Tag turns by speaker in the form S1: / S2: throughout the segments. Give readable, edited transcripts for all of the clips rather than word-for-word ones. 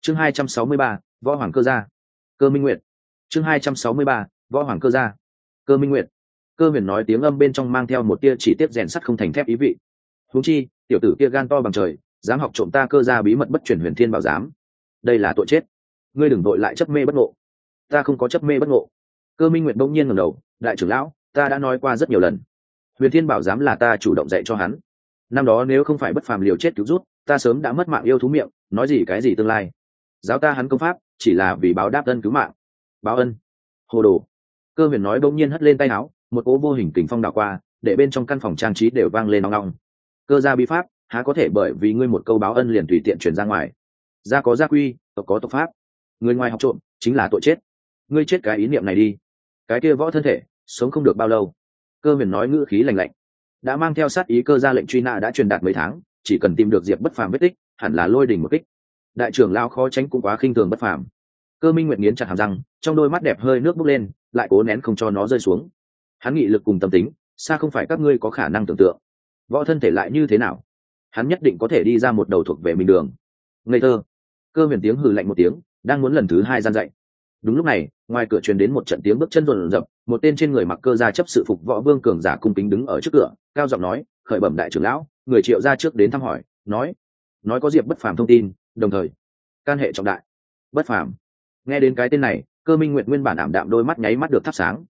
S1: chương 263, võ hoàng cơ gia. Cơ Minh Nguyệt. chương 263, võ hoàng cơ gia. Cơ Minh Nguyệt. Cơ huyền nói tiếng âm bên trong mang theo một tia chỉ tiết rèn sắt không thành thép ý vị. Huống chi tiểu tử kia gan to bằng trời, dám học trộm ta cơ gia bí mật bất chuyển huyền thiên bảo giám, đây là tội chết. Ngươi đừng vội lại chấp mê bất ngộ. Ta không có chấp mê bất ngộ. Cơ Minh Nguyệt bỗng nhiên ngẩng đầu, đại trưởng lão, ta đã nói qua rất nhiều lần, huyền thiên bảo giám là ta chủ động dạy cho hắn. Năm đó nếu không phải bất phàm liều chết cứu rút, ta sớm đã mất mạng yêu thú miệng, nói gì cái gì tương lai. Giáo ta hắn công pháp chỉ là vì báo đáp ân cứu mạng. Báo ân? Hồ đồ. Cơ huyền nói bỗng nhiên hất lên tay áo, một cỗ vô hình kình phong đảo qua, để bên trong căn phòng trang trí đều vang lên nong nong. Cơ gia bí pháp há có thể bởi vì ngươi một câu báo ân liền tùy tiện truyền ra ngoài. Gia có gia quy, tộc có tộc pháp, người ngoài học trộm chính là tội chết. Ngươi chết cái ý niệm này đi, cái kia võ thân thể sống không được bao lâu. Cơ huyền nói ngữ khí lạnh lạnh, đã mang theo sát ý. Cơ gia lệnh truy nã đã truyền đạt mấy tháng, chỉ cần tìm được diệp bất phàm vết tích, hẳn là lôi đình một kích. Đại trưởng lao khó tránh cũng quá khinh thường bất phàm. Cơ Minh Nguyệt nghiến chặt hàm răng, trong đôi mắt đẹp hơi nước bốc lên, lại cố nén không cho nó rơi xuống. Hắn nghị lực cùng tâm tính xa không phải các ngươi có khả năng tưởng tượng. Võ thân thể lại như thế nào, hắn nhất định có thể đi ra một đầu thuộc về mình đường. Ngây thơ. Cơ huyền tiếng hừ lạnh một tiếng, đang muốn lần thứ hai gian dạy. Đúng lúc này, ngoài cửa truyền đến một trận tiếng bước chân rồn rập, một tên trên người mặc cơ gia chấp sự phục võ vương cường giả cung kính đứng ở trước cửa, cao giọng nói, khởi bẩm đại trưởng lão, người Triệu gia trước đến thăm hỏi, nói có diệp bất phàm thông tin, đồng thời can hệ trọng đại. Bất phàm. Nghe đến cái tên này, Cơ Minh Nguyệt nguyên bản ảm đạm đôi mắt nháy mắt được thắp sáng.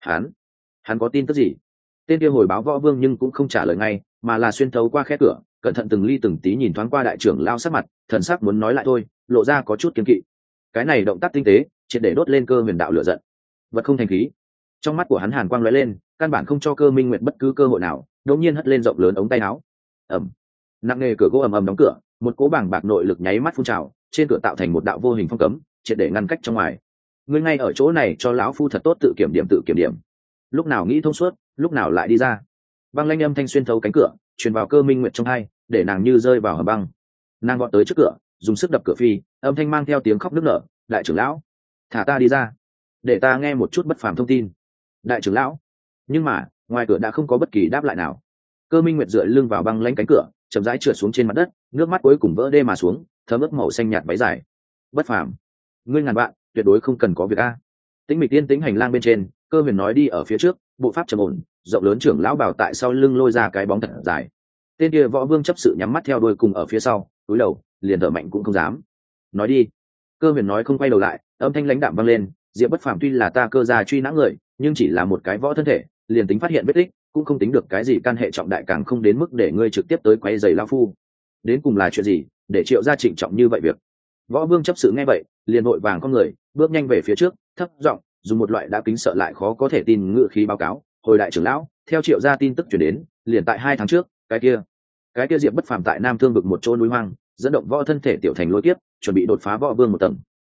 S1: Hắn có tin tức gì? Tên kia hồi báo võ vương nhưng cũng không trả lời ngay, mà là xuyên thấu qua khe cửa, cẩn thận từng ly từng tí nhìn thoáng qua đại trưởng lao sắc mặt, thần sắc muốn nói lại thôi, lộ ra có chút kiên kỵ. Cái này động tác tinh tế, triệt để đốt lên Cơ huyền đạo lửa giận. Vật không thành khí. Trong mắt của hắn hàn quang lóe lên, căn bản không cho Cơ Minh Nguyệt bất cứ cơ hội nào, đột nhiên hất lên rộng lớn ống tay áo. Ầm. Nặng nề cửa gỗ ầm ầm đóng cửa, một cỗ bảng bạc nội lực nháy mắt phun trào, trên cửa tạo thành một đạo vô hình phong cấm, triệt để ngăn cách trong ngoài. Ngươi ngay ở chỗ này cho lão phu thật tốt tự kiểm điểm. Lúc nào nghĩ thông suốt, lúc nào lại đi ra. Băng lanh âm thanh xuyên thấu cánh cửa, truyền vào Cơ Minh Nguyệt trong tai, để nàng như rơi vào hầm băng. Nàng vọt tới trước cửa, dùng sức đập cửa phi, âm thanh mang theo tiếng khóc nức nở, đại trưởng lão, thả ta đi ra, để ta nghe một chút bất phàm thông tin. Đại trưởng lão. Nhưng mà ngoài cửa đã không có bất kỳ đáp lại nào. Cơ Minh Nguyệt dựa lưng vào băng lanh cánh cửa, chậm rãi trượt xuống trên mặt đất, nước mắt cuối cùng vỡ đê mà xuống, thấm ướt màu xanh nhạt váy dài. Bất phàm, ngươi ngàn vạn tuyệt đối không cần có việc a. Tĩnh mịch tiên tĩnh hành lang bên trên, Cơ huyền nói đi ở phía trước, bộ pháp trầm ổn, rộng lớn trưởng lão bảo tại sau lưng lôi ra cái bóng thật dài. Tên kia võ vương chấp sự nhắm mắt theo đuôi cùng ở phía sau, cúi đầu, liền thở mạnh cũng không dám. Nói đi. Cơ huyền nói không quay đầu lại, âm thanh lãnh đạm vang lên, diệp bất phàm tuy là ta cơ gia truy nã người, nhưng chỉ là một cái võ thân thể, liền tính phát hiện vết tích, cũng không tính được cái gì can hệ trọng đại, càng không đến mức để ngươi trực tiếp tới quấy rầy lão phu. Đến cùng là chuyện gì để Triệu gia trịnh trọng như vậy việc? Võ vương chấp sự nghe vậy, liền vội vàng con người bước nhanh về phía trước, thấp giọng dùng một loại đã kính sợ lại khó có thể tin ngữ khí báo cáo, hồi đại trưởng lão, theo Triệu gia tin tức truyền đến, liền tại 2 tháng trước, cái kia diệp bất phàm tại Nam Thương vực một chỗ núi hoang, dẫn động võ thân thể tiểu thành lôi kiếp, chuẩn bị đột phá võ vương một tầng.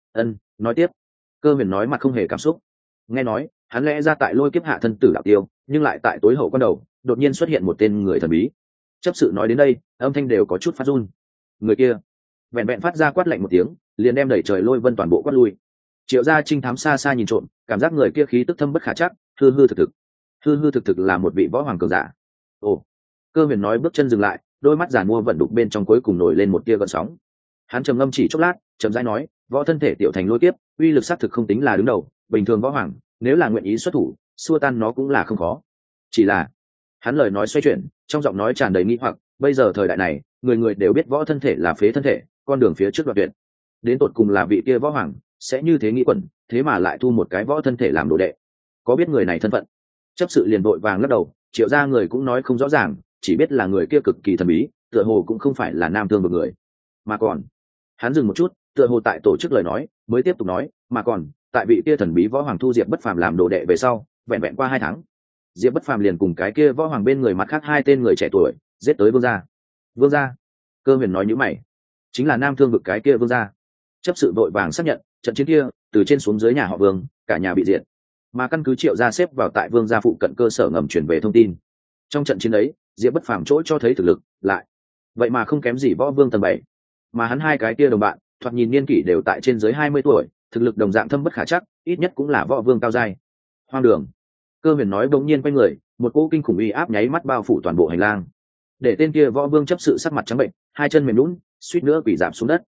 S1: Nói tiếp. Cơ huyền nói mặt không hề cảm xúc. Nghe nói hắn lẽ ra tại lôi kiếp hạ thân tử đạo tiêu, nhưng lại tại tối hậu quan đầu đột nhiên xuất hiện một tên người thần bí. Chấp sự nói đến đây, âm thanh đều có chút phát run. Người kia vẹn vẹn phát ra quát lạnh một tiếng, liền đem đẩy trời lôi vân toàn bộ quát lui. Triệu gia trinh thám xa xa nhìn trộm, cảm giác người kia khí tức thâm bất khả trắc, hư hư thực thực là một vị võ hoàng cường giả. Ồ. Cơ huyền nói bước chân dừng lại, đôi mắt giàn mua vận đục bên trong cuối cùng nổi lên một tia gợn sóng. Hắn trầm ngâm chỉ chốc lát, chậm rãi nói, võ thân thể tiểu thành lôi kiếp, uy lực xác thực không tính là đứng đầu, bình thường võ hoàng nếu là nguyện ý xuất thủ, xua tan nó cũng là không khó. Chỉ là, hắn lời nói xoay chuyển, trong giọng nói tràn đầy nghi hoặc, bây giờ thời đại này, người người đều biết võ thân thể là phế thân thể, con đường phía trước đoạt tuyệt. Đến tột cùng là vị kia võ hoàng sẽ như thế nghĩ quẩn, thế mà lại thu một cái võ thân thể làm đồ đệ. Có biết người này thân phận? Chấp sự liền vội vàng lắc đầu, Triệu gia người cũng nói không rõ ràng, chỉ biết là người kia cực kỳ thần bí, tựa hồ cũng không phải là Nam Thương vực người. Mà còn, hắn dừng một chút, tựa hồ tại tổ chức lời nói, mới tiếp tục nói, mà còn, tại vị kia thần bí võ hoàng thu diệp bất phàm làm đồ đệ về sau, vẹn vẹn qua 2 tháng, diệp bất phàm liền cùng cái kia võ hoàng bên người mặt khác 2 tên người trẻ tuổi giết tới vương gia. Vương gia? Cơ huyền nói nhíu mày. Chính là Nam Thương vực cái kia vương gia. Chấp sự vội vàng xác nhận, trận chiến kia từ trên xuống dưới nhà họ Vương, cả nhà bị diệt. Mà căn cứ Triệu gia xếp vào tại vương gia phụ cận cơ sở ngầm truyền về thông tin, trong trận chiến ấy, diệp bất phàm chỗ cho thấy thực lực lại vậy mà không kém gì võ vương tầng 7. Mà hắn 2 cái kia đồng bạn, thoạt nhìn niên kỷ đều tại trên dưới 20 tuổi, thực lực đồng dạng thâm bất khả trắc, ít nhất cũng là võ vương cao giai. Hoang đường. Cơ huyền nói bỗng nhiên quay người, một cỗ kinh khủng uy áp nháy mắt bao phủ toàn bộ hành lang, để tên kia võ vương chấp sự sắc mặt trắng bệnh, 2 chân mềm nhũn, suýt nữa quỳ giảm xuống đất.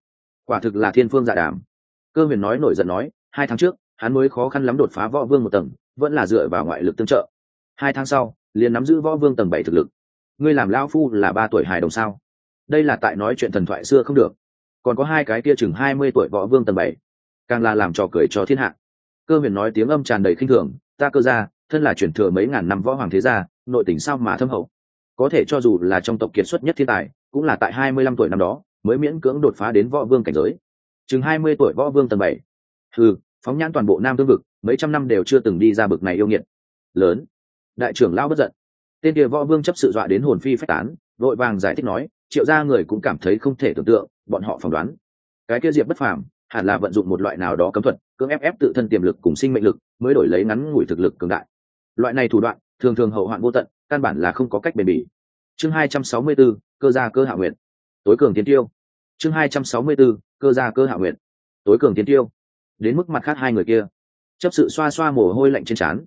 S1: quả thực là thiên phương dạ đàm. Cơ huyền nói nổi giận nói, 2 tháng trước hắn mới khó khăn lắm đột phá võ vương 1 tầng, vẫn là dựa vào ngoại lực tương trợ. 2 tháng sau liền nắm giữ võ vương tầng 7 thực lực. Ngươi làm lão phu là 3 tuổi hài đồng sao? Đây là tại nói chuyện thần thoại xưa không được. Còn có 2 cái kia chừng 20 tuổi võ vương tầng 7, càng là làm trò cười cho thiên hạ. Cơ huyền nói tiếng âm tràn đầy khinh thường, ta Cơ gia thân là truyền thừa mấy ngàn năm võ hoàng thế gia, nội tình sao mà thâm hậu, có thể cho dù là trong tộc kiệt xuất nhất thiên tài cũng là tại 25 tuổi năm đó mới miễn cưỡng đột phá đến võ vương cảnh giới, chừng 20 tuổi võ vương tầng 7. Phóng nhãn toàn bộ Nam Thương vực mấy trăm năm đều chưa từng đi ra bực này yêu nghiệt lớn. Đại trưởng lão bất giận, tên kia võ vương chấp sự dọa đến hồn phi phách tán, vội vàng giải thích nói, Triệu gia người cũng cảm thấy không thể tưởng tượng, bọn họ phỏng đoán cái kia Diệp Bất Phàm hẳn là vận dụng một loại nào đó cấm thuật cưỡng ép tự thân tiềm lực cùng sinh mệnh lực mới đổi lấy ngắn ngủi thực lực cường đại. Loại này thủ đoạn thường thường hậu hoạn vô tận, căn bản là không có cách bền bỉ. Chương 264, Cơ gia Cơ Hạo Nguyệt, tối cường tiến tiêu. Chương 264, Cơ gia Cơ Hạo Nguyệt, tối cường tiến tiêu. Đến mức mặt khác hai người kia, chấp sự xoa xoa mồ hôi lạnh trên trán,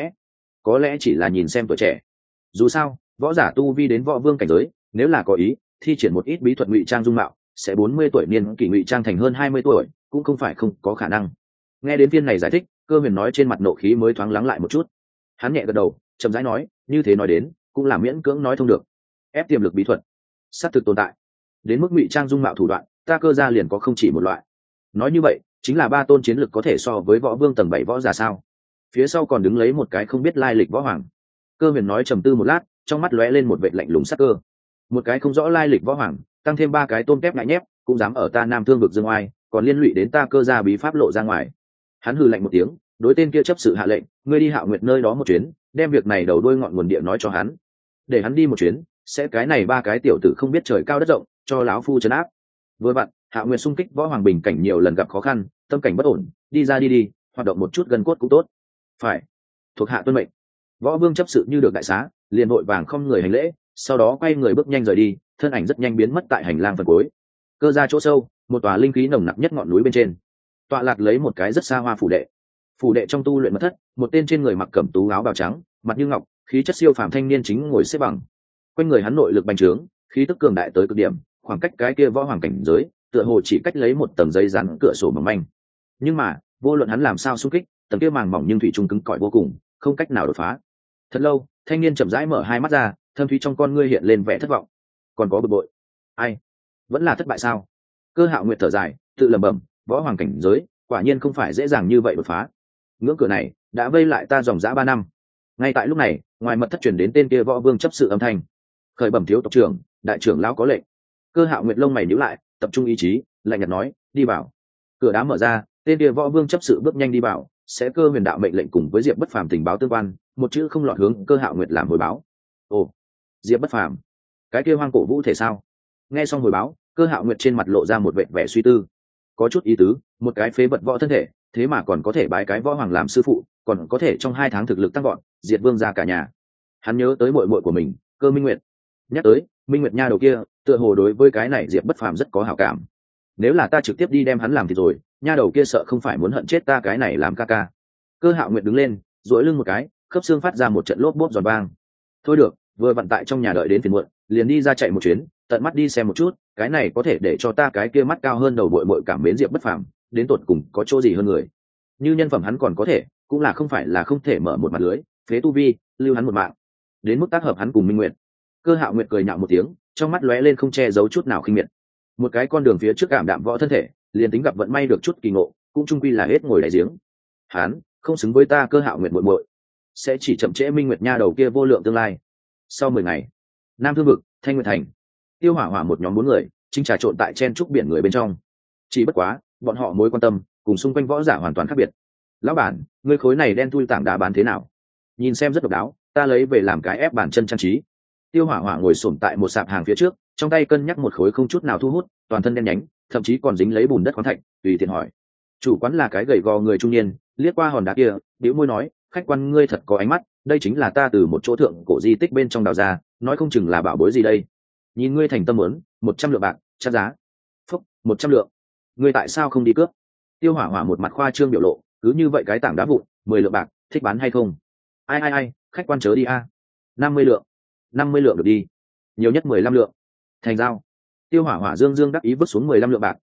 S1: có lẽ chỉ là nhìn xem tuổi trẻ. Dù sao võ giả tu vi đến võ vương cảnh giới, nếu là có ý thi triển một ít bí thuật ngụy trang dung mạo, sẽ 40 tuổi niên kỷ ngụy trang thành hơn 20 tuổi cũng không phải không có khả năng. Nghe đến viên này giải thích, Cơ huyền nói trên mặt nộ khí mới thoáng lắng lại một chút. Hắn nhẹ gật đầu, chậm rãi nói, như thế nói đến cũng là miễn cưỡng nói thông được. Ép tiềm lực bí thuật xác thực tồn tại, đến mức ngụy trang dung mạo thủ đoạn ta Cơ gia liền có không chỉ một loại. Nói như vậy chính là 3 tôn chiến lực có thể so với võ vương tầng 7 võ giả sao? Phía sau còn đứng lấy một cái không biết lai lịch võ hoàng. Cơ huyền nói trầm tư một lát, trong mắt lóe lên một vệt lạnh lùng sắc cơ. Một cái không rõ lai lịch võ hoàng, tăng thêm 3 cái tôm tép ngại nhép, cũng dám ở ta Nam Thương vực dương oai, còn liên lụy đến ta Cơ gia bí pháp lộ ra ngoài. Hắn hừ lạnh một tiếng, đối tên kia chấp sự hạ lệnh, ngươi đi Hạo Nguyệt nơi đó một chuyến, đem việc này đầu đuôi ngọn nguồn địa nói cho hắn. Để hắn đi một chuyến, sẽ cái này 3 cái tiểu tử không biết trời cao đất rộng, cho lão phu trấn áp. Vừa vặn Hạo Nguyệt xung kích võ hoàng bình cảnh nhiều lần gặp khó khăn, tâm cảnh bất ổn, đi ra đi, hoạt động một chút gân cốt cũng tốt. Phải, thuộc hạ tuân mệnh. Võ vương chấp sự như được đại xá, liền vội vàng không người hành lễ, sau đó quay người bước nhanh rời đi, thân ảnh rất nhanh biến mất tại hành lang phần cuối. Cơ gia chỗ sâu, một tòa linh khí nồng nặc nhất ngọn núi bên trên, tọa lạc lấy một cái rất xa hoa phủ đệ. Phủ đệ trong tu luyện mật thất, một tên trên người mặc cẩm tú áo bào trắng, mặt như ngọc, khí chất siêu phàm thanh niên chính ngồi xếp bằng. Quanh người hắn nội lực bành trướng, khí tức cường đại tới cực điểm, khoảng cách cái kia võ hoàng cảnh giới, tựa hồ chỉ cách lấy một tầng giấy dán cửa sổ mỏng manh. Nhưng mà vô luận hắn làm sao xung kích, tầng kia màng mỏng nhưng thủy chung cứng cỏi vô cùng, không cách nào đột phá. Thật lâu, thanh niên chậm rãi mở hai mắt ra, thâm thúy trong con ngươi hiện lên vẻ thất vọng, còn có bực bội. Ai, vẫn là thất bại sao? Cơ Hạo Nguyệt thở dài, tự lẩm bẩm, võ hoàng cảnh giới quả nhiên không phải dễ dàng như vậy đột phá. Ngưỡng cửa này đã vây lại ta dòng dã 3 năm. Ngay tại lúc này, ngoài mật thất truyền đến tên kia võ vương chấp sự âm thanh. Khởi bẩm thiếu tộc trưởng, đại trưởng lão có lệnh. Cơ Hạo Nguyệt lông mày nhíu lại, tập trung ý chí, lạnh nhạt nói, đi vào. Cửa đá mở ra, tên kia võ vương chấp sự bước nhanh đi vào, sẽ Cơ huyền đạo mệnh lệnh cùng với Diệp Bất Phàm tình báo tương quan, một chữ không lọt hướng Cơ Hạo Nguyệt làm hồi báo. Ồ, Diệp Bất Phàm, cái kia hoang cổ vũ thể sao? Nghe xong hồi báo, Cơ Hạo Nguyệt trên mặt lộ ra một vẻ vẻ suy tư. Có chút ý tứ, một cái phế vật võ thân thể, thế mà còn có thể bái cái võ hoàng làm sư phụ, còn có thể trong 2 tháng thực lực tăng gọn, diệt vương gia cả nhà. Hắn nhớ tới muội muội của mình, Cơ Minh Nguyệt. Nhắc tới Minh Nguyệt nha đầu kia, tựa hồ đối với cái này Diệp Bất Phàm rất có hảo cảm. Nếu là ta trực tiếp đi đem hắn làm thì rồi, nha đầu kia sợ không phải muốn hận chết ta cái này làm ca ca. Cơ Hạo Nguyệt đứng lên, duỗi lưng một cái, khớp xương phát ra một trận lốp bốp giòn vang. Thôi được, vừa vận tại trong nhà đợi đến phiền muộn, liền đi ra chạy một chuyến, tận mắt đi xem một chút, cái này có thể để cho ta cái kia mắt cao hơn đầu muội muội cảm mến Diệp Bất Phàm, đến tột cùng có chỗ gì hơn người. Như nhân phẩm hắn còn có thể, cũng là không phải là không thể mở một mặt lưới, phế tu vi, lưu hắn một mạng. Đến mức tác hợp hắn cùng Minh Nguyệt. Cơ Hạo Nguyệt cười nhạo một tiếng, trong mắt lóe lên không che giấu chút nào khinh miệt. Một cái con đường phía trước cảm đạm võ thân thể, liền tính gặp vận may được chút kỳ ngộ, cũng chung quy là hết ngồi đại giếng. Hắn không xứng với ta Cơ Hạo Nguyệt muội muội, sẽ chỉ chậm trễ Minh Nguyệt nha đầu kia vô lượng tương lai. Sau 10 ngày, Nam Thương vực, Thanh Nguyệt thành, Tiêu Hỏa Hỏa một nhóm 4 người chính trà trộn tại chen trúc biển người bên trong. Chỉ bất quá, bọn họ mối quan tâm cùng xung quanh võ giả hoàn toàn khác biệt. Lão bản, ngươi khối này đen thui tảng đá bán thế nào? Nhìn xem rất độc đáo, ta lấy về làm cái ép bàn chân trang trí. Tiêu Hỏa Hỏa ngồi xổm tại một sạp hàng phía trước, trong tay cân nhắc một khối không chút nào thu hút, toàn thân đen nhánh, thậm chí còn dính lấy bùn đất khoáng thạch, tùy tiện hỏi. Chủ quán là cái gầy gò người trung niên, liếc qua hòn đá kia, bĩu môi nói, khách quan ngươi thật có ánh mắt, đây chính là ta từ một chỗ thượng cổ di tích bên trong đào ra, nói không chừng là bảo bối gì đây. Nhìn ngươi thành tâm muốn, 100 lượng bạc, chắc giá. Phúc, 100 lượng. Ngươi tại sao không đi cướp? Tiêu Hỏa Hỏa một mặt khoa trương biểu lộ, cứ như vậy cái tảng đá vụn, 10 lượng bạc, thích bán hay không? Ai, khách quan chớ đi a. 50 lượng. 50 lượng được đi. Nhiều nhất 15 lượng. Thành giao. Tiêu Hỏa Hỏa dương dương đắc ý vứt xuống 15 lượng bạc,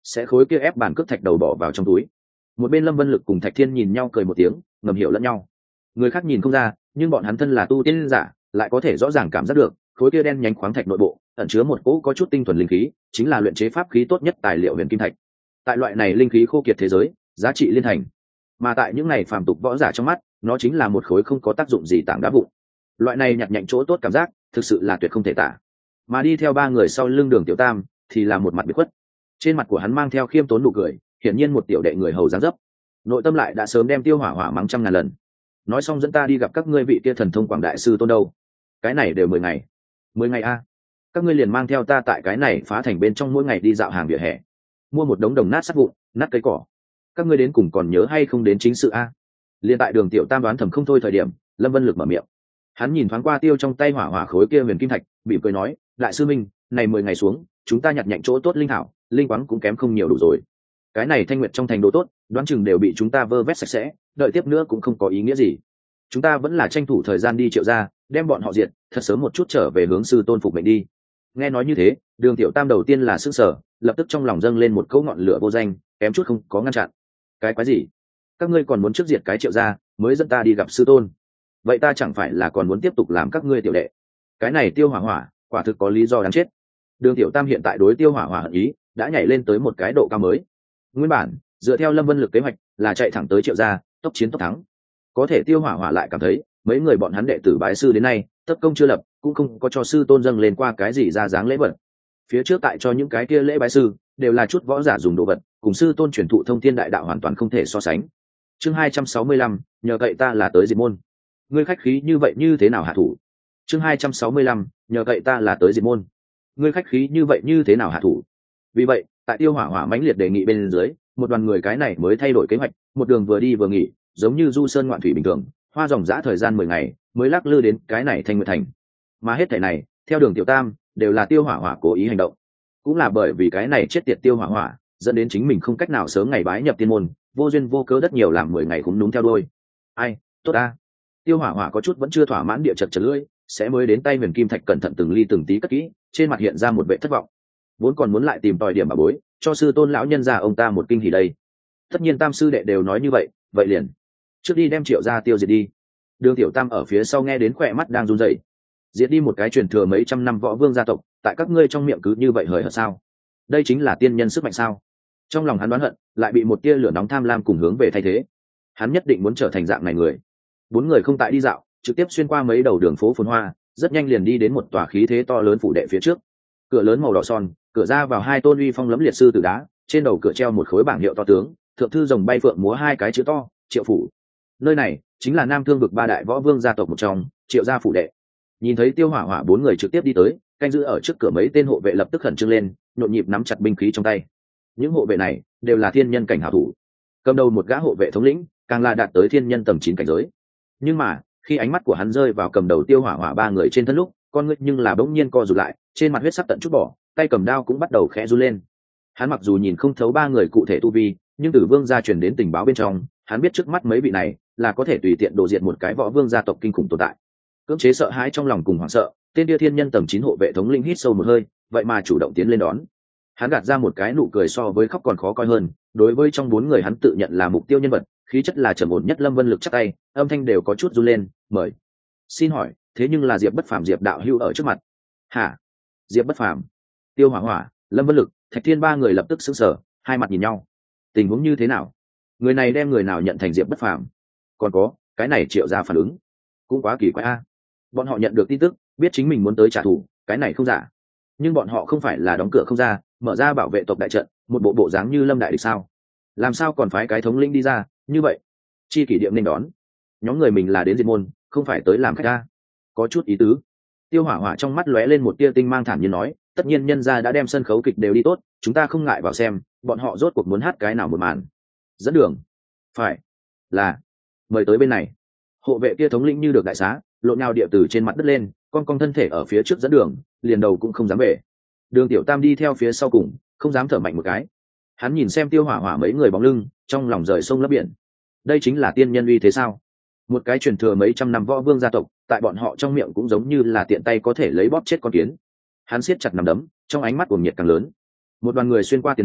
S1: sẽ khối kia ép bàn cước thạch đầu bỏ vào trong túi. Một bên Lâm Vân Lực cùng Thạch Thiên nhìn nhau cười một tiếng, ngầm hiểu lẫn nhau. Người khác nhìn không ra, nhưng bọn hắn thân là tu tiên giả, lại có thể rõ ràng cảm giác được, khối kia đen nhánh khoáng thạch nội bộ ẩn chứa một cỗ có chút tinh thuần linh khí, chính là luyện chế pháp khí tốt nhất tài liệu huyền kim thạch. Tại loại này linh khí khô kiệt thế giới, giá trị liên thành. Mà tại những này phàm tục võ giả trong mắt, nó chính là một khối không có tác dụng gì tảng đá vụn. Loại này nhặt nhạnh chỗ tốt cảm giác, thực sự là tuyệt không thể tả. Mà đi theo ba người sau lưng Đường Tiểu Tam, thì là một mặt biệt khuất. Trên mặt của hắn mang theo khiêm tốn nụ cười, hiển nhiên một tiểu đệ người hầu dáng dấp. Nội tâm lại đã sớm đem Tiêu Hỏa Hỏa mắng trăm ngàn lần. Nói xong dẫn ta đi gặp các ngươi vị kia thần thông quảng đại sư tôn đâu? Cái này đều 10 ngày. 10 ngày a? Các ngươi liền mang theo ta tại cái này phá thành bên trong mỗi ngày đi dạo hàng vỉa hè, mua một đống đồng nát sắt vụn, nát cây cỏ. Các ngươi đến cùng còn nhớ hay không đến chính sự a? Liên tại Đường Tiểu Tam đoán thầm không thôi thời điểm, Lâm Vân Lực mở miệng. Hắn nhìn thoáng qua tiêu trong tay hỏa hỏa khối kia huyền kim thạch, bị cười nói, đại sư minh, này 10 ngày xuống, chúng ta nhặt nhạnh chỗ tốt linh thảo, linh quáng cũng kém không nhiều đủ rồi. Cái này thanh nguyệt trong thành đồ tốt, đoán chừng đều bị chúng ta vơ vét sạch sẽ, đợi tiếp nữa cũng không có ý nghĩa gì. Chúng ta vẫn là tranh thủ thời gian đi Triệu gia, đem bọn họ diệt, thật sớm một chút trở về hướng sư tôn phục mệnh đi. Nghe nói như thế, Đường Tiểu Tam đầu tiên là sững sờ, lập tức trong lòng dâng lên một cỗ ngọn lửa vô danh, kém chút không có ngăn chặn. Cái quái gì? Các ngươi còn muốn trước diệt cái Triệu gia, mới dẫn ta đi gặp sư tôn? Vậy ta chẳng phải là còn muốn tiếp tục làm các ngươi tiểu đệ? Cái này Tiêu Hỏa Hỏa, quả thực có lý do đáng chết. Đường Tiểu Tam hiện tại đối Tiêu Hỏa Hỏa hận ý đã nhảy lên tới một cái độ cao mới. Nguyên bản dựa theo Lâm Vân Lực kế hoạch là chạy thẳng tới Triệu gia, tốc chiến tốc thắng. Có thể Tiêu Hỏa Hỏa lại cảm thấy mấy người bọn hắn đệ tử bái sư đến nay tất công chưa lập, cũng không có cho sư tôn dâng lên qua cái gì ra dáng lễ vật. Phía trước tại cho những cái kia lễ bái sư đều là chút võ giả dùng đồ vật, cùng sư tôn truyền thụ thông thiên đại đạo hoàn toàn không thể so sánh. Chương 265, nhờ cậy ta là tới diệt môn. Ngươi khách khí như vậy như thế nào hạ thủ? Chương 265, nhờ cậy ta là tới diệt môn. Ngươi khách khí như vậy như thế nào hạ thủ? Vì vậy, tại Tiêu Hỏa Hỏa mãnh liệt đề nghị bên dưới, một đoàn người cái này mới thay đổi kế hoạch, một đường vừa đi vừa nghỉ, giống như du sơn ngoạn thủy bình thường, hoa dòng dã thời gian 10 ngày, mới lắc lư đến cái này Thanh Nguyệt thành. Mà hết thảy này, theo Đường Tiểu Tam, đều là Tiêu Hỏa Hỏa cố ý hành động. Cũng là bởi vì cái này chết tiệt Tiêu Hỏa Hỏa, dẫn đến chính mình không cách nào sớm ngày bái nhập tiên môn, vô duyên vô cớ đất nhiều làm 10 ngày cũng đúng theo đuôi. Ai, tốt a. Tiêu Hỏa Hỏa có chút vẫn chưa thỏa mãn địa chật chật lưỡi, sẽ mới đến tay huyền kim thạch cẩn thận từng ly từng tí cất kỹ, trên mặt hiện ra một vẻ thất vọng. Vốn còn muốn lại tìm tòi điểm bà bối, cho sư tôn lão nhân gia ông ta một kinh hỉ đây. Tất nhiên Tam sư đệ đều nói như vậy, vậy liền trước đi đem Triệu gia tiêu diệt đi. Đường Tiểu Tam ở phía sau nghe đến khỏe mắt đang run rẩy. Diệt đi một cái truyền thừa mấy trăm năm võ vương gia tộc, tại các ngươi trong miệng cứ như vậy hời hợt sao? Đây chính là tiên nhân sức mạnh sao? Trong lòng hắn đoán hận, lại bị một tia lửa nóng tham lam cùng hướng về thay thế. Hắn nhất định muốn trở thành dạng này người. Bốn người không tại đi dạo, trực tiếp xuyên qua mấy đầu đường phố phồn hoa, rất nhanh liền đi đến một tòa khí thế to lớn phủ đệ phía trước. Cửa lớn màu đỏ son, cửa ra vào hai tôn uy phong lẫm liệt sư tử đá, trên đầu cửa treo một khối bảng hiệu to tướng, thượng thư rồng bay phượng múa hai cái chữ to, Triệu phủ. Nơi này chính là Nam Thương vực ba đại võ vương gia tộc một trong, Triệu gia phủ đệ. Nhìn thấy Tiêu Hỏa Hỏa bốn người trực tiếp đi tới, canh giữ ở trước cửa mấy tên hộ vệ lập tức khẩn trương lên, nhộn nhịp nắm chặt binh khí trong tay. Những hộ vệ này đều là thiên nhân cảnh hảo thủ. Cầm đầu một gã hộ vệ thống lĩnh, càng là đạt tới thiên nhân tầm 9 cảnh giới. Nhưng mà, khi ánh mắt của hắn rơi vào cầm đầu Tiêu Hỏa Hỏa ba người trên thân lúc, con ngươi nhưng là bỗng nhiên co rụt lại, trên mặt huyết sắc tận chút bỏ, tay cầm đao cũng bắt đầu khẽ run lên. Hắn mặc dù nhìn không thấu ba người cụ thể tu vi, nhưng từ vương gia truyền đến tình báo bên trong, hắn biết trước mắt mấy vị này là có thể tùy tiện đổ diệt một cái võ vương gia tộc kinh khủng tồn tại. Cưỡng chế sợ hãi trong lòng cùng hoảng sợ, tên kia thiên nhân tầm 9 hộ vệ thống linh hít sâu một hơi, vậy mà chủ động tiến lên đón. Hắn gạt ra một cái nụ cười so với khóc còn khó coi hơn, đối với trong bốn người hắn tự nhận là mục tiêu nhân vật, khí chất là trầm ổn nhất Lâm Vân Lực chắp tay, âm thanh đều có chút run lên, "Mời." "Xin hỏi, thế nhưng là Diệp Bất Phàm Diệp đạo hữu ở trước mặt." "Hả?" Diệp Bất Phàm, Tiêu Hỏa Hỏa, Lâm Vân Lực, Thạch Thiên ba người lập tức sững sờ, hai mặt nhìn nhau. Tình huống như thế nào? Người này đem người nào nhận thành Diệp Bất Phàm? Còn có, cái này Triệu gia phản ứng cũng quá kỳ quái a. Bọn họ nhận được tin tức, biết chính mình muốn tới trả thù, cái này không giả. Nhưng bọn họ không phải là đóng cửa không ra, mở ra bảo vệ tộc đại trận, một bộ dáng như Lâm đại địch sao? Làm sao còn phái cái thống lĩnh đi ra, như vậy? Chi kỷ điểm nên đón. Nhóm người mình là đến diệt môn, không phải tới làm khách a. Có chút ý tứ. Tiêu Hỏa Hỏa trong mắt lóe lên một tia tinh mang thản nhiên nói, tất nhiên nhân gia đã đem sân khấu kịch đều đi tốt, chúng ta không ngại vào xem, bọn họ rốt cuộc muốn hát cái nào một màn. Dẫn đường. Phải. Là. Mời tới bên này. Hộ vệ kia thống lĩnh như được đại xá, lộn nhào địa từ trên mặt đất lên, con thân thể ở phía trước dẫn đường, liền đầu cũng không dám về. Đường Tiểu Tam đi theo phía sau cùng, không dám thở mạnh một cái. Hắn nhìn xem Tiêu Hỏa Hỏa mấy người bóng lưng, trong lòng rời sông lấp biển. Đây chính là tiên nhân uy thế sao? Một cái truyền thừa mấy trăm năm võ vương gia tộc, tại bọn họ trong miệng cũng giống như là tiện tay có thể lấy bóp chết con kiến. Hắn siết chặt nắm đấm, trong ánh mắt cuồng nhiệt càng lớn. Một đoàn người xuyên qua tiền đỉnh,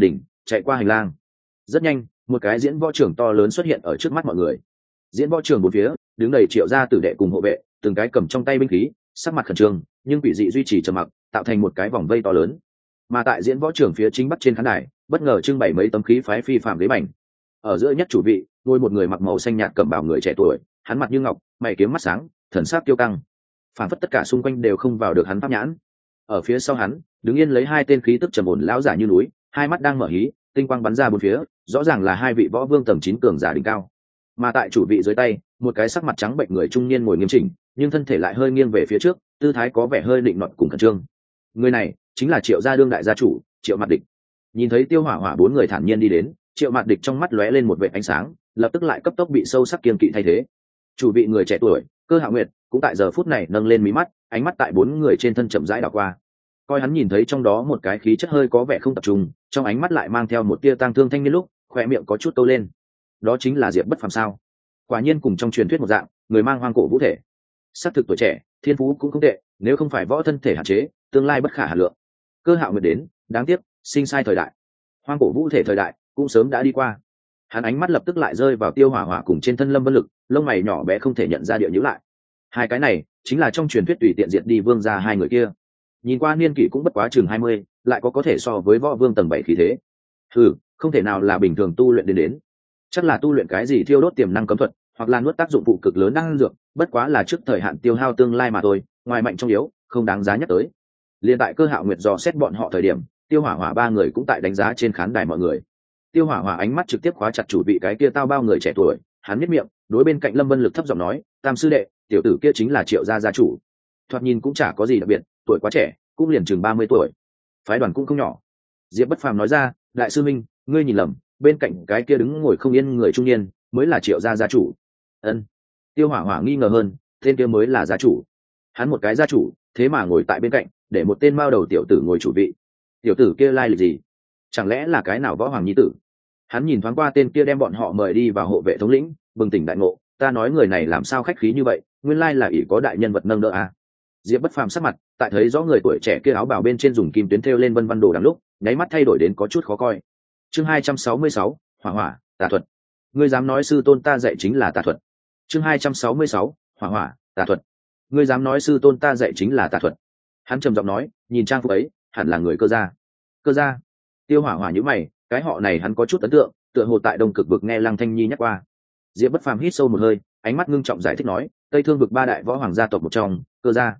S1: chạy qua hành lang. Rất nhanh, một cái diễn võ trường to lớn xuất hiện ở trước mắt mọi người. Diễn võ trường bốn phía đứng đầy Triệu gia tử đệ cùng hộ vệ, từng cái cầm trong tay binh khí, sắc mặt khẩn trương nhưng quỷ dị duy trì trầm mặc, tạo thành một cái vòng vây to lớn. Mà tại diễn võ trường phía chính bắc trên khán đài, bất ngờ trưng bày mấy tấm khí phái phi phạm ghế bành. Ở giữa nhất chủ vị ngồi một người mặc màu xanh nhạt cẩm bào người trẻ tuổi, hắn mặt như ngọc, mày kiếm mắt sáng, thần sắc kiêu căng, phản phất tất cả xung quanh đều không vào được hắn pháp nhãn. Ở phía sau hắn đứng yên lấy hai tên khí tức trầm ổn lão giả như núi, hai mắt đang mở hí, tinh quang bắn ra bốn phía, rõ ràng là hai vị võ vương tầng 9 cường giả đỉnh cao. Mà tại chủ vị dưới tay, một cái sắc mặt trắng bệnh người trung niên ngồi nghiêm chỉnh, nhưng thân thể lại hơi nghiêng về phía trước, tư thái có vẻ hơi định nọt cùng khẩn trương. Người này chính là Triệu gia đương đại gia chủ, Triệu Mạt Địch. Nhìn thấy Tiêu Hỏa Hỏa bốn người thản nhiên đi đến, Triệu Mạt Địch trong mắt lóe lên một vệt ánh sáng, lập tức lại cấp tốc bị sâu sắc kiên kỵ thay thế. Chủ vị người trẻ tuổi, Cơ Hạo Nguyệt, cũng tại giờ phút này nâng lên mí mắt, ánh mắt tại bốn người trên thân chậm rãi đảo qua. Coi hắn nhìn thấy trong đó một cái khí chất hơi có vẻ không tập trung, trong ánh mắt lại mang theo một tia tang thương thanh niên lúc, khóe miệng có chút câu lên. Đó chính là Diệp Bất Phàm sao? Quả nhiên cùng trong truyền thuyết một dạng, người mang hoang cổ vũ thể. Sắc thực tuổi trẻ, thiên phú cũng không tệ, nếu không phải võ thân thể hạn chế, tương lai bất khả hà lượng. Cơ Hạo Nguyệt đến, đáng tiếc, sinh sai thời đại. Hoang cổ vũ thể thời đại cũng sớm đã đi qua. Hắn ánh mắt lập tức lại rơi vào Tiêu Hỏa Hỏa cùng trên thân Lâm Vân Lực, lông mày nhỏ bé không thể nhận ra địa nhíu lại. Hai cái này chính là trong truyền thuyết tùy tiện diệt đi vương gia hai người kia. Nhìn qua niên kỷ cũng bất quá chừng 20, lại có thể so với võ vương tầng 7 khí thế. Không thể nào là bình thường tu luyện đến. Chắc là tu luyện cái gì thiêu đốt tiềm năng cấm thuật, hoặc là nuốt tác dụng phụ cực lớn năng dược, bất quá là trước thời hạn tiêu hao tương lai mà thôi, ngoài mạnh trong yếu, không đáng giá nhắc tới. Liên tại Cơ Hạo Nguyệt dò xét bọn họ thời điểm, Tiêu Hỏa Hỏa ba người cũng tại đánh giá trên khán đài mọi người. Tiêu Hỏa Hỏa ánh mắt trực tiếp khóa chặt chủ vị cái kia tao bao người trẻ tuổi, hắn nhếch miệng, đối bên cạnh Lâm Vân Lực thấp giọng nói, "Tam sư đệ, tiểu tử kia chính là Triệu gia gia chủ." Thoạt nhìn cũng chả có gì đặc biệt, tuổi quá trẻ, cũng liền chừng 30 tuổi. Phái đoàn cũng không nhỏ. Diệp Bất Phàm nói ra, "Đại sư minh, ngươi nhìn lầm, bên cạnh cái kia đứng ngồi không yên người trung niên, mới là Triệu gia gia chủ." Ân. Tiêu Hỏa Hỏa nghi ngờ hơn, tên kia mới là gia chủ. Hắn một cái gia chủ, thế mà ngồi tại bên cạnh, để một tên mao đầu tiểu tử ngồi chủ vị. Tiểu tử kia lai lịch gì? Chẳng lẽ là cái nào võ hoàng nhi tử? Hắn nhìn thoáng qua tên kia đem bọn họ mời đi vào hộ vệ thống lĩnh, bừng tỉnh đại ngộ, ta nói người này làm sao khách khí như vậy, nguyên lai là ỷ có đại nhân vật nâng đỡ à. Diệp Bất Phàm sắc mặt, tại thấy rõ người tuổi trẻ kia áo bào bên trên dùng kim tuyến thêu lên vân vân đồ đằng lúc, nháy mắt thay đổi đến có chút khó coi. Chương 266, Hỏa Hỏa, tà thuật. Ngươi dám nói sư tôn ta dạy chính là tà thuật? Chương 266, Hỏa Hỏa, tà thuật. Ngươi dám nói sư tôn ta dạy chính là tà thuật? Hắn trầm giọng nói, nhìn trang phục ấy, hẳn là người Cơ gia. Cơ gia? Tiêu Hỏa Hỏa nhíu mày, cái họ này hắn có chút ấn tượng, tựa hồ tại Đông Cực vực nghe Lăng Thanh Nhi nhắc qua. Diệp Bất Phàm hít sâu một hơi, ánh mắt ngưng trọng giải thích nói, Tây Thương vực ba đại võ hoàng gia tộc một trong, Cơ gia.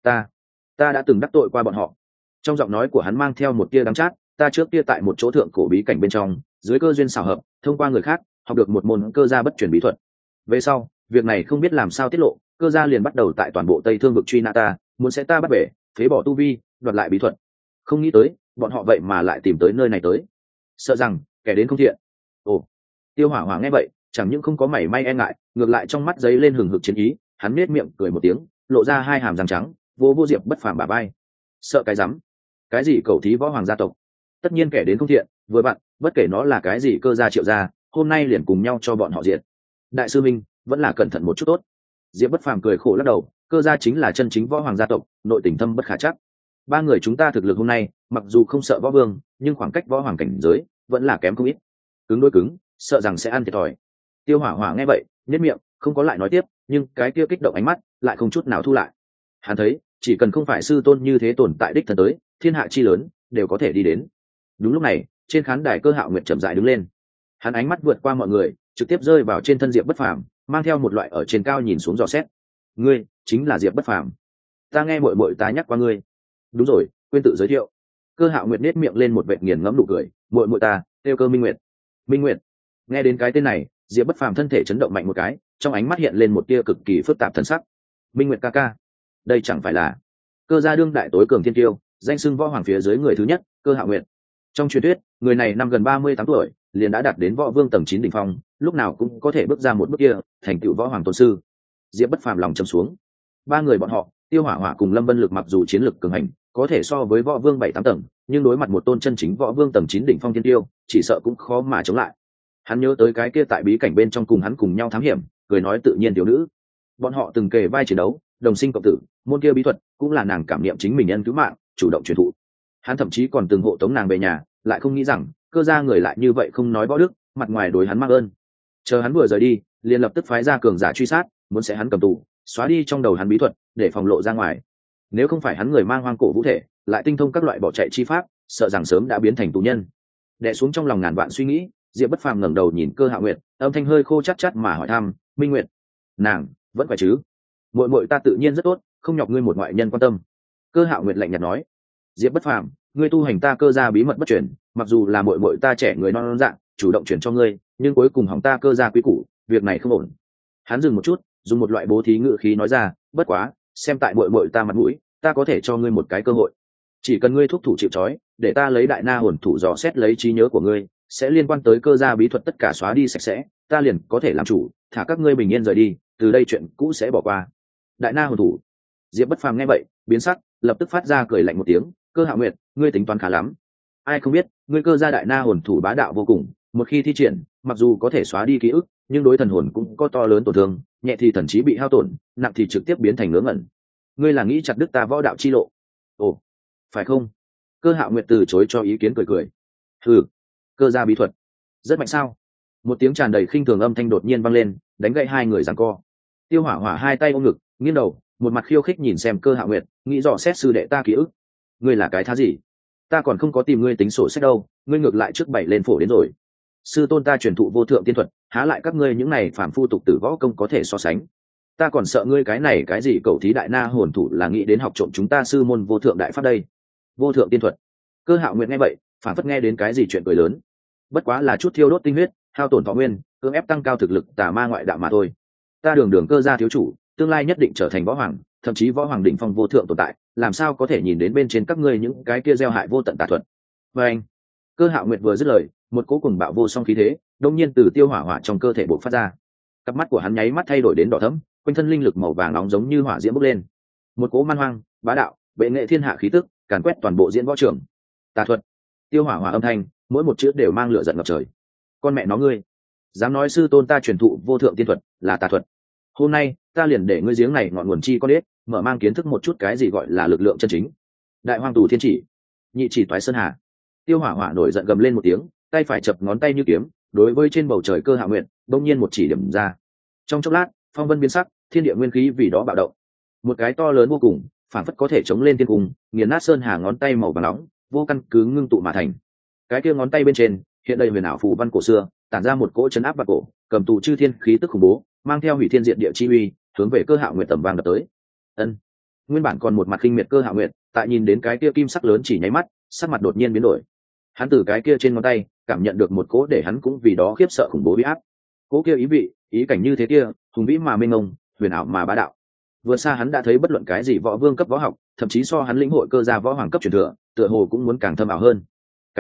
S1: Ta đã từng đắc tội qua bọn họ. Trong giọng nói của hắn mang theo một tia đắng chát, ta trước kia tại một chỗ thượng cổ bí cảnh bên trong, dưới cơ duyên xảo hợp, thông qua người khác, học được một môn cơ gia bất truyền bí thuật. Về sau, việc này không biết làm sao tiết lộ, Cơ gia liền bắt đầu tại toàn bộ Tây Thương vực truy nã ta, muốn sẽ ta bắt bể, phế bỏ tu vi, đoạt lại bí thuật. Không nghĩ tới, bọn họ vậy mà lại tìm tới nơi này tới. Sợ rằng kẻ đến không thiện. Ồ. Tiêu Hỏa Hỏa nghe vậy, chẳng những không có mảy may e ngại, ngược lại trong mắt giấy lên hừng hực chiến ý, hắn nhếch miệng cười một tiếng, lộ ra hai hàm răng trắng, vô Diệp Bất Phàm bả vai. Sợ cái rắm? Cái gì cầu thí võ hoàng gia tộc? Tất nhiên kẻ đến không thiện, vừa bạn, bất kể nó là cái gì Cơ gia Triệu gia, hôm nay liền cùng nhau cho bọn họ diệt. Đại sư minh, vẫn là cẩn thận một chút tốt. Diệp Bất Phàm cười khổ lắc đầu, Cơ gia chính là chân chính võ hoàng gia tộc, nội tình thâm bất khả trắc. Ba người chúng ta thực lực hôm nay, mặc dù không sợ võ vương, nhưng khoảng cách võ hoàng cảnh giới vẫn là kém không ít. Cứng đối cứng, sợ rằng sẽ ăn thiệt thòi. Tiêu Hỏa Hỏa nghe vậy, nhếch miệng, không có lại nói tiếp, nhưng cái kia kích động ánh mắt lại không chút nào thu lại. Hắn thấy, chỉ cần không phải sư tôn như thế tồn tại đích thân tới, thiên hạ chi lớn đều có thể đi đến. Đúng lúc này, trên khán đài Cơ Hạo Nguyệt chậm rãi đứng lên. Hắn ánh mắt vượt qua mọi người, trực tiếp rơi vào trên thân Diệp Bất Phàm, mang theo một loại ở trên cao nhìn xuống dò xét. Ngươi chính là Diệp Bất Phàm? Ta nghe muội muội ta nhắc qua ngươi. Đúng rồi, quên tự giới thiệu. Cơ Hạo Nguyệt nét miệng lên một vệt nghiền ngẫm nụ cười, muội muội ta, tiêu Cơ Minh Nguyệt. Minh Nguyệt. Nghe đến cái tên này, Diệp Bất Phàm thân thể chấn động mạnh một cái, trong ánh mắt hiện lên một tia cực kỳ phức tạp thần sắc. Minh Nguyệt ca ca, đây chẳng phải là Cơ gia đương đại tối cường thiên tiêu, danh xưng võ hoàng phía dưới người thứ nhất, Cơ Hạo Nguyệt. Trong truyền thuyết, người này năm gần 38 tuổi, liền đã đạt đến võ vương tầng 9 đỉnh phong, lúc nào cũng có thể bước ra một bước kia, thành tựu võ hoàng tôn sư. Diệp Bất Phàm lòng trầm xuống. Ba người bọn họ, Tiêu Hỏa Hỏa cùng Lâm Vân Lực mặc dù chiến lực cường hành, có thể so với võ vương 7-8 tầng, nhưng đối mặt một tôn chân chính võ vương tầng 9 đỉnh phong thiên tiêu, chỉ sợ cũng khó mà chống lại. Hắn nhớ tới cái kia tại bí cảnh bên trong cùng hắn cùng nhau thám hiểm, cười nói tự nhiên thiếu nữ. Bọn họ từng kề vai chiến đấu, đồng sinh cộng tử, môn kia bí thuật cũng là nàng cảm nghiệm chính mình nhân cứu mạng, chủ động truyền thụ. Hắn thậm chí còn từng hộ tống nàng về nhà, lại không nghĩ rằng cơ gia người lại như vậy không nói võ đức, mặt ngoài đối hắn mang ơn. Chờ hắn vừa rời đi, liền lập tức phái ra cường giả truy sát, muốn sẽ hắn cầm tù, xóa đi trong đầu hắn bí thuật để phòng lộ ra ngoài. Nếu không phải hắn người mang hoang cổ vũ thể, lại tinh thông các loại bỏ chạy chi pháp, sợ rằng sớm đã biến thành tù nhân. Đè xuống trong lòng ngàn vạn suy nghĩ, Diệp Bất Phàm ngẩng đầu nhìn Cơ Hạo Nguyệt, âm thanh hơi khô chát chát mà hỏi thăm, "Minh Nguyệt, nàng vẫn khỏe chứ?" "Muội muội ta tự nhiên rất tốt, không nhọc ngươi một ngoại nhân quan tâm." Cơ Hạo Nguyệt lạnh nhạt nói. "Diệp Bất Phàm, ngươi tu hành ta Cơ gia bí mật bất truyền, mặc dù là muội muội ta trẻ người non dạng, chủ động truyền cho ngươi, nhưng cuối cùng hỏng ta Cơ gia quý củ, việc này không ổn." Hắn dừng một chút, dùng một loại bố thí ngữ khí nói ra, "Bất quá, xem tại muội muội ta mặt mũi, ta có thể cho ngươi một cái cơ hội. Chỉ cần ngươi thúc thủ chịu trói, để ta lấy đại na hồn thủ dò xét lấy trí nhớ của ngươi, sẽ liên quan tới Cơ gia bí thuật tất cả xóa đi sạch sẽ, ta liền có thể làm chủ, thả các ngươi bình yên rời đi, từ đây chuyện cũ sẽ bỏ qua." Đại na hồn thủ. Diệp Bất Phàm nghe vậy, biến sắc, lập tức phát ra cười lạnh một tiếng, "Cơ Hạo Nguyệt, ngươi tính toán khá lắm. Ai không biết, ngươi Cơ gia đại na hồn thủ bá đạo vô cùng, một khi thi triển, mặc dù có thể xóa đi ký ức, nhưng đối thần hồn cũng có to lớn tổn thương, nhẹ thì thần trí bị hao tổn, nặng thì trực tiếp biến thành ngớ ngẩn. Ngươi là nghĩ chặt đứt ta võ đạo chi lộ?" "Ồ, phải không?" Cơ Hạo Nguyệt từ chối cho ý kiến cười cười. "Ừ, Cơ gia bí thuật rất mạnh sao?" Một tiếng tràn đầy khinh thường âm thanh đột nhiên vang lên, đánh gãy hai người giằng co. Tiêu Hỏa Hỏa hai tay ôm ngực, nghiêng đầu, một mặt khiêu khích nhìn xem Cơ Hạo Nguyệt, nghĩ dò xét sư đệ ta ký ức. "Ngươi là cái thá gì? Ta còn không có tìm ngươi tính sổ sách đâu, ngươi ngược lại trước bảy lên phổ đến rồi. Sư tôn ta truyền thụ vô thượng tiên thuật, há lại các ngươi những này phàm phu tục tử võ công có thể so sánh. Ta còn sợ ngươi cái này cái gì cầu thí đại na hồn thủ là nghĩ đến học trộm chúng ta sư môn vô thượng đại pháp đây." Vô thượng tiên thuật. Cơ Hạo Nguyệt nghe vậy, phản phất nghe đến cái gì chuyện cười lớn. Bất quá là chút thiêu đốt tinh huyết, hao tổn thọ nguyên, cưỡng ép tăng cao thực lực tà ma ngoại đạo mà thôi. Ta đường đường Cơ gia thiếu chủ, tương lai nhất định trở thành võ hoàng, thậm chí võ hoàng đỉnh phong vô thượng tồn tại, làm sao có thể nhìn đến bên trên các ngươi những cái kia gieo hại vô tận tà thuật. Và anh, Cơ Hạo Nguyệt vừa dứt lời, một cỗ cùng bạo vô song khí thế, đột nhiên từ Tiêu Hỏa Hỏa trong cơ thể bộc phát ra. Cặp mắt của hắn nháy mắt thay đổi đến đỏ thẫm, quanh thân linh lực màu vàng nóng giống như hỏa diễm bốc lên. Một cỗ man hoang, bá đạo, bệ nghệ thiên hạ khí tức, càn quét toàn bộ diễn võ trường. Tà thuật. Tiêu Hỏa Hỏa âm thanh, mỗi một chữ đều mang lửa giận ngập trời. Con mẹ nó ngươi, dám nói sư tôn ta truyền thụ vô thượng tiên thuật là tà thuật? Hôm nay ta liền để ngươi giếng này ngọn nguồn chi con đít, mở mang kiến thức một chút cái gì gọi là lực lượng chân chính. Đại hoang tù thiên chỉ, nhị chỉ toái sơn hà. Tiêu Hỏa Hỏa nổi giận gầm lên một tiếng, tay phải chập ngón tay như kiếm, đối với trên bầu trời Cơ Hạo Nguyệt, bỗng nhiên một chỉ điểm ra. Trong chốc lát, phong vân biến sắc, thiên địa nguyên khí vì đó bạo động. Một cái to lớn vô cùng, phản phất có thể chống lên thiên cung, nghiền nát sơn hà ngón tay màu vàng nóng, vô căn cứ ngưng tụ mà thành. Cái kia ngón tay bên trên, hiện đầy huyền ảo phù văn cổ xưa, tản ra một cỗ chấn áp bạc cổ, cầm tù chư thiên khí tức khủng bố, mang theo hủy thiên diệt địa chi uy, hướng về Cơ Hạo Nguyệt tầm vang đập tới. Ân. Nguyên bản còn một mặt khinh miệt Cơ Hạo Nguyệt, tại nhìn đến cái kia kim sắc lớn chỉ nháy mắt, sắc mặt đột nhiên biến đổi. Hắn từ cái kia trên ngón tay cảm nhận được một cỗ để hắn cũng vì đó khiếp sợ khủng bố uy áp. Cỗ kia ý vị, ý cảnh như thế kia, hùng vĩ mà mênh mông, huyền ảo mà bá đạo. Vừa xa hắn đã thấy bất luận cái gì võ vương cấp võ học, thậm chí so hắn lĩnh hội Cơ gia võ hoàng cấp truyền thừa, tựa hồ cũng muốn càng thâm ảo hơn.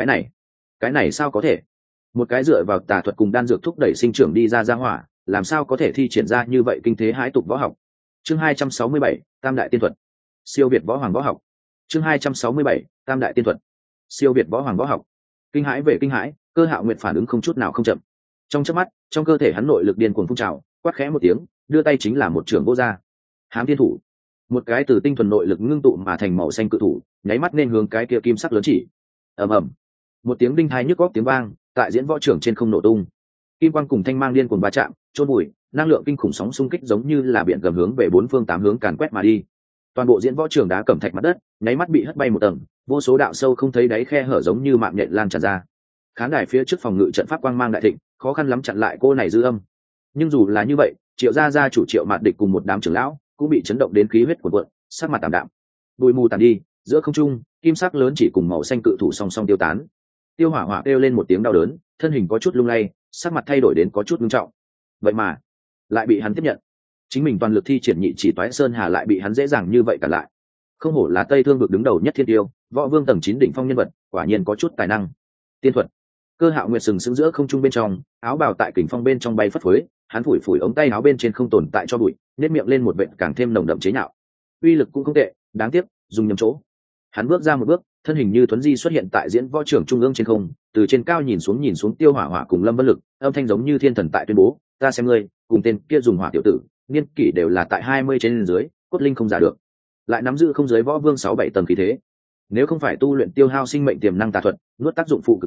S1: Cái này sao có thể? Một cái dựa vào tà thuật cùng đan dược thúc đẩy sinh trưởng đi ra hỏa, làm sao có thể thi triển ra như vậy kinh thế hãi tục võ học? Chương 267, Tam đại tiên thuật. Siêu việt võ hoàng võ học. Chương 267, Tam đại tiên thuật. Siêu việt võ hoàng võ học. Kinh hãi về kinh hãi, Cơ Hạo Nguyệt phản ứng không chút nào không chậm. Trong chớp mắt, trong cơ thể hắn nội lực điên cuồng phun trào, quát khẽ một tiếng, đưa tay chính là một trường vô ra. Hám Thiên Thủ. Một cái từ tinh thuần nội lực ngưng tụ mà thành màu xanh cự thủ, nháy mắt nên hướng cái kia kim sắc lớn chỉ. Ầm ầm. Một tiếng đinh tai nhức óc tiếng vang, tại diễn võ trường trên không nổ tung. Kim quang cùng thanh mang điên cuồng va chạm, chôn bụi, năng lượng kinh khủng sóng xung kích giống như là biển gầm hướng về bốn phương tám hướng càn quét mà đi. Toàn bộ diễn võ trường đá cẩm thạch mặt đất, nháy mắt bị hất bay một tầng, vô số đạo sâu không thấy đáy khe hở giống như mạng nhện lan tràn ra. Khán đài phía trước phòng ngự trận pháp quang mang đại thịnh, khó khăn lắm chặn lại cô này dư âm. Nhưng dù là như vậy, Triệu gia chủ Triệu Mạt Địch cùng một đám trưởng lão cũng bị chấn động đến khí huyết cuồn cuộn, sắc mặt tạm đạm. Bụi mù tàn đi, giữa không trung, kim sắc lớn chỉ cùng màu xanh cự thủ song song tiêu tán. Tiêu Hỏa Hỏa kêu lên một tiếng đau đớn, thân hình có chút lung lay, sắc mặt thay đổi đến có chút nghiêm trọng. Vậy mà, lại bị hắn tiếp nhận. Chính mình toàn lực thi triển nhị chỉ toái sơn hà lại bị hắn dễ dàng như vậy cản lại. Không hổ là Tây Thương vực đứng đầu nhất thiên tiêu, võ vương tầng 9 đỉnh phong nhân vật, quả nhiên có chút tài năng. Tiên thuật. Cơ Hạo Nguyệt sừng sững giữa không trung bên trong, áo bào tại kình phong bên trong bay phất phới, hắn phủi phủi ống tay áo bên trên không tồn tại cho bụi, nét miệng lên một vệt càng thêm nồng đậm chế nhạo. Uy lực cũng không tệ, đáng tiếc, dùng nhầm chỗ. Hắn bước ra một bước, thân hình như thuấn di xuất hiện tại diễn võ trường trung ương trên không, từ trên cao nhìn xuống Tiêu Hỏa Hỏa cùng Lâm Vân Lực, âm thanh giống như thiên thần tại tuyên bố, ta xem ngươi, cùng tên kia dùng hỏa tiểu tử, niên kỷ đều là tại 20 trên dưới, cốt linh không giả được, lại nắm giữ không dưới võ vương 6-7 tầng khí thế. Nếu không phải tu luyện tiêu hao sinh mệnh tiềm năng tà thuật, nuốt tác dụng phụ cực lớn,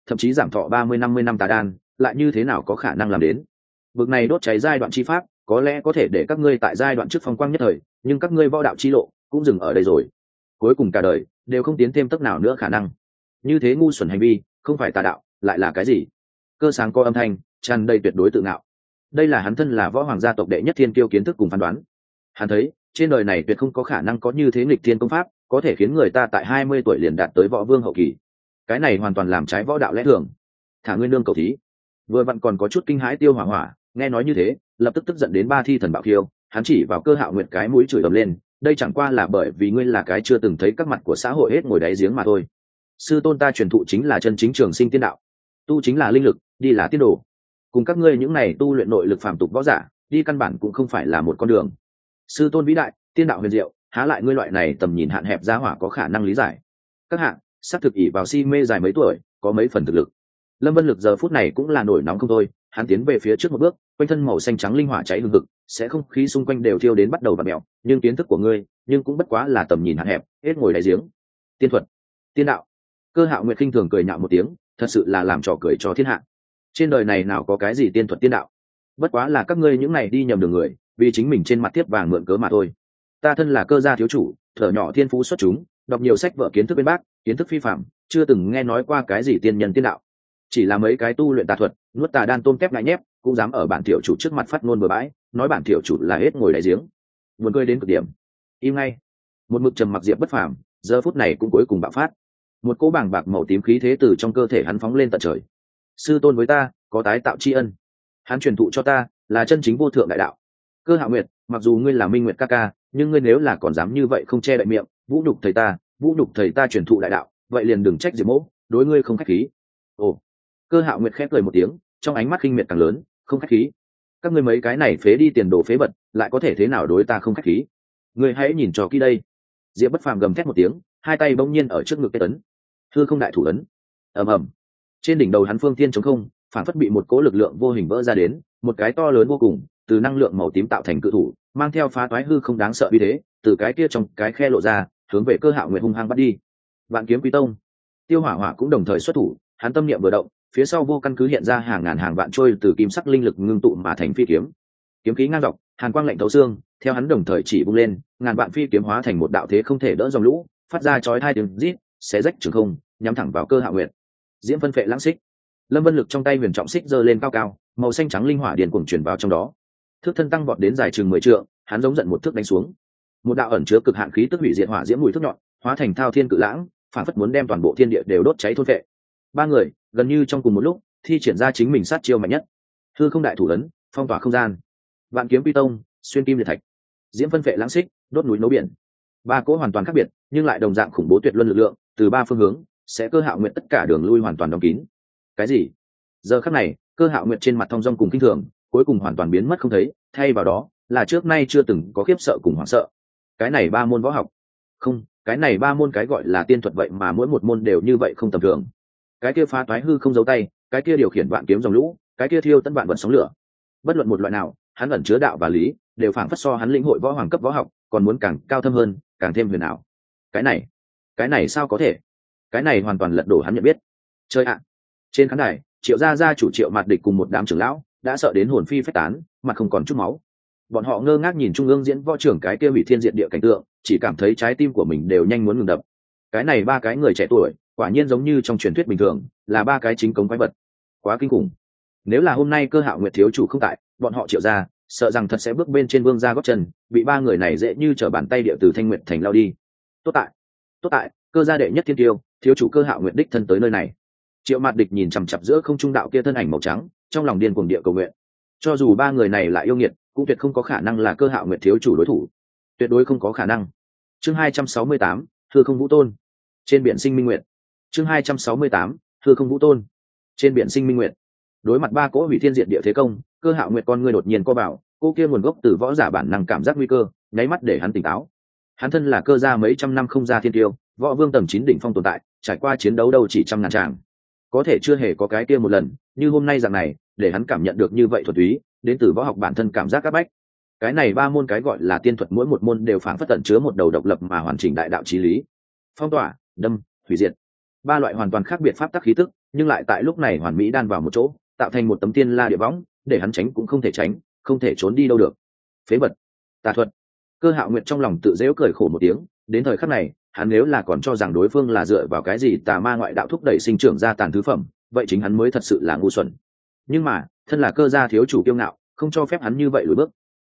S1: thậm chí giảm thọ 30-50 năm tà đan, lại như thế nào có khả năng làm đến? Vực này đốt cháy giai đoạn chi pháp, có lẽ có thể để các ngươi tại giai đoạn trước phong quang nhất thời, nhưng các ngươi võ đạo chi lộ cũng dừng ở đây rồi. Cuối cùng cả đời đều không tiến thêm tấc nào nữa khả năng. Như thế ngu xuẩn hành vi, không phải tà đạo, lại là cái gì? Cơ sáng có âm thanh, tràn đầy tuyệt đối tự ngạo. Đây là hắn thân là võ hoàng gia tộc đệ nhất thiên kiêu kiến thức cùng phán đoán. Hắn thấy, trên đời này tuyệt không có khả năng có như thế nghịch thiên công pháp, có thể khiến người ta tại 20 tuổi liền đạt tới võ vương hậu kỳ. Cái này hoàn toàn làm trái võ đạo lẽ thường. Thả ngươi nương cầu thí. Vừa vặn còn có chút kinh hãi Tiêu Hỏa Hỏa, nghe nói như thế, lập tức tức giận đến ba thi thần bạo khiêu, hắn chỉ vào Cơ Hạo Nguyệt cái mũi chửi ầm lên, đây chẳng qua là bởi vì ngươi là cái chưa từng thấy các mặt của xã hội hết ngồi đáy giếng mà thôi. Sư tôn ta truyền thụ chính là chân chính trường sinh tiên đạo, tu chính là linh lực, đi là tiên đồ. Cùng các ngươi những này tu luyện nội lực phàm tục võ giả, đi căn bản cũng không phải là một con đường. Sư tôn vĩ đại, tiên đạo huyền diệu, há lại ngươi loại này tầm nhìn hạn hẹp giá hỏa có khả năng lý giải. Các hạng, sắp thực ỷ vào si mê dài mấy tuổi, có mấy phần thực lực. Lâm Vân Lực giờ phút này cũng là nổi nóng không thôi, hắn tiến về phía trước một bước, quanh thân màu xanh trắng linh hỏa cháy hừng hực, sẽ không khí xung quanh đều thiêu đến bắt đầu vặn mèo, nhưng kiến thức của ngươi, nhưng cũng bất quá là tầm nhìn hạn hẹp, hết ngồi đáy giếng. Tiên thuật, tiên đạo. Cơ Hạo Nguyệt khinh thường cười nhạo một tiếng, thật sự là làm trò cười cho thiên hạ. Trên đời này nào có cái gì tiên thuật tiên đạo, bất quá là các ngươi những này đi nhầm đường người, vì chính mình trên mặt tiếp vàng mượn cớ mà thôi. Ta thân là Cơ gia thiếu chủ, thở nhỏ thiên phú xuất chúng, đọc nhiều sách vở kiến thức bên bác, kiến thức phi phạm, chưa từng nghe nói qua cái gì tiên nhân tiên đạo. Chỉ là mấy cái tu luyện tà thuật, nuốt tà đan tôm tép ngại nhép, cũng dám ở bản tiểu chủ trước mặt phát ngôn bừa bãi, nói bản tiểu chủ là hết ngồi đáy giếng. Buồn cười đến cực điểm. Im ngay. Một mực trầm mặc Diệp Bất Phàm, giờ phút này cũng cuối cùng bạo phát. Một cỗ bàng bạc màu tím khí thế từ trong cơ thể hắn phóng lên tận trời. Sư tôn với ta, có tái tạo tri ân. Hắn truyền thụ cho ta, là chân chính vô thượng đại đạo. Cơ Hạo Nguyệt, mặc dù ngươi là Minh Nguyệt ca ca, nhưng ngươi nếu là còn dám như vậy không che đậy miệng, vũ nhục thầy ta truyền thụ đại đạo, vậy liền đừng trách Diệp Mỗ, đối ngươi không khách khí. Ồ. Cơ Hạo Nguyệt khép cười một tiếng, trong ánh mắt khinh miệt càng lớn, không khách khí. Các ngươi mấy cái này phế đi tiền đồ phế vật, lại có thể thế nào đối ta không khách khí? Ngươi hãy nhìn cho kỹ đây. Diệp Bất Phàm gầm thét một tiếng, hai tay bỗng nhiên ở trước ngực kết ấn. Hư không đại thủ ấn. Ầm ầm. Trên đỉnh đầu hắn phương thiên trống không, phản phất bị một cỗ lực lượng vô hình vỡ ra đến, một cái to lớn vô cùng, từ năng lượng màu tím tạo thành cự thủ, mang theo phá toái hư không đáng sợ như thế, từ cái kia trong cái khe lộ ra, hướng về Cơ Hạo Nguyệt hung hăng bắt đi. Vạn Kiếm Quý Tông. Tiêu Hỏa Hỏa cũng đồng thời xuất thủ, hắn tâm niệm vừa động, phía sau vô căn cứ hiện ra hàng ngàn hàng vạn trôi từ kim sắc linh lực ngưng tụ mà thành phi kiếm. Kiếm khí ngang dọc, hàn quang lạnh thấu xương, theo hắn đồng thời chỉ vung lên, ngàn vạn phi kiếm hóa thành một đạo thế không thể đỡ dòng lũ, phát ra chói tai tiếng rít, xé rách trường không, nhắm thẳng vào Cơ Hạo Nguyệt. Diễm phân phệ lãng xích. Lâm Vân Lực trong tay huyền trọng xích giơ lên cao cao, màu xanh trắng linh hỏa điền cuồng truyền vào trong đó. Thước thân tăng vọt đến dài chừng 10 trượng, hắn giống giận một thước đánh xuống. Một đạo ẩn chứa cực hạn khí tức hủy diệt hỏa diễm mùi thước nhọn, hóa thành thao thiên cự lãng, phản phất muốn đem toàn bộ thiên địa đều đốt cháy thôn phệ. Ba người, gần như trong cùng một lúc, thi triển ra chính mình sát chiêu mạnh nhất. Hư không đại thủ ấn, phong tỏa không gian. Vạn kiếm quy tông, xuyên kim liệt thạch. Diễm phân phệ lãng xích, đốt núi nấu biển. Ba cỗ hoàn toàn khác biệt, nhưng lại đồng dạng khủng bố tuyệt luân lực lượng, từ ba phương hướng, sẽ Cơ Hạo Nguyệt tất cả đường lui hoàn toàn đóng kín. Cái gì? Giờ khắc này, Cơ Hạo Nguyệt trên mặt thông dong cùng kinh thường, cuối cùng hoàn toàn biến mất không thấy, thay vào đó là trước nay chưa từng có khiếp sợ cùng hoảng sợ. Cái này ba môn võ học, không, cái này ba môn cái gọi là tiên thuật vậy mà mỗi một môn đều như vậy không tầm thường. Cái kia phá toái hư không giấu tay, cái kia điều khiển vạn kiếm dòng lũ, cái kia thiêu tân vạn vận sóng lửa. Bất luận một loại nào, hắn ẩn chứa đạo và lý, đều phảng phất so hắn lĩnh hội võ hoàng cấp võ học, còn muốn càng cao thâm hơn, càng thêm huyền ảo. Cái này sao có thể? Cái này hoàn toàn lật đổ hắn nhận biết. Chơi ạ! Trên khán đài, Triệu gia chủ Triệu Mạt Địch cùng một đám trưởng lão đã sợ đến hồn phi phách tán, mặt không còn chút máu. Bọn họ ngơ ngác nhìn trung ương diễn võ trưởng cái kia hủy thiên diệt địa cảnh tượng, chỉ cảm thấy trái tim của mình đều nhanh muốn ngừng đập. Cái này ba cái người trẻ tuổi, quả nhiên giống như trong truyền thuyết bình thường, là ba cái chính cống quái vật. Quá kinh khủng. Nếu là hôm nay Cơ Hạo Nguyệt thiếu chủ không tại, bọn họ Triệu gia sợ rằng thật sẽ bước bên trên vương gia gót chân, bị ba người này dễ như trở bàn tay địa từ Thanh Nguyệt thành lao đi. Tốt tại, Cơ gia đệ nhất thiên tiêu, thiếu chủ Cơ Hạo Nguyệt đích thân tới nơi này. Triệu Mạt Địch nhìn chằm chằm giữa không trung đạo kia thân ảnh màu trắng, trong lòng điên cuồng địa cầu nguyện. Cho dù ba người này lại yêu nghiệt, cũng tuyệt không có khả năng là Cơ Hạo Nguyệt thiếu chủ đối thủ, tuyệt đối không có khả năng. Chương 268, Hư Không Vũ Tôn. Trên biển Sinh Minh Nguyệt. Chương 268, Hư Không Vũ Tôn. Trên biển Sinh Minh Nguyệt. Đối mặt ba cỗ hủy thiên diệt địa thế công, Cơ Hạo Nguyệt con ngươi đột nhiên co bảo, cô kia nguồn gốc từ võ giả bản năng cảm giác nguy cơ, nháy mắt để hắn tỉnh táo. Hắn thân là Cơ gia mấy trăm năm không ra thiên tiêu, võ vương tầm 9 đỉnh phong tồn tại, trải qua chiến đấu đâu chỉ trăm ngàn tràng, có thể chưa hề có cái kia một lần như hôm nay dạng này để hắn cảm nhận được như vậy thuần túy đến từ võ học bản thân cảm giác áp bách. Cái này ba môn cái gọi là tiên thuật, mỗi một môn đều phảng phất tận chứa một đầu độc lập mà hoàn chỉnh đại đạo chí lý. Phong tỏa, đâm, hủy diệt, ba loại hoàn toàn khác biệt pháp tắc khí tức nhưng lại tại lúc này hoàn mỹ đan vào một chỗ, tạo thành một tấm tiên la địa võng, để hắn tránh cũng không thể tránh, không thể trốn đi đâu được. Phế vật, tà thuật. Cơ Hạo Nguyệt trong lòng tự dễu cười khổ một tiếng, đến thời khắc này, hắn nếu là còn cho rằng đối phương là dựa vào cái gì tà ma ngoại đạo thúc đẩy sinh trưởng ra tàn thứ phẩm, vậy chính hắn mới thật sự là ngu xuẩn. Nhưng mà, thân là Cơ gia thiếu chủ kiêu ngạo, không cho phép hắn như vậy lùi bước.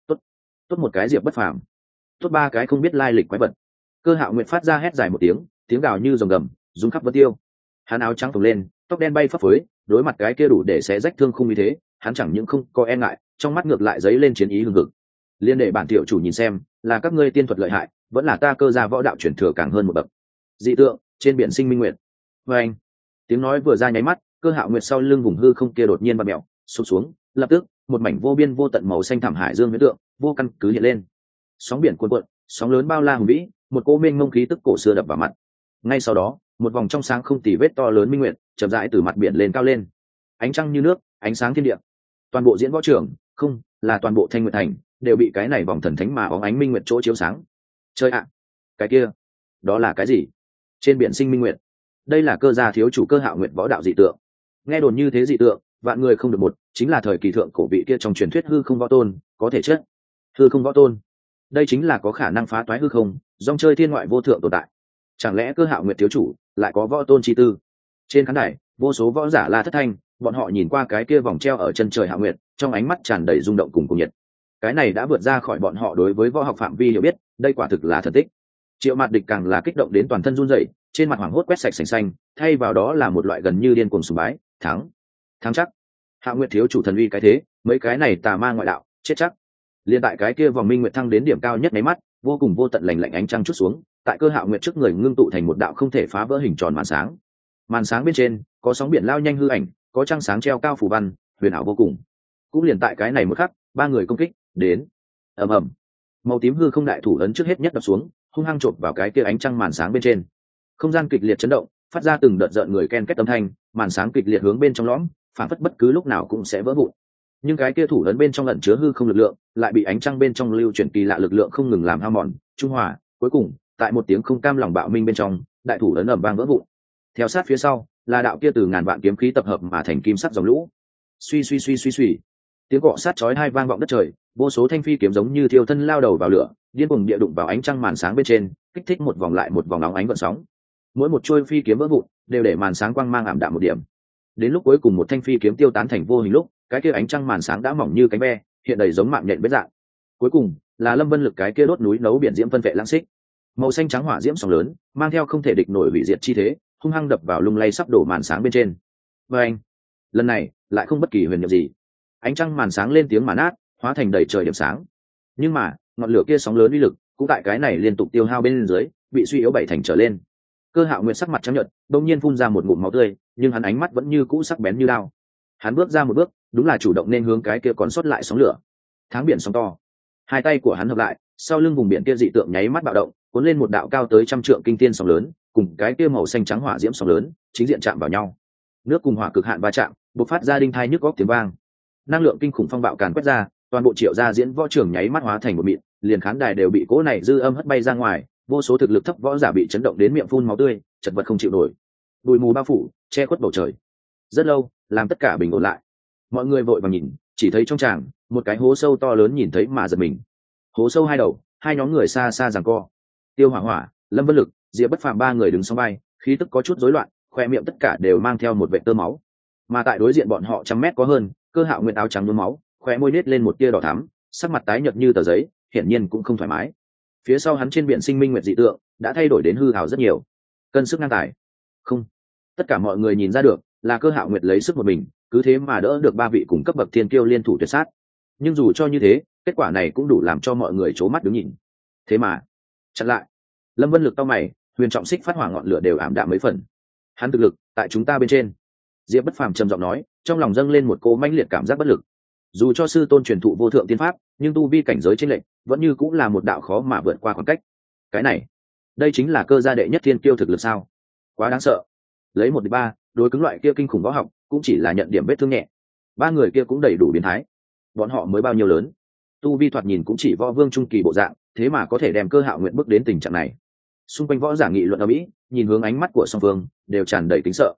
S1: Tốt một cái Diệp Bất Phàm, tốt ba cái không biết lai lịch quái vật. Cơ Hạo Nguyệt phát ra hét dài một tiếng, tiếng gào như rồng gầm, rung khắp vân tiêu. Hắn áo trắng phồng lên, tóc đen bay phấp phới, đối mặt cái kia đủ để xé rách thương khung như thế, hắn chẳng những không có e ngại, trong mắt ngược lại dấy lên chiến ý hừng hực. Liên đệ bản tiểu chủ nhìn xem, là các ngươi tiên thuật lợi hại, vẫn là ta Cơ gia võ đạo truyền thừa càng hơn một bậc. Dị tượng trên biển sinh minh nguyệt. Và anh, tiếng nói vừa ra nháy mắt, Cơ Hạo Nguyệt sau lưng vùng hư không kia đột nhiên bật mèo, sụp xuống, lập tức một mảnh vô biên vô tận màu xanh thẳm hải dương huyễn tượng vô căn cứ hiện lên. Sóng biển cuồn cuộn, sóng lớn bao la hùng vĩ, một cỗ mênh mông khí tức cổ xưa đập vào mặt. Ngay sau đó, một vòng trong sáng không tì vết to lớn minh nguyệt chậm rãi từ mặt biển lên cao lên, ánh trăng như nước, ánh sáng thiên địa. Toàn bộ diễn võ trường, không, là toàn bộ Thanh Nguyệt thành, đều bị cái này vòng thần thánh mà óng ánh minh nguyệt chỗ chiếu sáng. Chơi ạ, cái kia, đó là cái gì? Trên biển sinh minh nguyệt, đây là Cơ gia thiếu chủ Cơ Hạo Nguyệt võ đạo dị tượng. Nghe đồn như thế dị tượng, vạn người không được một, chính là thời kỳ thượng cổ vị kia trong truyền thuyết hư không võ tôn, có thể chết. Hư không võ tôn, đây chính là có khả năng phá toái hư không, dòng chơi thiên ngoại vô thượng tồn tại. Chẳng lẽ Cơ Hạo Nguyệt thiếu chủ lại có võ tôn chi tư? Trên khán đài, vô số võ giả la thất thanh, bọn họ nhìn qua cái kia vòng treo ở chân trời Hạo Nguyệt, trong ánh mắt tràn đầy rung động cùng cuồng nhiệt. Cái này đã vượt ra khỏi bọn họ đối với võ học phạm vi hiểu biết, đây quả thực là thần tích. Triệu Mạt Địch càng là kích động đến toàn thân run rẩy, trên mặt hoảng hốt quét sạch sành xanh, thay vào đó là một loại gần như điên cuồng sùng bái. Thắng chắc. Hạo Nguyệt thiếu chủ thần uy cái thế, mấy cái này tà ma ngoại đạo, chết chắc. Liên tại cái kia vòng minh nguyệt thăng đến điểm cao nhất mấy mắt, vô cùng vô tận lạnh lạnh ánh trăng chút xuống, tại Cơ Hạo Nguyệt trước người ngưng tụ thành một đạo không thể phá vỡ hình tròn màn sáng. Màn sáng bên trên có sóng biển lao nhanh hư ảnh, có trăng sáng treo cao phủ văn, huyền ảo vô cùng. Cũng liền tại cái này một khắc, ba người công kích đến. Ầm ầm. Màu tím hư không đại thủ ấn trước hết nhất đập xuống, hung hăng chộp vào cái kia ánh trăng màn sáng bên trên. Không gian kịch liệt chấn động, phát ra từng đợt rợn người ken két âm thanh, màn sáng kịch liệt hướng bên trong lõm, phản phất bất cứ lúc nào cũng sẽ vỡ vụn. Nhưng cái kia thủ ấn bên trong ẩn chứa hư không lực lượng, lại bị ánh trăng bên trong lưu chuyển kỳ lạ lực lượng không ngừng làm hao mòn, trung hòa, cuối cùng, tại một tiếng không cam lòng bạo minh bên trong, đại thủ ấn ầm vang vỡ vụn. Theo sát phía sau, là đạo kia từ ngàn vạn kiếm khí tập hợp mà thành kim sắc dòng lũ. Suy suy suy suy suy. Tiếng cọ sát chói tai vang vọng đất trời, vô số thanh phi kiếm giống như thiêu thân lao đầu vào lửa, điên cuồng địa đụng vào ánh trăng màn sáng bên trên, kích thích một vòng lại một vòng nóng ánh gợn sóng. Mỗi một trôi phi kiếm vỡ vụn, đều để màn sáng quang mang ảm đạm một điểm. Đến lúc cuối cùng một thanh phi kiếm tiêu tán thành vô hình lúc, cái kia ánh trăng màn sáng đã mỏng như cánh ve, hiện đầy giống mạng nhện vết dạng. Cuối cùng là Lâm Vân Lực cái kia đốt núi nấu biển diễm phân vệ lãng xích, màu xanh trắng hỏa diễm sóng lớn, mang theo không thể địch nổi hủy diệt chi thế, hung hăng đập vào lung lay sắp đổ màn sáng bên trên. Và anh, lần này lại không bất kỳ huyền nhiệm gì, ánh trăng màn sáng lên tiếng mà nát, hóa thành đầy trời điểm sáng. Nhưng mà ngọn lửa kia sóng lớn uy lực cũng tại cái này liên tục tiêu hao bên dưới, bị suy yếu bảy thành trở lên. Cơ Hạo Nguyệt sắc mặt trắng nhợt, đột nhiên phun ra một ngụm máu tươi, nhưng hắn ánh mắt vẫn như cũ sắc bén như đao. Hắn bước ra một bước, đúng là chủ động nên hướng cái kia còn sót lại sóng lửa. Tháng biển sóng to. Hai tay của hắn hợp lại, sau lưng vùng biển kia dị tượng nháy mắt bạo động, cuốn lên một đạo cao tới trăm trượng kinh thiên sóng lớn, cùng cái kia màu xanh trắng hỏa diễm sóng lớn, chính diện chạm vào nhau. Nước cùng hỏa cực hạn va chạm, bộc phát ra đinh thai nhức góc tiếng vang. Năng lượng kinh khủng phong bạo càn quét ra, toàn bộ Triệu gia diễn võ trường nháy mắt hóa thành một mịn, liền khán đài đều bị cỗ này dư âm hất bay ra ngoài, vô số thực lực thấp võ giả bị chấn động đến miệng phun máu tươi, chật vật không chịu nổi. Bụi mù bao phủ, che khuất bầu trời. Rất lâu, làm tất cả bình ổn lại. Mọi người vội vàng nhìn, chỉ thấy trong tràng một cái hố sâu to lớn nhìn thấy mà giật mình. Hố sâu hai đầu, hai nhóm người xa xa giằng co. Tiêu Hỏa Hỏa, Lâm Vân Lực, Diệp Bất Phàm ba người đứng song bay, khí tức có chút rối loạn, khoe miệng tất cả đều mang theo một vệt tơ máu. Mà tại đối diện bọn họ trăm mét có hơn, Cơ Hạo Nguyệt áo trắng nhuốm máu, khoe môi nết lên một tia đỏ thắm, sắc mặt tái nhợt như tờ giấy, hiển nhiên cũng không thoải mái. Phía sau hắn trên biển sinh minh nguyệt dị tượng đã thay đổi đến hư hào rất nhiều. Cân sức ngang tài. Không, tất cả mọi người nhìn ra được là Cơ Hạo Nguyệt lấy sức một mình, cứ thế mà đỡ được ba vị cùng cấp bậc thiên kiêu liên thủ tuyệt sát. Nhưng dù cho như thế, kết quả này cũng đủ làm cho mọi người c mắt đứng nhìn. Thế mà chặn lại. Lâm Vân Lực cau mày, huyền trọng xích phát hỏa ngọn lửa đều ảm đạm mấy phần. Hắn thực lực tại chúng ta bên trên. Diệp Bất Phàm trầm giọng nói, trong lòng dâng lên một cỗ mãnh liệt cảm giác bất lực. Dù cho sư tôn truyền thụ vô thượng tiên pháp, nhưng tu vi cảnh giới trên lệnh vẫn như cũng là một đạo khó mà vượt qua khoảng cách. Cái này, đây chính là Cơ gia đệ nhất thiên kiêu thực lực sao? Quá đáng sợ. Lấy 1-3, đối cứng loại kia kinh khủng võ học, cũng chỉ là nhận điểm vết thương nhẹ. Ba người kia cũng đầy đủ biến thái. Bọn họ mới bao nhiêu lớn? Tu vi thoạt nhìn cũng chỉ võ vương trung kỳ bộ dạng, thế mà có thể đem Cơ Hạo Nguyệt bước đến tình trạng này. Xung quanh võ giả nghị luận ở mỹ, nhìn hướng ánh mắt của song phương, đều tràn đầy kính sợ.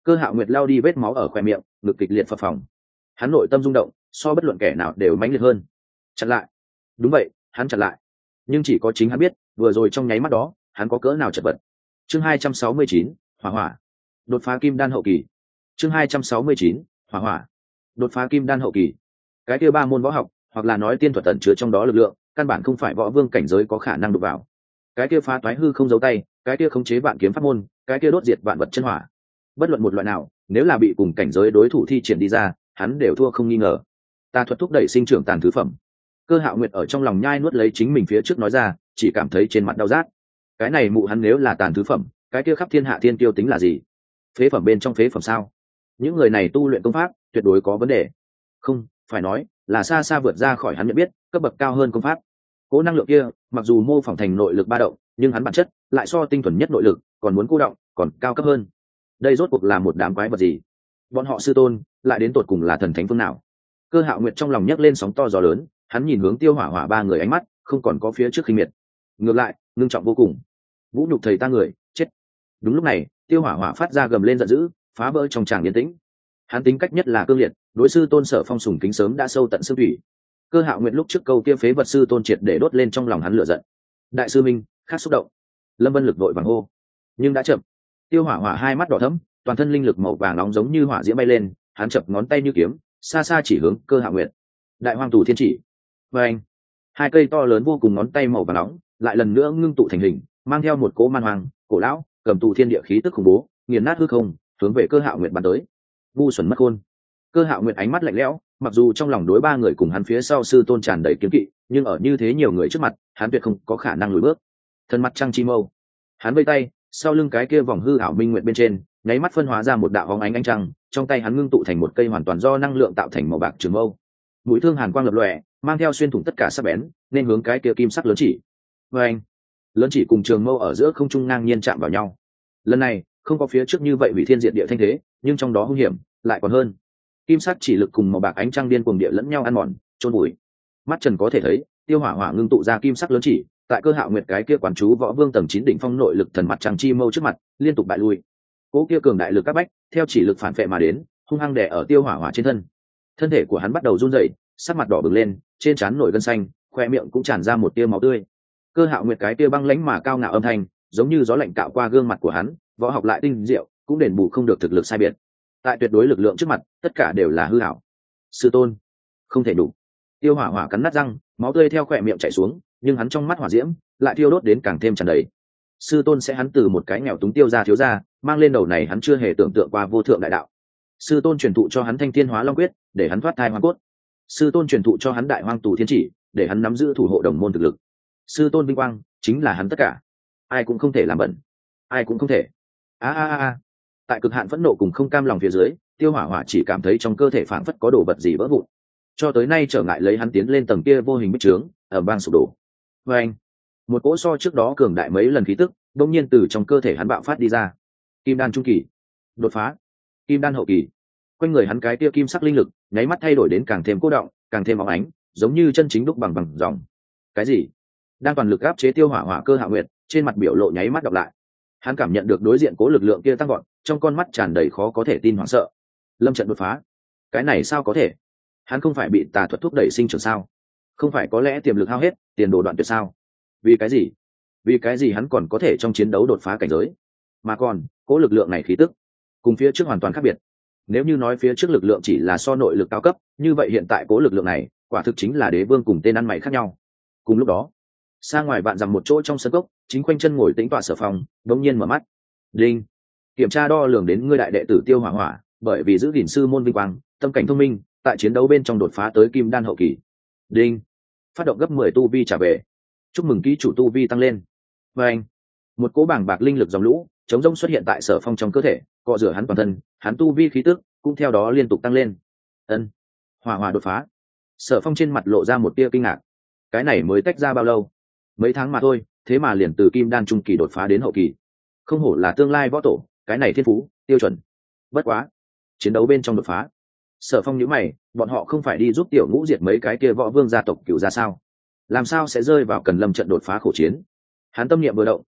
S1: Cơ Hạo Nguyệt lao đi vết máu ở khoe miệng, ngực kịch liệt phập phồng. Hắn nội tâm rung động, so bất luận kẻ nào đều mãnh liệt hơn. Chặn lại. Đúng vậy, hắn chặn lại. Nhưng chỉ có chính hắn biết, vừa rồi trong nháy mắt đó, hắn có cỡ nào chật vật. Chương 269, hỏa hỏa. Đột phá kim đan hậu kỳ. Chương 269, hỏa hỏa. Đột phá kim đan hậu kỳ. Cái kia ba môn võ học, hoặc là nói tiên thuật tẩn chứa trong đó lực lượng, căn bản không phải võ vương cảnh giới có khả năng đụng vào. Cái kia phá toái hư không giấu tay, cái kia khống chế vạn kiếm pháp môn, cái kia đốt diệt vạn vật chân hỏa. Bất luận một loại nào, nếu là bị cùng cảnh giới đối thủ thi triển đi ra, hắn đều thua không nghi ngờ. Ta thuật thúc đẩy sinh trưởng tàn thứ phẩm. Cơ Hạo Nguyệt ở trong lòng nhai nuốt lấy chính mình phía trước nói ra, chỉ cảm thấy trên mặt đau rát. Cái này mụ hắn nếu là tàn thứ phẩm, cái kia khắp thiên hạ thiên tiêu tính là gì? Phế phẩm bên trong phế phẩm sao? Những người này tu luyện công pháp tuyệt đối có vấn đề. Không, phải nói là xa xa vượt ra khỏi hắn nhận biết, cấp bậc cao hơn công pháp. Cố năng lượng kia, mặc dù mô phỏng thành nội lực ba động, nhưng hắn bản chất lại so tinh thuần nhất nội lực, còn muốn cô động, còn cao cấp hơn. Đây rốt cuộc là một đám quái vật gì? Bọn họ sư tôn, lại đến tột cùng là thần thánh phương nào? Cơ Hạo Nguyệt trong lòng nhấc lên sóng to gió lớn, hắn nhìn hướng Tiêu Hỏa Hỏa ba người ánh mắt, không còn có phía trước khinh miệt. Ngược lại, ngưng trọng vô cùng. Vũ nhục thầy ta người, chết. Đúng lúc này, Tiêu Hỏa Hỏa phát ra gầm lên giận dữ, phá vỡ trong tràng yên tĩnh. Hắn tính cách nhất là cương liệt, đối sư tôn Sở Phong sùng kính sớm đã sâu tận xương thủy. Cơ Hạo Nguyệt lúc trước câu kia phế vật sư tôn triệt để đốt lên trong lòng hắn lửa giận. Đại sư minh, khác xúc động. Lâm Vân Lực vội vàng hô, nhưng đã chậm. Tiêu Hỏa Hỏa hai mắt đỏ thẫm, toàn thân linh lực màu vàng nóng giống như hỏa diễm bay lên, hắn chập ngón tay như kiếm, xa xa chỉ hướng Cơ Hạo Nguyệt. Đại Hoang Tù Thiên Chỉ. Và anh, hai cây to lớn vô cùng ngón tay màu vàng nóng, lại lần nữa ngưng tụ thành hình, mang theo một cỗ man hoang, cổ lão, cầm tù thiên địa khí tức khủng bố, nghiền nát hư không, hướng về Cơ Hạo Nguyệt bắn tới. Ngu xuẩn mất khôn. Cơ Hạo Nguyệt ánh mắt lạnh lẽo, mặc dù trong lòng đối ba người cùng hắn phía sau sư tôn tràn đầy kiêng kỵ, nhưng ở như thế nhiều người trước mặt, hắn tuyệt không có khả năng lùi bước. Thân mặt trăng chi mâu, hắn vây tay, sau lưng cái kia vòng hư ảo minh nguyệt bên trên, nháy mắt phân hóa ra một đạo hóng ánh trăng, trong tay hắn ngưng tụ thành một cây hoàn toàn do năng lượng tạo thành màu bạc trường mâu. Mũi thương hàn quang lập lòe, mang theo xuyên thủng tất cả sắc bén, nên hướng cái kia kim sắc lớn chỉ. Và anh, lớn chỉ cùng trường mâu ở giữa không trung ngang nhiên chạm vào nhau. Lần này, không có phía trước như vậy hủy thiên diệt địa thanh thế, nhưng trong đó hung hiểm lại còn hơn. Kim sắc chỉ lực cùng màu bạc ánh trăng điên cuồng địa lẫn nhau ăn mòn, chôn bụi. Mắt Trần có thể thấy, Tiêu Hỏa Hỏa ngưng tụ ra kim sắc lớn chỉ, tại Cơ Hạo Nguyệt cái kia quán chú võ vương tầng 9 đỉnh phong nội lực thần mặt trăng chi mâu trước mặt, liên tục bại lui. Cố kia cường đại lực các bách, theo chỉ lực phản phệ mà đến, hung hăng đè ở Tiêu Hỏa Hỏa trên thân. Thân thể của hắn bắt đầu run rẩy, sắc mặt đỏ bừng lên, trên trán nổi gân xanh, khoe miệng cũng tràn ra một tia máu tươi. Cơ Hạo Nguyệt cái tia băng lãnh mà cao ngạo âm thanh, giống như gió lạnh cạo qua gương mặt của hắn, võ học lại tinh diệu, cũng đền bù không được thực lực sai biệt. Tại tuyệt đối lực lượng trước mặt, tất cả đều là hư ảo. Sư tôn, không thể đủ. Tiêu Hỏa Hỏa cắn nát răng, máu tươi theo khoe miệng chảy xuống, nhưng hắn trong mắt hỏa diễm lại thiêu đốt đến càng thêm tràn đầy. Sư tôn sẽ hắn từ một cái nghèo túng tiêu gia thiếu gia, mang lên đầu này hắn chưa hề tưởng tượng qua vô thượng đại đạo. Sư tôn truyền thụ cho hắn Thanh Thiên Hóa Long Quyết, để hắn thoát thai hóa cốt. Sư tôn truyền thụ cho hắn Đại Hoang Tù Thiên Chỉ, để hắn nắm giữ thủ hộ đồng môn thực lực. Sư tôn vinh quang chính là hắn tất cả, ai cũng không thể làm bẩn, ai cũng không thể. Tại cực hạn phẫn nộ cùng không cam lòng phía dưới, Tiêu Hỏa Hỏa chỉ cảm thấy trong cơ thể phảng phất có đồ vật gì vỡ vụn. Cho tới nay trở ngại lấy hắn tiến lên tầng kia vô hình bích trướng, ở bang sụp đổ. Và anh, một cỗ so trước đó cường đại mấy lần khí tức, đột nhiên từ trong cơ thể hắn bạo phát đi ra. Kim đan trung kỳ, đột phá, kim đan hậu kỳ. Quanh người hắn cái kia kim sắc linh lực, nháy mắt thay đổi đến càng thêm cô động, càng thêm óng ánh, giống như chân chính đúc bằng dòng. Cái gì? Đang toàn lực áp chế Tiêu Hỏa Hỏa Cơ Hạo Nguyệt, trên mặt biểu lộ nháy mắt đọc lại. Hắn cảm nhận được đối diện cố lực lượng kia tăng vọt, trong con mắt tràn đầy khó có thể tin hoảng sợ. Lâm trận đột phá, cái này sao có thể? Hắn không phải bị tà thuật thúc đẩy sinh trưởng sao? Không phải có lẽ tiềm lực hao hết, tiền đồ đoạn tuyệt sao? Vì cái gì? Vì cái gì hắn còn có thể trong chiến đấu đột phá cảnh giới? Mà còn, cố lực lượng này khí tức, cùng phía trước hoàn toàn khác biệt. Nếu như nói phía trước lực lượng chỉ là so nội lực cao cấp, như vậy hiện tại cố lực lượng này, quả thực chính là đế vương cùng tên ăn mày khác nhau. Cùng lúc đó, xa ngoài vạn dặm một chỗ trong sân cốc, chính quanh chân ngồi tĩnh tọa Sở Phong, đột nhiên mở mắt. Đinh, kiểm tra đo lường đến ngươi đại đệ tử Tiêu Hỏa Hỏa, bởi vì giữ gìn sư môn vinh quang, tâm cảnh thông minh, tại chiến đấu bên trong đột phá tới kim đan hậu kỳ. Đinh, phát động gấp 10 tu vi trả về. Chúc mừng ký chủ tu vi tăng lên. Và anh, một cỗ bảng bạc linh lực dòng lũ chống rông xuất hiện tại Sở Phong trong cơ thể, cọ rửa hắn toàn thân, hắn tu vi khí tức cũng theo đó liên tục tăng lên. Ân, Hỏa Hỏa đột phá. Sở Phong trên mặt lộ ra một tia kinh ngạc. Cái này mới tách ra bao lâu? Mấy tháng mà thôi, thế mà liền từ kim đan trung kỳ đột phá đến hậu kỳ. Không hổ là tương lai võ tổ, cái này thiên phú tiêu chuẩn. Bất quá, chiến đấu bên trong đột phá. Sở Phong nhíu mày, bọn họ không phải đi giúp Tiểu Ngũ diệt mấy cái kia võ vương gia tộc cửu gia sao? Làm sao sẽ rơi vào cần lâm trận đột phá khổ chiến? Hắn tâm niệm vừa động,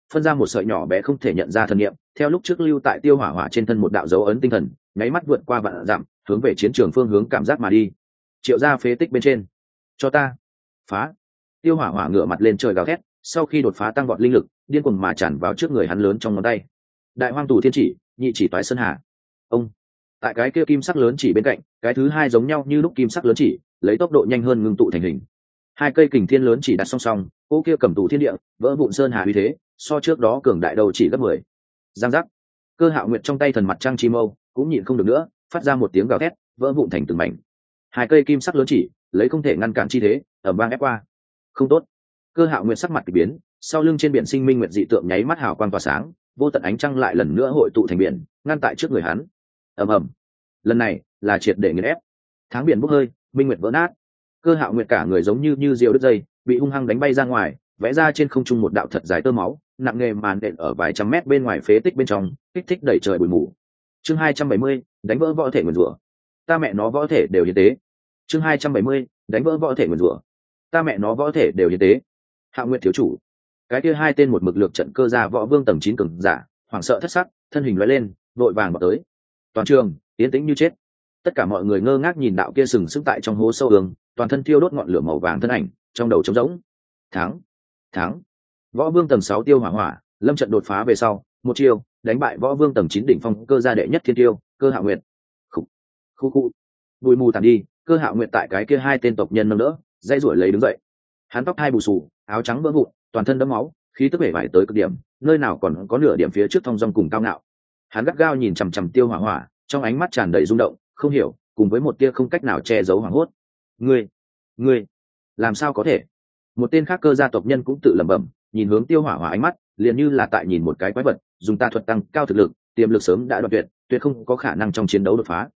S1: phân ra một sợi nhỏ bé không thể nhận ra thần niệm, theo lúc trước lưu tại Tiêu Hỏa Hỏa trên thân một đạo dấu ấn tinh thần, nháy mắt vượt qua vạn dặm, hướng về chiến trường phương hướng cảm giác mà đi. Triệu gia phế tích bên trên, cho ta phá! Tiêu Hỏa Hỏa ngửa mặt lên trời gào thét, sau khi đột phá tăng vọt linh lực, điên cuồng mà tràn vào trước người hắn lớn trong ngón tay. Đại Hoang Tù Thiên Chỉ, nhị chỉ toái sơn hà. Ông tại cái kia kim sắc lớn chỉ bên cạnh, cái thứ hai giống nhau như lúc kim sắc lớn chỉ, lấy tốc độ nhanh hơn ngưng tụ thành hình. Hai cây kình thiên lớn chỉ đặt song song, cô kia cầm tù thiên địa, vỡ vụn sơn hà uy thế, so trước đó cường đại đầu chỉ gấp 10. Giang giác. Cơ Hạo Nguyệt trong tay thần mặt trăng chi mâu cũng nhịn không được nữa, phát ra một tiếng gào thét, vỡ vụn thành từng mảnh. Hai cây kim sắc lớn chỉ, lấy không thể ngăn cản chi thế, ầm vang ép qua. Không tốt. Cơ Hạo Nguyệt sắc mặt kỳ biến, sau lưng trên biển sinh minh nguyệt dị tượng nháy mắt hào quang tỏa sáng, vô tận ánh trăng lại lần nữa hội tụ thành biển, ngăn tại trước người hắn. Ầm ầm. Lần này là triệt để nghiền ép. Tháng biển bốc hơi, minh nguyệt vỡ nát. Cơ Hạo Nguyệt cả người giống như diều đứt dây, bị hung hăng đánh bay ra ngoài, vẽ ra trên không trung một đạo thật dài tơ máu, nặng nề màn đện ở vài trăm mét bên ngoài phế tích bên trong, kích thích đẩy trời bụi mù. Chương 270, đánh vỡ võ thể nguyên rủa. Ta mẹ nó võ thể đều hiến tế. Chương 270, đánh vỡ võ thể nguyên rủa. Ta mẹ nó võ thể đều hiến tế. Hạo Nguyệt thiếu chủ. Cái kia hai tên một mực lược trận cơ gia võ vương tầng 9 cường giả, hoảng sợ thất sắc, thân hình lóe lên, vội vàng vào tới. Toàn trường yên tĩnh như chết. Tất cả mọi người ngơ ngác nhìn đạo kia sừng sững tại trong hố sâu ương, toàn thân thiêu đốt ngọn lửa màu vàng thân ảnh, trong đầu trống rỗng. Thắng. Võ vương tầng 6 Tiêu Hỏa Hỏa, lâm trận đột phá về sau, một chiêu đánh bại võ vương tầng 9 đỉnh phong cơ gia đệ nhất thiên tiêu, Cơ Hạo Nguyệt. Khu. Bụi mù tàn đi, Cơ Hạo Nguyệt tại cái kia hai tên tộc nhân nâng đỡ, dây ruổi lấy đứng dậy. Hắn tóc hai bù xù, áo trắng vỡ vụn, toàn thân đẫm máu, khí tức bể bại tới cực điểm, nơi nào còn có nửa điểm phía trước thong dong cùng cao ngạo. Hắn gắt gao nhìn chằm chằm Tiêu Hỏa Hỏa, trong ánh mắt tràn đầy rung động, không hiểu, cùng với một tia không cách nào che giấu hoảng hốt. Ngươi, làm sao có thể? Một tên khác cơ gia tộc nhân cũng tự lẩm bẩm, nhìn hướng Tiêu Hỏa Hỏa ánh mắt, liền như là tại nhìn một cái quái vật, dùng tà thuật tăng cao thực lực, tiềm lực sớm đã đoạn tuyệt không có khả năng trong chiến đấu đột phá.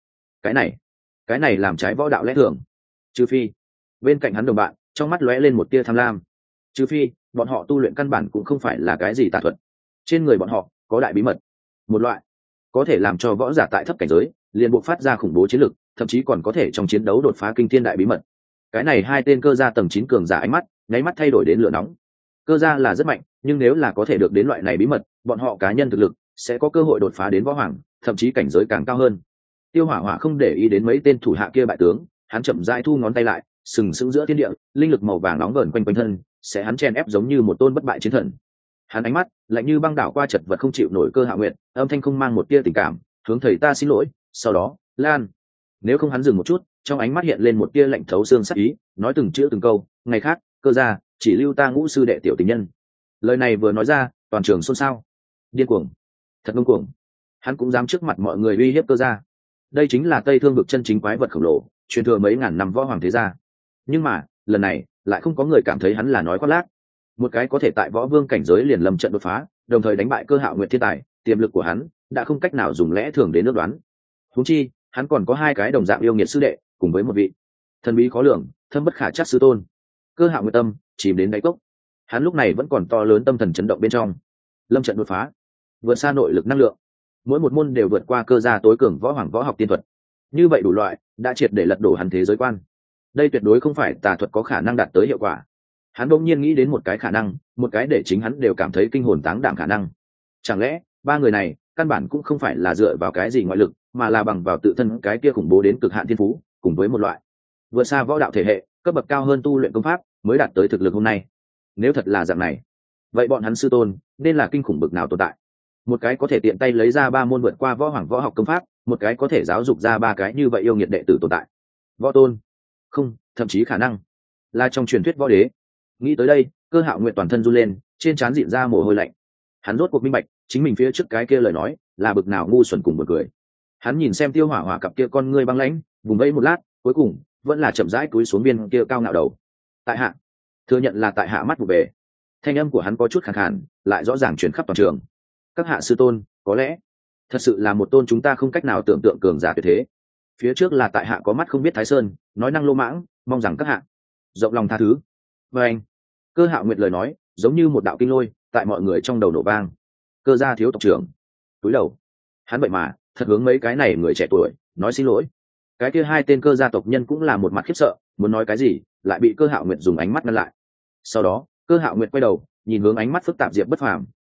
S1: Cái này làm trái võ đạo lẽ thường. Trừ phi, bên cạnh hắn đồng bạn, trong mắt lóe lên một tia tham lam. Trừ phi, bọn họ tu luyện căn bản cũng không phải là cái gì tà thuật. Trên người bọn họ có đại bí mật, một loại có thể làm cho võ giả tại thấp cảnh giới liền buộc phát ra khủng bố chiến lực, thậm chí còn có thể trong chiến đấu đột phá kinh thiên đại bí mật. Cái này hai tên cơ gia tầng 9 cường giả ánh mắt nháy mắt thay đổi đến lửa nóng. Cơ gia là rất mạnh, nhưng nếu là có thể được đến loại này bí mật, bọn họ cá nhân thực lực sẽ có cơ hội đột phá đến võ hoàng, thậm chí cảnh giới càng cao hơn. Tiêu Hỏa Hỏa không để ý đến mấy tên thủ hạ kia bại tướng, hắn chậm rãi thu ngón tay lại, sừng sững giữa thiên địa, linh lực màu vàng nóng vờn quanh quanh thân, sẽ hắn chen ép giống như một tôn bất bại chiến thần. Hắn ánh mắt lạnh như băng đảo qua chật vật không chịu nổi Cơ Hạo Nguyệt, âm thanh không mang một tia tình cảm, hướng thầy ta xin lỗi, sau đó, lan. Nếu không hắn dừng một chút, trong ánh mắt hiện lên một tia lạnh thấu xương sắc ý, nói từng chữ từng câu, ngày khác, Cơ gia chỉ lưu ta Ngũ sư đệ tiểu tình nhân. Lời này vừa nói ra, toàn trường xôn xao. Điên cuồng, thật ngông cuồng. Hắn cũng dám trước mặt mọi người uy hiếp Cơ gia. Đây chính là Tây Thương vực chân chính quái vật khổng lồ, truyền thừa mấy ngàn năm võ hoàng thế gia. Nhưng mà, lần này, lại không có người cảm thấy hắn là nói khoác lác. Một cái có thể tại võ vương cảnh giới liền lâm trận đột phá, đồng thời đánh bại Cơ Hạo Nguyệt thiên tài, tiềm lực của hắn đã không cách nào dùng lẽ thường đến ước đoán. Huống chi, hắn còn có hai cái đồng dạng yêu nghiệt sư đệ, cùng với một vị thần bí khó lường, thâm bất khả trắc sư tôn. Cơ Hạo Nguyệt tâm chìm đến đáy cốc. Hắn lúc này vẫn còn to lớn tâm thần chấn động bên trong. Lâm trận đột phá, vượt xa nội lực năng lượng, mỗi một môn đều vượt qua cơ gia tối cường võ hoàng võ học tiên thuật. Như vậy đủ loại đã triệt để lật đổ hắn thế giới quan. Đây tuyệt đối không phải tà thuật có khả năng đạt tới hiệu quả. Hắn đột nhiên nghĩ đến một cái khả năng, một cái để chính hắn đều cảm thấy kinh hồn táng đảm khả năng. Chẳng lẽ ba người này căn bản cũng không phải là dựa vào cái gì ngoại lực, mà là bằng vào tự thân cái kia khủng bố đến cực hạn thiên phú, cùng với một loại vượt xa võ đạo thể hệ, cấp bậc cao hơn tu luyện công pháp mới đạt tới thực lực hôm nay. Nếu thật là dạng này, vậy bọn hắn sư tôn nên là kinh khủng bậc nào tồn tại? Một cái có thể tiện tay lấy ra 3 môn vượt qua võ hoàng võ học công pháp, một cái có thể giáo dục ra 3 cái như vậy yêu nghiệt đệ tử tồn tại. Võ tôn? Không, thậm chí khả năng là trong truyền thuyết võ đế. Nghĩ tới đây, Cơ Hạo Nguyệt toàn thân run lên, trên trán dịn ra mồ hôi lạnh. Hắn rốt cuộc minh bạch, chính mình phía trước cái kia lời nói là bực nào ngu xuẩn cùng buồn cười. Hắn nhìn xem Tiêu Hỏa Hỏa cặp kia con ngươi băng lãnh, vùng vẫy một lát, cuối cùng vẫn là chậm rãi cúi xuống viên kia cao ngạo đầu. Tại hạ, thừa nhận là tại hạ mắt vụ về. Thanh âm của hắn có chút khàn khàn, lại rõ ràng truyền khắp toàn trường. Các hạ sư tôn, có lẽ thật sự là một tôn chúng ta không cách nào tưởng tượng cường giả tuyệt thế. Phía trước là tại hạ có mắt không biết Thái Sơn, nói năng lô mãng, mong rằng các hạ rộng lòng tha thứ. Và anh, Cơ Hạo Nguyệt lời nói giống như một đạo kinh lôi tại mọi người trong đầu nổ vang. Cơ gia thiếu tộc trưởng túi đầu, hắn vậy mà thật hướng mấy cái này người trẻ tuổi nói xin lỗi. Cái kia hai tên cơ gia tộc nhân cũng là một mặt khiếp sợ, muốn nói cái gì lại bị Cơ Hạo Nguyệt dùng ánh mắt ngăn lại. Sau đó Cơ Hạo Nguyệt quay đầu nhìn hướng ánh mắt phức tạp Diệp Bất Phàm,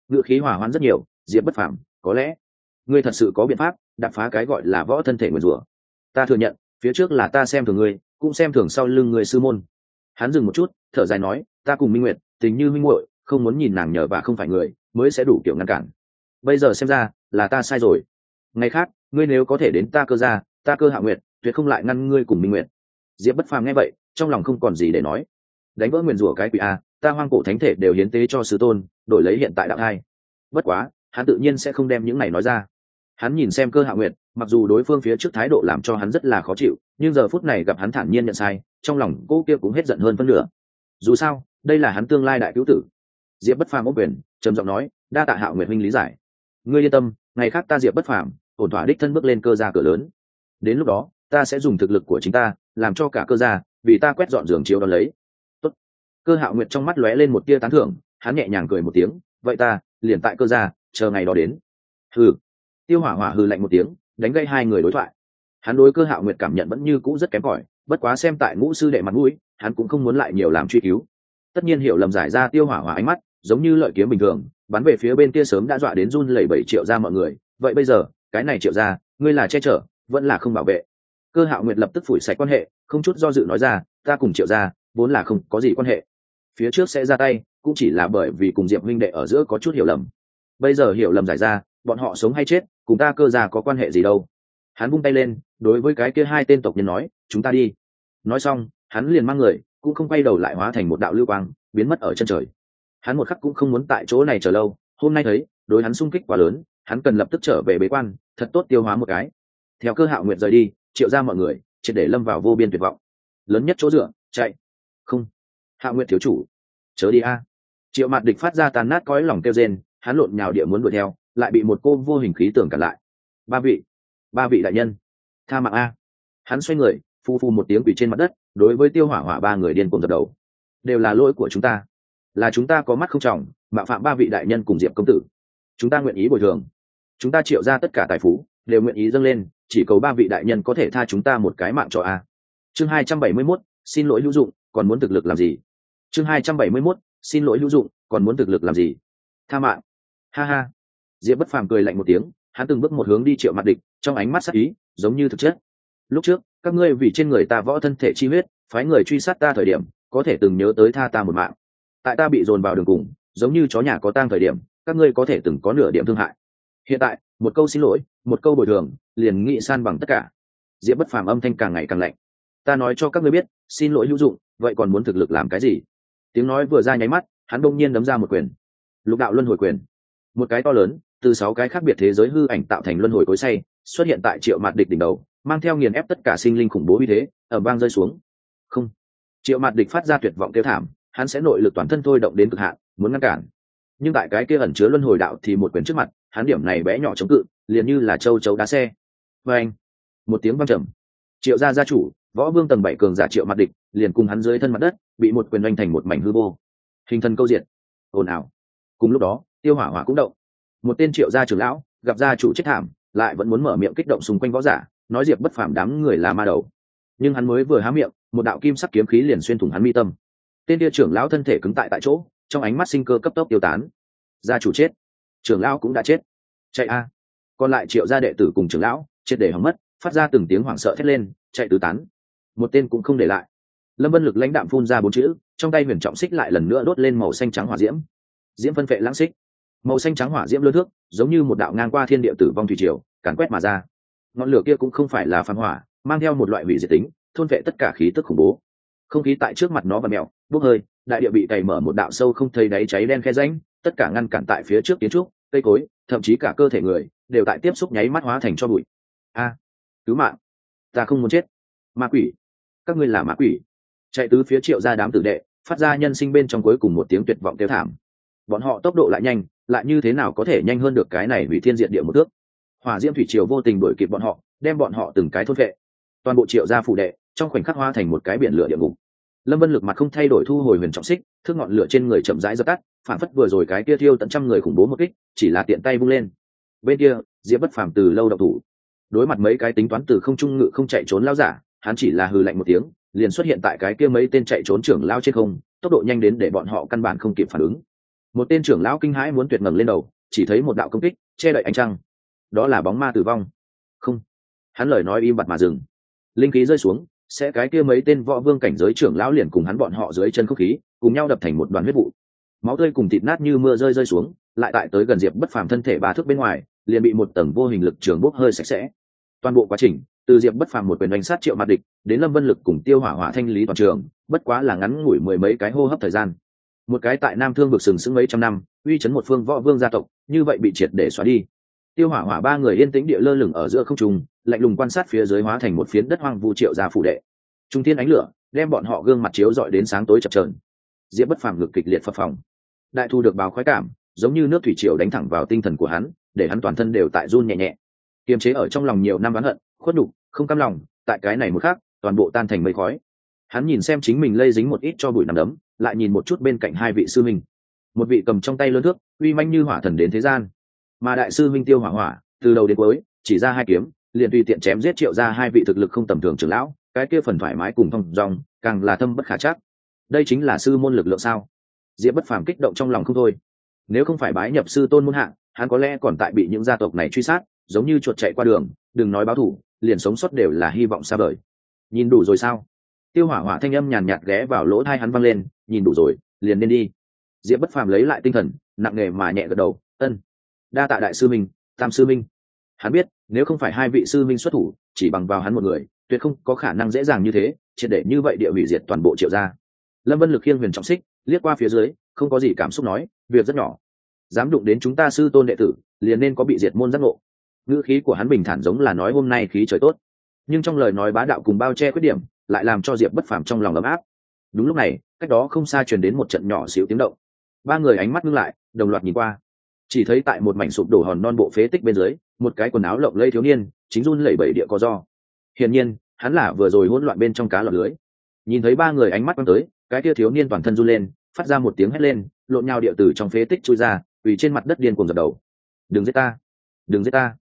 S1: ngựa khí hòa hoãn rất nhiều. Diệp Bất Phàm, có lẽ ngươi thật sự có biện pháp đập phá cái gọi là võ thân thể nguyền rủa. Ta thừa nhận, phía trước là ta xem thường ngươi, cũng xem thường sau lưng người sư môn. Hắn dừng một chút, thở dài nói, ta cùng Minh Nguyệt tình như minh muội, không muốn nhìn nàng nhờ và không phải người, mới sẽ đủ kiểu ngăn cản. Bây giờ xem ra là ta sai rồi. Ngày khác ngươi nếu có thể đến ta Cơ gia, ta Cơ Hạo Nguyệt tuyệt không lại ngăn ngươi cùng Minh Nguyệt. Diệp Bất Phàm nghe vậy, trong lòng không còn gì để nói. Đánh vỡ nguyền rủa cái quỷ a, ta hoang cổ thánh thể đều hiến tế cho sư tôn, đổi lấy hiện tại đạo thai. Bất quá hắn tự nhiên sẽ không đem những này nói ra. Hắn nhìn xem Cơ Hạo Nguyệt, mặc dù đối phương phía trước thái độ làm cho hắn rất là khó chịu, nhưng giờ phút này gặp hắn thản nhiên nhận sai, trong lòng cô kia cũng hết giận hơn phân nửa. Dù sao đây là hắn tương lai đại cứu tử. Diệp Bất Phàm ôm quyền trầm giọng nói, đa tạ Hạo Nguyệt huynh lý giải. Ngươi yên tâm, ngày khác ta Diệp Bất Phàm ổn thỏa đích thân bước lên Cơ gia cửa lớn. Đến lúc đó ta sẽ dùng thực lực của chính ta làm cho cả Cơ gia vì ta quét dọn giường chiếu đón lấy. Tốt. Cơ Hạo Nguyệt trong mắt lóe lên một tia tán thưởng, hắn nhẹ nhàng cười một tiếng, vậy ta liền tại Cơ gia chờ ngày đó đến. Hừ. Tiêu Hỏa Hỏa hừ lạnh một tiếng, đánh gây hai người đối thoại. Hắn đối Cơ Hạo Nguyệt cảm nhận vẫn như cũ rất kém cỏi, bất quá xem tại Ngũ sư đệ mặt mũi, hắn cũng không muốn lại nhiều làm truy cứu. Tất nhiên hiểu lầm giải ra Tiêu Hỏa Hỏa ánh mắt giống như lợi kiếm bình thường, bắn về phía bên kia sớm đã dọa đến run lẩy bẩy Triệu gia mọi người. Vậy bây giờ cái này Triệu gia, ngươi là che chở vẫn là không bảo vệ? Cơ Hạo Nguyệt lập tức phủi sạch quan hệ, không chút do dự nói ra, ta cùng Triệu gia vốn là không có gì quan hệ, phía trước sẽ ra tay cũng chỉ là bởi vì cùng Diệp huynh đệ ở giữa có chút hiểu lầm. Bây giờ hiểu lầm giải ra, bọn họ sống hay chết cùng ta Cơ gia có quan hệ gì đâu. Hắn vung tay lên, đối với cái kia hai tên tộc nhân nói, chúng ta đi. Nói xong hắn liền mang người, cũng không quay đầu lại, hóa thành một đạo lưu quang biến mất ở chân trời. Hắn một khắc cũng không muốn tại chỗ này chờ lâu, hôm nay thấy đối hắn xung kích quá lớn, hắn cần lập tức trở về bế quan, thật tốt tiêu hóa một cái. Theo Cơ Hạo Nguyệt rời đi, Triệu gia mọi người triệt để lâm vào vô biên tuyệt vọng. Lớn nhất chỗ dựa, chạy. Không. Hạo Nguyệt thiếu chủ, chớ đi a. Triệu Mạt Địch phát ra tàn nát cõi lòng kêu rên, hắn lộn nhào địa muốn đuổi theo, lại bị một cô vô hình khí tường cản lại. Ba vị đại nhân, tha mạng a. Hắn xoay người, phu phu một tiếng quỳ trên mặt đất, đối với Tiêu Hỏa Hỏa ba người điên cuồng dập đầu. Đều là lỗi của chúng ta, là chúng ta có mắt không tròng, mạo phạm ba vị đại nhân cùng Diệp công tử. Chúng ta nguyện ý bồi thường, chúng ta Triệu ra tất cả tài phú đều nguyện ý dâng lên, chỉ cầu ba vị đại nhân có thể tha chúng ta một cái mạng cho a. Chương 271, xin lỗi hữu dụng, còn muốn thực lực làm gì? Chương 271, xin lỗi hữu dụng, còn muốn thực lực làm gì? Tha mạng. Ha ha. Diệp Bất Phàm cười lạnh một tiếng, hắn từng bước một hướng đi Triệu Mạt Địch, trong ánh mắt sắc ý giống như thực chất. Lúc trước các ngươi vì trên người ta võ thân thể chi huyết phái người truy sát ta thời điểm, có thể từng nhớ tới tha ta một mạng. Tại ta bị dồn vào đường cùng, giống như chó nhà có tang thời điểm, các ngươi có thể từng có nửa điểm thương hại. Hiện tại một câu xin lỗi, một câu bồi thường, liền nghị san bằng tất cả. Diệp Bất Phàm âm thanh càng ngày càng lạnh. Ta nói cho các ngươi biết, xin lỗi hữu dụng, vậy còn muốn thực lực làm cái gì? Tiếng nói vừa ra nháy mắt, hắn đông nhiên đấm ra một quyền. Lục đạo luân hồi quyền. Một cái to lớn, từ 6 cái khác biệt thế giới hư ảnh tạo thành luân hồi cối xay, xuất hiện tại Triệu Mạt Địch đỉnh đầu, mang theo nghiền ép tất cả sinh linh khủng bố uy thế, ở vang rơi xuống. Không. Triệu Mạt Địch phát ra tuyệt vọng kêu thảm, hắn sẽ nội lực toàn thân thôi động đến cực hạn, muốn ngăn cản. Nhưng tại cái kia ẩn chứa luân hồi đạo thì một quyền trước mặt, hắn điểm này bé nhỏ chống cự, liền như là châu chấu đá xe. Oeng. Một tiếng vang trầm. Triệu gia gia chủ, Võ Vương tầng 7 cường giả Triệu Mạt Địch, liền cùng hắn dưới thân mặt đất, bị một quyền oanh thành một mảnh hư vô. Hình thần câu diện. Ồn ào. Cùng lúc đó, Tiêu Hỏa Hỏa cũng động. Một tên Triệu gia trưởng lão, gặp gia chủ chết thảm, lại vẫn muốn mở miệng kích động xung quanh võ giả, nói Diệp Bất Phàm đám người là ma đầu. Nhưng hắn mới vừa há miệng, một đạo kim sắc kiếm khí liền xuyên thủng hắn mi tâm. Tên kia trưởng lão thân thể cứng tại chỗ, trong ánh mắt sinh cơ cấp tốc tiêu tán. Gia chủ chết, trưởng lão cũng đã chết. Chạy a. Còn lại Triệu gia đệ tử cùng trưởng lão triệt để hỏng mất, phát ra từng tiếng hoảng sợ thét lên, chạy tứ tán. Một tên cũng không để lại. Lâm Vân Lực lãnh đạm phun ra 4 chữ, trong tay huyền trọng xích lại lần nữa đốt lên màu xanh trắng hỏa diễm. Diễm phân phệ lãng xích. Màu xanh trắng hỏa diễm lơ thước, giống như một đạo ngang qua thiên địa tử vong thủy triều, càn quét mà ra. Ngọn lửa kia cũng không phải là phàm hỏa, mang theo một loại hủy diệt tính, thôn vệ tất cả khí tức khủng bố. Không khí tại trước mặt nó vặn mèo, bốc hơi, đại địa bị cày mở một đạo sâu không thấy đáy cháy đen khe rãnh, tất cả ngăn cản tại phía trước kiến trúc, cây cối, thậm chí cả cơ thể người đều tại tiếp xúc nháy mắt hóa thành tro bụi. A, cứu mạng, ta không muốn chết. Ma quỷ, các ngươi là ma quỷ. Chạy tứ phía Triệu gia đám tử đệ, phát ra nhân sinh bên trong cuối cùng một tiếng tuyệt vọng kêu thảm. Bọn họ tốc độ lại nhanh, lại như thế nào có thể nhanh hơn được cái này hủy thiên diệt địa một thước. Hỏa diễm thủy triều vô tình đuổi kịp bọn họ, đem bọn họ từng cái thôn vệ. Toàn bộ Triệu gia phủ đệ trong khoảnh khắc hóa thành một cái biển lửa địa ngục. Lâm Vân Lực mặt không thay đổi thu hồi huyền trọng xích, thước ngọn lửa trên người chậm rãi dập tắt, phản phất vừa rồi cái kia thiêu tận trăm người khủng bố một kích, chỉ là tiện tay vung lên. Bên kia, Diệp Bất Phàm từ lâu động thủ. Đối mặt mấy cái tính toán từ không trung ngự không chạy trốn lao giả, hắn chỉ là hừ lạnh một tiếng, liền xuất hiện tại cái kia mấy tên chạy trốn trưởng lao trên không, tốc độ nhanh đến để bọn họ căn bản không kịp phản ứng. Một tên trưởng lão kinh hãi muốn tuyệt ngẩng lên đầu, chỉ thấy một đạo công kích che đậy ánh trăng, đó là bóng ma tử vong. Không, hắn lời nói im bặt mà dừng. Linh khí rơi xuống, sẽ cái kia mấy tên võ vương cảnh giới trưởng lão liền cùng hắn bọn họ dưới chân không khí cùng nhau đập thành một đoàn huyết vụ, máu tươi cùng thịt nát như mưa rơi xuống, lại tại tới gần Diệp Bất Phàm thân thể 3 thước bên ngoài, liền bị một tầng vô hình lực trường bốc hơi sạch sẽ. Toàn bộ quá trình, từ Diệp Bất Phàm một quyền đánh sát Triệu Mạt Địch, đến Lâm Vân Lực cùng Tiêu Hỏa Hỏa thanh lý toàn trường, bất quá là ngắn ngủi mười mấy cái hô hấp thời gian. Một cái tại Nam Thương vực sừng sững mấy trăm năm, uy chấn một phương võ vương gia tộc, như vậy bị triệt để xóa đi. Tiêu Hỏa Hỏa ba người yên tĩnh địa lơ lửng ở giữa không trung, lạnh lùng quan sát phía dưới hóa thành một phiến đất hoang vu Triệu gia phủ đệ. Trung thiên ánh lửa đem bọn họ gương mặt chiếu rọi đến sáng tối chập chờn. Diệp Bất Phàm ngực kịch liệt phập phồng. Đại thu được báo khoái cảm, giống như nước thủy triều đánh thẳng vào tinh thần của hắn, để hắn toàn thân đều tại run nhẹ nhẹ. Kiềm chế ở trong lòng nhiều năm oán hận, khuất nhục, không cam lòng, tại cái này một khắc, toàn bộ tan thành mây khói. Hắn nhìn xem chính mình lây dính một ít cho bụi nằm đấm, lại nhìn một chút bên cạnh hai vị sư minh. Một vị cầm trong tay lớn thước, uy manh như hỏa thần đến thế gian, mà đại sư minh Tiêu Hỏa Hỏa, từ đầu đến cuối, chỉ ra hai kiếm, liền tùy tiện chém giết Triệu ra hai vị thực lực không tầm thường trưởng lão, cái kia phần thoải mái cùng thông dong, càng là thâm bất khả trắc. Đây chính là sư môn lực lượng sao? Diệp Bất Phàm kích động trong lòng không thôi. Nếu không phải bái nhập sư tôn môn hạng, hắn có lẽ còn tại bị những gia tộc này truy sát, giống như chuột chạy qua đường, đừng nói báo thù, liền sống sót đều là hy vọng xa vời. Nhìn đủ rồi sao? Tiêu Hỏa Hỏa thanh âm nhàn nhạt ghé vào lỗ tai hắn vang lên, nhìn đủ rồi, liền nên đi. Diệp Bất Phàm lấy lại tinh thần, nặng nề mà nhẹ gật đầu, ân. Đa tạ đại sư minh, tam sư minh. Hắn biết, nếu không phải hai vị sư minh xuất thủ, chỉ bằng vào hắn một người, tuyệt không có khả năng dễ dàng như thế, triệt để như vậy địa hủy diệt toàn bộ Triệu gia. Lâm Vân Lực khiêng huyền trọng xích, liếc qua phía dưới, không có gì cảm xúc nói, việc rất nhỏ. Dám đụng đến chúng ta sư tôn đệ tử, liền nên có bị diệt môn giác ngộ. Ngữ khí của hắn bình thản giống là nói hôm nay khí trời tốt, nhưng trong lời nói bá đạo cùng bao che khuyết điểm, lại làm cho Diệp Bất Phàm trong lòng ấm áp. Đúng lúc này, cách đó không xa truyền đến một trận nhỏ xíu tiếng động. Ba người ánh mắt ngưng lại, đồng loạt nhìn qua. Chỉ thấy tại một mảnh sụp đổ hòn non bộ phế tích bên dưới, một cái quần áo lộng lẫy thiếu niên, chính run lẩy bẩy địa co ro. Hiển nhiên, hắn là vừa rồi hỗn loạn bên trong cá lọt lưới. Nhìn thấy ba người ánh mắt quăng tới, cái kia thiếu niên toàn thân run lên, phát ra một tiếng hét lên, lộn nhào địa từ trong phế tích chui ra, quỳ trên mặt đất điên cuồng dập đầu. Đừng giết ta, đừng giết ta,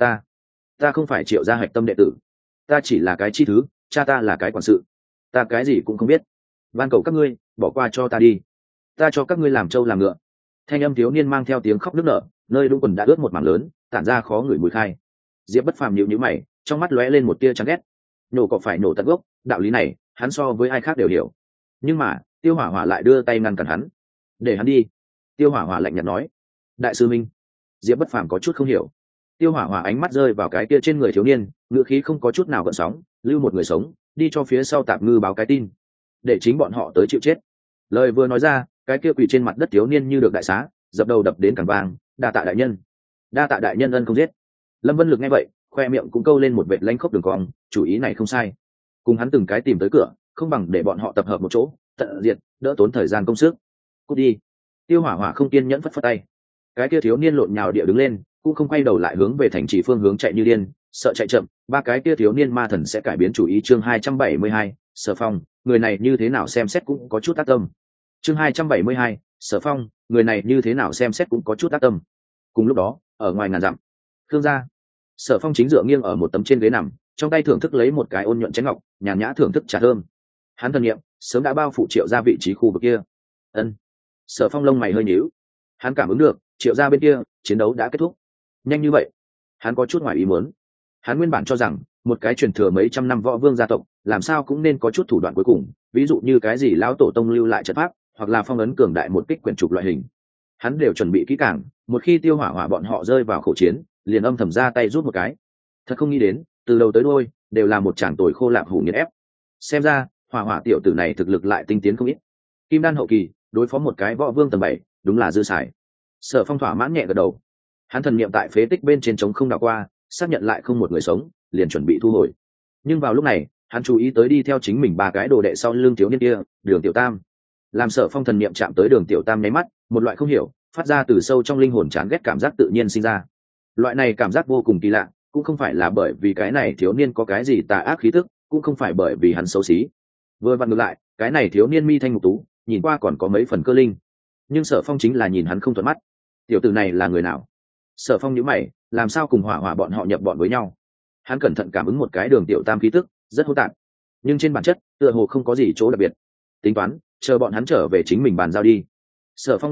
S1: ta không phải Triệu gia hạch tâm đệ tử, ta chỉ là cái chi thứ, cha ta là cái quản sự, ta cái gì cũng không biết, van cầu các ngươi bỏ qua cho ta đi, ta cho các ngươi làm trâu làm ngựa. Thanh âm thiếu niên mang theo tiếng khóc nức nở, nơi đúng quần đã ướt một mảng lớn, tản ra khó ngửi mùi khai. Diệp Bất Phàm nhíu nhíu mày, trong mắt lóe lên một tia chán ghét. Nổ cỏ phải nổ tận gốc, đạo lý này hắn so với ai khác đều hiểu, nhưng mà Tiêu Hỏa Hỏa lại đưa tay ngăn cản hắn, để hắn đi. Tiêu Hỏa Hỏa lạnh nhạt nói, đại sư minh. Diệp Bất Phàm có chút không hiểu. Tiêu Hỏa Hỏa ánh mắt rơi vào cái kia trên người thiếu niên, ngữ khí không có chút nào gợn sóng, lưu một người sống, đi cho phía sau tạp ngư báo cái tin, để chính bọn họ tới chịu chết. Lời vừa nói ra, cái kia quỳ trên mặt đất thiếu niên như được đại xá, dập đầu đập đến cẳng vàng, đa tạ đại nhân, đa tạ đại nhân ân không giết. Lâm Vân Lực nghe vậy, khoe miệng cũng câu lên một vệt lanh khốc đường cong, chủ ý này không sai. Cùng hắn từng cái tìm tới cửa, không bằng để bọn họ tập hợp một chỗ, tận diệt, đỡ tốn thời gian công sức. Cút đi. Tiêu Hỏa Hỏa không kiên nhẫn phất phất tay. Cái kia thiếu niên lộn nhào địa đứng lên, cũng không quay đầu lại hướng về thành trì phương hướng chạy như điên, sợ chạy chậm, ba cái kia thiếu niên ma thần sẽ cải biến chủ ý. Chương 272, Sở Phong, người này như thế nào xem xét cũng có chút tác tâm. Chương 272, Sở Phong, người này như thế nào xem xét cũng có chút tác tâm. Cùng lúc đó, ở ngoài ngàn dặm, Khương gia, Sở Phong chính dựa nghiêng ở một tấm trên ghế nằm, trong tay thưởng thức lấy một cái ôn nhuận chén ngọc, nhàn nhã thưởng thức trà thơm. Hắn thần niệm sớm đã bao phủ Triệu gia vị trí khu vực kia. Ân. Sở Phong lông mày hơi nhíu, hắn cảm ứng được Triệu gia bên kia chiến đấu đã kết thúc. Nhanh như vậy, hắn có chút ngoài ý muốn. Hắn nguyên bản cho rằng một cái truyền thừa mấy trăm năm võ vương gia tộc làm sao cũng nên có chút thủ đoạn cuối cùng, ví dụ như cái gì lão tổ tông lưu lại trận pháp, hoặc là phong ấn cường đại một kích quyển trục loại hình. Hắn đều chuẩn bị kỹ càng, một khi Tiêu Hỏa Hỏa bọn họ rơi vào khẩu chiến, liền âm thầm ra tay rút một cái. Thật không nghĩ đến, từ đầu tới đuôi đều là một tràng tồi khô lạp hủ nghiền ép. Xem ra, Hỏa Hỏa tiểu tử này thực lực lại tinh tiến không ít. Kim đan hậu kỳ, đối phó một cái võ vương tầng 7, đúng là dư xài. Sở Phong thỏa mãn nhẹ gật đầu. Hắn thần niệm tại phế tích bên trên trống không đảo qua, xác nhận lại không một người sống, liền chuẩn bị thu hồi. Nhưng vào lúc này, hắn chú ý tới đi theo chính mình ba cái đồ đệ sau lưng thiếu niên kia, Đường Tiểu Tam. Làm Sở Phong thần niệm chạm tới Đường Tiểu Tam nháy mắt, một loại không hiểu, phát ra từ sâu trong linh hồn chán ghét cảm giác tự nhiên sinh ra. Loại này cảm giác vô cùng kỳ lạ, cũng không phải là bởi vì cái này thiếu niên có cái gì tà ác khí tức, cũng không phải bởi vì hắn xấu xí. Vừa vặn ngược lại, cái này thiếu niên mi thanh mục tú, nhìn qua còn có mấy phần cơ linh. Nhưng Sở Phong chính là nhìn hắn không thuận mắt. Tiểu tử này là người nào? Sở Phong nhíu mày, làm sao cùng Hỏa Hỏa bọn họ nhập bọn với nhau? Hắn cẩn thận cảm ứng một cái Đường Tiểu Tam khí tức, rất hỗn tạp, nhưng trên bản chất, tựa hồ không có gì chỗ đặc biệt. Tính toán, chờ bọn hắn trở về chính mình bàn giao đi. Sở Phong lắc đầu,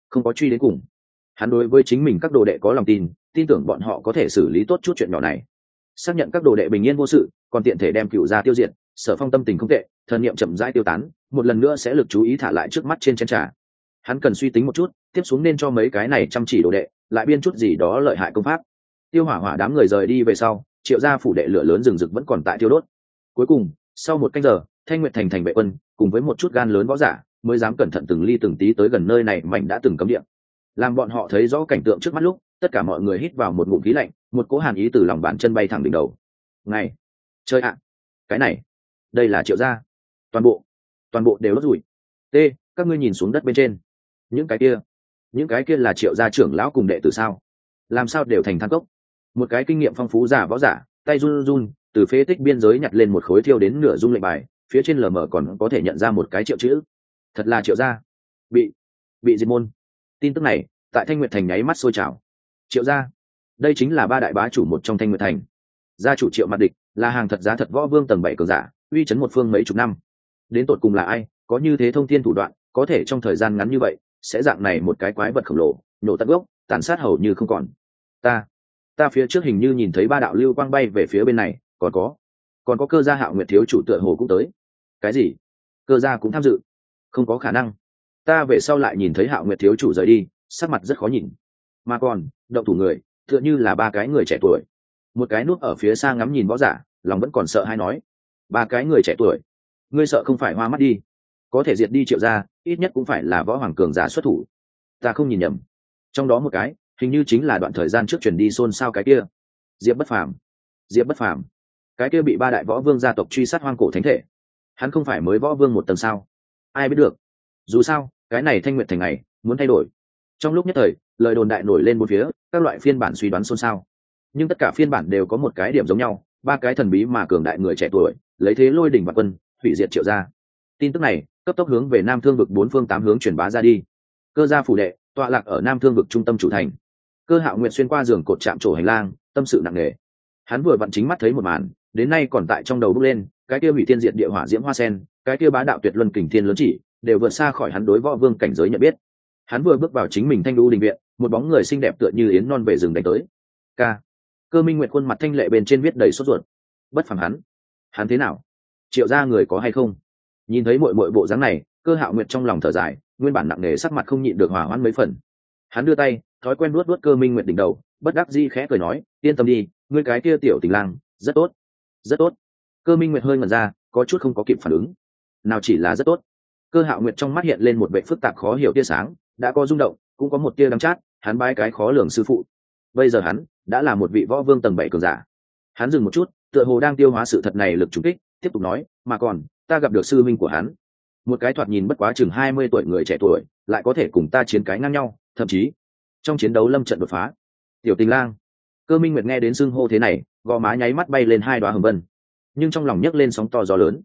S1: không có truy đến cùng. Hắn đối với chính mình các đồ đệ có lòng tin, tin tưởng bọn họ có thể xử lý tốt chút chuyện nhỏ này. Xác nhận các đồ đệ bình yên vô sự, còn tiện thể đem Cựu gia tiêu diệt. Sở Phong tâm tình không tệ, thần niệm chậm rãi tiêu tán, một lần nữa sẽ lực chú ý thả lại trước mắt trên chén trà. Hắn cần suy tính một chút, tiếp xuống nên cho mấy cái này chăm chỉ đồ đệ lại biên chút gì đó lợi hại công pháp. Tiêu Hỏa Hỏa đám người rời đi về sau, Triệu gia phủ đệ lửa lớn rừng rực vẫn còn tại thiêu đốt. Cuối cùng, sau một canh giờ, Thanh Nguyệt thành thành vệ quân cùng với một chút gan lớn võ giả mới dám cẩn thận từng ly từng tí tới gần nơi này mảnh đã từng cấm địa. Làm bọn họ thấy rõ cảnh tượng trước mắt lúc, tất cả mọi người hít vào một ngụm khí lạnh, một cỗ hàn ý từ lòng bàn chân bay thẳng đỉnh đầu. Này, chơi ạ, cái này, đây là Triệu gia, toàn bộ đều đốt rủi. T, các ngươi nhìn xuống đất bên trên, những cái kia là Triệu gia trưởng lão cùng đệ tử sao? Làm sao đều thành than cốc? Một cái kinh nghiệm phong phú giả võ giả, tay run run, từ phế tích biên giới nhặt lên một khối thiêu đến nửa dung lệnh bài, phía trên lờ mờ còn có thể nhận ra một cái Triệu chữ. Thật là Triệu gia bị diệt môn. Tin tức này tại Thanh Nguyệt thành nháy mắt sôi trào. Triệu gia, đây chính là ba đại bá chủ một trong Thanh Nguyệt thành. Gia chủ Triệu Mặt Địch là hàng thật giá thật võ vương tầng 7 cường giả, uy chấn một phương mấy chục năm. Đến tột cùng là ai có như thế thông thiên thủ đoạn, có thể trong thời gian ngắn như vậy sẽ dạng này một cái quái vật khổng lồ nổ tận gốc, tàn sát hầu như không còn. Ta phía trước hình như nhìn thấy ba đạo lưu quang bay về phía bên này, còn có Cơ gia Hạo Nguyệt thiếu chủ tựa hồ cũng tới. Cái gì? Cơ gia cũng tham dự? Không có khả năng. Ta về sau lại nhìn thấy Hạo Nguyệt thiếu chủ rời đi, sắc mặt rất khó nhìn. Mà còn động thủ người tựa như là ba cái người trẻ tuổi. Một cái núp ở phía xa ngắm nhìn võ giả, lòng vẫn còn sợ hay nói, ba cái người trẻ tuổi, ngươi sợ không phải hoa mắt đi? Có thể diệt đi Triệu gia, ít nhất cũng phải là võ hoàng cường giả xuất thủ. Ta không nhìn nhầm, trong đó một cái hình như chính là đoạn thời gian trước truyền đi xôn xao cái kia Diệp Bất Phàm, cái kia bị ba đại võ vương gia tộc truy sát hoang cổ thánh thể. Hắn không phải mới võ vương một tầng sao? Ai biết được. Dù sao cái này Thanh Nguyệt thành này muốn thay đổi. Trong lúc nhất thời lời đồn đại nổi lên bốn phía, các loại phiên bản suy đoán xôn xao, nhưng tất cả phiên bản đều có một cái điểm giống nhau, ba cái thần bí mà cường đại người trẻ tuổi lấy thế lôi đỉnh và quân hủy diệt Triệu gia. Tin tức này cấp tốc hướng về Nam Thương vực 4 phương 8 hướng truyền bá ra đi. Cơ gia phủ đệ tọa lạc ở Nam Thương vực trung tâm chủ thành. Cơ Hạo Nguyệt xuyên qua giường cột chạm trổ hành lang, tâm sự nặng nề. Hắn vừa vặn chính mắt thấy một màn, đến nay còn tại trong đầu bốc lên, cái kia hủy thiên diệt địa hỏa diễm hoa sen, cái kia bá đạo tuyệt luân kình thiên lớn chỉ, đều vượt xa khỏi hắn đối võ vương cảnh giới nhận biết. Hắn vừa bước vào chính mình Thanh Đu đình viện, một bóng người xinh đẹp tựa như yến non về rừng đánh tới. Cơ Minh Nguyệt khuôn mặt thanh lệ bên trên viết đầy sốt ruột. Bất phàm hắn thế nào? Triệu gia người có hay không? Nhìn thấy muội muội bộ dáng này, Cơ Hạo Nguyệt trong lòng thở dài, nguyên bản nặng nề sắc mặt không nhịn được hòa hoãn mấy phần. Hắn đưa tay thói quen nuốt Cơ Minh Nguyệt đỉnh đầu, bất đắc dĩ khẽ cười nói, yên tâm đi, ngươi cái kia tiểu tình lang rất tốt. Cơ Minh Nguyệt hơi ngẩn ra, có chút không có kịp phản ứng. Nào chỉ là rất tốt. Cơ Hạo Nguyệt trong mắt hiện lên một vẻ phức tạp khó hiểu tia sáng, đã có rung động, cũng có một tia đắng chát. Hắn bái cái khó lường sư phụ, bây giờ hắn đã là một vị võ vương tầng 7 cường giả. Hắn dừng một chút, tựa hồ đang tiêu hóa sự thật này lực trùng kích, tiếp tục nói, mà còn ta gặp được sư minh của hắn, một cái thoạt nhìn bất quá chừng 20 tuổi người trẻ tuổi, lại có thể cùng ta chiến cái ngang nhau, thậm chí trong chiến đấu lâm trận đột phá. Tiểu tình lang. Cơ Minh Nguyệt nghe đến xưng hô thế này, gò má nháy mắt bay lên hai đóa hồng vân, nhưng trong lòng nhấc lên sóng to gió lớn.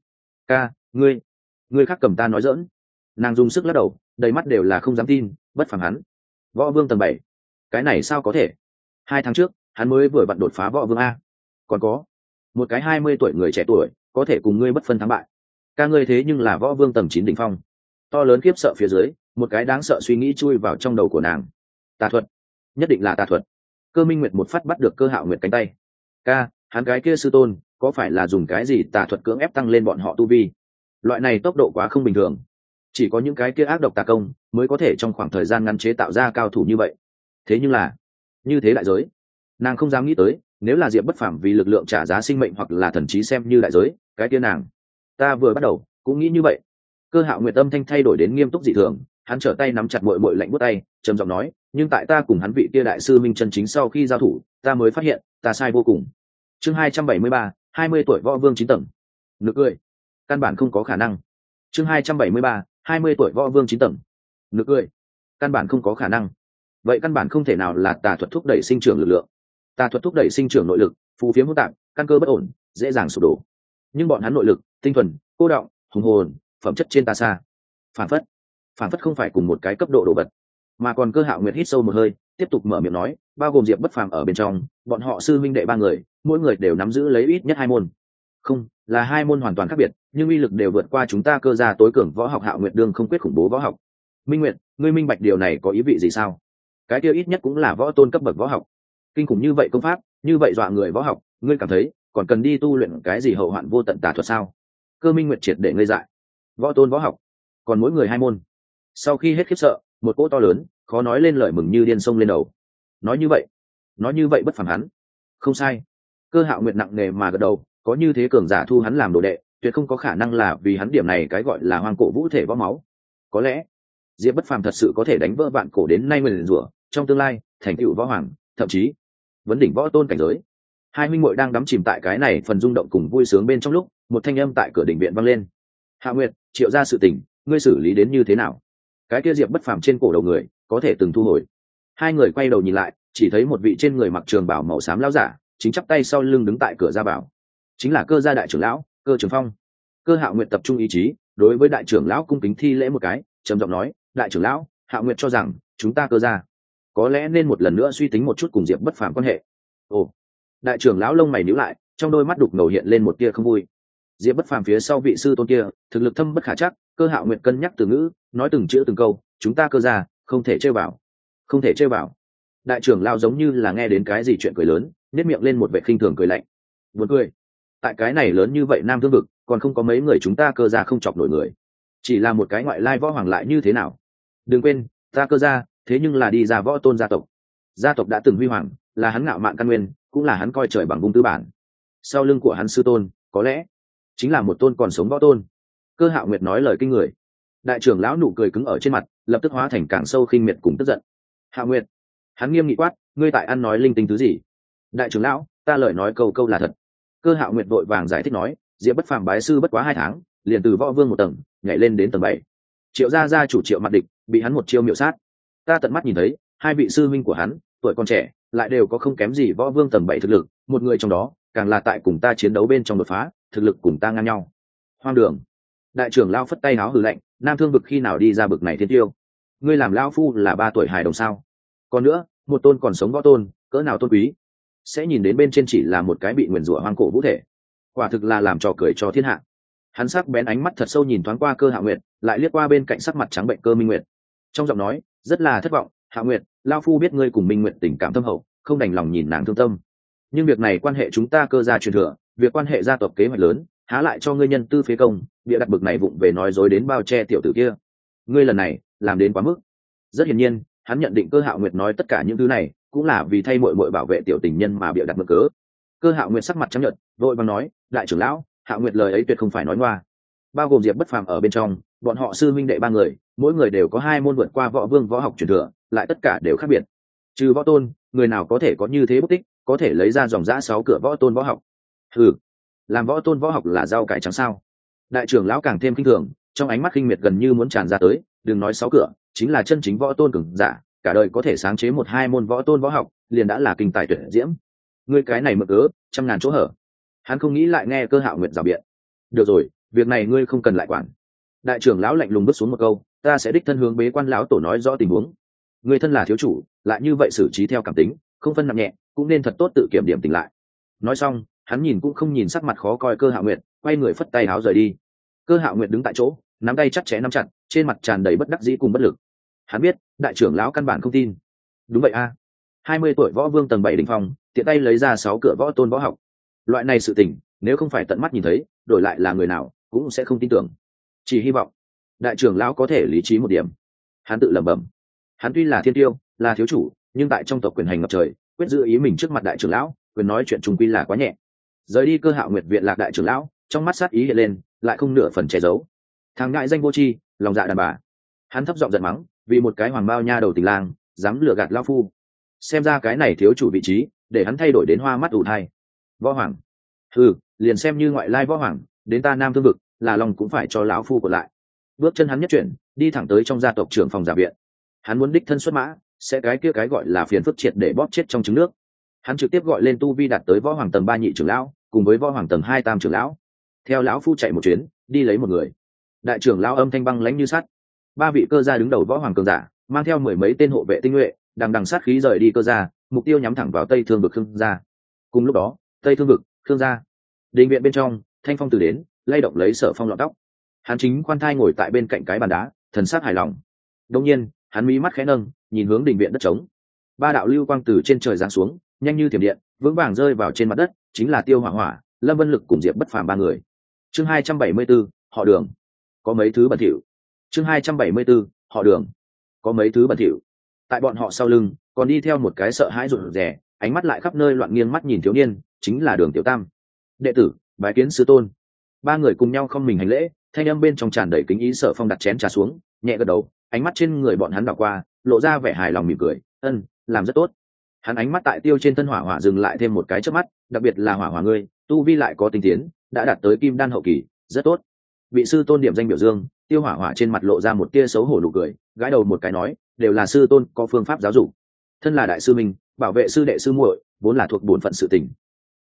S1: Ngươi khác cầm ta nói giỡn. Nàng dùng sức lắc đầu, đầy mắt đều là không dám tin. Bất phàm hắn võ vương tầng 7, cái này sao có thể? 2 tháng trước hắn mới vừa vặn đột phá võ vương a. Còn có một cái 20 tuổi người trẻ tuổi có thể cùng ngươi bất phân thắng bại. Ngươi thế nhưng là võ vương tầng 9 đỉnh phong. To lớn khiếp sợ phía dưới, một cái đáng sợ suy nghĩ chui vào trong đầu của nàng. Tà thuật, nhất định là tà thuật. Cơ Minh Nguyệt một phát bắt được Cơ Hạo Nguyệt cánh tay. Hắn cái kia sư tôn có phải là dùng cái gì tà thuật cưỡng ép tăng lên bọn họ tu vi? Loại này tốc độ quá không bình thường, chỉ có những cái kia ác độc tà công mới có thể trong khoảng thời gian ngắn chế tạo ra cao thủ như vậy. Thế nhưng là như thế đại giới, nàng không dám nghĩ tới. Nếu là Diệp Bất Phàm vì lực lượng trả giá sinh mệnh hoặc là thần trí xem như đại giới, cái kia nàng, ta vừa bắt đầu cũng nghĩ như vậy. Cơ Hạo Nguyệt âm thanh thay đổi đến nghiêm túc dị thường, hắn trở tay nắm chặt muội muội lạnh buốt tay, trầm giọng nói, nhưng tại ta cùng hắn vị kia đại sư minh chân chính sau khi giao thủ, ta mới phát hiện ta sai vô cùng. Chương 273, 20 tuổi võ vương 9 tầng. Nực cười, căn bản không có khả năng. Chương 273, 20 tuổi võ vương 9 tầng. Nực cười, căn bản không có khả năng. Vậy căn bản không thể nào là tà thuật thúc đẩy sinh trưởng lực lượng. Tà thuật thúc đẩy sinh trưởng nội lực, phù phiếm hỗn tạp, căn cơ bất ổn, dễ dàng sụp đổ. Nhưng bọn hắn nội lực, tinh thuần, cô đọng, hùng hồn, phẩm chất trên ta xa. Phản phất không phải cùng một cái cấp độ đồ vật. Mà còn Cơ Hạo Nguyệt hít sâu một hơi, tiếp tục mở miệng nói, bao gồm Diệp Bất Phàm ở bên trong, bọn họ sư minh đệ 3 người, mỗi người đều nắm giữ lấy ít nhất 2 môn. Không, là 2 môn hoàn toàn khác biệt, nhưng uy lực đều vượt qua chúng ta Cơ gia tối cường võ học Hạo Nguyệt đương không quyết khủng bố võ học. Minh Nguyệt, ngươi minh bạch điều này có ý vị gì sao? Cái kia ít nhất cũng là võ tôn cấp bậc võ học, kinh khủng như vậy công pháp, như vậy dọa người võ học, ngươi cảm thấy còn cần đi tu luyện cái gì hậu hoạn vô tận tà thuật sao? Cơ Minh Nguyệt triệt để ngây dại. Võ tôn võ học, còn mỗi người hai môn. Sau khi hết khiếp sợ, một cỗ to lớn, khó nói lên lời mừng như điên sông lên đầu. Nói như vậy bất phàm hắn. Không sai. Cơ Hạo Nguyệt nặng nề mà gật đầu, có như thế cường giả thu hắn làm đồ đệ, tuyệt không có khả năng là vì hắn điểm này cái gọi là hoang cổ vũ thể võ máu. Có lẽ Diệp Bất Phàm thật sự có thể đánh vỡ vạn cổ đến nay nguyền rủa, trong tương lai thành tựu võ hoàng, thậm chí vấn đỉnh võ tôn cảnh giới. Hai huynh muội đang đắm chìm tại cái này phần rung động cùng vui sướng bên trong lúc, một thanh âm tại cửa đình viện vang lên. Hạ Nguyệt, Triệu gia sự tình, ngươi xử lý đến như thế nào? Cái kia Diệp Bất Phàm trên cổ đầu người, có thể từng thu hồi. Hai người quay đầu nhìn lại, chỉ thấy một vị trên người mặc trường bào màu xám lão giả, chính chắp tay sau lưng đứng tại cửa ra vào. Chính là Cơ gia đại trưởng lão, Cơ Trường Phong. Cơ Hạo Nguyệt tập trung ý chí, đối với đại trưởng lão cung kính thi lễ một cái, trầm giọng nói, đại trưởng lão, Hạo Nguyệt cho rằng chúng ta Cơ gia có lẽ nên một lần nữa suy tính một chút cùng Diệp Bất Phàm quan hệ. Ồ. Đại trưởng lão lông mày nhíu lại, trong đôi mắt đục ngầu hiện lên một tia không vui. Diệp Bất Phàm phía sau vị sư tôn kia, thực lực thâm bất khả trắc, Cơ Hạo Nguyệt cân nhắc từ ngữ, nói từng chữ từng câu, chúng ta Cơ gia không thể chơi vào, không thể chơi vào. Đại trưởng lão giống như là nghe đến cái gì chuyện cười lớn, nhếch miệng lên một vẻ khinh thường cười lạnh. Buồn cười. Tại cái này lớn như vậy Nam Thương vực, còn không có mấy người chúng ta Cơ gia không chọc nổi người. Chỉ là một cái ngoại lai võ hoàng lại như thế nào? Đừng quên, ta Cơ gia thế nhưng là đi ra võ tôn gia tộc. Gia tộc đã từng huy hoàng, là hắn ngạo mạn căn nguyên, cũng là hắn coi trời bằng vùng tư bản. Sau lưng của hắn sư tôn, có lẽ chính là một tôn còn sống võ tôn. Cơ Hạo Nguyệt nói lời kinh người. Đại trưởng lão nụ cười cứng ở trên mặt, lập tức hóa thành càng sâu khinh miệt cùng tức giận. Hạo Nguyệt, hắn nghiêm nghị quát, ngươi tại ăn nói linh tinh thứ gì? Đại trưởng lão, ta lời nói câu câu là thật. Cơ Hạo Nguyệt vội vàng giải thích nói, Diệp Bất Phàm bái sư bất quá 2 tháng, liền từ võ vương một tầng nhảy lên đến tầng 7. Triệu gia gia chủ Triệu Mặt Địch bị hắn một chiêu miểu sát. Ta tận mắt nhìn thấy, hai vị sư huynh của hắn, tuổi còn trẻ, lại đều có không kém gì võ vương tầng 7 thực lực, một người trong đó, càng là tại cùng ta chiến đấu bên trong đột phá, thực lực cùng ta ngang nhau. Hoang đường. Đại trưởng lão phất tay háo hừ lạnh, Nam Thương vực khi nào đi ra bực này thiên tiêu? Ngươi làm lão phu là 3 tuổi hài đồng sao? Còn nữa, một tôn còn sống võ tôn, cỡ nào tôn quý, sẽ nhìn đến bên trên chỉ là một cái bị nguyền rủa hoang cổ vũ thể. Quả thực là làm trò cười cho thiên hạ. Hắn sắc bén ánh mắt thật sâu nhìn thoáng qua Cơ Hạo Nguyệt, lại liếc qua bên cạnh sắc mặt trắng bệnh Cơ Minh Nguyệt. Trong giọng nói, rất là thất vọng, Hạo Nguyệt, lão phu biết ngươi cùng Minh Nguyệt tình cảm thâm hậu, không đành lòng nhìn nàng thương tâm. Nhưng việc này quan hệ chúng ta Cơ gia truyền thừa, việc quan hệ gia tộc kế hoạch lớn, há lại cho ngươi nhân tư phế công, bịa đặt bực này vụng về nói dối đến bao che tiểu tử kia. Ngươi lần này làm đến quá mức. Rất hiển nhiên, hắn nhận định Cơ Hạo Nguyệt nói tất cả những thứ này, cũng là vì thay muội muội bảo vệ tiểu tình nhân mà bịa đặt mượn cớ. Cơ Hạo Nguyệt sắc mặt trắng nhợt, vội vàng nói, đại trưởng lão, Hạo Nguyệt lời ấy tuyệt không phải nói ngoa. Bao gồm Diệp Bất Phàm ở bên trong, bọn họ sư minh đệ 3 người, mỗi người đều có 2 môn vượt qua võ vương võ học truyền thừa, lại tất cả đều khác biệt. Trừ võ tôn, người nào có thể có như thế bút tích, có thể lấy ra dòng dã 6 cửa võ tôn võ học. Hừ, làm võ tôn võ học là rau cải trắng sao? Đại trưởng lão càng thêm kinh thường, trong ánh mắt kinh miệt gần như muốn tràn ra tới, đừng nói 6 cửa, chính là chân chính võ tôn cường giả, cả đời có thể sáng chế 1-2 môn võ tôn võ học, liền đã là kinh tài tuyệt diễm. Ngươi cái này mượn cớ, trăm ngàn chỗ hở. Hắn không nghĩ lại nghe Cơ Hạo Nguyệt rào biện. Được rồi, việc này ngươi không cần lại quản. Đại trưởng lão lạnh lùng bước xuống một câu, ta sẽ đích thân hướng bế quan lão tổ nói rõ tình huống. Ngươi thân là thiếu chủ, lại như vậy xử trí theo cảm tính, không phân nặng nhẹ, cũng nên thật tốt tự kiểm điểm tỉnh lại. Nói xong, hắn nhìn cũng không nhìn sắc mặt khó coi Cơ Hạo Nguyệt, quay người phất tay áo rời đi. Cơ Hạo Nguyệt đứng tại chỗ, nắm tay chặt chẽ nắm chặt, trên mặt tràn đầy bất đắc dĩ cùng bất lực. Hắn biết, đại trưởng lão căn bản không tin. Đúng vậy a, 20 tuổi võ vương tầng 7 đỉnh phong, tiện tay lấy ra 6 cửa võ tôn võ học. Loại này sự tình, nếu không phải tận mắt nhìn thấy, đổi lại là người nào cũng sẽ không tin tưởng. Chỉ hy vọng đại trưởng lão có thể lý trí một điểm. Hắn tự lẩm bẩm. Hắn tuy là thiên tiêu, là thiếu chủ, nhưng tại trong tộc quyền hành ngập trời, quyết giữ ý mình trước mặt đại trưởng lão, quyền nói chuyện trùng quy là quá nhẹ. Rời đi Cơ Hạo Nguyệt viện lạc đại trưởng lão, trong mắt sát ý hiện lên, lại không nửa phần che giấu. Thằng ngại danh vô tri, lòng dạ đàn bà. Hắn thấp giọng giận mắng, vì một cái hoàng bao nha đầu tình lang, dám lừa gạt lão phu. Xem ra cái này thiếu chủ vị trí, để hắn thay đổi đến hoa mắt ủ thai. Võ hoàng, liền xem như ngoại lai võ hoàng, đến ta Nam Thương vực, là lòng cũng phải cho lão phu của lại. Bước chân hắn nhất chuyển, đi thẳng tới trong gia tộc trưởng phòng giả viện. Hắn muốn đích thân xuất mã, sẽ cái kia cái gọi là phiền phức triệt để bóp chết trong trứng nước. Hắn trực tiếp gọi lên tu vi đạt tới võ hoàng tầng 3 nhị trưởng lão, cùng với võ hoàng tầng 2 tam trưởng lão. Theo lão phu chạy một chuyến, đi lấy một người. Đại trưởng lão âm thanh băng lãnh như sắt. 3 vị Cơ gia đứng đầu võ hoàng cường giả, mang theo 10 mấy tên hộ vệ tinh nhuệ, đằng sát khí rời đi Cơ gia, mục tiêu nhắm thẳng vào Tây Thương vực Khương gia. Cùng lúc đó, Tây Thương vực, Khương gia. Đình viện bên trong, Thanh Phong từ đến, lay động lấy Sở Phong lọn tóc. Hắn chính khoan thai ngồi tại bên cạnh cái bàn đá, thần sắc hài lòng. Đông nhiên hắn mí mắt khẽ nâng, nhìn hướng đình viện đất trống. Ba đạo lưu quang từ trên trời giáng xuống, nhanh như thiểm điện, vững vàng rơi vào trên mặt đất, chính là Tiêu Hỏa Hỏa, Lâm Vân Lực cùng Diệp Bất Phàm ba người. Chương 274, họ Đường. Có mấy thứ bẩn thỉu. Chương 274, họ Đường. Có mấy thứ bẩn thỉu. Tại bọn họ sau lưng, còn đi theo một cái sợ hãi rụt rè, ánh mắt lại khắp nơi loạn nghiêng mắt nhìn thiếu niên, chính là Đường Tiểu Tam. Đệ tử, bái kiến sư tôn. Ba người cùng nhau không mình hành lễ, thanh âm bên trong tràn đầy kính ý. Sở Phong đặt chén trà xuống, nhẹ gật đầu, ánh mắt trên người bọn hắn đảo qua, lộ ra vẻ hài lòng mỉm cười, làm rất tốt. Hắn ánh mắt tại Tiêu trên thân Hỏa Hỏa dừng lại thêm một cái chớp mắt, đặc biệt là Hỏa Hỏa ngươi, tu vi lại có tinh tiến, đã đạt tới kim đan hậu kỳ, rất tốt. Vị sư tôn điểm danh biểu dương, Tiêu Hỏa Hỏa trên mặt lộ ra một tia xấu hổ nụ cười, gãi đầu một cái nói, đều là sư tôn có phương pháp giáo dục. Thân là đại sư mình, bảo vệ sư đệ sư muội, vốn là thuộc bổn phận sự tình.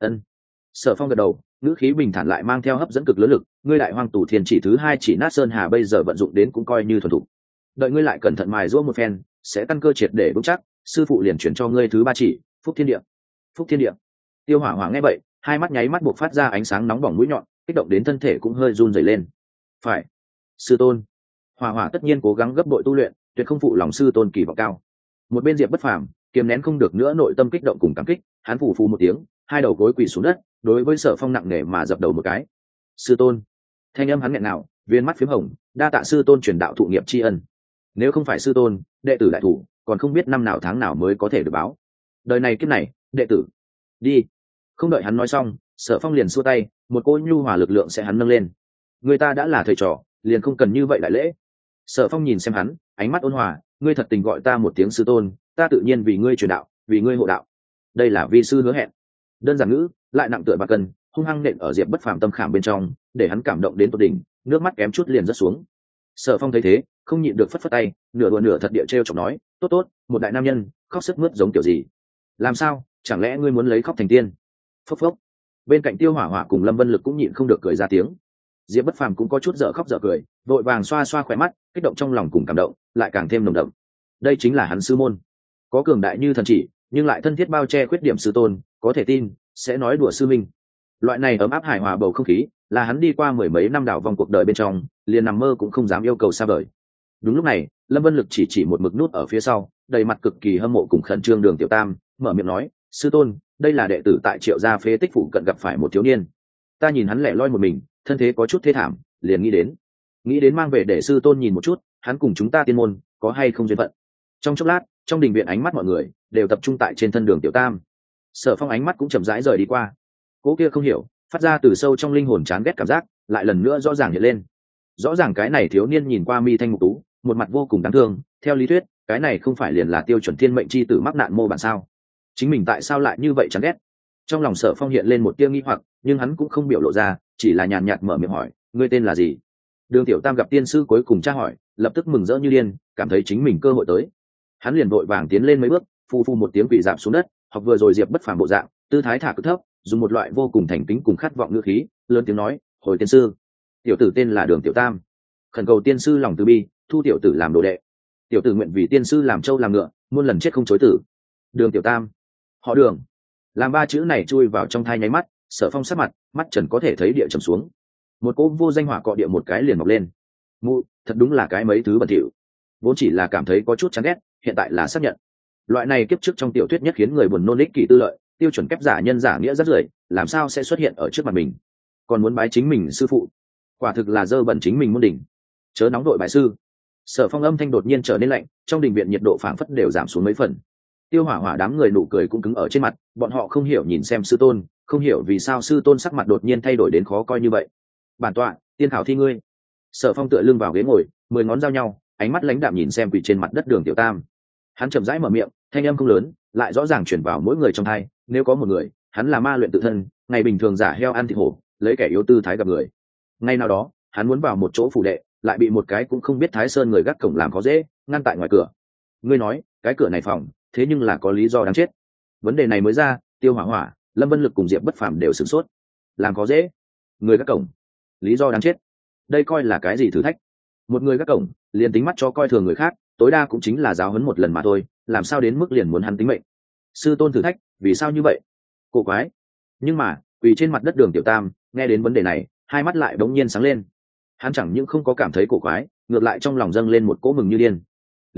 S1: Sở Phong gật đầu, ngữ khí bình thản lại mang theo hấp dẫn cực lớn lực, ngươi đại hoang tù thiên chỉ thứ 2 chỉ nát sơn hà bây giờ vận dụng đến cũng coi như thuần thục. Đợi ngươi lại cẩn thận mài giũa một phen, sẽ căn cơ triệt để vững chắc, sư phụ liền chuyển cho ngươi thứ 3 chỉ, Phúc Thiên Địa. Phúc Thiên Địa. Tiêu Hỏa Hỏa nghe vậy, hai mắt nháy mắt buộc phát ra ánh sáng nóng bỏng mũi nhọn, kích động đến thân thể cũng hơi run rẩy lên. Phải, sư tôn. Hỏa Hỏa tất nhiên cố gắng gấp bội tu luyện, tuyệt không phụ lòng sư tôn kỳ vọng cao. Một bên Diệp Bất Phàm, kiềm nén không được nữa nội tâm kích động cùng cảm kích, hắn phủ phù một tiếng, hai đầu gối quỳ xuống đất, đối với Sở Phong nặng nề mà dập đầu một cái. Sư tôn. Thanh âm hắn nghẹn ngào, viên mắt phím hồng, đa tạ sư tôn truyền đạo thụ nghiệp tri ân. Nếu không phải sư tôn, đệ tử đại thủ, còn không biết năm nào tháng nào mới có thể được báo. Đời này kiếp này, đệ tử đi. Không đợi hắn nói xong, Sở Phong liền xua tay, một cỗ nhu hòa lực lượng sẽ hắn nâng lên. Người ta đã là thầy trò, liền không cần như vậy đại lễ. Sở Phong nhìn xem hắn, ánh mắt ôn hòa, ngươi thật tình gọi ta một tiếng sư tôn, ta tự nhiên vì ngươi truyền đạo, vì ngươi hộ đạo. Đây là vi sư hứa hẹn. Đơn giản ngữ, lại nặng tựa bạc cân, hung hăng nện ở Diệp Bất Phàm tâm khảm bên trong, để hắn cảm động đến tột đỉnh, nước mắt kém chút liền rớt xuống. Sở Phong thấy thế, không nhịn được phất phất tay, nửa đùa nửa thật địa trêu chọc nói, tốt tốt, một đại nam nhân, khóc sức mướt giống kiểu gì? Làm sao, chẳng lẽ ngươi muốn lấy khóc thành tiên? Phốc phốc. Bên cạnh Tiêu Hỏa Hỏa cùng Lâm Vân Lực cũng nhịn không được cười ra tiếng. Diệp Bất Phàm cũng có chút dở khóc dở cười, vội vàng xoa xoa khóe mắt, kích động trong lòng cùng cảm động, lại càng thêm nồng đậm. Đây chính là hắn sư môn, có cường đại như thần chỉ, nhưng lại thân thiết bao che khuyết điểm sư tôn, có thể tin, sẽ nói đùa sư minh. Loại này ấm áp hài hòa bầu không khí, là hắn đi qua mười mấy năm đảo vòng cuộc đời bên trong, liền nằm mơ cũng không dám yêu cầu xa vời. Đúng lúc này, Lâm Vân Lực chỉ một mực nút ở phía sau, đầy mặt cực kỳ hâm mộ cùng khẩn trương Đường Tiểu Tam, mở miệng nói, sư tôn, đây là đệ tử tại Triệu gia phế tích phụ cận gặp phải một thiếu niên. Ta nhìn hắn lẻ loi một mình, thân thế có chút thê thảm, liền nghĩ đến mang về để sư tôn nhìn một chút, hắn cùng chúng ta tiên môn có hay không duyên phận. Trong chốc lát, trong đình viện ánh mắt mọi người đều tập trung tại trên thân Đường Tiểu Tam. Sở Phong ánh mắt cũng chậm rãi rời đi qua. Cố kia không hiểu, phát ra từ sâu trong linh hồn chán ghét cảm giác, lại lần nữa rõ ràng hiện lên. Rõ ràng cái này thiếu niên nhìn qua mi thanh mục tú, một mặt vô cùng đáng thương, theo lý thuyết, cái này không phải liền là tiêu chuẩn thiên mệnh chi tử mắc nạn mô bản sao? Chính mình tại sao lại như vậy chán ghét? Trong lòng Sở Phong hiện lên một tia nghi hoặc, nhưng hắn cũng không biểu lộ ra, chỉ là nhàn nhạt mở miệng hỏi, ngươi tên là gì? Đường Tiểu Tam gặp tiên sư cuối cùng tra hỏi, lập tức mừng rỡ như điên, cảm thấy chính mình cơ hội tới. Hắn liền vội vàng tiến lên mấy bước, phu phu một tiếng quỳ rạp xuống đất, học vừa rồi Diệp Bất Phàm bộ dạng, tư thái thả cực thấp, dùng một loại vô cùng thành kính cùng khát vọng ngữ khí, lớn tiếng nói, hồi tiên sư, tiểu tử tên là Đường Tiểu Tam, khẩn cầu tiên sư lòng từ bi, thu tiểu tử làm đồ đệ. Tiểu tử nguyện vì tiên sư làm trâu làm ngựa, muôn lần chết không chối tử. Đường Tiểu Tam, họ Đường. Làm ba chữ này chui vào trong thai nháy mắt, Sở Phong sát mặt, mắt trần có thể thấy địa trầm xuống. Một cỗ vô danh hỏa cọ địa một cái liền mọc lên. Mụ, thật đúng là cái mấy thứ bẩn thỉu. Vốn chỉ là cảm thấy có chút chán ghét, hiện tại là xác nhận. Loại này kiếp trước trong tiểu thuyết nhất khiến người buồn nôn ích kỷ tư lợi, tiêu chuẩn kép giả nhân giả nghĩa rất rưởi, làm sao sẽ xuất hiện ở trước mặt mình? Còn muốn bái chính mình sư phụ, quả thực là dơ bẩn chính mình môn đỉnh. Chớ nóng đội bái sư. Sở Phong âm thanh đột nhiên trở nên lạnh, trong đình viện nhiệt độ phảng phất đều giảm xuống mấy phần. Tiêu Hỏa Hỏa đám người nụ cười cũng cứng ở trên mặt, bọn họ không hiểu nhìn xem sư tôn, không hiểu vì sao sư tôn sắc mặt đột nhiên thay đổi đến khó coi như vậy. Bản tọa, tiên khảo thi ngươi. Sở Phong tựa lưng vào ghế ngồi, 10 ngón giao nhau, ánh mắt lãnh đạm nhìn xem quỳ trên mặt đất Đường Tiểu Tam. Hắn chậm rãi mở miệng, thanh âm không lớn, lại rõ ràng truyền vào mỗi người trong tai, nếu có một người, hắn là ma luyện tự thân, ngày bình thường giả heo ăn thịt hổ, lấy kẻ yếu tư thái gặp người. Ngay nào đó, hắn muốn vào một chỗ phủ đệ, lại bị một cái cũng không biết Thái Sơn người gác cổng làm khó dễ, ngăn tại ngoài cửa. Ngươi nói, cái cửa này phòng, thế nhưng là có lý do đáng chết. Vấn đề này mới ra, Tiêu Hỏa Hỏa, Lâm Vân Lực cùng Diệp Bất Phàm đều sửng sốt. Làm khó dễ? Người gác cổng? Lý do đáng chết? Đây coi là cái gì thử thách? Một người gác cổng, liền tính mắt cho coi thường người khác, tối đa cũng chính là giáo huấn một lần mà thôi, làm sao đến mức liền muốn hắn tính mệnh? Sư tôn thử thách, vì sao như vậy? Cổ quái. Nhưng mà, quỳ trên mặt đất Đường Tiểu Tam, nghe đến vấn đề này, hai mắt lại bỗng nhiên sáng lên. Hắn chẳng những không có cảm thấy cổ quái, ngược lại trong lòng dâng lên một cỗ mừng như điên.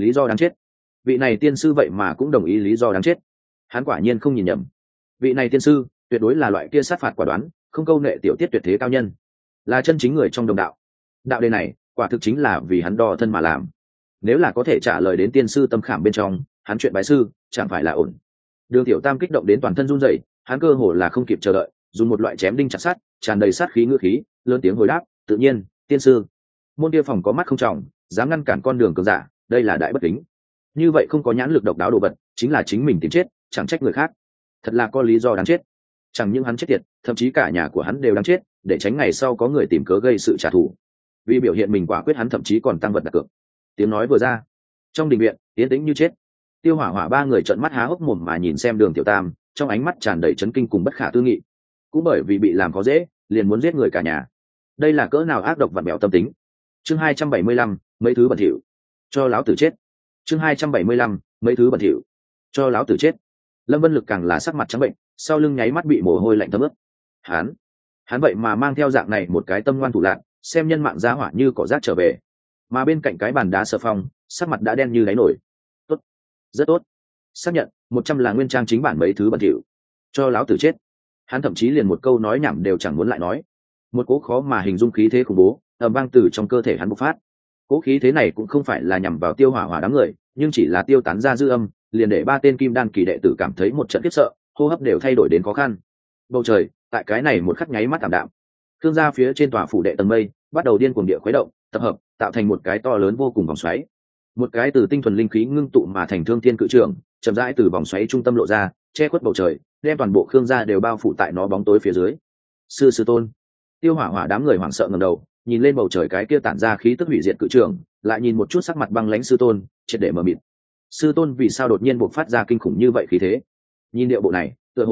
S1: lý do đáng chết. Vị này tiên sư vậy mà cũng đồng ý lý do đáng chết. Hắn quả nhiên không nhìn nhầm. Vị này tiên sư tuyệt đối là loại kia sát phạt quả đoán, không câu nệ tiểu tiết tuyệt thế cao nhân, là chân chính người trong đồng đạo. Đạo đề này quả thực chính là vì hắn đo thân mà làm. Nếu là có thể trả lời đến tiên sư tâm khảm bên trong, hắn chuyện bái sư chẳng phải là ổn. Đường Tiểu Tam kích động đến toàn thân run rẩy, hắn cơ hồ là không kịp chờ đợi, dùng một loại chém đinh chặt sắt, tràn đầy sát khí ngữ khí, lớn tiếng hồi đáp, "Tự nhiên, tiên sư." Môn kia phòng có mắt không trọng, dám ngăn cản con đường cường giả, đây là đại bất kính. Như vậy không có nhãn lực độc đáo đồ vật, chính là chính mình tìm chết, chẳng trách người khác. Thật là có lý do đáng chết. Chẳng những hắn chết tiệt, thậm chí cả nhà của hắn đều đáng chết, để tránh ngày sau có người tìm cớ gây sự trả thù. Vì biểu hiện mình quả quyết, hắn thậm chí còn tăng vật đặt cược. Tiếng nói vừa ra, trong đình viện yên tĩnh như chết. Tiêu Hỏa Hỏa ba người trợn mắt há hốc mồm mà nhìn xem Đường Tiểu Tam, trong ánh mắt tràn đầy chấn kinh cùng bất khả tư nghị. Cũng bởi vì bị làm khó dễ, liền muốn giết người cả nhà. Đây là cỡ nào ác độc vặn bẹo tâm tính. Chương 275, mấy thứ bẩn thỉu. Cho lão tử chết. Chương 275, mấy thứ bẩn thỉu. Cho lão tử chết. Lâm Vân Lực càng là sắc mặt trắng bệnh, sau lưng nháy mắt bị mồ hôi lạnh thấm ướt. Hắn vậy mà mang theo dạng này một cái tâm ngoan thủ lạn, xem nhân mạng giá hỏa như cỏ rác trở về. Mà bên cạnh cái bàn đá Sở Phong, sắc mặt đã đen như đáy nổi. Tốt, rất tốt. Xác nhận 100 là nguyên trang chính bản mấy thứ bẩn thỉu. Cho lão tử chết. Hắn thậm chí liền một câu nói nhảm đều chẳng muốn lại nói. Một cỗ khó mà hình dung khí thế khủng bố ầm vang từ trong cơ thể hắn bộc phát. Cỗ khí thế này cũng không phải là nhằm vào Tiêu Hỏa Hỏa đám người, nhưng chỉ là tiêu tán ra dư âm, liền để ba tên kim đan kỳ đệ tử cảm thấy một trận khiếp sợ, hô hấp đều thay đổi đến khó khăn. Bầu trời tại cái này một khắc nháy mắt tạm đạm. Thương gia phía trên tòa phủ đệ tầng mây bắt đầu điên cuồng địa khuấy động, tập hợp tạo thành một cái to lớn vô cùng vòng xoáy. Một cái từ tinh thuần linh khí ngưng tụ mà thành Thương Thiên Cự Trường chậm rãi từ vòng xoáy trung tâm lộ ra, che khuất bầu trời, đem toàn bộ Khương gia đều bao phủ tại nó bóng tối phía dưới. Sư tôn. Tiêu Hỏa Hỏa đám người hoảng sợ ngẩng đầu, nhìn lên bầu trời cái kia tản ra khí tức hủy diệt cự trường, lại nhìn một chút sắc mặt băng lãnh sư tôn, triệt để mờ mịt. Sư tôn vì sao đột nhiên bộc phát ra kinh khủng như vậy khí thế? Nhìn điệu bộ này, tựa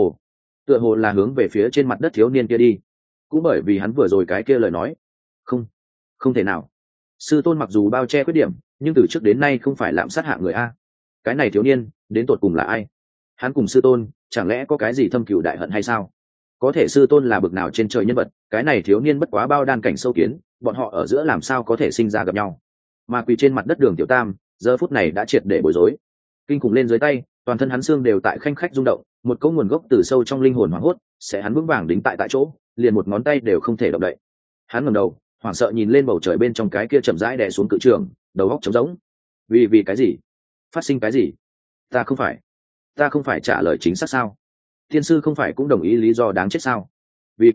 S1: hồ là hướng về phía trên mặt đất thiếu niên kia đi. Cũng bởi vì hắn vừa rồi cái kia lời nói, không thể nào. Sư tôn mặc dù bao che khuyết điểm, nhưng từ trước đến nay không phải lạm sát hạng người a. Cái này thiếu niên, đến tột cùng là ai? Hắn cùng sư tôn, chẳng lẽ có cái gì thâm cừu đại hận hay sao? Có thể sư tôn là bực nào trên trời nhân vật, cái này thiếu niên bất quá bao đan cảnh sâu kiến, bọn họ ở giữa làm sao có thể sinh ra gặp nhau? Mà quỳ trên mặt đất Đường Tiểu Tam, giờ phút này đã triệt để bối rối. Kinh khủng lên dưới tay, toàn thân hắn xương đều tại khanh khách rung động, một cỗ nguồn gốc từ sâu trong linh hồn hoảng hốt, sẽ hắn vững vàng đính tại chỗ, liền một ngón tay đều không thể động đậy. Hắn ngẩng đầu, hoảng sợ nhìn lên bầu trời bên trong cái kia chậm rãi đè xuống cự trường, đầu óc trống rỗng. Vì cái gì? Phát sinh cái gì? Ta không phải trả lời chính xác sao? Thiên sư không phải cũng đồng ý lý do đáng chết sao? Vì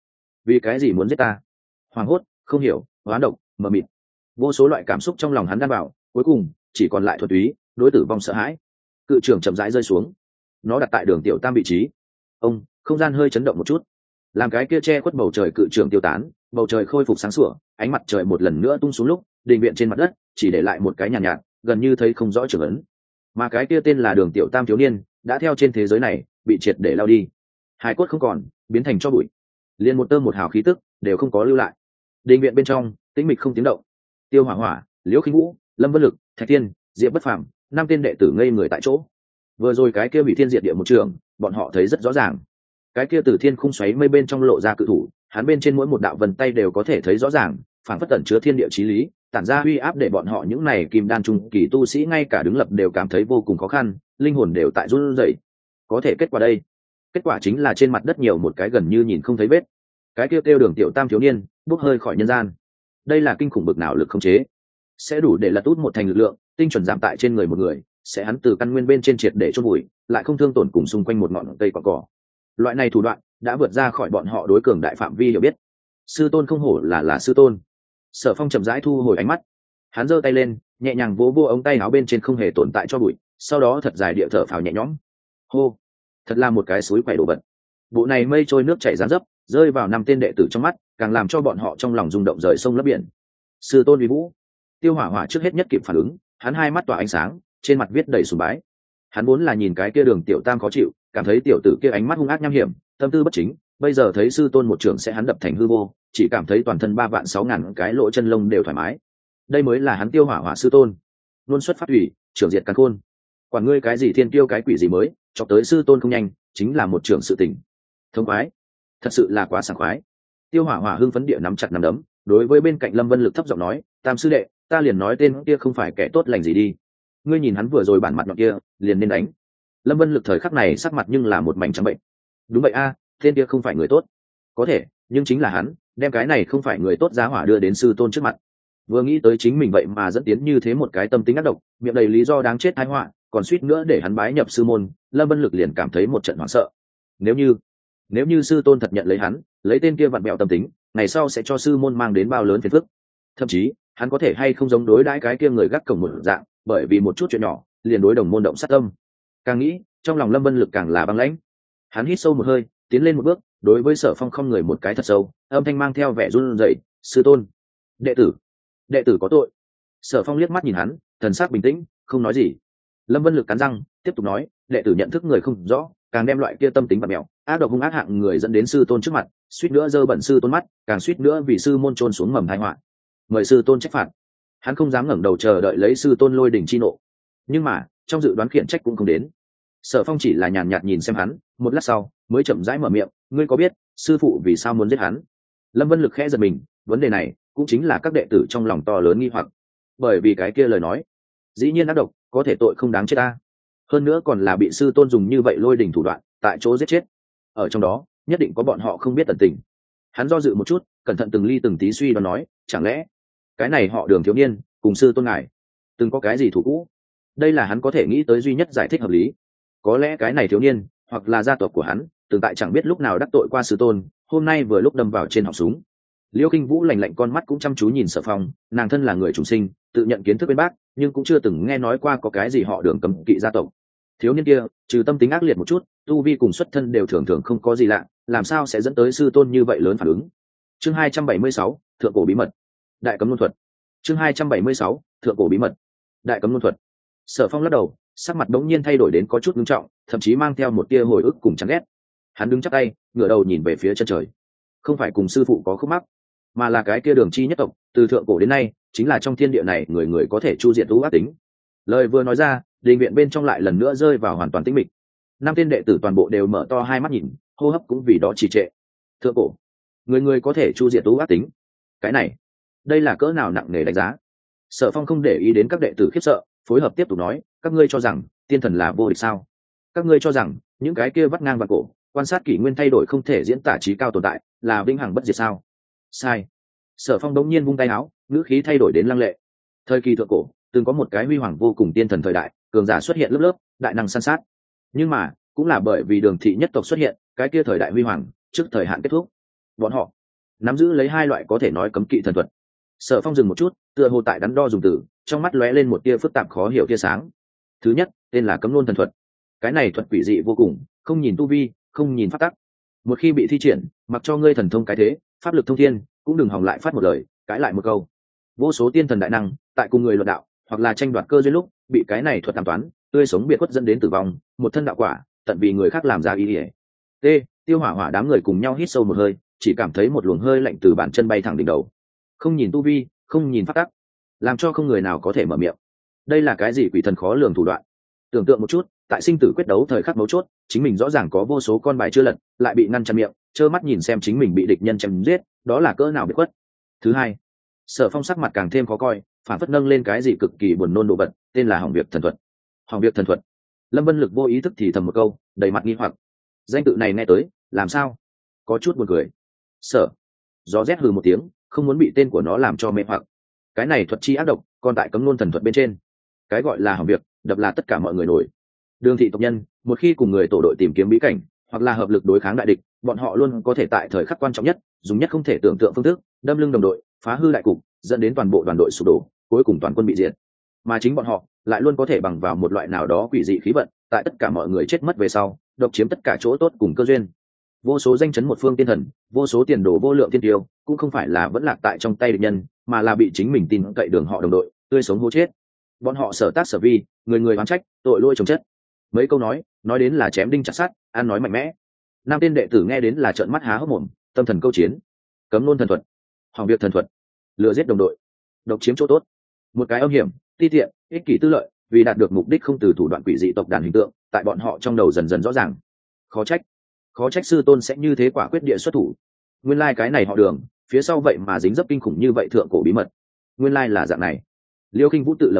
S1: cái gì muốn giết ta? Hoảng hốt, không hiểu, oán độc, mờ mịt, vô số loại cảm xúc trong lòng hắn đan vào, cuối cùng chỉ còn lại thuần túy đối tử vong sợ hãi. Cự trưởng chậm rãi rơi xuống, nó đặt tại Đường Tiểu Tam vị trí. Không gian hơi chấn động một chút, làm cái kia che khuất bầu trời cự trưởng tiêu tán, bầu trời khôi phục sáng sủa, ánh mặt trời một lần nữa tung xuống lúc đình viện trên mặt đất chỉ để lại một cái nhàn nhạt, gần như thấy không rõ trưởng ấn. Mà cái kia tên là Đường Tiểu Tam thiếu niên đã theo trên thế giới này bị triệt để lao đi, hải cốt không còn, biến thành tro bụi, liền một tơ một hào khí tức đều không có lưu lại. Đình viện bên trong tĩnh mịch không tiếng động. Tiêu Hỏa Hỏa, Liễu Khinh Vũ, Lâm Vân Lực, Thạch Tiên, Diệp Bất Phàm, 5 tên đệ tử ngây người tại chỗ. Vừa rồi cái kia bị thiên diệt địa một trường, bọn họ thấy rất rõ ràng. Cái kia từ thiên khung xoáy mây bên trong lộ ra cự thủ, hắn bên trên mỗi một đạo vân tay đều có thể thấy rõ ràng, phảng phất tẩn chứa thiên địa chí lý, tản ra uy áp để bọn họ những này kim đan trung kỳ tu sĩ ngay cả đứng lập đều cảm thấy vô cùng khó khăn, linh hồn đều tại run rẩy. Có thể kết quả chính là trên mặt đất nhiều một cái gần như nhìn không thấy vết. Cái kia kêu Đường Tiểu Tam thiếu niên bốc hơi khỏi nhân gian. Đây là kinh khủng bực nào lực khống chế, sẽ đủ để lật út một thành lực lượng tinh chuẩn giảm tại trên người một người, sẽ hắn từ căn nguyên bên trên triệt để chôn bụi, lại không thương tổn cùng xung quanh một ngọn cây cỏ. Loại này thủ đoạn đã vượt ra khỏi bọn họ đối cường đại phạm vi hiểu biết. Sư tôn không hổ là sư tôn. Sở Phong chậm rãi thu hồi ánh mắt, hắn giơ tay lên, nhẹ nhàng vỗ vô ống tay áo bên trên không hề tồn tại cho bụi, sau đó thật dài địa thở phào nhẹ nhõm. Hô, thật là một cái suối quẩy đồ vật. Bộ này mây trôi nước chảy gián dấp, rơi vào 5 tên đệ tử trong mắt, càng làm cho bọn họ trong lòng rung động rời sông lấp biển. Sư tôn uy vũ. Tiêu Hỏa Hỏa trước hết nhất kịp phản ứng, hắn hai mắt tỏa ánh sáng, trên mặt viết đầy sùng bái. Hắn vốn là nhìn cái kia Đường Tiểu Tam khó chịu, cảm thấy tiểu tử kia ánh mắt hung ác nham hiểm, tâm tư bất chính, bây giờ thấy sư tôn một trường sẽ hắn đập thành hư vô, chỉ cảm thấy toàn thân 3.600.000 cái lỗ chân lông đều thoải mái. Đây mới là hắn Tiêu Hỏa Hỏa sư tôn. Luôn xuất phát thủy, trưởng diệt càn khôn. Quản ngươi cái gì thiên tiêu cái quỷ gì mới, chọc tới sư tôn không nhanh, chính là một trưởng sự tình. Thông khoái, thật sự là quá sảng khoái. Tiêu Hỏa Hỏa hưng phấn địa nắm chặt nắm đấm, đối với bên cạnh Lâm Vân Lực thấp giọng nói, Tam sư đệ, ta liền nói tên kia không phải kẻ tốt lành gì đi. ngươi nhìn hắn vừa rồi bản mặt nhọn kia liền nên đánh. Lâm Vân Lực thời khắc này sắc mặt nhưng là một mảnh trắng bệnh. Đúng vậy a, tên kia không phải người tốt. Có thể, nhưng chính là hắn đem cái này không phải người tốt giá hỏa đưa đến sư tôn trước mặt. Vừa nghĩ tới chính mình vậy mà dẫn tiến như thế một cái tâm tính ác độc, miệng đầy lý do đáng chết tai họa, còn suýt nữa để hắn bái nhập sư môn, Lâm Vân Lực liền cảm thấy một trận hoảng sợ. Nếu như sư tôn thật nhận lấy hắn, lấy tên kia vặn bẹo tâm tính, ngày sau sẽ cho sư môn mang đến bao lớn phiền phức. Thậm chí hắn có thể hay không giống đối đãi cái kia người gác cổng một dạng, bởi vì một chút chuyện nhỏ liền đối đồng môn động sát tâm. Càng nghĩ trong lòng Lâm Vân Lực càng là băng lãnh. Hắn hít sâu một hơi, tiến lên một bước, đối với Sở Phong không người một cái thật sâu, âm thanh mang theo vẻ run rẩy, sư tôn, đệ tử có tội. Sở Phong liếc mắt nhìn hắn, thần sắc bình tĩnh, không nói gì. Lâm Vân Lực cắn răng tiếp tục nói, đệ tử nhận thức người không rõ, càng đem loại kia tâm tính bạt mèo, ác độc hung ác hạng người dẫn đến sư tôn trước mặt, suýt nữa dơ bẩn sư tôn mắt, càng suýt nữa vì sư môn trôn xuống mầm tai họa. Mời sư tôn trách phạt. Hắn không dám ngẩng đầu chờ đợi lấy sư tôn lôi đỉnh chi nộ, nhưng mà trong dự đoán khiển trách cũng không đến. Sở Phong chỉ là nhàn nhạt nhìn xem hắn, một lát sau mới chậm rãi mở miệng, ngươi có biết sư phụ vì sao muốn giết hắn? Lâm Vân Lực khẽ giật mình, vấn đề này cũng chính là các đệ tử trong lòng to lớn nghi hoặc. Bởi vì cái kia lời nói, dĩ nhiên ác độc, có thể tội không đáng chết ta. Hơn nữa còn là bị sư tôn dùng như vậy lôi đỉnh thủ đoạn, tại chỗ giết chết. Ở trong đó, nhất định có bọn họ không biết tận tình. Hắn do dự một chút, cẩn thận từng ly từng tí suy đoán nói, chẳng lẽ cái này họ Đường thiếu niên cùng sư tôn ngài từng có cái gì thủ cũ? Đây là hắn có thể nghĩ tới duy nhất giải thích hợp lý. Có lẽ cái này thiếu niên hoặc là gia tộc của hắn từng tại chẳng biết lúc nào đắc tội qua sư tôn, hôm nay vừa lúc đâm vào trên họng súng. Liêu Kinh Vũ lạnh lạnh con mắt cũng chăm chú nhìn Sở Phong, nàng thân là người trùng sinh, tự nhận kiến thức bên bác, nhưng cũng chưa từng nghe nói qua có cái gì họ Đường cấm kỵ gia tộc. Thiếu niên kia trừ tâm tính ác liệt một chút, tu vi cùng xuất thân đều thường thường không có gì lạ, làm sao sẽ dẫn tới sư tôn như vậy lớn phản ứng. Chương 276, thượng cổ bí mật, đại cấm luân thuật. Chương 276, thượng cổ bí mật, đại cấm luân thuật. Sở Phong lắc đầu, sắc mặt đống nhiên thay đổi đến có chút nghiêm trọng, thậm chí mang theo một tia hồi ức cùng chán ghét. Hắn đứng chắp tay, ngửa đầu nhìn về phía chân trời. Không phải cùng sư phụ có khúc mắc, mà là cái kia Đường chi nhất tộc, từ thượng cổ đến nay, chính là trong thiên địa này người người có thể chu diệt thú ác tính. Lời vừa nói ra, đình viện bên trong lại lần nữa rơi vào hoàn toàn tĩnh mịch. Năm tên đệ tử toàn bộ đều mở to hai mắt nhìn, hô hấp cũng vì đó trì trệ. Thượng cổ, người người có thể chu diệt thú ác tính. Cái này, đây là cỡ nào nặng nề đánh giá. Sở Phong không để ý đến các đệ tử khiếp sợ, phối hợp tiếp tục nói, các ngươi cho rằng tiên thần là vô địch sao? Các ngươi cho rằng những cái kia vắt ngang vào cổ, quan sát kỷ nguyên thay đổi không thể diễn tả trí cao tồn tại, là vĩnh hằng bất diệt sao? Sai. Sở Phong đống nhiên vung tay áo, ngữ khí thay đổi đến lăng lệ. Thời kỳ thượng cổ từng có một cái huy hoàng vô cùng tiên thần thời đại, cường giả xuất hiện lớp lớp, đại năng san sát. Nhưng mà cũng là bởi vì Đường thị nhất tộc xuất hiện, cái kia thời đại huy hoàng trước thời hạn kết thúc. Bọn họ nắm giữ lấy hai loại có thể nói cấm kỵ thần thuật. Sở Phong dừng một chút, tựa hồ tại đắn đo dùng từ, trong mắt lóe lên một tia phức tạp khó hiểu tia sáng. Thứ nhất, tên là cấm luân thần thuật. Cái này thuật quỷ dị vô cùng, không nhìn tu vi, không nhìn pháp tắc. Một khi bị thi triển, mặc cho ngươi thần thông cái thế, pháp lực thông thiên, cũng đừng hòng lại phát một lời, cãi lại một câu. Vô số tiên thần đại năng tại cùng người luận đạo, hoặc là tranh đoạt cơ duyên lúc, bị cái này thuật ám toán, tươi sống biệt khuất dẫn đến tử vong, một thân đạo quả, tận vì người khác làm ra ý nghĩa. T. Tiêu Hỏa Hỏa đám người cùng nhau hít sâu một hơi, chỉ cảm thấy một luồng hơi lạnh từ bàn chân bay thẳng đỉnh đầu. Không nhìn tu vi, không nhìn pháp tắc, làm cho không người nào có thể mở miệng. Đây là cái gì quỷ thần khó lường thủ đoạn? Tưởng tượng một chút, tại sinh tử quyết đấu thời khắc mấu chốt, chính mình rõ ràng có vô số con bài chưa lật, lại bị ngăn chặn miệng, trơ mắt nhìn xem chính mình bị địch nhân chém giết, đó là cỡ nào biệt khuất. Thứ hai, Sở Phong sắc mặt càng thêm khó coi, phản phất nâng lên cái gì cực kỳ buồn nôn đồ vật, tên là hỏng việc thần thuật. Hỏng việc thần thuật. Lâm Vân Lực vô ý thức thì thầm một câu, đầy mặt nghi hoặc. Danh tự này nghe tới, làm sao? Có chút buồn cười. Sở. Gió rét hừ một tiếng, không muốn bị tên của nó làm cho mê hoặc. Cái này thuật chi ác độc, còn tại cấm luân thần thuật bên trên. Cái gọi là hỏng việc, đập là tất cả mọi người nổi. Đường thị tộc nhân, một khi cùng người tổ đội tìm kiếm bí cảnh, hoặc là hợp lực đối kháng đại địch, bọn họ luôn có thể tại thời khắc quan trọng nhất, dùng nhất không thể tưởng tượng phương thức, đâm lưng đồng đội, phá hư đại cục, dẫn đến toàn bộ đoàn đội sụp đổ, cuối cùng toàn quân bị diệt. Mà chính bọn họ lại luôn có thể bằng vào một loại nào đó quỷ dị khí vận, tại tất cả mọi người chết mất về sau, độc chiếm tất cả chỗ tốt cùng cơ duyên. Vô số danh chấn một phương tiên thần, vô số tiền đồ vô lượng tiên tiêu, cũng không phải là vẫn lạc tại trong tay địch nhân, mà là bị chính mình tin cậy đường họ đồng đội tươi sống hô chết. Bọn họ sở tác sở vi, người người oán trách, tội lỗi chồng chất. Mấy câu nói đến là chém đinh chặt sắt, ăn nói mạnh mẽ. Nam tên đệ tử nghe đến là trợn mắt há hốc mồm, tâm thần câu chiến. Cấm luân thần thuật, hỏng việc thần thuật, lừa giết đồng đội, độc chiếm chỗ tốt, một cái âm hiểm, ti tiện, ích kỷ tư lợi, vì đạt được mục đích không từ thủ đoạn quỷ dị tộc đàn hình tượng, tại bọn họ trong đầu dần dần rõ ràng. Khó trách sư tôn sẽ như thế quả quyết địa xuất thủ. Nguyên lai cái này họ Đường, phía sau vậy mà dính dấp kinh khủng như vậy thượng cổ bí mật. Nguyên lai là dạng này. Liêu Kinh Vũ tự lẩm bẩm,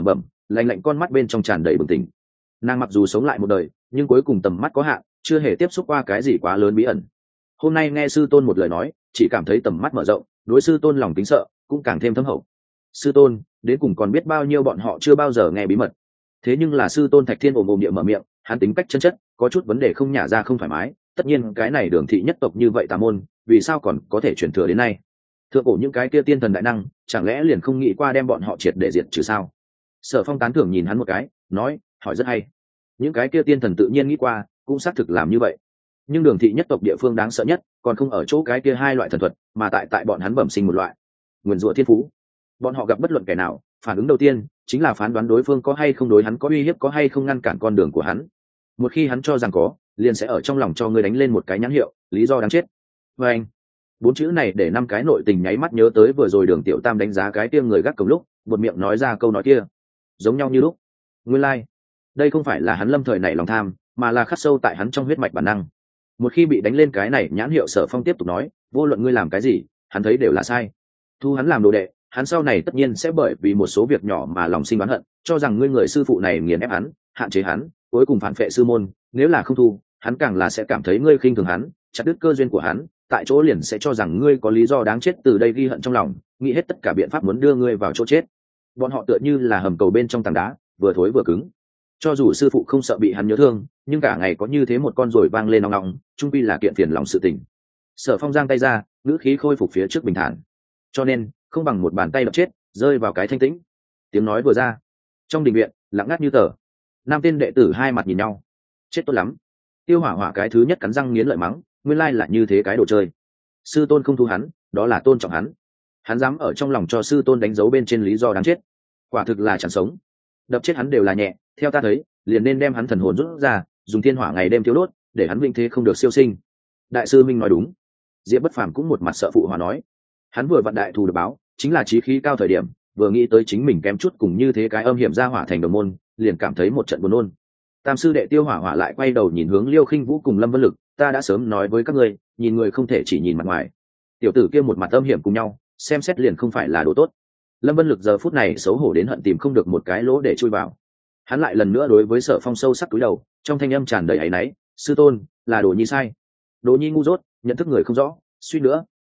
S1: lạnh lạnh con mắt bên trong tràn đầy bừng tỉnh. Nàng mặc dù sống lại một đời nhưng cuối cùng tầm mắt có hạn, chưa hề tiếp xúc qua cái gì quá lớn bí ẩn. Hôm nay nghe sư tôn một lời nói, chỉ cảm thấy tầm mắt mở rộng, đối sư tôn lòng kính sợ cũng càng thêm thâm hậu. Sư tôn đến cùng còn biết bao nhiêu bọn họ chưa bao giờ nghe bí mật. Thế nhưng là sư tôn Thạch Thiên ồm ồm địa mở miệng, hắn tính cách chân chất, có chút vấn đề không nhả ra không thoải mái. Tất nhiên cái này Đường thị nhất tộc như vậy tà môn, vì sao còn có thể truyền thừa đến nay? Thượng cổ những cái kia tiên thần đại năng, chẳng lẽ liền không nghĩ qua đem bọn họ triệt để diệt trừ sao? Sở Phong tán thưởng nhìn hắn một cái, nói, hỏi rất hay. Những cái kia tiên thần tự nhiên nghĩ qua, cũng xác thực làm như vậy. Nhưng Đường thị nhất tộc địa phương đáng sợ nhất, còn không ở chỗ cái kia hai loại thần thuật, mà tại bọn hắn bẩm sinh một loại nguyền rủa thiên phú. Bọn họ gặp bất luận kẻ nào, phản ứng đầu tiên chính là phán đoán đối phương có hay không đối hắn có uy hiếp, có hay không ngăn cản con đường của hắn. Một khi hắn cho rằng có, liền sẽ ở trong lòng cho ngươi đánh lên một cái nhãn hiệu, lý do đáng chết. Và anh, bốn chữ này để năm cái nội tình nháy mắt nhớ tới vừa rồi Đường Tiểu Tam đánh giá cái kia người gác cổng lúc, một miệng nói ra câu nói kia, giống nhau như lúc. Nguyên lai, đây không phải là hắn lâm thời nảy lòng tham, mà là khắc sâu tại hắn trong huyết mạch bản năng. Một khi bị đánh lên cái này nhãn hiệu, Sở Phong tiếp tục nói, vô luận ngươi làm cái gì, hắn thấy đều là sai. Thu hắn làm đồ đệ, hắn sau này tất nhiên sẽ bởi vì một số việc nhỏ mà lòng sinh oán hận, cho rằng ngươi người sư phụ này nghiền ép hắn, hạn chế hắn, cuối cùng phản phệ sư môn. Nếu là không thu, hắn càng là sẽ cảm thấy ngươi khinh thường hắn, chặt đứt cơ duyên của hắn, tại chỗ liền sẽ cho rằng ngươi có lý do đáng chết, từ đây ghi hận trong lòng, nghĩ hết tất cả biện pháp muốn đưa ngươi vào chỗ chết. Bọn họ tựa như là hầm cầu bên trong tảng đá, vừa thối vừa cứng. Cho dù sư phụ không sợ bị hắn nhớ thương, nhưng cả ngày có như thế một con rồi vang lên nong nong, chung quy là kiện phiền lòng sự tình. Sở Phong giang tay ra, ngữ khí khôi phục phía trước bình thản. Cho nên, không bằng một bàn tay đập chết, rơi vào cái thanh tĩnh. Tiếng nói vừa ra, trong đình viện lặng ngắt như tờ. Năm tên đệ tử hai mặt nhìn nhau. Chết tốt lắm. Tiêu Hỏa Hỏa cái thứ nhất cắn răng nghiến lợi mắng, nguyên lai là như thế cái đồ chơi. Sư tôn không thu hắn, đó là tôn trọng hắn. Hắn dám ở trong lòng cho sư tôn đánh dấu bên trên lý do đáng chết. Quả thực là chẳng sống. Đập chết hắn đều là nhẹ, theo ta thấy, liền nên đem hắn thần hồn rút ra, dùng thiên hỏa ngày đêm thiếu đốt, để hắn vĩnh thế không được siêu sinh. Đại sư Minh nói đúng. Diệp Bất Phàm cũng một mặt sợ phụ hòa nói. Hắn vừa vặn đại thù được báo, chính là chí khí cao thời điểm, vừa nghĩ tới chính mình kém chút cùng như thế cái âm hiểm ra hỏa thành đồng môn, liền cảm thấy một trận buồn nôn. Tam sư đệ Tiêu Hỏa Hỏa lại quay đầu nhìn hướng Liêu Khinh Vũ cùng Lâm Vân Lực, ta đã sớm nói với các ngươi, nhìn người không thể chỉ nhìn mặt ngoài. Tiểu tử kia một mặt âm hiểm cùng nhau, xem xét liền không phải là đồ tốt. Lâm Vân Lực giờ phút này xấu hổ đến hận tìm không được một cái lỗ để chui vào. Hắn lại lần nữa đối với Sở Phong sâu sắc cúi đầu, trong thanh âm tràn đầy áy náy, sư tôn, là Đồ Nhi sai. Đồ Nhi ngu dốt, nhận thức người không rõ, suýt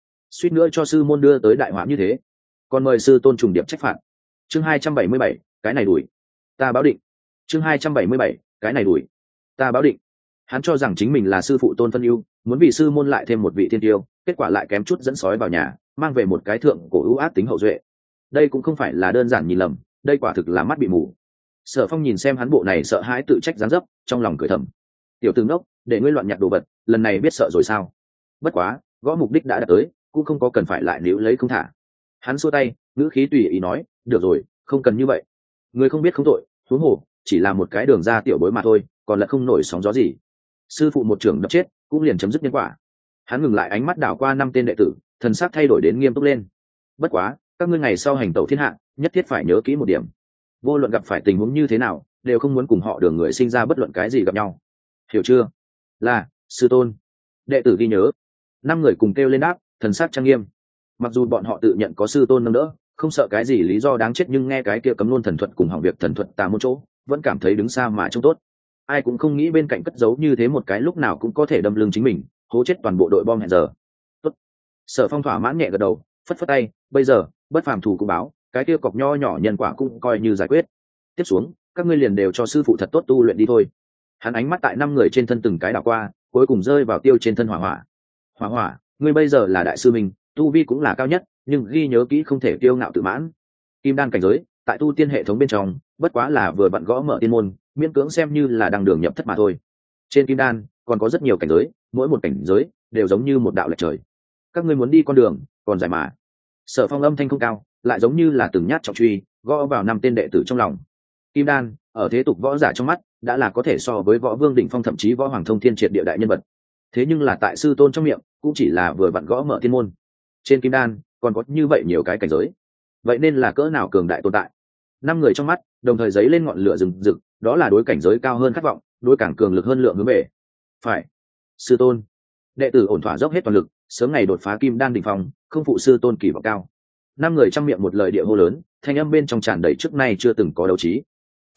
S1: nữa cho sư môn đưa tới đại họa như thế. Còn mời sư tôn trùng điệp trách phạt. Chương 277, cái này đuổi. Ta báo định. Chương 277, cái này đuổi. Ta báo định. Hắn cho rằng chính mình là sư phụ Tôn Phân Ưu, muốn vì sư môn lại thêm một vị thiên tiêu, kết quả lại kém chút dẫn sói vào nhà, mang về một cái thượng cổ ưu ác tính hậu duệ. Đây cũng không phải là đơn giản nhìn lầm, đây quả thực là mắt bị mù. Sở Phong nhìn xem hắn bộ này sợ hãi tự trách giáng dấp, trong lòng cười thầm. Tiểu tử ngốc, để ngươi loạn nhặt đồ vật, lần này biết sợ rồi sao? Bất quá, gõ mục đích đã đạt tới, cũng không có cần phải lại níu lấy không thả. Hắn xua tay, ngữ khí tùy ý nói, được rồi, không cần như vậy. Người không biết không tội, huống hồ chỉ là một cái đường ra tiểu bối mà thôi, còn là không nổi sóng gió gì. Sư phụ một trưởng đập chết, cũng liền chấm dứt nhân quả. Hắn ngừng lại ánh mắt đảo qua năm tên đệ tử, thần sắc thay đổi đến nghiêm túc lên. Bất quá, các ngươi ngày sau hành tẩu thiên hạ, nhất thiết phải nhớ kỹ một điểm. Vô luận gặp phải tình huống như thế nào, đều không muốn cùng họ Đường người sinh ra bất luận cái gì gặp nhau. Hiểu chưa? Là, sư tôn. Đệ tử ghi nhớ. Năm người cùng kêu lên đáp, thần sắc trang nghiêm. Mặc dù bọn họ tự nhận có sư tôn nâng đỡ, không sợ cái gì lý do đáng chết, nhưng nghe cái kia cấm luôn thần thuật cùng hỏng việc thần thuật tà môn chỗ, vẫn cảm thấy đứng xa mà trông tốt. Ai cũng không nghĩ bên cạnh cất giấu như thế một cái lúc nào cũng có thể đâm lưng chính mình, hố chết toàn bộ đội bom hẹn giờ. Tốt. Sở Phong thỏa mãn nhẹ gật đầu, phất phất tay, bây giờ bất phàm thù cũng báo, cái kia cọc nho nhỏ nhân quả cũng coi như giải quyết. Tiếp xuống, các ngươi liền đều cho sư phụ thật tốt tu luyện đi thôi. Hắn ánh mắt tại năm người trên thân từng cái đảo qua, cuối cùng rơi vào Tiêu trên thân Hỏa Hỏa. Hỏa Hỏa, ngươi bây giờ là đại sư mình, tu vi cũng là cao nhất, nhưng ghi nhớ kỹ không thể kiêu ngạo tự mãn. Kim đan cảnh giới, tại tu tiên hệ thống bên trong, bất quá là vừa vặn gõ mở tiên môn, miễn cưỡng xem như là đang đường nhập thất mà thôi. Trên kim đan còn có rất nhiều cảnh giới, mỗi một cảnh giới đều giống như một đạo lệch trời. Các ngươi muốn đi con đường còn dài mà. Sở Phong âm thanh không cao, lại giống như là từng nhát trọng truy, gõ vào năm tên đệ tử trong lòng. Kim đan ở thế tục võ giả trong mắt đã là có thể so với võ vương đỉnh phong, thậm chí võ hoàng thông thiên triệt địa đại nhân vật. Thế nhưng là tại sư tôn trong miệng cũng chỉ là vừa vặn gõ mở thiên môn. Trên kim đan còn có như vậy nhiều cái cảnh giới, vậy nên là cỡ nào cường đại tồn tại. Năm người trong mắt đồng thời dấy lên ngọn lửa rừng rực, đó là đối cảnh giới cao hơn khát vọng, đối càng cường lực hơn lượng hướng về. Phải, sư tôn. Đệ tử ổn thỏa dốc hết toàn lực, sớm ngày đột phá kim đan đỉnh phong, không phụ sư tôn kỳ vọng cao. Năm người trong miệng một lời địa hô lớn, thanh âm bên trong tràn đầy trước nay chưa từng có đấu trí.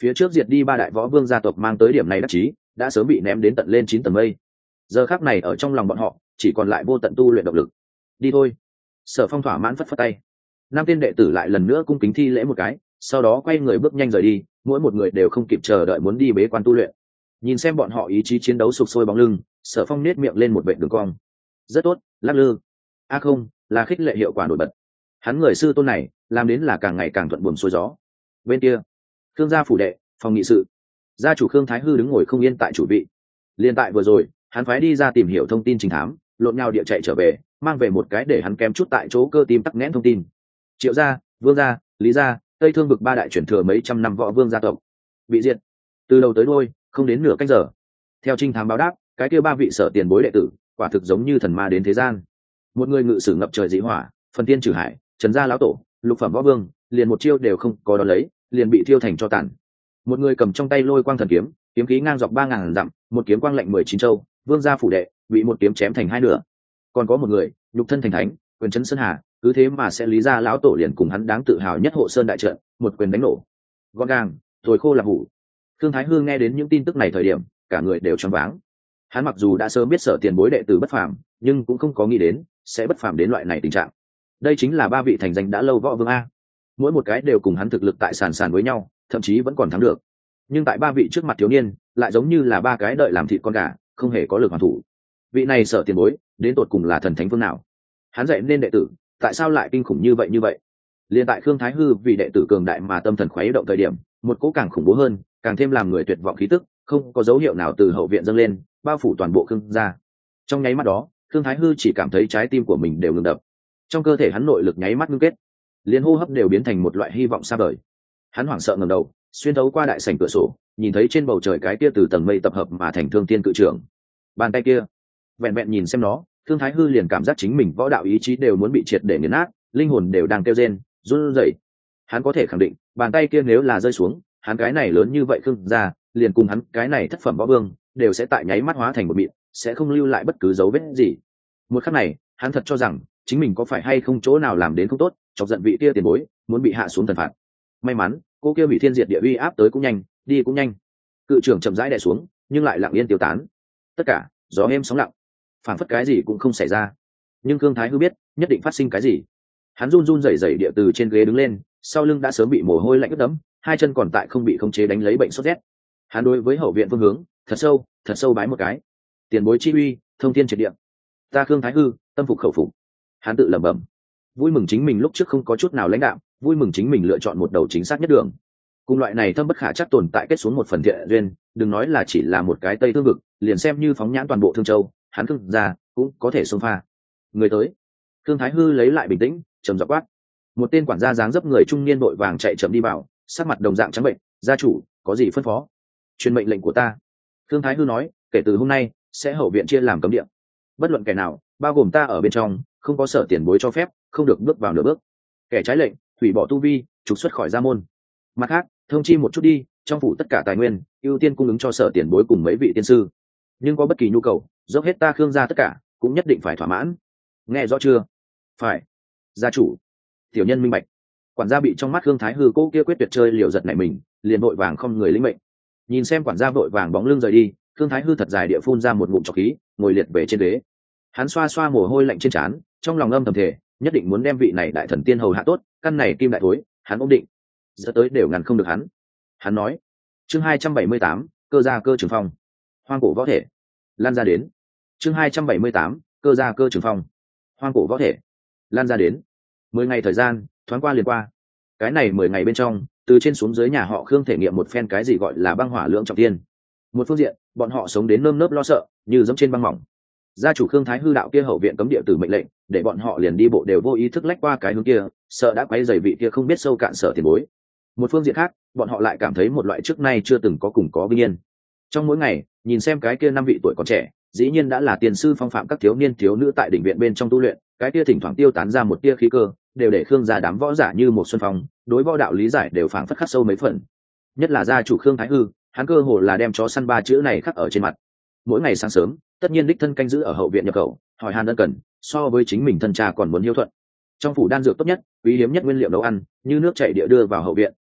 S1: phía trước diệt đi ba đại võ vương gia tộc mang tới điểm này đắc chí đã sớm bị ném đến tận lên 9 tầng mây. Giờ khắc này ở trong lòng bọn họ chỉ còn lại vô tận tu luyện động lực. Đi thôi. Sở Phong thỏa mãn phất phất tay. Năm tên đệ tử lại lần nữa cung kính thi lễ một cái, sau đó quay người bước nhanh rời đi, mỗi một người đều không kịp chờ đợi muốn đi bế quan tu luyện. Nhìn xem bọn họ ý chí chiến đấu sục sôi bóng lưng, Sở Phong nết miệng lên một vệt đường cong. Rất tốt, lắc lư. Không, là khích lệ hiệu quả nổi bật. Hắn người sư tôn này làm đến là càng ngày càng thuận buồm xuôi gió. Bên kia, Khương gia phủ đệ, phòng nghị sự. Gia chủ Khương Thái Hư đứng ngồi không yên tại chủ vị. Liên tại vừa rồi, hắn phái đi ra tìm hiểu thông tin trình thám, lộn nhau địa chạy trở về, mang về một cái để hắn kém chút tại chỗ cơ tim tắc nghẽn thông tin. Triệu gia, Vương gia, Lý gia, Tây Thương vực ba đại chuyển thừa mấy trăm năm võ vương gia tộc bị diệt, từ đầu tới đuôi không đến nửa canh giờ. Theo trinh thám báo đáp, cái kia ba vị sở tiền bối đệ tử quả thực giống như thần ma đến thế gian. Một người ngự sử ngập trời dị hỏa, phần tiên trừ hải, trần gia lão tổ, lục phẩm võ vương, liền một chiêu đều không có đón lấy, liền bị thiêu thành cho tàn. Một người cầm trong tay lôi quang thần kiếm, kiếm khí ngang dọc 3000 dặm, một kiếm quang lệnh 19 châu, vương gia phủ đệ bị một kiếm chém thành hai nửa. Còn có một người nhục thân thành thánh, quyền chấn sơn hà, cứ thế mà sẽ lý ra lão tổ liền cùng hắn đáng tự hào nhất hộ sơn đại trận, một quyền đánh nổ. Gọn gàng, rồi khô là hủ. Thương Thái Hư nghe đến những tin tức này thời điểm, cả người đều choáng váng. Hắn mặc dù đã sớm biết sở tiền bối đệ tử bất phàm, nhưng cũng không có nghĩ đến sẽ bất phàm đến loại này tình trạng. Đây chính là ba vị thành danh đã lâu võ vương a, mỗi một cái đều cùng hắn thực lực tại sàn sàn với nhau, thậm chí vẫn còn thắng được. Nhưng tại ba vị trước mặt thiếu niên, lại giống như là ba cái đợi làm thịt con gà, không hề có lực hoàn thủ. Vị này sở tiền bối, đến tột cùng là thần thánh phương nào? Hắn dạy nên đệ tử, tại sao lại kinh khủng như vậy như vậy? Liên tại Khương Thái Hư vì đệ tử cường đại mà tâm thần khuấy động thời điểm, một cỗ càng khủng bố hơn, càng thêm làm người tuyệt vọng khí tức, không có dấu hiệu nào từ hậu viện dâng lên, bao phủ toàn bộ Khương gia. Trong nháy mắt đó, Khương Thái Hư chỉ cảm thấy trái tim của mình đều ngừng đập. Trong cơ thể hắn nội lực nháy mắt ngưng kết, liền hô hấp đều biến thành một loại hy vọng xa vời. Hắn hoảng sợ ngẩng đầu, xuyên thấu qua đại sảnh cửa sổ, nhìn thấy trên bầu trời cái kia từ tầng mây tập hợp mà thành Thương Tiên cự trưởng. Bàn tay kia, vẹn vẹn nhìn xem nó, Thương Thái Hư liền cảm giác chính mình võ đạo ý chí đều muốn bị triệt để nghiền nát, linh hồn đều đang kêu rên, run rẩy. Hắn có thể khẳng định, bàn tay kia nếu là rơi xuống, hắn cái này lớn như vậy Khương gia, liền cùng hắn cái này thất phẩm võ vương, đều sẽ tại nháy mắt hóa thành một mịn, sẽ không lưu lại bất cứ dấu vết gì. Một khắc này, hắn thật cho rằng chính mình có phải hay không chỗ nào làm đến không tốt, chọc giận vị kia tiền bối, muốn bị hạ xuống thần phạt. May mắn, cô kia bị thiên diệt địa uy áp tới cũng nhanh, đi cũng nhanh. Cự trưởng chậm rãi đè xuống, nhưng lại lặng yên tiêu tán. Tất cả gió êm sóng lặng, phảng phất cái gì cũng không xảy ra. Nhưng Khương Thái Hư biết, nhất định phát sinh cái gì. Hắn run run rẩy rẩy địa từ trên ghế đứng lên, sau lưng đã sớm bị mồ hôi lạnh ướt đẫm, hai chân còn tại không bị khống chế đánh lấy bệnh sốt rét. Hắn đối với hậu viện phương hướng, thật sâu bái một cái. Tiền bối chi uy, thông thiên triệt địa. Ta Khương Thái Hư, tâm phục khẩu phục. Hắn tự lẩm bẩm, vui mừng chính mình lúc trước không có chút nào lãnh đạm, vui mừng chính mình lựa chọn một đầu chính xác nhất đường. Cùng loại này thâm bất khả chắc tồn tại kết xuống một phần thiện duyên, đừng nói là chỉ là một cái Tây Thương vực, liền xem như phóng nhãn toàn bộ Thương Châu, hắn Khương gia cũng có thể xông pha. Người tới. Khương Thái Hư lấy lại bình tĩnh, trầm giọng quát. Một tên quản gia dáng dấp người trung niên vội vàng chạy chậm đi vào, sắc mặt đồng dạng trắng bệnh. Gia chủ, có gì phân phó? Truyền mệnh lệnh của ta. Khương Thái Hư nói, kể từ hôm nay sẽ hậu viện chia làm cấm địa, bất luận kẻ nào, bao gồm ta ở bên trong, không có sở tiền bối cho phép, không được bước vào nửa bước. Kẻ trái lệnh, hủy bỏ tu vi, trục xuất khỏi gia môn. Mặt khác, thông chi một chút đi, trong phủ tất cả tài nguyên ưu tiên cung ứng cho sở tiền bối cùng mấy vị tiên sư, nhưng có bất kỳ nhu cầu, dốc hết ta Khương gia tất cả, cũng nhất định phải thỏa mãn. Nghe rõ chưa? Phải. Gia chủ. Tiểu nhân minh bạch. Quản gia bị trong mắt Khương Thái Hư cô kia quyết tuyệt chơi liều giật nảy mình, liền vội vàng không người lĩnh mệnh. Nhìn xem quản gia vội vàng bóng lưng rời đi, Khương Thái Hư thật dài địa phun ra một ngụm trọc khí, ngồi liệt về trên ghế. Hắn xoa xoa mồ hôi lạnh trên trán, trong lòng âm thầm thề, nhất định muốn đem vị này đại thần tiên hầu hạ tốt, căn này kim đại thối, hắn ổn định, giờ tới đều ngăn không được hắn. Hắn nói, chương 278, cơ gia cơ trường phong, hoang cổ võ thể, lan ra đến. Chương 278, cơ gia cơ trường phong, hoang cổ võ thể, lan ra đến. 10 ngày thời gian thoáng qua liền qua. Cái này 10 ngày bên trong, từ trên xuống dưới nhà họ Khương thể nghiệm một phen cái gì gọi là băng hỏa lưỡng trọng thiên. Một phương diện, bọn họ sống đến nơm nớp lo sợ, như dẫm trên băng mỏng. Gia chủ Khương Thái Hư đạo kia hậu viện cấm địa tử mệnh lệnh, để bọn họ liền đi bộ đều vô ý thức lách qua cái hướng kia, sợ đã quấy rầy vị kia không biết sâu cạn sở tiền bối. Một phương diện khác, bọn họ lại cảm thấy một loại trước nay chưa từng có cùng có vinh yên. Trong mỗi ngày, nhìn xem cái kia 5 vị tuổi còn trẻ, dĩ nhiên đã là tiền sư phong phạm các thiếu niên thiếu nữ tại đỉnh viện bên trong tu luyện, cái kia thỉnh thoảng tiêu tán ra một tia khí cơ, đều để Khương gia đám võ giả như một xuân phong, đối võ đạo lý giải đều phảng phất khắc sâu mấy phần. Nhất là gia chủ Khương Thái Hư, hắn cơ hồ là đem chó săn 3 chữ này khắc ở trên mặt. Mỗi ngày sáng sớm, tất nhiên đích thân canh giữ ở hậu viện nhập khẩu, hỏi han ân cần, so với chính mình thân cha còn muốn hiếu thuận. Trong phủ đan dược tốt nhất, quý hiếm nhất nguyên liệu nấu ăn, như nước chảy địa đưa vào hậu viện,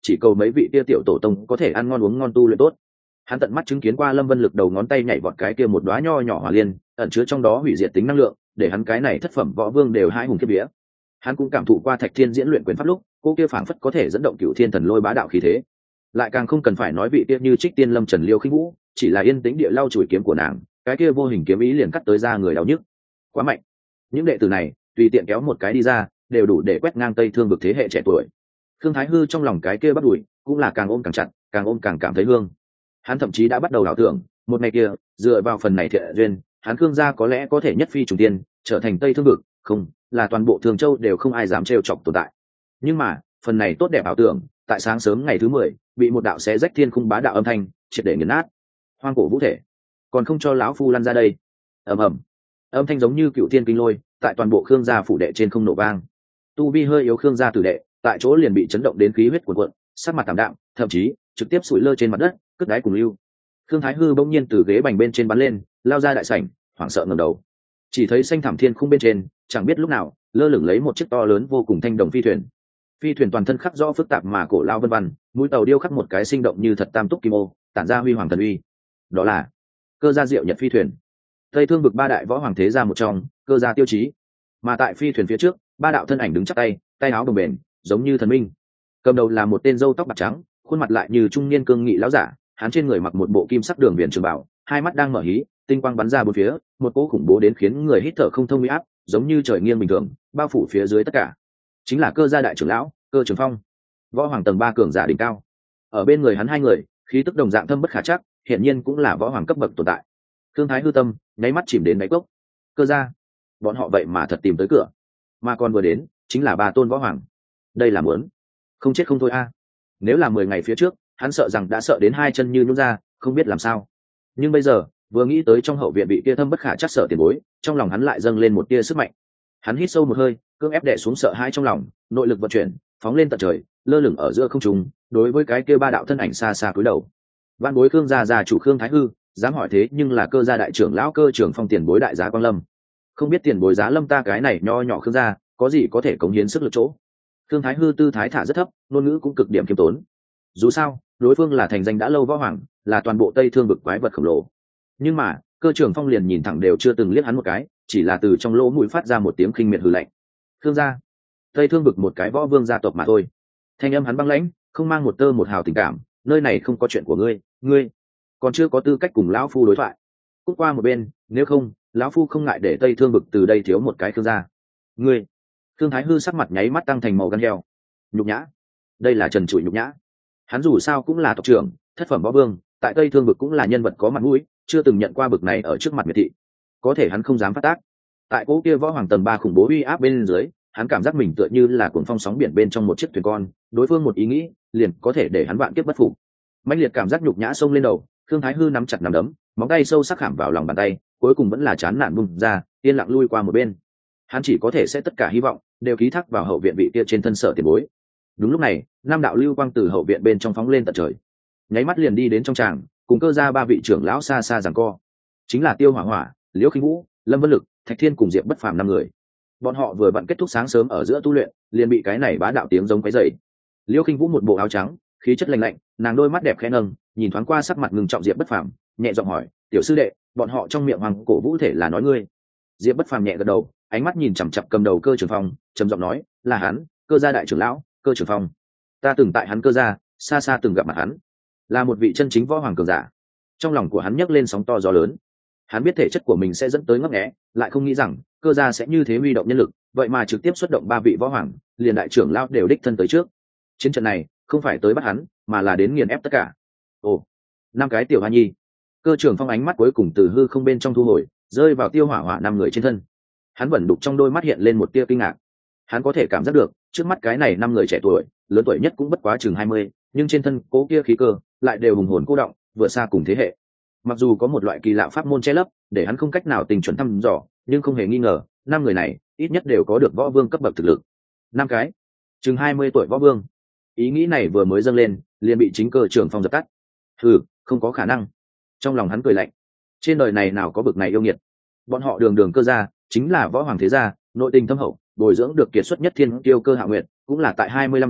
S1: chỉ cầu mấy vị kia tiểu tổ tông có thể ăn ngon uống ngon tu luyện tốt. Hắn tận mắt chứng kiến qua Lâm Vân Lực đầu ngón tay nhảy vọt cái kia một đóa nho nhỏ hỏa liên, ẩn chứa trong đó hủy diệt tính năng lượng, để hắn cái này thất phẩm võ vương đều hai hùng kiếp vía. Hắn cũng cảm thụ qua Thạch Thiên diễn luyện quyền pháp lúc, cô kia phảng phất có thể dẫn động cửu thiên thần lôi bá đạo khí thế. Lại càng không cần phải nói vị kia như Trích Tiên Lâm Trần Liêu Khinh Vũ, chỉ là yên tĩnh địa lau chùi kiếm của nàng, cái kia vô hình kiếm ý liền cắt tới da người đau nhức. Quá mạnh. Những đệ tử này, tùy tiện kéo một cái đi ra, đều đủ để quét ngang Tây Thương vực thế hệ trẻ tuổi. Khương Thái Hư trong lòng cái kia bắt đuổi, cũng là càng ôm càng chặt, càng ôm càng cảm thấy hương. Hắn thậm chí đã bắt đầu ảo tưởng, một ngày kia, dựa vào phần này thiện duyên, hắn Khương gia có lẽ có thể nhất phi trùng tiên, trở thành Tây Thương vực, không, là toàn bộ Thường Châu đều không ai dám trêu chọc tồn tại. Nhưng mà, phần này tốt đẹp ảo tưởng, tại sáng sớm ngày thứ 10, bị một đạo xé rách thiên khung bá đạo âm thanh triệt để nghiền nát. Hoang cổ vũ thể, còn không cho lão phu lăn ra đây. Ầm ầm. Âm thanh giống như cựu thiên kinh lôi, tại toàn bộ Khương gia phủ đệ trên không nổ vang. Tu vi hơi yếu Khương gia tử đệ, tại chỗ liền bị chấn động đến khí huyết cuồn cuộn, sắc mặt tạm đạm, thậm chí trực tiếp sủi lơ trên mặt đất, cất đáy cùng lưu. Khương Thái Hư bỗng nhiên từ ghế bành bên trên bắn lên, lao ra đại sảnh, hoảng sợ ngẩng đầu. Chỉ thấy xanh thảm thiên khung bên trên, chẳng biết lúc nào, lơ lửng lấy một chiếc to lớn vô cùng thanh đồng phi thuyền. Phi thuyền toàn thân khắc rõ phức tạp mà cổ lao vân vân, mũi tàu điêu khắc một cái sinh động như thật tam túc kim ô, tản ra huy hoàng thần uy. Đó là Cơ gia Diệu Nhật phi thuyền. Tây Thương vực ba đại võ hoàng thế gia một trong, Cơ gia tiêu chí. Mà tại phi thuyền phía trước, ba đạo thân ảnh đứng chắp tay, tay áo bồng bềnh, giống như thần minh. Cầm đầu là một tên râu tóc bạc trắng, khuôn mặt lại như trung niên cương nghị lão giả, hắn trên người mặc một bộ kim sắc đường viền trường bảo, hai mắt đang mở hí, tinh quang bắn ra bốn phía, một cỗ khủng bố đến khiến người hít thở không thông uy áp, giống như trời nghiêng bình thường, bao phủ phía dưới tất cả. Chính là Cơ gia đại trưởng lão, Cơ Trường Phong, võ hoàng tầng 3 cường giả đỉnh cao. Ở bên người hắn hai người, khí tức đồng dạng thâm bất khả trắc, hiện nhiên cũng là võ hoàng cấp bậc tồn tại. Thương Thái Hư tâm nháy mắt chìm đến đáy cốc. Cơ gia, bọn họ vậy mà thật tìm tới cửa, mà còn vừa đến chính là ba tôn võ hoàng. Đây là muốn không chết không thôi a. Nếu là 10 ngày phía trước, hắn sợ rằng đã sợ đến hai chân như nhũn ra, không biết làm sao. Nhưng bây giờ, vừa nghĩ tới trong hậu viện bị kia thâm bất khả trắc sợ tiền bối, trong lòng hắn lại dâng lên một tia sức mạnh. Hắn hít sâu một hơi, cưỡng ép đè xuống sợ hãi trong lòng, nội lực vận chuyển, phóng lên tận trời, lơ lửng ở giữa không trung, đối với cái kia ba đạo thân ảnh xa xa cúi đầu. Vạn bối Khương gia gia chủ Khương Thái Hư, dám hỏi thế nhưng là Cơ gia đại trưởng lão Cơ Trường Phong tiền bối đại giá Quang Lâm. Không biết tiền bối Giá Lâm ta cái này nho nhỏ Khương gia, có gì có thể cống hiến sức lực chỗ. Khương Thái Hư tư thái thả rất thấp, ngôn ngữ cũng cực điểm khiêm tốn. Dù sao, đối phương là thành danh đã lâu võ hoàng, là toàn bộ Tây Thương vực quái vật khổng lồ. Nhưng mà, Cơ Trường Phong liền nhìn thẳng đều chưa từng liếc hắn một cái, chỉ là từ trong lỗ mũi phát ra một tiếng khinh miệt hừ lạnh. Khương gia, Tây Thương vực một cái võ vương gia tộc mà thôi. Thanh âm hắn băng lãnh, không mang một tơ một hào tình cảm, nơi này không có chuyện của ngươi còn chưa có tư cách cùng lão phu đối thoại. Cút qua một bên, nếu không, lão phu không ngại để Tây Thương vực từ đây thiếu một cái Khương gia. Ngươi. Khương Thái Hư sắc mặt nháy mắt tăng thành màu gan heo. Nhục nhã. Đây là trần trụi nhục nhã. Hắn dù sao cũng là tộc trưởng, thất phẩm võ vương, tại Tây Thương vực cũng là nhân vật có mặt mũi, chưa từng nhận qua bực này ở trước mặt miệt thị. Có thể hắn không dám phát tác. Tại cỗ kia võ hoàng tầng 3 khủng bố uy áp bên dưới, hắn cảm giác mình tựa như là cuồng phong sóng biển bên trong một chiếc thuyền con, đối phương một ý nghĩ, liền có thể để hắn vạn kiếp bất phục. Mãnh liệt cảm giác nhục nhã xông lên đầu, Khương Thái Hư nắm chặt nắm đấm, móng tay sâu sắc khảm vào lòng bàn tay, cuối cùng vẫn là chán nản bung ra, yên lặng lui qua một bên. Hắn chỉ có thể sẽ tất cả hy vọng đều ký thác vào hậu viện vị kia trên thân sở tiền bối. Đúng lúc này, năm đạo lưu quang từ hậu viện bên trong phóng lên tận trời, nháy mắt liền đi đến trong tràng, cùng Cơ gia ba vị trưởng lão xa xa giằng co. Chính là Tiêu Hỏa Hỏa, Liễu Khinh Vũ, Lâm Vân Lực, Thạch Thiên cùng Diệp Bất Phàm năm người. Bọn họ vừa vặn kết thúc sáng sớm ở giữa tu luyện, liền bị cái này bá đạo tiếng giống quấy rầy. Liễu Khinh Vũ một bộ áo trắng, khí chất lạnh lạnh, nàng đôi mắt đẹp khẽ nâng, nhìn thoáng qua sắc mặt ngưng trọng Diệp Bất Phàm, nhẹ giọng hỏi, "Tiểu sư đệ, bọn họ trong miệng hoàng cổ vũ thể là nói ngươi?" Diệp Bất Phàm nhẹ gật đầu, ánh mắt nhìn chằm chằm cầm đầu Cơ Trường Phong, trầm giọng nói, "Là hắn, Cơ gia đại trưởng lão, Cơ Trường Phong. Ta từng tại hắn Cơ gia, xa xa từng gặp mặt hắn, là một vị chân chính võ hoàng cường giả." Trong lòng của hắn nhấc lên sóng to gió lớn. Hắn biết thể chất của mình sẽ dẫn tới ngấp nghé, lại không nghĩ rằng Cơ gia sẽ như thế huy động nhân lực, vậy mà trực tiếp xuất động ba vị võ hoàng, liền đại trưởng lão đều đích thân tới trước. Chiến trận này không phải tới bắt hắn, mà là đến nghiền ép tất cả. Ồ, năm cái tiểu hoa nhi. Cơ Trường Phong ánh mắt cuối cùng từ hư không bên trong thu hồi, rơi vào Tiêu Hỏa Hỏa năm người trên thân. Hắn vẫn đục trong đôi mắt hiện lên một tia kinh ngạc. Hắn có thể cảm giác được, trước mắt cái này năm người trẻ tuổi, lớn tuổi nhất cũng bất quá chừng 20, nhưng trên thân cố kia khí cơ lại đều hùng hồn cô động, vượt xa cùng thế hệ. Mặc dù có một loại kỳ lạ pháp môn che lấp, để hắn không cách nào tình chuẩn thăm dò, nhưng không hề nghi ngờ, năm người này ít nhất đều có được võ vương cấp bậc thực lực. Năm cái, chừng 20 tuổi võ vương. Ý nghĩ này vừa mới dâng lên, liền bị chính Cơ Trường Phong dập tắt. Không có khả năng. Trong lòng hắn cười lạnh. Trên đời này nào có bực này yêu nghiệt. Bọn họ đường đường Cơ gia, chính là võ hoàng thế gia, nội tình thâm hậu, bồi dưỡng được kiệt xuất nhất thiên tiêu Cơ Hạo Nguyệt, cũng là tại 25 tuổi lúc,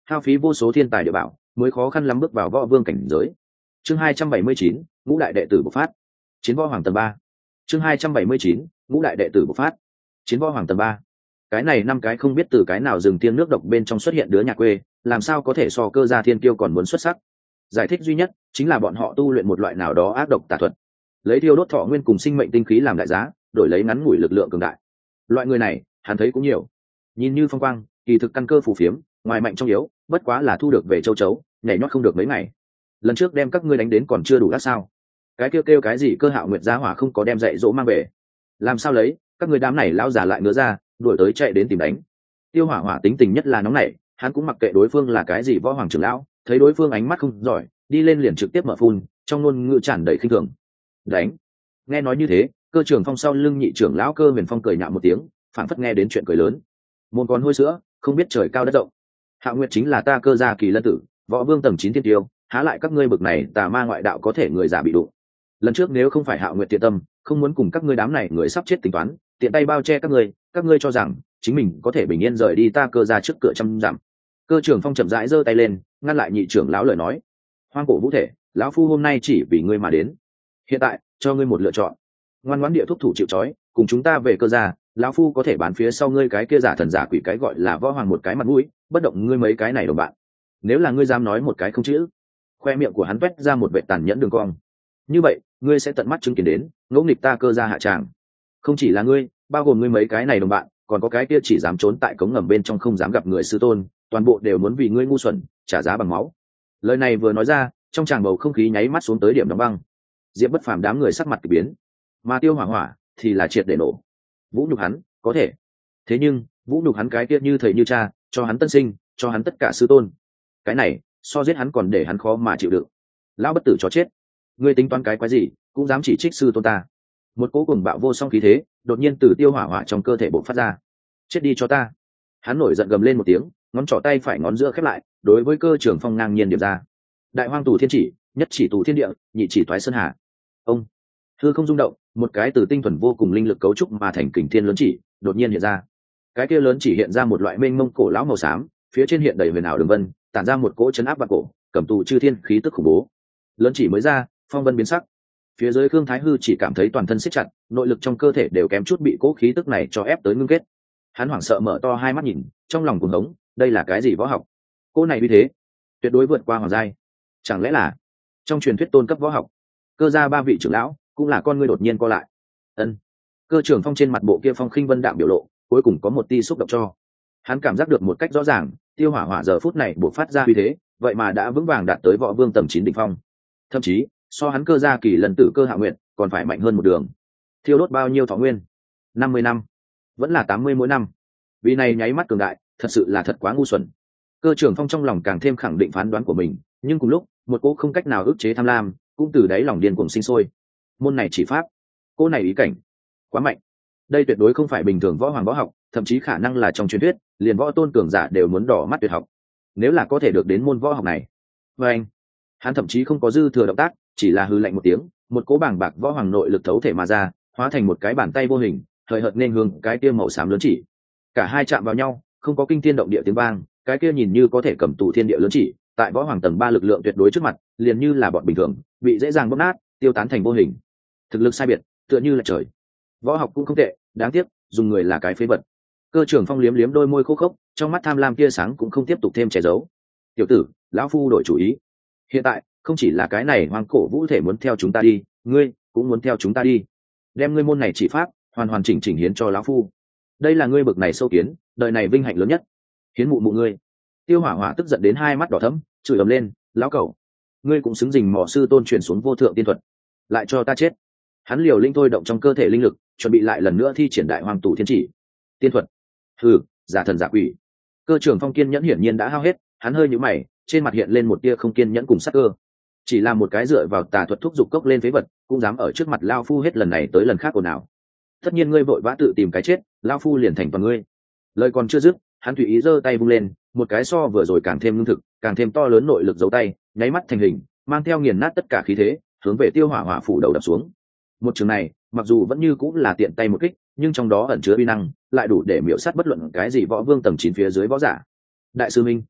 S1: hao phí vô số thiên tài địa bảo mới khó khăn lắm bước vào võ vương cảnh giới. Chương 279, ngũ đại đệ tử bộc phát. Chiến võ hoàng tầng 3. Chương 279, ngũ đại đệ tử bộc phát. Chiến võ hoàng tầng 3. Cái này năm cái không biết từ cái nào rừng tiên nước độc bên trong xuất hiện đứa nhà quê, làm sao có thể so Cơ gia thiên kiêu còn muốn xuất sắc. Giải thích duy nhất chính là bọn họ tu luyện một loại nào đó ác độc tà thuật, lấy thiêu đốt thọ nguyên cùng sinh mệnh tinh khí làm đại giá, đổi lấy ngắn ngủi lực lượng cường đại. Loại người này hắn thấy cũng nhiều, nhìn như phong quang, kỳ thực căn cơ phù phiếm, ngoài mạnh trong yếu, bất quá là thu được về châu chấu, nhảy nhót không được mấy ngày. Lần trước đem các ngươi đánh đến còn chưa đủ đắt sao? Cái kêu cái gì Cơ Hạo Nguyệt gia hỏa không có đem dạy dỗ mang về, làm sao lấy? Các ngươi đám này lão già lại ngứa ra, đuổi tới chạy đến tìm đánh. Tiêu Hỏa Hỏa tính tình nhất là nóng nảy, hắn cũng mặc kệ đối phương là cái gì võ hoàng trưởng lão, thấy đối phương ánh mắt không giỏi, đi lên liền trực tiếp mở phun, trong ngôn ngữ tràn đầy khinh thường. Đánh! Nghe nói như thế, Cơ Trường Phong sau lưng nhị trưởng lão Cơ Huyền Phong cười nhạo một tiếng, phảng phất nghe đến chuyện cười lớn. Môn con hôi sữa, không biết trời cao đất rộng. Hạo Nguyệt chính là ta Cơ gia kỳ lân tử, võ vương tầng 9 thiên tiêu, há lại các ngươi bực này tà ma ngoại đạo có thể người giả bị đụng. Lần trước nếu không phải Hạo Nguyệt thiện tâm, không muốn cùng các ngươi đám này người sắp chết tính toán, tiện tay bao che các ngươi cho rằng chính mình có thể bình yên rời đi ta Cơ gia trước cửa trăm dặm. Cơ Trường Phong chậm rãi giơ tay lên, ngăn lại nhị trưởng lão lời nói. Hoang cổ vũ thể, lão phu hôm nay chỉ vì ngươi mà đến. Hiện tại cho ngươi một lựa chọn, ngoan ngoãn địa thúc thủ chịu trói, cùng chúng ta về Cơ gia, lão phu có thể bán phía sau ngươi cái kia giả thần giả quỷ cái gọi là võ hoàng một cái mặt mũi, bất động ngươi mấy cái này đồng bạn. Nếu là ngươi dám nói một cái không chữ, khoe miệng của hắn toét ra một vệ tàn nhẫn đường cong. Như vậy ngươi sẽ tận mắt chứng kiến đến ngỗ nghịch ta Cơ gia hạ tràng. Không chỉ là ngươi, bao gồm ngươi mấy cái này đồng bạn, còn có cái kia chỉ dám trốn tại cống ngầm bên trong không dám gặp người sư tôn, toàn bộ đều muốn vì ngươi ngu xuẩn trả giá bằng máu. Lời này vừa nói ra, trong tràng bầu không khí nháy mắt xuống tới điểm đóng băng. Diệp Bất Phàm đám người sắc mặt kỳ biến, mà Tiêu Hỏa Hỏa thì là triệt để nổ. Vũ nhục hắn có thể, thế nhưng vũ nhục hắn cái kia như thầy như cha, cho hắn tân sinh, cho hắn tất cả sư tôn, cái này so giết hắn còn để hắn khó mà chịu đựng. Lão bất tử chó chết, ngươi tính toán cái quái gì, cũng dám chỉ trích sư tôn ta. Một cỗ cuồng bạo vô song khí thế đột nhiên từ Tiêu Hỏa Hỏa trong cơ thể bộc phát ra. Chết đi cho ta! Hắn nổi giận gầm lên một tiếng, ngón trỏ tay phải ngón giữa khép lại, đối với Cơ Trường Phong ngang nhiên điểm ra. Đại hoang tù thiên chỉ, nhất chỉ tù thiên địa, nhị chỉ thoái sơn hà. Ông hư không rung động, một cái từ tinh thuần vô cùng linh lực cấu trúc mà thành kình thiên lớn chỉ đột nhiên hiện ra. Cái kia lớn chỉ hiện ra một loại mênh mông cổ lão màu xám, phía trên hiện đầy huyền ảo đường vân, tản ra một cỗ chấn áp vạn cổ, cầm tù chư thiên khí tức khủng bố. Lớn chỉ mới ra, phong vân biến sắc. Phía dưới Khương Thái Hư chỉ cảm thấy toàn thân siết chặt, nội lực trong cơ thể đều kém chút bị cỗ khí tức này cho ép tới ngưng kết. Hắn hoảng sợ mở to hai mắt nhìn, trong lòng cuồng hống, đây là cái gì võ học? Cỗ này uy thế, tuyệt đối vượt qua hoàng giai. Chẳng lẽ là trong truyền thuyết tôn cấp võ học? Cơ gia ba vị trưởng lão cũng là con ngươi đột nhiên co lại. Ân. Cơ Trường Phong trên mặt bộ kia phong khinh vân đạm biểu lộ, cuối cùng có một tia xúc động cho. Hắn cảm giác được một cách rõ ràng, Tiêu Hỏa Hỏa giờ phút này buộc phát ra uy thế, vậy mà đã vững vàng đạt tới võ vương tầng 9 đỉnh phong. Thậm chí, so hắn Cơ gia kỳ lần tử Cơ Hạo Nguyệt còn phải mạnh hơn một đường. Thiêu đốt bao nhiêu thọ nguyên? 50 năm, vẫn là 80 mỗi năm. Vì này nháy mắt cường đại, thật sự là thật quá ngu xuẩn. Cơ Trường Phong trong lòng càng thêm khẳng định phán đoán của mình, nhưng cùng lúc, một cô không cách nào ức chế tham lam, cũng từ đáy lòng điên cuồng sinh sôi. Môn này chỉ pháp, cô này ý cảnh, quá mạnh. Đây tuyệt đối không phải bình thường võ hoàng võ học, thậm chí khả năng là trong truyền thuyết, liền võ tôn cường giả đều muốn đỏ mắt tuyệt học. Nếu là có thể được đến môn võ học này, và anh, hắn thậm chí không có dư thừa động tác, chỉ là hư lạnh một tiếng, một cỗ bảng bạc võ hoàng nội lực thấu thể mà ra, hóa thành một cái bàn tay vô hình, hời hợt nên hướng cái kia màu xám lớn chỉ. Cả hai chạm vào nhau, không có kinh thiên động địa tiếng vang, cái kia nhìn như có thể cầm tù thiên địa lớn chỉ, tại võ hoàng tầng 3 lực lượng tuyệt đối trước mặt, liền như là bọn bình thường, bị dễ dàng bóp nát, tiêu tán thành vô hình. Thực lực sai biệt, tựa như là trời. Võ học cũng không tệ, đáng tiếc, dùng người là cái phế vật. Cơ Trường Phong liếm liếm đôi môi khô khốc, trong mắt tham lam tia sáng cũng không tiếp tục thêm che giấu. Tiểu tử, lão phu đổi chủ ý. Hiện tại, không chỉ là cái này hoang cổ vũ thể muốn theo chúng ta đi, ngươi cũng muốn theo chúng ta đi. Đem ngươi môn này chỉ pháp, hoàn hoàn chỉnh chỉnh hiến cho lão phu. Đây là ngươi bực này sâu kiến, đời này vinh hạnh lớn nhất. Hiến mụ ngươi. Tiêu Hỏa Hỏa tức giận đến hai mắt đỏ thẫm, chửi ầm lên, lão cẩu, ngươi cũng xứng dình mỏ sư tôn truyền xuống vô thượng tiên thuật, lại cho ta chết. Hắn liều linh thôi động trong cơ thể linh lực, chuẩn bị lại lần nữa thi triển đại hoàng tù thiên chỉ. Tiên thuật? Hừ, giả thần giả quỷ. Cơ Trường Phong kiên nhẫn hiển nhiên đã hao hết, hắn hơi nhíu mày, trên mặt hiện lên một tia không kiên nhẫn cùng sắc cơ. Chỉ là một cái dựa vào tà thuật thúc dục cốc lên phế vật, cũng dám ở trước mặt lão phu hết lần này tới lần khác ồn ào. Tất nhiên ngươi vội vã tự tìm cái chết, lão phu liền thành toàn ngươi. Lời còn chưa dứt, hắn tùy ý giơ tay vung lên, một cái so vừa rồi càng thêm lương thực, càng thêm to lớn nội lực giấu tay, nháy mắt thành hình, mang theo nghiền nát tất cả khí thế, hướng về Tiêu Hỏa Hỏa phủ đầu đập xuống. Một trường này, mặc dù vẫn như cũng là tiện tay một kích, nhưng trong đó ẩn chứa uy năng, lại đủ để miểu sát bất luận cái gì võ vương tầng 9 phía dưới võ giả. Đại sư minh,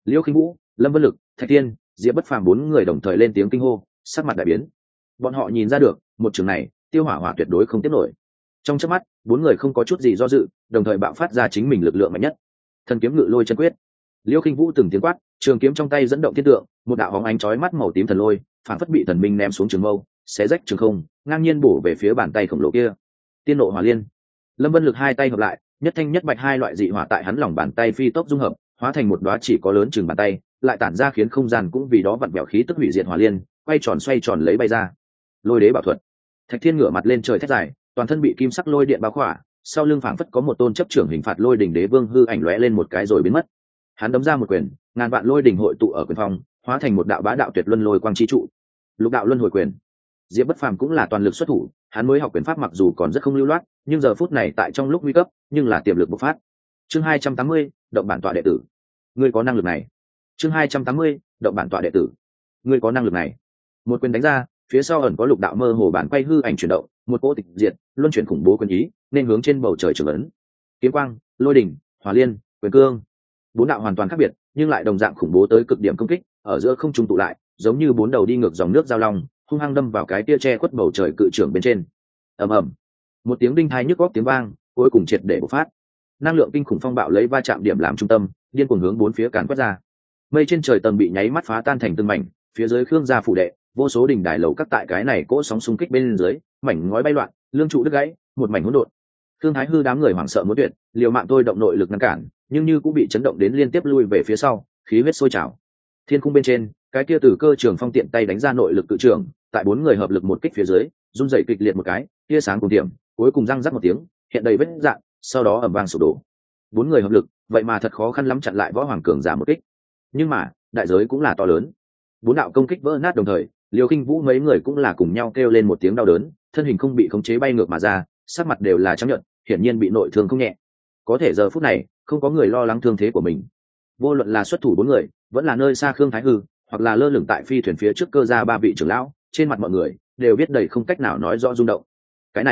S1: Liêu Khinh Vũ, Lâm Vân Lực, Thạch Thiên, Diệp Bất Phàm bốn người đồng thời lên tiếng kinh hô, sắc mặt đại biến. Bọn họ nhìn ra được, một trường này, Tiêu Hỏa Hỏa tuyệt đối không tiếp nổi. Trong chớp mắt, bốn người không có chút gì do dự, đồng thời bạo phát ra chính mình lực lượng mạnh nhất. Thần kiếm ngự lôi chân quyết. Liêu Khinh Vũ từng tiếng quát, trường kiếm trong tay dẫn động thiên tượng, một đạo hóng ánh chói mắt màu tím thần lôi, phản phất bị thần minh ném xuống trường mâu, xé rách trường không, ngang nhiên bổ về phía bàn tay khổng lồ kia. Tiên nộ hỏa liên. Lâm Vân Lực hai tay hợp lại, nhất thanh nhất bạch hai loại dị hỏa tại hắn lòng bàn tay phi tốc dung hợp, hóa thành một đóa chỉ có lớn chừng bàn tay, lại tản ra khiến không gian cũng vì đó vặn vẹo khí tức hủy diệt hỏa liên, quay tròn xoay tròn lấy bay ra. Lôi đế bảo thuật. Thạch Thiên ngửa mặt lên trời thét dài, toàn thân bị kim sắc lôi điện bao khỏa, sau lưng phảng phất có một tôn chấp trưởng hình phạt lôi đỉnh đế vương hư ảnh lóe lên một cái rồi biến mất. Hắn đấm ra một quyền, ngàn vạn lôi đỉnh hội tụ ở quyền phòng, hóa thành một đạo bá đạo tuyệt luân lôi quang chi trụ. Lục đạo luân hồi quyền. Diệp Bất Phàm cũng là toàn lực xuất thủ, hắn mới học quyền pháp mặc dù còn rất không lưu loát, nhưng giờ phút này tại trong lúc nguy cấp, nhưng là tiềm lực bộc phát. Chương 280, động bản tọa đệ tử. Ngươi có năng lực này. Chương 280, động bản tọa đệ tử. Ngươi có năng lực này. Một quyền đánh ra, phía sau ẩn có lục đạo mơ hồ bản quay hư ảnh chuyển động, một cỗ tịch diệt, luân chuyển khủng bố quyền ý, nên hướng trên bầu trời trường ấn. Kiếm quang, lôi đỉnh, hỏa liên, quyền cương. Bốn đạo hoàn toàn khác biệt, nhưng lại đồng dạng khủng bố tới cực điểm công kích, ở giữa không trung tụ lại, giống như bốn đầu đi ngược dòng nước giao long, hung hăng đâm vào cái tia che khuất bầu trời cự trưởng bên trên. Ầm ầm, một tiếng đinh tai nhức óc tiếng vang, cuối cùng triệt để bộc phát. Năng lượng kinh khủng phong bạo lấy va chạm điểm làm trung tâm, điên cuồng hướng bốn phía càn quét ra. Mây trên trời tầng bị nháy mắt phá tan thành từng mảnh, phía dưới Khương gia phủ đệ, vô số đỉnh đài lầu các tại cái này cỗ sóng xung kích bên dưới, mảnh ngói bay loạn, lương trụ đứt gãy, một mảnh hỗn độn. Thương Thái Hư đám người hoảng sợ muốn tuyệt, liều mạng tôi động nội lực ngăn cản, nhưng như cũng bị chấn động đến liên tiếp lui về phía sau, khí huyết sôi trào. Thiên cung bên trên, cái kia Tử Cơ Trường Phong tiện tay đánh ra nội lực cự trường, tại bốn người hợp lực một kích phía dưới, rung dậy kịch liệt một cái, tia sáng cùng điểm, cuối cùng răng rắc một tiếng, hiện đầy vết rạn, sau đó ầm vang sụp đổ. Bốn người hợp lực, vậy mà thật khó khăn lắm chặn lại Võ Hoàng cường giả một kích. Nhưng mà, đại giới cũng là to lớn. Bốn đạo công kích vỡ nát đồng thời, Liêu Khinh Vũ mấy người cũng là cùng nhau kêu lên một tiếng đau đớn, thân hình không bị khống chế bay ngược mà ra, sắc mặt đều là trắng nhợt, hiển nhiên bị nội thương không nhẹ. Có thể giờ phút này, không có người lo lắng thương thế của mình. Vô luận là xuất thủ bốn người, vẫn là nơi xa Khương Thái Hư, hoặc là lơ lửng tại phi thuyền phía trước Cơ gia ba vị trưởng lão, trên mặt mọi người đều biết đầy không cách nào nói rõ rung động. Cái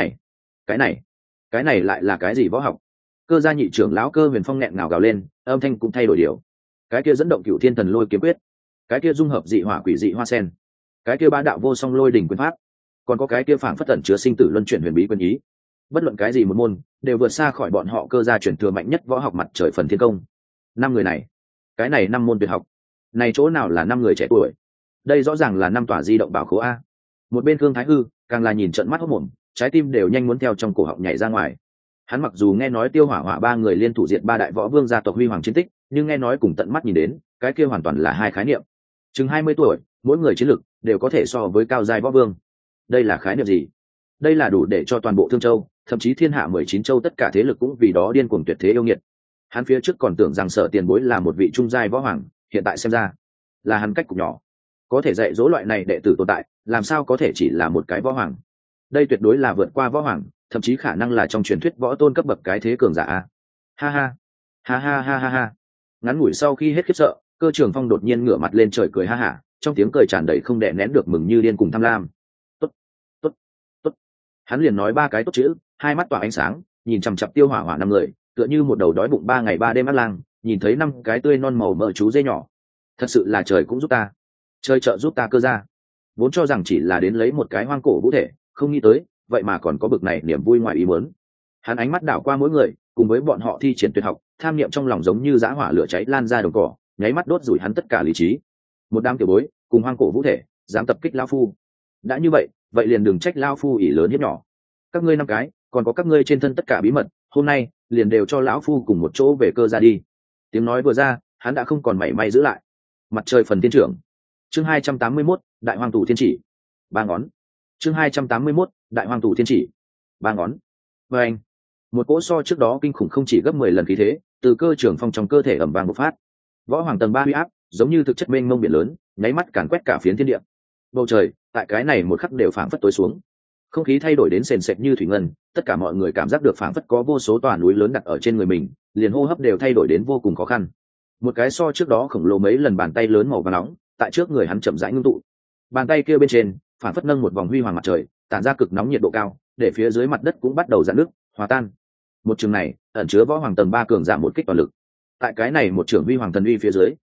S1: này lại là cái gì võ học? Cơ gia nhị trưởng lão Cơ Huyền Phong nghẹn ngào gào lên, âm thanh cũng thay đổi điều. Cái kia dẫn động cửu thiên thần lôi kiếm quyết, cái kia dung hợp dị hỏa quỷ dị hoa sen, cái kia ba đạo vô song lôi đỉnh quyền pháp, còn có cái kia phảng phất tẩn chứa sinh tử luân chuyển huyền bí quyền ý. Bất luận cái gì một môn, đều vượt xa khỏi bọn họ Cơ gia truyền thừa mạnh nhất võ học mặt trời phần thiên công. Năm người này, cái này năm môn tuyệt học, này chỗ nào là năm người trẻ tuổi? Đây rõ ràng là năm tòa di động bảo khố a. Một bên Khương Thái Hư càng là nhìn trợn mắt hốt mồm, trái tim đều nhanh muốn theo trong cổ họng nhảy ra ngoài. Hắn mặc dù nghe nói Tiêu Hỏa Hỏa ba người liên thủ diệt ba đại võ vương gia tộc huy hoàng chiến tích, nhưng nghe nói cùng tận mắt nhìn đến, cái kia hoàn toàn là hai khái niệm. Chừng 20 tuổi, mỗi người chiến lực đều có thể so với cao giai võ vương. Đây là khái niệm gì? Đây là đủ để cho toàn bộ Thương Châu, thậm chí thiên hạ 19 châu tất cả thế lực cũng vì đó điên cuồng tuyệt thế yêu nghiệt. Hắn phía trước còn tưởng rằng Sở Tiền Bối là một vị trung giai võ hoàng, hiện tại xem ra là hắn cách cục nhỏ. Có thể dạy dỗ loại này đệ tử tồn tại, làm sao có thể chỉ là một cái võ hoàng? Đây tuyệt đối là vượt qua võ hoàng, thậm chí khả năng là trong truyền thuyết võ tôn cấp bậc cái thế cường giả a. Ha ha, ha ha ha ha ha. Ngắn ngủi sau khi hết khiếp sợ, Cơ Trường Phong đột nhiên ngửa mặt lên trời cười ha hả, trong tiếng cười tràn đầy không đè nén được mừng như điên cùng tham lam. Tốt, tốt, tốt. Hắn liền nói ba cái tốt chữ, hai mắt tỏa ánh sáng, nhìn chằm chằm Tiêu Hỏa Hỏa năm người, tựa như một đầu đói bụng 3 ngày 3 đêm ác lang, nhìn thấy năm cái tươi non màu mỡ chú dê nhỏ. Thật sự là trời cũng giúp ta, trời trợ giúp ta Cơ gia. Vốn cho rằng chỉ là đến lấy một cái hoang cổ vũ thể, không nghĩ tới, vậy mà còn có bực này niềm vui ngoài ý muốn. Hắn ánh mắt đảo qua mỗi người, cùng với bọn họ thi triển tuyệt học, tham niệm trong lòng giống như dã hỏa lửa cháy lan ra đồng cỏ, nháy mắt đốt rủi hắn tất cả lý trí. Một đám tiểu bối, cùng hoang cổ vũ thể, dám tập kích lão phu. Đã như vậy, vậy liền đừng trách lão phu ỷ lớn hiếp nhỏ. Các ngươi năm cái, còn có các ngươi trên thân tất cả bí mật, hôm nay liền đều cho lão phu cùng một chỗ về Cơ gia đi. Tiếng nói vừa ra, hắn đã không còn mảy may giữ lại. Mặt trời phần thiên trưởng. Chương 281, Đại Hoang Tù Thiên Chỉ. Ba ngón. Chương 281, Đại Hoang Tù Thiên Chỉ. Ba ngón. Và anh, một cỗ so trước đó kinh khủng không chỉ gấp 10 lần khí thế, từ Cơ Trường Phong trong cơ thể ầm vang bộc phát. Võ Hoàng tầng 3 uy áp, giống như thực chất mênh mông biển lớn, nháy mắt càn quét cả phiến thiên địa. Bầu trời, tại cái này một khắc đều phảng phất tối xuống. Không khí thay đổi đến sền sệt như thủy ngân, tất cả mọi người cảm giác được phảng phất có vô số tòa núi lớn đặt ở trên người mình, liền hô hấp đều thay đổi đến vô cùng khó khăn. Một cái so trước đó khổng lồ mấy lần bàn tay lớn màu vàng nóng, tại trước người hắn chậm rãi ngưng tụ. Bàn tay kia bên trên, phảng phất nâng một vòng huy hoàng mặt trời, tản ra cực nóng nhiệt độ cao, để phía dưới mặt đất cũng bắt đầu rạn nứt, hòa tan. Một trường này ẩn chứa Võ Hoàng tầng 3 cường giảm một kích toàn lực. Tại cái này một trường huy hoàng thần uy phía dưới,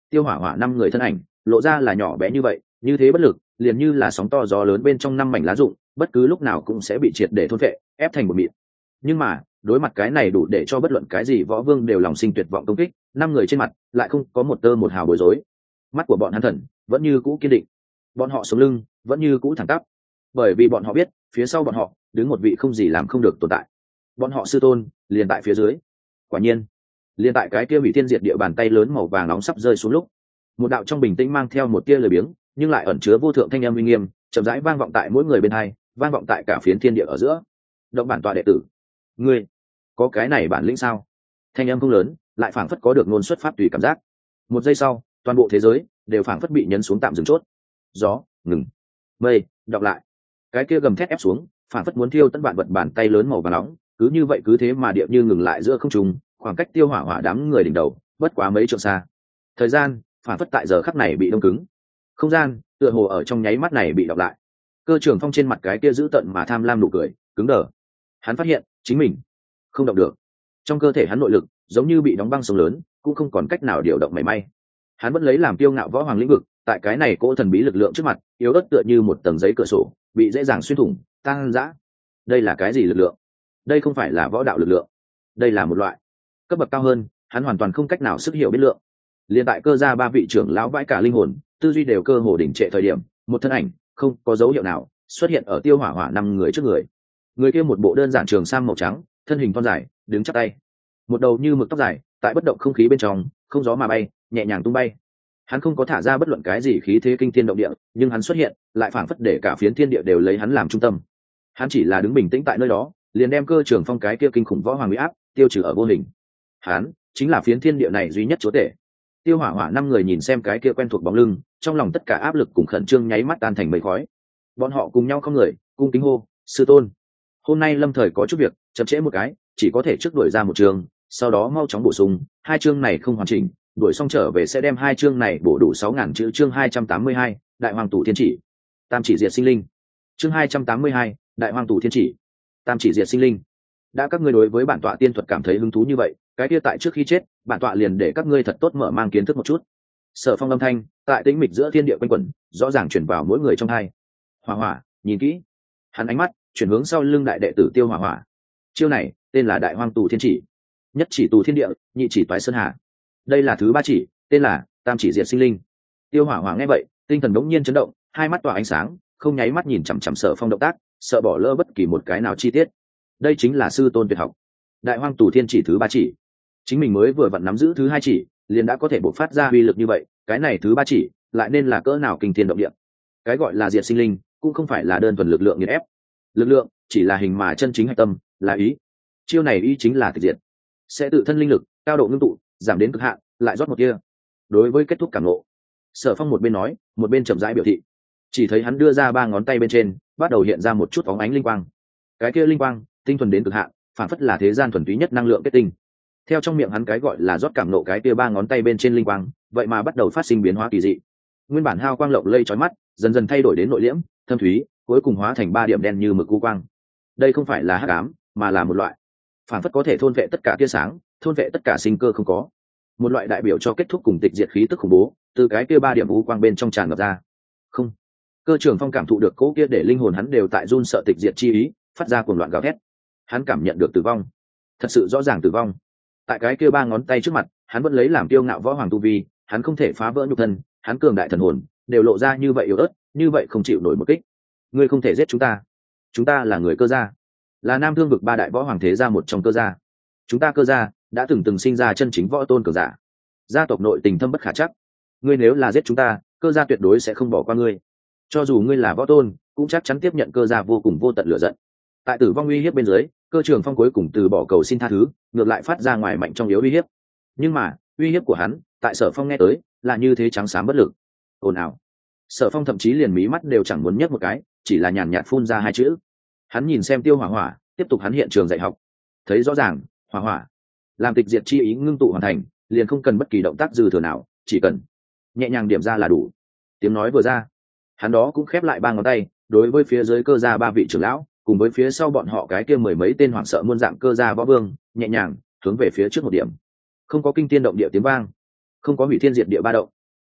S1: tiêu hỏa hỏa năm người thân ảnh lộ ra là nhỏ bé như vậy, như thế bất lực, liền như là sóng to gió lớn bên trong năm mảnh lá rụng, bất cứ lúc nào cũng sẽ bị triệt để thôn phệ, ép thành một mịn. Nhưng mà đối mặt cái này đủ để cho bất luận cái gì võ vương đều lòng sinh tuyệt vọng công kích, năm người trên mặt lại không có một tơ một hào bối rối. Mắt của bọn hắn thần vẫn như cũ kiên định, bọn họ sống lưng vẫn như cũ thẳng tắp, bởi vì bọn họ biết phía sau bọn họ đứng một vị không gì làm không được tồn tại. Bọn họ sư tôn liền tại phía dưới. Quả nhiên, liền tại cái kia hủy thiên diệt địa bàn tay lớn màu vàng nóng sắp rơi xuống lúc, một đạo trong bình tĩnh mang theo một tia lười biếng nhưng lại ẩn chứa vô thượng thanh âm uy nghiêm chậm rãi vang vọng tại mỗi người bên hai, vang vọng tại cả phiến thiên địa ở giữa. Động bản tọa đệ tử, ngươi có cái này bản lĩnh sao? Thanh âm không lớn, lại phảng phất có được ngôn xuất pháp tùy cảm giác. Một giây sau, toàn bộ thế giới đều phảng phất bị nhấn xuống tạm dừng chốt. Gió ngừng, mây đọc lại, cái kia gầm thét ép xuống, phảng phất muốn thiêu tất vạn vật bàn tay lớn màu vàng nóng, cứ như vậy cứ thế mà địa như ngừng lại giữa không trung, khoảng cách tiêu hỏa hỏa đám người đỉnh đầu bất quá mấy trượng xa. Thời gian phảng phất tại giờ khắc này bị đông cứng, không gian tựa hồ ở trong nháy mắt này bị đọc lại. Cơ Trường Phong trên mặt cái kia dữ tợn mà tham lam nụ cười cứng đờ. Hắn phát hiện chính mình không động được, trong cơ thể hắn nội lực giống như bị đóng băng sông lớn, cũng không còn cách nào điều động mảy may. Hắn vẫn lấy làm kiêu ngạo võ hoàng lĩnh vực, tại cái này cỗ thần bí lực lượng trước mặt yếu ớt tựa như một tầng giấy cửa sổ bị dễ dàng xuyên thủng tăng dã. Đây là cái gì lực lượng? Đây không phải là võ đạo lực lượng, đây là một loại cấp bậc cao hơn, hắn hoàn toàn không cách nào sức hiểu biết lượng. Liên tại Cơ gia ba vị trưởng lão vãi cả linh hồn, tư duy đều cơ hồ đỉnh trệ thời điểm, một thân ảnh không có dấu hiệu nào xuất hiện ở tiêu hỏa hỏa năm người trước người. Người kia một bộ đơn giản trường sam màu trắng, thân hình thon dài, đứng chắp tay, một đầu như mực tóc dài tại bất động không khí bên trong không gió mà bay, nhẹ nhàng tung bay. Hắn không có thả ra bất luận cái gì khí thế kinh thiên động địa, nhưng hắn xuất hiện lại phảng phất để cả phiến thiên địa đều lấy hắn làm trung tâm. Hắn chỉ là đứng bình tĩnh tại nơi đó, liền đem Cơ Trường Phong cái kia kinh khủng võ hoàng uy áp tiêu trừ ở vô hình. Hắn chính là phiến thiên địa này duy nhất chúa tể. Tiêu hỏa hỏa năm người nhìn xem cái kia quen thuộc bóng lưng, trong lòng tất cả áp lực cùng khẩn trương nháy mắt tan thành mây khói. Bọn họ cùng nhau không người cung kính hô: sư tôn, hôm nay lâm thời có chút việc, chậm trễ một cái, chỉ có thể trước đuổi ra một trường, sau đó mau chóng bổ sung hai chương này không hoàn chỉnh, đuổi xong trở về sẽ đem hai chương này bổ đủ 6.000 chữ. Chương 282, đại hoàng tủ thiên chỉ, tam chỉ diệt sinh linh. Chương 282, đại hoàng tủ thiên chỉ, tam chỉ diệt sinh linh. Đã các ngươi đối với bản tọa tiên thuật cảm thấy hứng thú như vậy, cái kia tại trước khi chết, bản tọa liền để các ngươi thật tốt mở mang kiến thức một chút. Sở Phong âm thanh tại tĩnh mịch giữa thiên địa quanh quẩn, rõ ràng truyền vào mỗi người trong hai. Hỏa hỏa, nhìn kỹ. Hắn ánh mắt chuyển hướng sau lưng đại đệ tử Tiêu Hỏa hỏa. Chiêu này tên là đại hoang tù thiên chỉ, nhất chỉ tù thiên địa, nhị chỉ toái sơn hà. Đây là thứ ba chỉ, tên là tam chỉ diệt sinh linh. Tiêu Hỏa hỏa nghe vậy, tinh thần đống nhiên chấn động, hai mắt tỏa ánh sáng, không nháy mắt nhìn chằm chằm Sở Phong động tác, sợ bỏ lỡ bất kỳ một cái nào chi tiết. Đây chính là sư tôn tuyệt học, đại hoang tù thiên chỉ thứ ba chỉ. Chính mình mới vừa vặn nắm giữ thứ hai chỉ, liền đã có thể bộc phát ra uy lực như vậy, cái này thứ ba chỉ lại nên là cỡ nào kinh thiên động địa. Cái gọi là diệt sinh linh cũng không phải là đơn thuần lực lượng nghiền ép, lực lượng chỉ là hình mà chân chính hạch tâm là ý. Chiêu này ý chính là tịch diệt, sẽ tự thân linh lực cao độ ngưng tụ, giảm đến cực hạn, lại rót một kia. Đối với kết thúc cảm ngộ, Sở Phong một bên nói, một bên chậm rãi biểu thị. Chỉ thấy hắn đưa ra ba ngón tay bên trên, bắt đầu hiện ra một chút bóng ánh linh quang. Cái kia linh quang tinh thuần đến cực hạn, phản phất là thế gian thuần túy nhất năng lượng kết tinh. Theo trong miệng hắn cái gọi là rót cảm nộ cái kia ba ngón tay bên trên linh quang, vậy mà bắt đầu phát sinh biến hóa kỳ dị. Nguyên bản hào quang lộng lây chói mắt, dần dần thay đổi đến nội liễm, thâm thúy, cuối cùng hóa thành ba điểm đen như mực u quang. Đây không phải là hắc ám, mà là một loại phản phất có thể thôn vệ tất cả tia sáng, thôn vệ tất cả sinh cơ không có. Một loại đại biểu cho kết thúc cùng tịch diệt khí tức khủng bố, từ cái kia ba điểm u quang bên trong tràn ngập ra. Không, Cơ Trường Phong cảm thụ được cỗ kia để linh hồn hắn đều tại run sợ tịch diệt chi ý, phát ra cuồng loạn gào thét. Hắn cảm nhận được tử vong, thật sự rõ ràng tử vong. Tại cái kia ba ngón tay trước mặt, hắn vẫn lấy làm kiêu ngạo võ hoàng tu vi, hắn không thể phá vỡ nhục thân, hắn cường đại thần hồn đều lộ ra như vậy yếu ớt, như vậy không chịu nổi một kích. Ngươi không thể giết chúng ta là người Cơ gia, là Nam Thương vực ba đại võ hoàng thế gia một trong Cơ gia. Chúng ta Cơ gia đã từng sinh ra chân chính võ tôn cường giả, gia tộc nội tình thâm bất khả trắc. Ngươi nếu là giết chúng ta, Cơ gia tuyệt đối sẽ không bỏ qua ngươi. Cho dù ngươi là võ tôn, cũng chắc chắn tiếp nhận Cơ gia vô cùng vô tận lửa giận. Tại tử vong uy hiếp bên dưới, Cơ Trường Phong cuối cùng từ bỏ cầu xin tha thứ, ngược lại phát ra ngoài mạnh trong yếu uy hiếp. Nhưng mà uy hiếp của hắn tại Sở Phong nghe tới là như thế trắng xám bất lực. Ồn ào. Sở Phong thậm chí liền mí mắt đều chẳng muốn nhấc một cái, chỉ là nhàn nhạt phun ra hai chữ. Hắn nhìn xem Tiêu Hỏa hỏa, tiếp tục hắn hiện trường dạy học. Thấy rõ ràng, hỏa hỏa làm tịch diệt chi ý ngưng tụ hoàn thành, liền không cần bất kỳ động tác dư thừa nào, chỉ cần nhẹ nhàng điểm ra là đủ. Tiếng nói vừa ra, hắn đó cũng khép lại ba ngón tay, đối với phía dưới Cơ gia ba vị trưởng lão, cùng với phía sau bọn họ cái kia mười mấy tên hoảng sợ muôn dạng Cơ gia võ vương, nhẹ nhàng hướng về phía trước một điểm. Không có kinh thiên động địa tiếng vang, không có hủy thiên diệt địa ba động,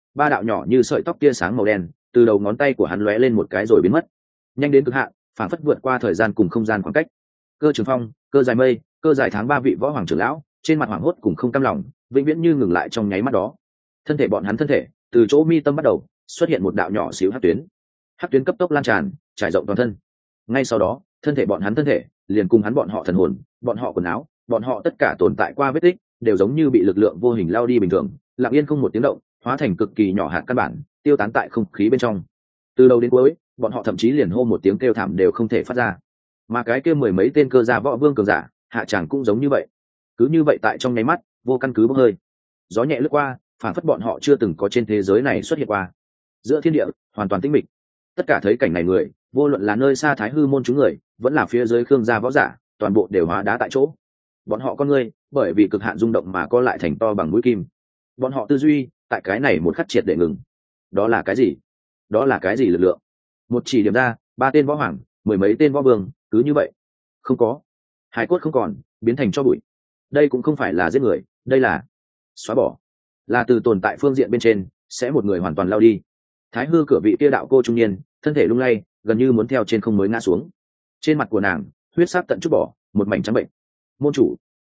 S1: ba đạo nhỏ như sợi tóc tia sáng màu đen từ đầu ngón tay của hắn lóe lên một cái rồi biến mất, nhanh đến cực hạn, phản phất vượt qua thời gian cùng không gian khoảng cách. Cơ Trường Phong, Cơ Dài Mây, Cơ Dài Tháng, ba vị võ hoàng trưởng lão trên mặt hoảng hốt cùng không cam lòng, vĩnh viễn như ngừng lại trong nháy mắt đó. Thân thể bọn hắn thân thể từ chỗ mi tâm bắt đầu xuất hiện một đạo nhỏ xíu hắc tuyến, hắc tuyến cấp tốc lan tràn trải rộng toàn thân. Ngay sau đó thân thể bọn hắn thân thể liền cùng hắn bọn họ thần hồn, bọn họ quần áo, bọn họ tất cả tồn tại qua vết tích đều giống như bị lực lượng vô hình lao đi bình thường, lặng yên không một tiếng động, hóa thành cực kỳ nhỏ hạt căn bản, tiêu tán tại không khí bên trong. Từ đầu đến cuối bọn họ thậm chí liền hô một tiếng kêu thảm đều không thể phát ra. Mà cái kia mười mấy tên cơ gia võ vương cường giả hạ tràng cũng giống như vậy, cứ như vậy tại trong nháy mắt vô căn cứ bốc hơi. Gió nhẹ lướt qua, phản phất bọn họ chưa từng có trên thế giới này xuất hiện qua. Giữa thiên địa hoàn toàn tĩnh mịch, tất cả thấy cảnh này người, vô luận là nơi xa Thái Hư môn chúng người vẫn là phía dưới Khương gia võ giả, toàn bộ đều hóa đá tại chỗ. Bọn họ con người bởi vì cực hạn rung động mà co lại thành to bằng mũi kim. Bọn họ tư duy tại cái này một khắc triệt để ngừng. Đó là cái gì? Đó là cái gì lực lượng? Một chỉ điểm ra, ba tên võ hoàng, mười mấy tên võ vương, cứ như vậy không có, hải cốt không còn, biến thành cho bụi. Đây cũng không phải là giết người, đây là xóa bỏ, là từ tồn tại phương diện bên trên sẽ một người hoàn toàn lao đi. Thái Hư cửa vị kia đạo cô trung niên, thân thể lung lay, gần như muốn theo trên không mới ngã xuống. Trên mặt của nàng huyết sắc tận chút bỏ, một mảnh trắng bệnh. Môn chủ,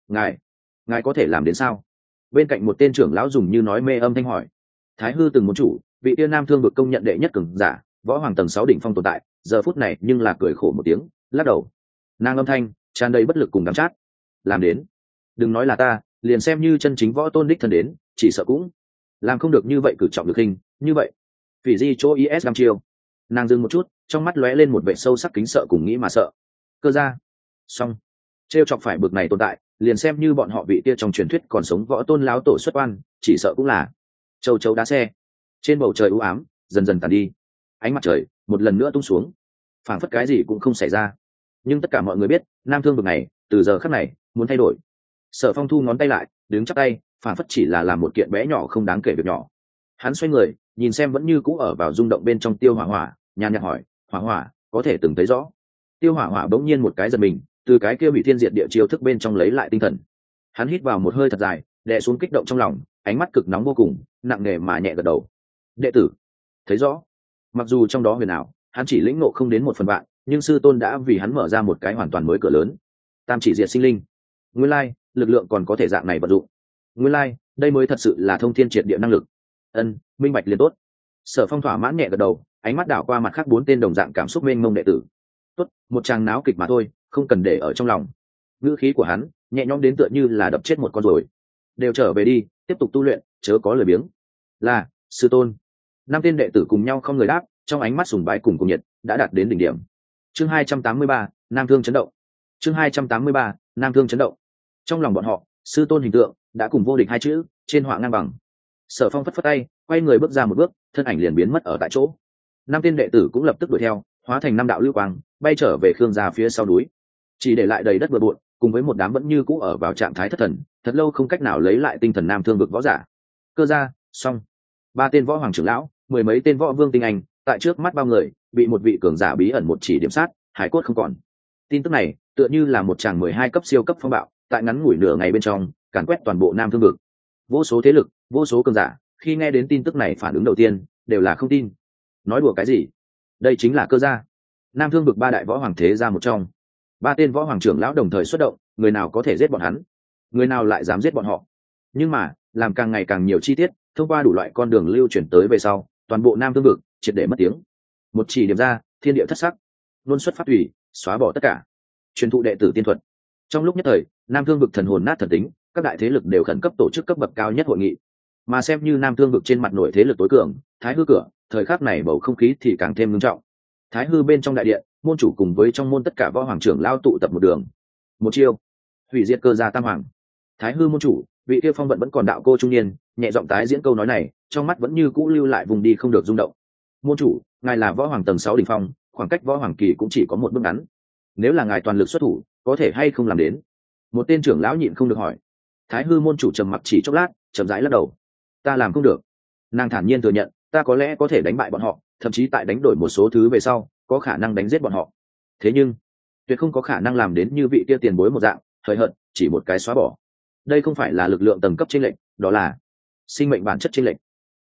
S1: ngài có thể làm đến sao? Bên cạnh một tên trưởng lão dùng như nói mê âm thanh hỏi. Thái Hư từng môn chủ, vị tiên nam thương vực công nhận đệ nhất cường giả, võ hoàng tầng 6 đỉnh phong tồn tại, giờ phút này nhưng là cười khổ một tiếng, lắc đầu. Nàng âm thanh tràn đầy bất lực cùng đắng chát. Làm đến, đừng nói là ta, liền xem như chân chính võ tôn đích thân đến, chỉ sợ cũng làm không được như vậy, cử trọng được hình như vậy. Phỉ Di chỗ is năm chiêu. Nàng dừng một chút, trong mắt lóe lên một vẻ sâu sắc kính sợ cùng nghĩ mà sợ. Cơ gia, xong, trêu chọc phải bực này tồn tại, liền xem như bọn họ vị kia trong truyền thuyết còn sống võ tôn láo tổ xuất quan, chỉ sợ cũng là châu chấu đá xe. Trên bầu trời u ám dần dần tàn đi, ánh mặt trời một lần nữa tung xuống, phảng phất cái gì cũng không xảy ra. Nhưng tất cả mọi người biết, nam thương vực này từ giờ khắc này muốn thay đổi. Sở Phong thu ngón tay lại, đứng chắp tay, phảng phất chỉ là làm một kiện bé nhỏ không đáng kể việc nhỏ. Hắn xoay người, nhìn xem vẫn như cũ ở vào rung động bên trong Tiêu Hỏa Hỏa, nhàn nhạt hỏi, Hỏa Hỏa, có thể từng thấy rõ? Tiêu Hỏa Hỏa bỗng nhiên một cái giật mình, từ cái kia bị thiên diệt địa chiêu thức bên trong lấy lại tinh thần. Hắn hít vào một hơi thật dài, đè xuống kích động trong lòng, ánh mắt cực nóng vô cùng, nặng nề mà nhẹ gật đầu. Đệ tử thấy rõ. Mặc dù trong đó huyền ảo, hắn chỉ lĩnh ngộ không đến 1/1000, nhưng sư tôn đã vì hắn mở ra một cái hoàn toàn mới cửa lớn. Tam chỉ diệt sinh linh. Nguyên lai, lực lượng còn có thể dạng này vận dụng. Nguyên lai, đây mới thật sự là thông thiên triệt địa năng lực. Ân, minh bạch liền tốt. Sở Phong thỏa mãn nhẹ gật đầu, ánh mắt đảo qua mặt khác 4 tên đồng dạng cảm xúc mênh mông đệ tử. Tốt, một tràng náo kịch mà thôi, không cần để ở trong lòng. Ngữ khí của hắn nhẹ nhõm đến tựa như là đập chết một con rồi. Đều trở về đi, tiếp tục tu luyện, chớ có lười biếng. Là, sư tôn. 5 tên đệ tử cùng nhau không người đáp, trong ánh mắt sùng bái cùng nhiệt đã đạt đến đỉnh điểm. Chương 283, Nam Thương chấn động. Chương 283, Nam Thương chấn động. Trong lòng bọn họ, sư tôn hình tượng đã cùng vô địch hai chữ trên họa ngang bằng. Sở Phong phất phất tay, quay người bước ra một bước, thân ảnh liền biến mất ở tại chỗ. 5 tên đệ tử cũng lập tức đuổi theo, hóa thành 5 đạo lưu quang, bay trở về Khương gia phía sau núi, chỉ để lại đầy đất bừa bộn, cùng với một đám vẫn như cũ ở vào trạng thái thất thần, thật lâu không cách nào lấy lại tinh thần Nam Thương vực võ giả. Cơ gia, xong. 3 tên võ hoàng trưởng lão, mười mấy tên võ vương tinh anh, tại trước mắt bao người, bị một vị cường giả bí ẩn một chỉ điểm sát, hải cốt không còn. Tin tức này tựa như là một tràng 12 cấp siêu cấp phong bạo, tại ngắn ngủi nửa ngày bên trong càn quét toàn bộ Nam Thương vực. Vô số thế lực, vô số cường giả khi nghe đến tin tức này phản ứng đầu tiên đều là không tin. Nói đùa cái gì? Đây chính là Cơ gia, Nam Thương vực 3 đại võ hoàng thế gia một trong. 3 tên võ hoàng trưởng lão đồng thời xuất động, người nào có thể giết bọn hắn, người nào lại dám giết bọn họ. Nhưng mà làm càng ngày càng nhiều chi tiết thông qua đủ loại con đường lưu chuyển tới về sau, toàn bộ Nam Thương vực triệt để mất tiếng. Một chỉ điểm ra, thiên địa thất sắc, luôn xuất phát thủy, xóa bỏ tất cả, truyền thụ đệ tử tiên thuật. Trong lúc nhất thời, Nam Thương vực thần hồn nát thần tính, các đại thế lực đều khẩn cấp tổ chức cấp bậc cao nhất hội nghị. Mà xem như Nam Thương vực trên mặt nổi thế lực tối cường, Thái Hư cửa, thời khắc này bầu không khí thì càng thêm nghiêm trọng. Thái Hư bên trong đại điện, môn chủ cùng với trong môn tất cả võ hoàng trưởng lao tụ tập một đường. Một chiêu, hủy diệt Cơ gia tam hoàng. Thái Hư môn chủ, vị kia phong vận vẫn còn đạo cô trung niên, nhẹ giọng tái diễn câu nói này, trong mắt vẫn như cũ lưu lại vùng đi không được rung động. Môn chủ, ngài là võ hoàng tầng 6 đỉnh phong, khoảng cách võ hoàng kỳ cũng chỉ có một bước ngắn. Nếu là ngài toàn lực xuất thủ, có thể hay không làm đến? Một tên trưởng lão nhịn không được hỏi. Thái Hư môn chủ trầm mặc chỉ chốc lát, chậm rãi lắc đầu. Ta làm không được. Nàng thản nhiên thừa nhận, ta có lẽ có thể đánh bại bọn họ, thậm chí tại đánh đổi một số thứ về sau, có khả năng đánh giết bọn họ. Thế nhưng, tuyệt không có khả năng làm đến như vị kia tiền bối một dạng, hời hợt, chỉ một cái xóa bỏ. Đây không phải là lực lượng tầng cấp chênh lệch, đó là sinh mệnh bản chất chênh lệch.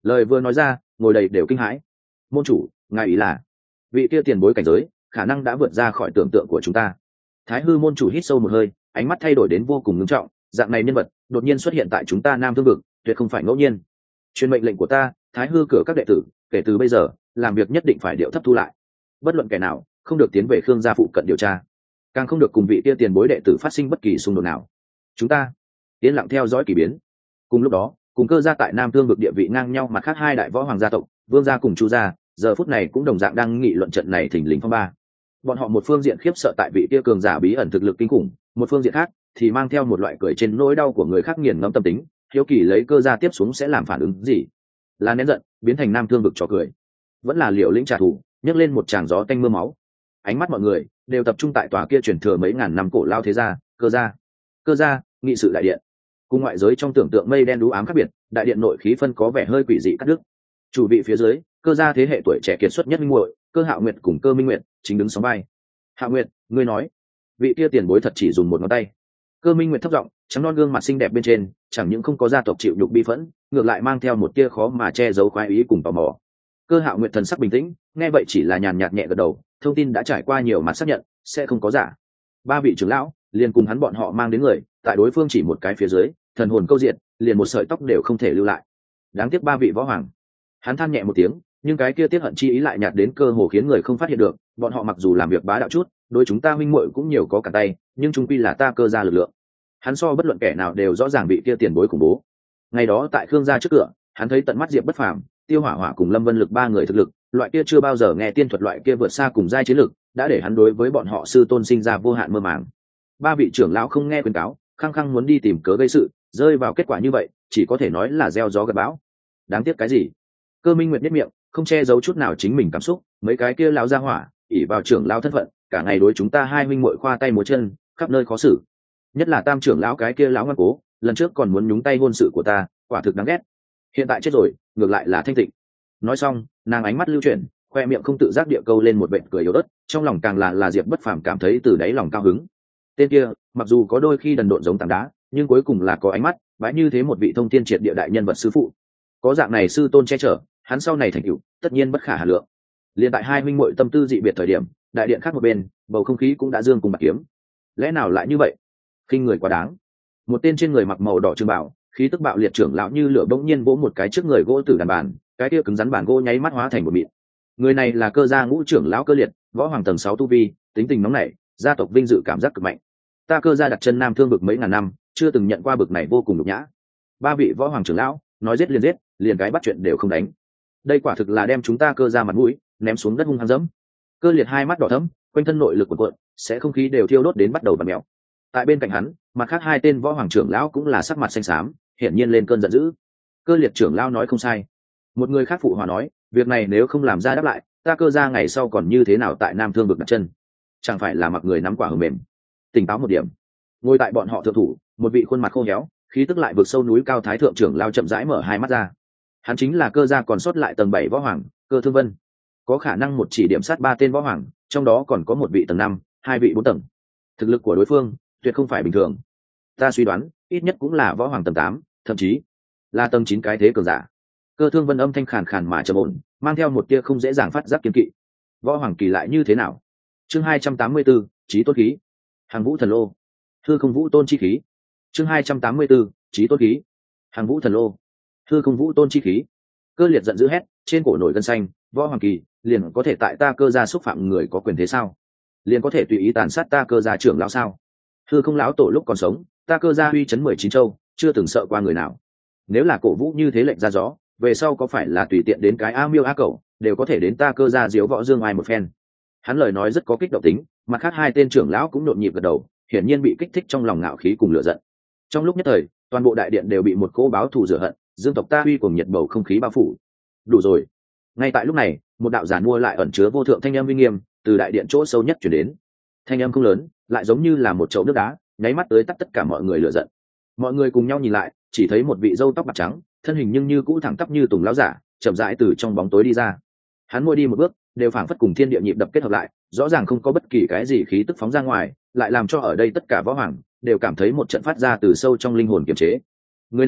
S1: Lời vừa nói ra, ngồi đầy đều kinh hãi. Môn chủ, ngài ý là vị kia tiền bối cảnh giới khả năng đã vượt ra khỏi tưởng tượng của chúng ta. Thái hư môn chủ hít sâu một hơi, ánh mắt thay đổi đến vô cùng ngưng trọng. Dạng này nhân vật đột nhiên xuất hiện tại chúng ta Nam Thương vực, tuyệt không phải ngẫu nhiên. Truyền mệnh lệnh của ta, Thái hư cửa các đệ tử, kể từ bây giờ làm việc nhất định phải điệu thấp thu lại. Bất luận kẻ nào không được tiến về Khương gia phụ cận điều tra, càng không được cùng vị kia tiền bối đệ tử phát sinh bất kỳ xung đột nào. Chúng ta yên lặng theo dõi kỳ biến. Cùng lúc đó, cùng Cơ gia tại Nam Thương vực địa vị ngang nhau mặt khác hai đại võ hoàng gia tộc, Vương gia cùng Chu gia, giờ phút này cũng đồng dạng đang nghị luận trận này thình lình phong ba. Bọn họ một phương diện khiếp sợ tại vị kia cường giả bí ẩn thực lực kinh khủng, một phương diện khác thì mang theo một loại cười trên nỗi đau của người khác nghiền ngẫm tâm tính, hiếu kỳ lấy Cơ gia tiếp xuống sẽ làm phản ứng gì. Là nén giận biến thành Nam Thương vực trò cười, vẫn là liều lĩnh trả thù, nhấc lên một tràng gió tanh mưa máu. Ánh mắt mọi người đều tập trung tại tòa kia truyền thừa mấy ngàn năm cổ lao thế gia, Cơ gia. Cơ gia nghị sự đại điện, cùng ngoại giới trong tưởng tượng mây đen đú ám khác biệt, đại điện nội khí phân có vẻ hơi quỷ dị cắt đứt. Chủ vị phía dưới, Cơ gia thế hệ tuổi trẻ kiệt xuất nhất minh muội, Cơ Hạo Nguyệt cùng Cơ Minh Nguyệt chính đứng sóng vai. Hạo Nguyệt, ngươi nói vị kia tiền bối thật chỉ dùng một ngón tay? Cơ Minh Nguyệt thấp giọng, trắng non gương mặt xinh đẹp bên trên chẳng những không có gia tộc chịu nhục bi phẫn, ngược lại mang theo một tia khó mà che giấu khoái ý cùng tò mò. Cơ Hạo Nguyệt thần sắc bình tĩnh, nghe vậy chỉ là nhàn nhạt nhẹ gật đầu, thông tin đã trải qua nhiều mặt xác nhận, sẽ không có giả. Ba vị trưởng lão liền cùng hắn bọn họ mang đến người, tại đối phương chỉ một cái phía dưới, thần hồn câu diện, liền một sợi tóc đều không thể lưu lại. Đáng tiếc ba vị võ hoàng. Hắn than nhẹ một tiếng, nhưng cái kia tiếc hận chi ý lại nhạt đến cơ hồ khiến người không phát hiện được. Bọn họ mặc dù làm việc bá đạo chút, đối chúng ta huynh muội cũng nhiều có cả tay, nhưng chung quy là ta Cơ gia lực lượng. Hắn so bất luận kẻ nào đều rõ ràng vị kia tiền bối khủng bố. Ngày đó tại Khương gia trước cửa, hắn thấy tận mắt Diệp Bất Phàm, Tiêu Hỏa Hỏa cùng Lâm Vân Lực ba người thực lực, loại kia chưa bao giờ nghe tiên thuật loại kia vượt xa cùng giai chiến lực, đã để hắn đối với bọn họ sư tôn sinh ra vô hạn mơ màng. Ba vị trưởng lão không nghe khuyên cáo, khăng khăng muốn đi tìm cớ gây sự, rơi vào kết quả như vậy, chỉ có thể nói là gieo gió gặt bão. Đáng tiếc cái gì? Cơ Minh Nguyệt biết miệng, không che giấu chút nào chính mình cảm xúc, mấy cái kia lão gia hỏa, ỷ vào trưởng lão thân phận, cả ngày đối chúng ta hai huynh muội khoa tay múa chân, khắp nơi khó xử. Nhất là Tam trưởng lão cái kia lão ngoan cố, lần trước còn muốn nhúng tay hôn sự của ta, quả thực đáng ghét. Hiện tại chết rồi, ngược lại là thanh tịnh. Nói xong, nàng ánh mắt lưu chuyển, khoe miệng không tự giác địa câu lên một vệt cười yếu ớt, trong lòng càng là Diệp Bất Phàm cảm thấy từ đáy lòng cao hứng. Tên kia, mặc dù có đôi khi đần độn giống tảng đá, nhưng cuối cùng là có ánh mắt, bái như thế một vị thông thiên triệt địa đại nhân vật sư phụ. Có dạng này sư tôn che chở, hắn sau này thành tựu tất nhiên bất khả hà lượng. Liên tại hai huynh muội tâm tư dị biệt thời điểm, đại điện khác một bên, bầu không khí cũng đã dương cùng bạc kiếm. Lẽ nào lại như vậy? Khinh người quá đáng. Một tên trên người mặc màu đỏ trường bảo, khí tức bạo liệt trưởng lão như lửa bỗng nhiên vỗ một cái trước người gỗ tử đàn bàn, cái kia cứng rắn bàn gỗ nháy mắt hóa thành một mịn. Người này là Cơ gia ngũ trưởng lão Cơ Liệt, võ hoàng tầng 6 tu vi, tính tình nóng nảy, gia tộc vinh dự cảm giác cực mạnh. Ta Cơ gia đặt chân Nam Thương vực mấy ngàn năm, chưa từng nhận qua bực này vô cùng nhục nhã. Ba vị võ hoàng trưởng lão nói giết, liền cái bắt chuyện đều không đánh. Đây quả thực là đem chúng ta Cơ gia mặt mũi ném xuống đất hung hăng dẫm. Cơ Liệt hai mắt đỏ thẫm, quanh thân nội lực cuộn cuộn, sẽ không khí đều thiêu đốt đến bắt đầu bặm mèo. Tại bên cạnh hắn, mặt khác hai tên võ hoàng trưởng lão cũng là sắc mặt xanh xám, hiển nhiên lên cơn giận dữ. Cơ Liệt trưởng lão nói không sai. Một người khác phụ hòa nói, việc này nếu không làm ra đáp lại, ta Cơ gia ngày sau còn như thế nào tại Nam Thương vực đặt chân? Chẳng phải là mặc người nắm quả hờ mềm. Tỉnh táo một điểm. Ngồi tại bọn họ thượng thủ, một vị khuôn mặt khô héo, khí tức lại vượt sâu núi cao thái thượng trưởng lão chậm rãi mở hai mắt ra. Hắn chính là Cơ gia còn sót lại tầng 7 võ hoàng, Cơ Thương Vân. Có khả năng một chỉ điểm sát 3 tên võ hoàng, trong đó còn có một vị tầng 5, hai vị 4 tầng. Thực lực của đối phương tuyệt không phải bình thường. Ta suy đoán, ít nhất cũng là võ hoàng tầng 8, thậm chí là tầng 9 cái thế cường giả. Cơ Thương Vân âm thanh khàn khàn mà trầm ổn, mang theo một tia không dễ dàng phát giác kiên kỵ. Võ hoàng kỳ lại như thế nào? Chương 284, chí tôn khí. Hàng vũ thần lô. Hư không vũ tôn chi khí. Chương 284, chí tôn khí. Hàng vũ thần lô. Hư không vũ tôn chi khí. Cơ Liệt giận dữ hét, trên cổ nổi gân xanh, võ hoàng kỳ, liền có thể tại ta Cơ gia xúc phạm người có quyền thế sao? Liền có thể tùy ý tàn sát ta Cơ gia trưởng lão sao? Hư không lão tổ lúc còn sống, ta Cơ gia uy chấn 19 châu, chưa từng sợ qua người nào. Nếu là cổ vũ như thế lệnh ra gió, về sau có phải là tùy tiện đến cái a miêu a cẩu đều có thể đến ta Cơ gia diếu võ dương ai một phen? Hắn lời nói rất có kích động tính, mặt khác hai tên trưởng lão cũng nhộn nhịp gật đầu, hiển nhiên bị kích thích trong lòng ngạo khí cùng lửa giận. Trong lúc nhất thời, toàn bộ đại điện đều bị một cỗ báo thù rửa hận, dương tộc ta uy cùng nhiệt bầu không khí bao phủ. Đủ rồi. Ngay tại lúc này, một đạo giản mua lại ẩn chứa vô thượng thanh âm uy nghiêm từ đại điện chỗ sâu nhất truyền đến. Thanh âm không lớn, lại giống như là một chậu nước đá, nháy mắt tới tắt tất cả mọi người lửa giận. Mọi người cùng nhau nhìn lại, chỉ thấy một vị râu tóc bạc trắng, thân hình nhưng như cũ thẳng tắp như tùng lão giả, chậm rãi từ trong bóng tối đi ra. Hắn mỗi đi một bước, đều phảng phất cùng thiên địa nhịp đập kết hợp lại, rõ ràng không có bất kỳ cái gì khí tức phóng ra ngoài, lại làm cho ở đây tất cả võ hoàng đều cảm thấy một trận phát ra từ sâu trong linh hồn kiềm chế. Người này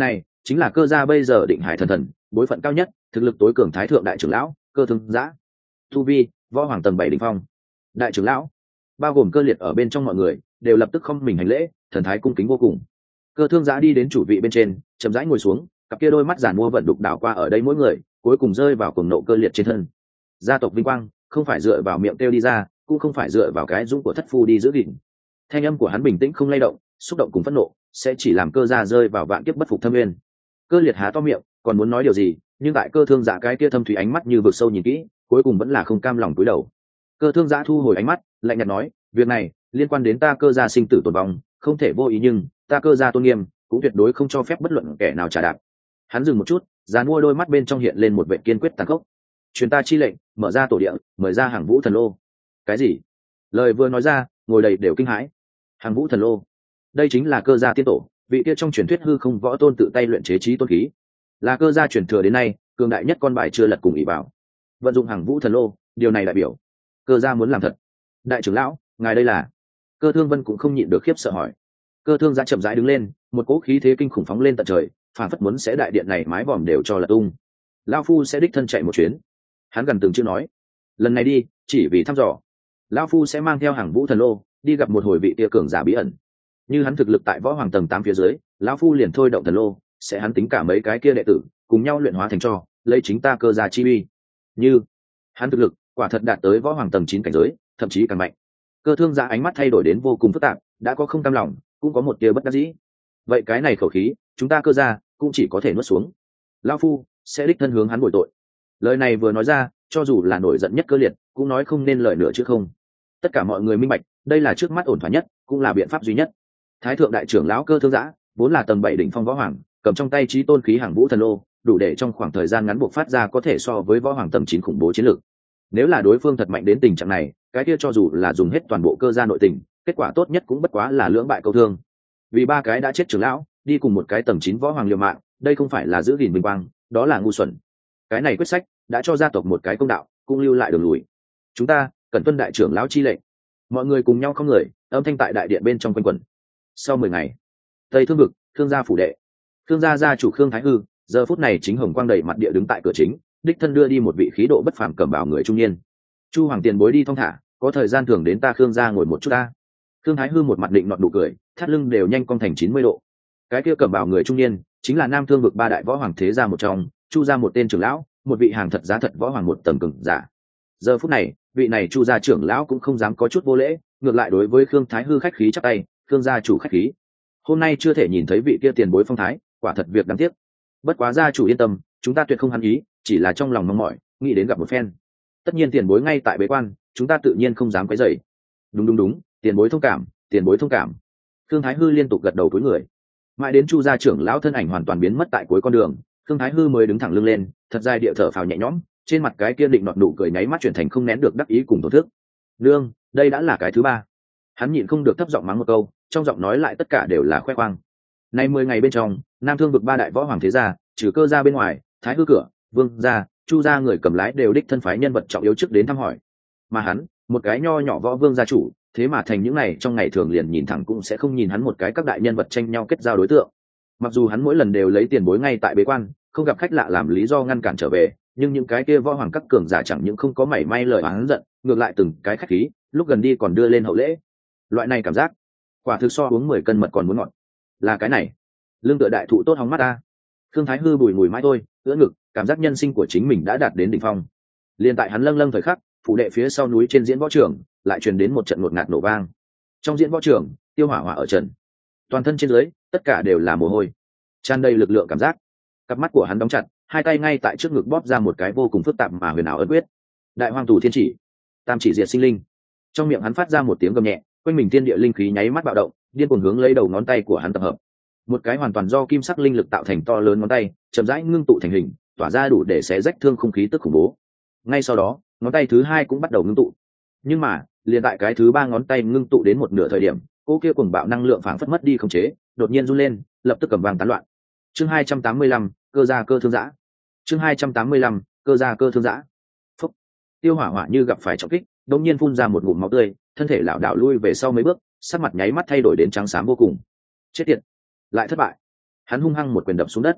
S1: chính là cơ gia bây giờ định hải thần thần, bối phận cao nhất, thực lực tối cường thái thượng đại trưởng lão Cơ Thương Giã. Tu vi võ hoàng tầng 7 đỉnh phong. Đại trưởng lão bao gồm Cơ Liệt ở bên trong mọi người đều lập tức không mình hành lễ, thần thái cung kính vô cùng. Cơ Thương Giã đi đến chủ vị bên trên, chậm rãi ngồi xuống, cặp kia đôi mắt giản mua vận đục đảo qua ở đây mỗi người, cuối cùng rơi vào cuồng nộ Cơ Liệt trên thân. Gia tộc vinh quang không phải dựa vào miệng kêu đi ra, cũng không phải dựa vào cái dũng của thất phu đi giữ gìn. Thanh âm của hắn bình tĩnh không lay động, xúc động cùng phẫn nộ sẽ chỉ làm Cơ gia rơi vào vạn kiếp bất phục thâm nguyên. Cơ Liệt há to miệng còn muốn nói điều gì, nhưng tại Cơ Thương Giã cái kia thâm thủy ánh mắt như vực sâu nhìn kỹ, cuối cùng vẫn là không cam lòng cúi đầu. Cơ Thương Giã thu hồi ánh mắt, lạnh nhạt nói, việc này liên quan đến ta Cơ gia sinh tử tồn vong, không thể vô ý, nhưng ta Cơ gia tôn nghiêm cũng tuyệt đối không cho phép bất luận kẻ nào trả đạp. Hắn dừng một chút, dàn mua đôi mắt bên trong hiện lên một vẻ kiên quyết tàn khốc. Truyền ta chi lệnh, mở ra tổ địa, mời ra Hàng Vũ Thần Lô. Cái gì? Lời vừa nói ra, ngồi đầy đều kinh hãi. Hàng Vũ Thần Lô, đây chính là Cơ gia tiên tổ, vị kia trong truyền thuyết hư không võ tôn tự tay luyện chế trí tôn khí, là Cơ gia truyền thừa đến nay cường đại nhất con bài chưa lật cùng ỷ bảo. Vận dụng Hàng Vũ Thần Lô, điều này đại biểu Cơ gia muốn làm thật. Đại trưởng lão, ngài đây là? Cơ Thương Vân cũng không nhịn được khiếp sợ hỏi. Cơ Thương Giã chậm rãi đứng lên, một cỗ khí thế kinh khủng phóng lên tận trời, phản phất muốn sẽ đại điện này mái vòm đều cho lật tung. Lão phu sẽ đích thân chạy một chuyến. Hắn gần từng chữ nói, lần này đi chỉ vì thăm dò. Lão phu sẽ mang theo Hàng Vũ Thần Lô đi gặp một hồi vị tia cường giả bí ẩn. Như hắn thực lực tại võ hoàng tầng 8 phía dưới, lão phu liền thôi động thần lô, sẽ hắn tính cả mấy cái kia đệ tử cùng nhau luyện hóa thành cho lấy chính ta Cơ gia chi uy. Như hắn thực lực quả thật đạt tới võ hoàng tầng 9 cảnh giới, thậm chí càng mạnh. Cơ Thương Giã ánh mắt thay đổi đến vô cùng phức tạp, đã có không cam lòng, cũng có một tia bất đắc dĩ. Vậy cái này khẩu khí, chúng ta Cơ gia cũng chỉ có thể nuốt xuống. Lão phu sẽ đích thân hướng hắn bồi tội. Lời này vừa nói ra, cho dù là nổi giận nhất Cơ Liệt cũng nói không nên lời nữa chứ không. Tất cả mọi người minh bạch, đây là trước mắt ổn thỏa nhất, cũng là biện pháp duy nhất. Thái thượng đại trưởng lão Cơ Thương Giã vốn là tầng 7 đỉnh phong võ hoàng, cầm trong tay chí tôn khí Hàng Vũ Thần Lô, đủ để trong khoảng thời gian ngắn buộc phát ra có thể so với võ hoàng tầng 9 khủng bố chiến lược. Nếu là đối phương thật mạnh đến tình trạng này, cái kia cho dù là dùng hết toàn bộ Cơ gia nội tình, kết quả tốt nhất cũng bất quá là lưỡng bại câu thương. Vì ba cái đã chết trưởng lão đi cùng một cái tầng 9 võ hoàng liều mạng, đây không phải là giữ gìn vinh quang, đó là ngu xuẩn. Cái này quyết sách đã cho gia tộc một cái công đạo, cũng lưu lại đường lùi. Chúng ta cần tuân đại trưởng lão chi lệnh. Mọi người cùng nhau không người, âm thanh tại đại điện bên trong quanh quẩn. Sau 10 ngày, Tây Thương vực, Khương gia phủ đệ. Khương gia gia chủ Khương Thái Hư giờ phút này chính hồng quang đầy mặt địa đứng tại cửa chính, đích thân đưa đi một vị khí độ bất phàm cẩm bào người trung niên. Chu hoàng tiền bối đi thong thả, có thời gian thường đến ta Khương gia ngồi một chút ta. Khương Thái Hư một mặt định nọt nụ cười, thắt lưng đều nhanh cong thành 90 độ. Cái kia cẩm bào người trung niên chính là Nam Thương vực ba đại võ hoàng thế gia một trong, Chu gia một tên trưởng lão, một vị hàng thật giá thật võ hoàng một tầng cường giả. Giờ phút này, vị này Chu gia trưởng lão cũng không dám có chút vô lễ, ngược lại đối với Khương Thái Hư khách khí chắp tay, Khương gia chủ khách khí. Hôm nay chưa thể nhìn thấy vị kia tiền bối phong thái, quả thật việc đáng tiếc. Bất quá gia chủ yên tâm, chúng ta tuyệt không hắn ý, chỉ là trong lòng mong mỏi, nghĩ đến gặp một phen. Tất nhiên tiền bối ngay tại bế quan, chúng ta tự nhiên không dám quấy rầy. Đúng, tiền bối thông cảm, tiền bối thông cảm. Khương Thái Hư liên tục gật đầu cúi người. Mãi đến Chu gia trưởng lão thân ảnh hoàn toàn biến mất tại cuối con đường, Khương Thái Hư mới đứng thẳng lưng lên, thật dài địa thở phào nhẹ nhõm, trên mặt cái kia định nọt nụ cười nháy mắt chuyển thành không nén được đắc ý cùng thổ thức. Nương, đây đã là cái thứ ba. Hắn nhịn không được thấp giọng mắng một câu, trong giọng nói lại tất cả đều là khoe khoang. Nay 10 ngày bên trong, Nam Thương vực ba đại võ hoàng thế gia, trừ Cơ gia bên ngoài, Thái Hư cửa, Vương gia, Chu gia người cầm lái đều đích thân phái nhân vật trọng yếu trước đến thăm hỏi. Mà hắn, một cái nho nhỏ võ vương gia chủ, thế mà thành những này trong ngày thường liền nhìn thẳng cũng sẽ không nhìn hắn một cái các đại nhân vật tranh nhau kết giao đối tượng. Mặc dù hắn mỗi lần đều lấy tiền bối ngay tại bế quan, không gặp khách lạ làm lý do ngăn cản trở về, nhưng những cái kia võ hoàng các cường giả chẳng những không có mảy may lời oán giận, ngược lại từng cái khách khí, lúc gần đi còn đưa lên hậu lễ. Loại này cảm giác, quả thực so uống 10 cân mật còn muốn ngọt. Là cái này, lương tựa đại thụ tốt hóng mắt ta. Khương Thái Hư bùi mùi mãi thôi, ưỡn ngực, cảm giác nhân sinh của chính mình đã đạt đến đỉnh phong. Liên tại hắn lâng thời khắc, phủ đệ phía sau núi trên diễn võ trường lại truyền đến một trận ngột ngạt nổ vang. Trong diễn võ trường, Tiêu Hỏa Hỏa ở trận, toàn thân trên dưới tất cả đều là mồ hôi, tràn đầy lực lượng cảm giác. Cặp mắt của hắn đóng chặt, hai tay ngay tại trước ngực bóp ra một cái vô cùng phức tạp mà huyền ảo ấn quyết. Đại Hoang Tù Thiên Chỉ, Tam Chỉ Diệt Sinh Linh. Trong miệng hắn phát ra một tiếng gầm nhẹ, quanh mình thiên địa linh khí nháy mắt bạo động, điên cuồng hướng lấy đầu ngón tay của hắn tập hợp. Một cái hoàn toàn do kim sắc linh lực tạo thành to lớn ngón tay, chậm rãi ngưng tụ thành hình, tỏa ra đủ để xé rách thương không khí tức khủng bố. Ngay sau đó, ngón tay thứ hai cũng bắt đầu ngưng tụ. Nhưng mà, liền tại cái thứ ba ngón tay ngưng tụ đến một nửa thời điểm, cô kia cuồng bạo năng lượng phảng phất mất đi khống chế, đột nhiên run lên, lập tức cầm vàng tán loạn. Chương 285, Cơ gia cơ thương dã. Chương 285, Cơ gia cơ thương dã. Phúc. Tiêu Hỏa Hỏa như gặp phải trọng kích, đột nhiên phun ra một ngụm máu tươi, thân thể lảo đảo lui về sau mấy bước, sắc mặt nháy mắt thay đổi đến trắng xám vô cùng. Chết tiệt, lại thất bại. Hắn hung hăng một quyền đập xuống đất.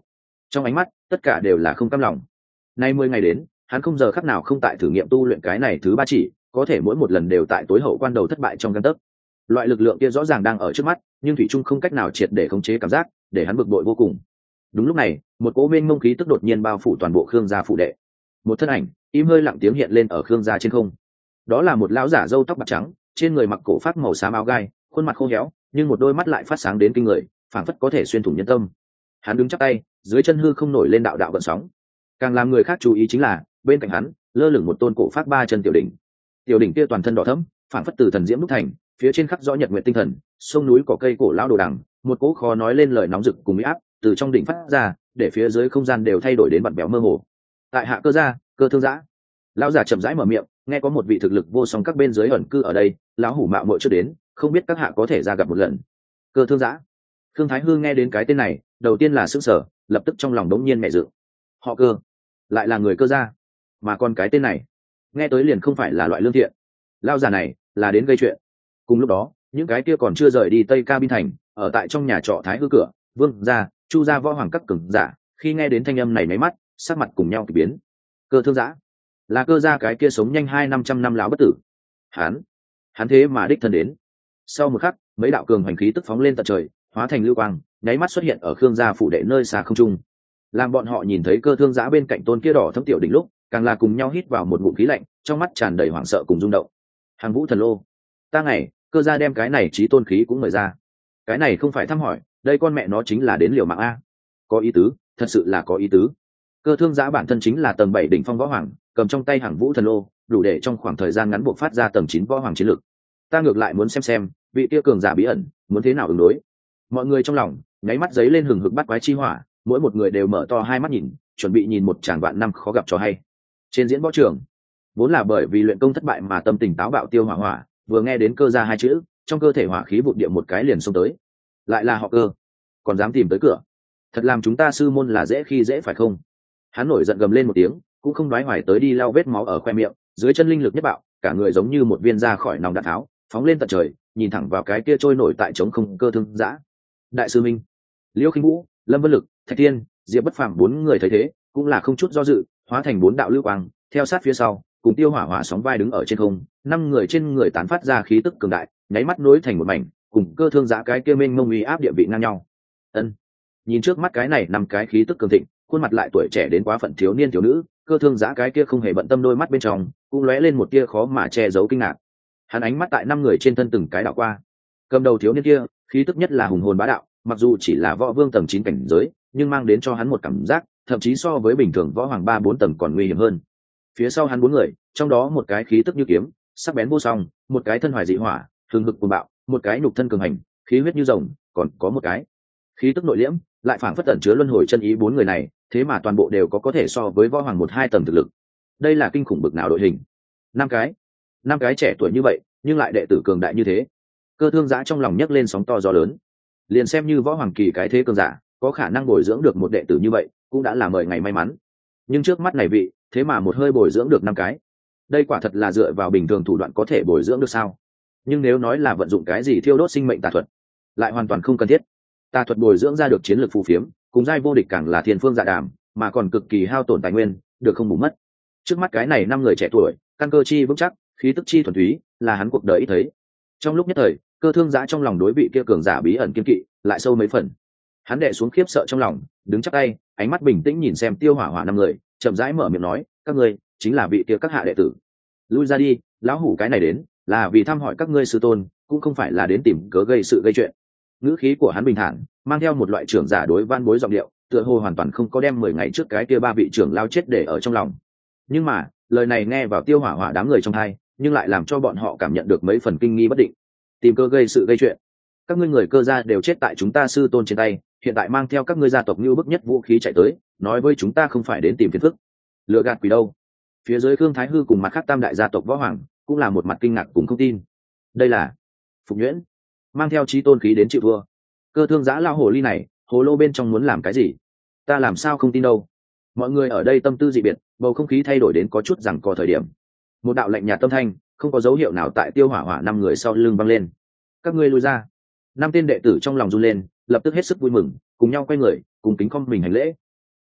S1: trong ánh mắt tất cả đều là không cam lòng. Nay 10 ngày đến, hắn không giờ khắc nào không tại thử nghiệm tu luyện cái này thứ ba chỉ, có thể mỗi một lần đều tại tối hậu quan đầu thất bại trong gang tấc. Loại lực lượng kia rõ ràng đang ở trước mắt, nhưng thủy trung không cách nào triệt để khống chế cảm giác, để hắn bực bội vô cùng. Đúng lúc này, một cỗ mênh mông khí tức đột nhiên bao phủ toàn bộ Khương gia phủ đệ. Một thân ảnh im hơi lặng tiếng hiện lên ở Khương gia trên không. Đó là một lão giả râu tóc bạc trắng, trên người mặc cổ phát màu xám áo gai, khuôn mặt khô héo, nhưng một đôi mắt lại phát sáng đến kinh người, phảng phất có thể xuyên thủng nhân tâm. Hắn đứng chắp tay, dưới chân hư không nổi lên đạo đạo gợn sóng. Càng làm người khác chú ý chính là, bên cạnh hắn lơ lửng một tôn cổ phát ba chân tiểu đỉnh. Tiểu đỉnh kia toàn thân đỏ thẫm, phảng phất từ thần diễm đúc thành, phía trên khắc rõ nhật nguyện tinh thần, sông núi cỏ cây cổ lão đồ đằng, một cỗ khó nói lên lời nóng rực cùng uy áp từ trong đỉnh phát ra, để phía dưới không gian đều thay đổi đến bặm béo mơ hồ. Tại hạ cơ gia, cơ thương giã. Lão giả chậm rãi mở miệng, nghe có một vị thực lực vô song các bên dưới ẩn cư ở đây, lão hủ mạo muội trước đến, không biết các hạ có thể ra gặp một lần. Cơ thương giã. Khương Thái Hư nghe đến cái tên này, đầu tiên là sững sờ, lập tức trong lòng đống nhiên mẹ dự. Họ Cơ, lại là người cơ gia, mà còn cái tên này, nghe tới liền không phải là loại lương thiện. Lão giả này là đến gây chuyện. Cùng lúc đó, những cái kia còn chưa rời đi Tây Ca Binh thành, ở tại trong nhà trọ Thái Hư cửa, Vương gia, Chu gia võ hoàng các cường giả, khi nghe đến thanh âm này mấy mắt, sắc mặt cùng nhau kỳ biến. Cơ thương giã, là cơ gia cái kia sống nhanh 200-500 năm lão bất tử. Hắn thế mà đích thân đến. Sau một khắc, mấy đạo cường hành khí tức phóng lên tận trời, hóa thành lưu quang, nháy mắt xuất hiện ở Khương gia phủ đệ nơi xa không trung. Làm bọn họ nhìn thấy cơ thương giã bên cạnh tôn kia đỏ thấm tiểu đỉnh lúc, càng là cùng nhau hít vào một ngụm khí lạnh, trong mắt tràn đầy hoảng sợ cùng rung động. Hàng Vũ thần lô, ta ngày, cơ gia đem cái này chí tôn khí cũng mời ra. Cái này không phải thăm hỏi, đây con mẹ nó chính là đến liều mạng a. Có ý tứ, thật sự là có ý tứ. Cơ thương giã bản thân chính là tầng 7 đỉnh phong võ hoàng, cầm trong tay Hàng Vũ thần lô, đủ để trong khoảng thời gian ngắn buộc phát ra tầng 9 võ hoàng chiến lực. Ta ngược lại muốn xem vị kia cường giả bí ẩn muốn thế nào ứng đối. Mọi người trong lòng nháy mắt giấy lên hừng hực bắt quái chi hỏa, mỗi một người đều mở to hai mắt nhìn, chuẩn bị nhìn một tràng vạn năm khó gặp trò hay. Trên diễn võ trường, vốn là bởi vì luyện công thất bại mà tâm tình táo bạo Tiêu Hỏa Hỏa, vừa nghe đến cơ gia hai chữ, trong cơ thể hỏa khí vụt địa một cái liền xông tới. Lại là họ Cơ, còn dám tìm tới cửa, thật làm chúng ta sư môn là dễ khi dễ phải không? Hắn nổi giận gầm lên một tiếng, cũng không đoái hoài tới đi lau vết máu ở khoe miệng, dưới chân linh lực nhất bạo, cả người giống như một viên ra khỏi nòng đạn tháo, phóng lên tận trời, nhìn thẳng vào cái kia trôi nổi tại trống không cơ thương giã. Đại sư Minh, Liêu Khinh Vũ, Lâm Vân Lực, Thạch Tiên, Diệp Bất Phàm bốn người thấy thế, cũng là không chút do dự, hóa thành bốn đạo lưu quang, theo sát phía sau, cùng Tiêu Hỏa Hỏa sóng vai đứng ở trên không, năm người trên người tán phát ra khí tức cường đại, nháy mắt nối thành một mảnh, cùng cơ thương giã cái kia mênh mông uy áp địa vị ngang nhau. Ân, nhìn trước mắt cái này năm cái khí tức cường thịnh, khuôn mặt lại tuổi trẻ đến quá phận thiếu niên thiếu nữ, cơ thương giã cái kia không hề bận tâm đôi mắt bên trong, cũng lóe lên một tia khó mà che giấu kinh ngạc. Hắn ánh mắt tại năm người trên thân từng cái đảo qua. Cầm đầu thiếu niên kia, khí tức nhất là hùng hồn bá đạo, mặc dù chỉ là võ vương tầng 9 cảnh giới, nhưng mang đến cho hắn một cảm giác, thậm chí so với bình thường võ hoàng 3-4 tầng còn nguy hiểm hơn. Phía sau hắn bốn người, trong đó một cái khí tức như kiếm, sắc bén vô song, một cái thân hoài dị hỏa, thường hực cuồng bạo, một cái nhục thân cường hành, khí huyết như rồng, còn có một cái khí tức nội liễm, lại phảng phất tẩn chứa luân hồi chân ý. Bốn người này, thế mà toàn bộ đều có thể so với võ hoàng 1-2 tầng thực lực. Đây là kinh khủng bực nào đội hình. Năm cái trẻ tuổi như vậy, nhưng lại đệ tử cường đại như thế. Cơ thương giã trong lòng nhấc lên sóng to gió lớn. Liền xem như võ hoàng kỳ cái thế cường giả, có khả năng bồi dưỡng được một đệ tử như vậy, cũng đã là mời ngày may mắn. Nhưng trước mắt này vị, thế mà một hơi bồi dưỡng được 5 cái. Đây quả thật là dựa vào bình thường thủ đoạn có thể bồi dưỡng được sao? Nhưng nếu nói là vận dụng cái gì thiêu đốt sinh mệnh tà thuật, lại hoàn toàn không cần thiết. Tà thuật bồi dưỡng ra được chiến lược phù phiếm, cùng giai vô địch càng là thiên phương dạ đàm, mà còn cực kỳ hao tổn tài nguyên, được không bù mất. Trước mắt cái này 5 người trẻ tuổi, căn cơ chi vững chắc, khí tức chi thuần túy, là hắn cuộc đời ít thấy. Trong lúc nhất thời, cơ thương giã trong lòng đối vị kia cường giả bí ẩn kiên kỵ lại sâu mấy phần. Hắn đè xuống khiếp sợ trong lòng, đứng chắp tay, ánh mắt bình tĩnh nhìn xem Tiêu Hỏa Hỏa 5 người, chậm rãi mở miệng nói, các ngươi chính là vị kia các hạ đệ tử. Lui ra đi, lão hủ cái này đến là vì thăm hỏi các ngươi sư tôn, cũng không phải là đến tìm cớ gây sự gây chuyện. Ngữ khí của hắn bình thản, mang theo một loại trưởng giả đối van bối giọng điệu, tựa hồ hoàn toàn không có đem 10 ngày trước cái kia 3 vị trưởng lao chết để ở trong lòng. Nhưng mà lời này nghe vào Tiêu Hỏa Hỏa đám người trong tai, nhưng lại làm cho bọn họ cảm nhận được mấy phần kinh nghi bất định. Tìm cơ gây sự gây chuyện? Các ngươi người cơ gia đều chết tại chúng ta sư tôn trên tay, hiện tại mang theo các ngươi gia tộc như bức nhất vũ khí chạy tới, nói với chúng ta không phải đến tìm phiền phức. Lừa gạt quỷ đâu? Phía dưới Khương Thái Hư cùng mặt khác tam đại gia tộc võ hoàng, cũng là một mặt kinh ngạc cùng không tin. Đây là Phục Nhuyễn mang theo chí tôn khí đến chịu thua. Cơ thương giã lao hồ ly này, hồ lô bên trong muốn làm cái gì? Ta làm sao không tin đâu. Mọi người ở đây tâm tư dị biệt, bầu không khí thay đổi đến có chút rằng có thời điểm. Một đạo lạnh nhạt tâm thanh, không có dấu hiệu nào tại Tiêu Hỏa Hỏa 5 người sau lưng vang lên. Các ngươi lui ra. 5 tên đệ tử trong lòng run lên, lập tức hết sức vui mừng, cùng nhau quay người, cùng kính cong mình hành lễ.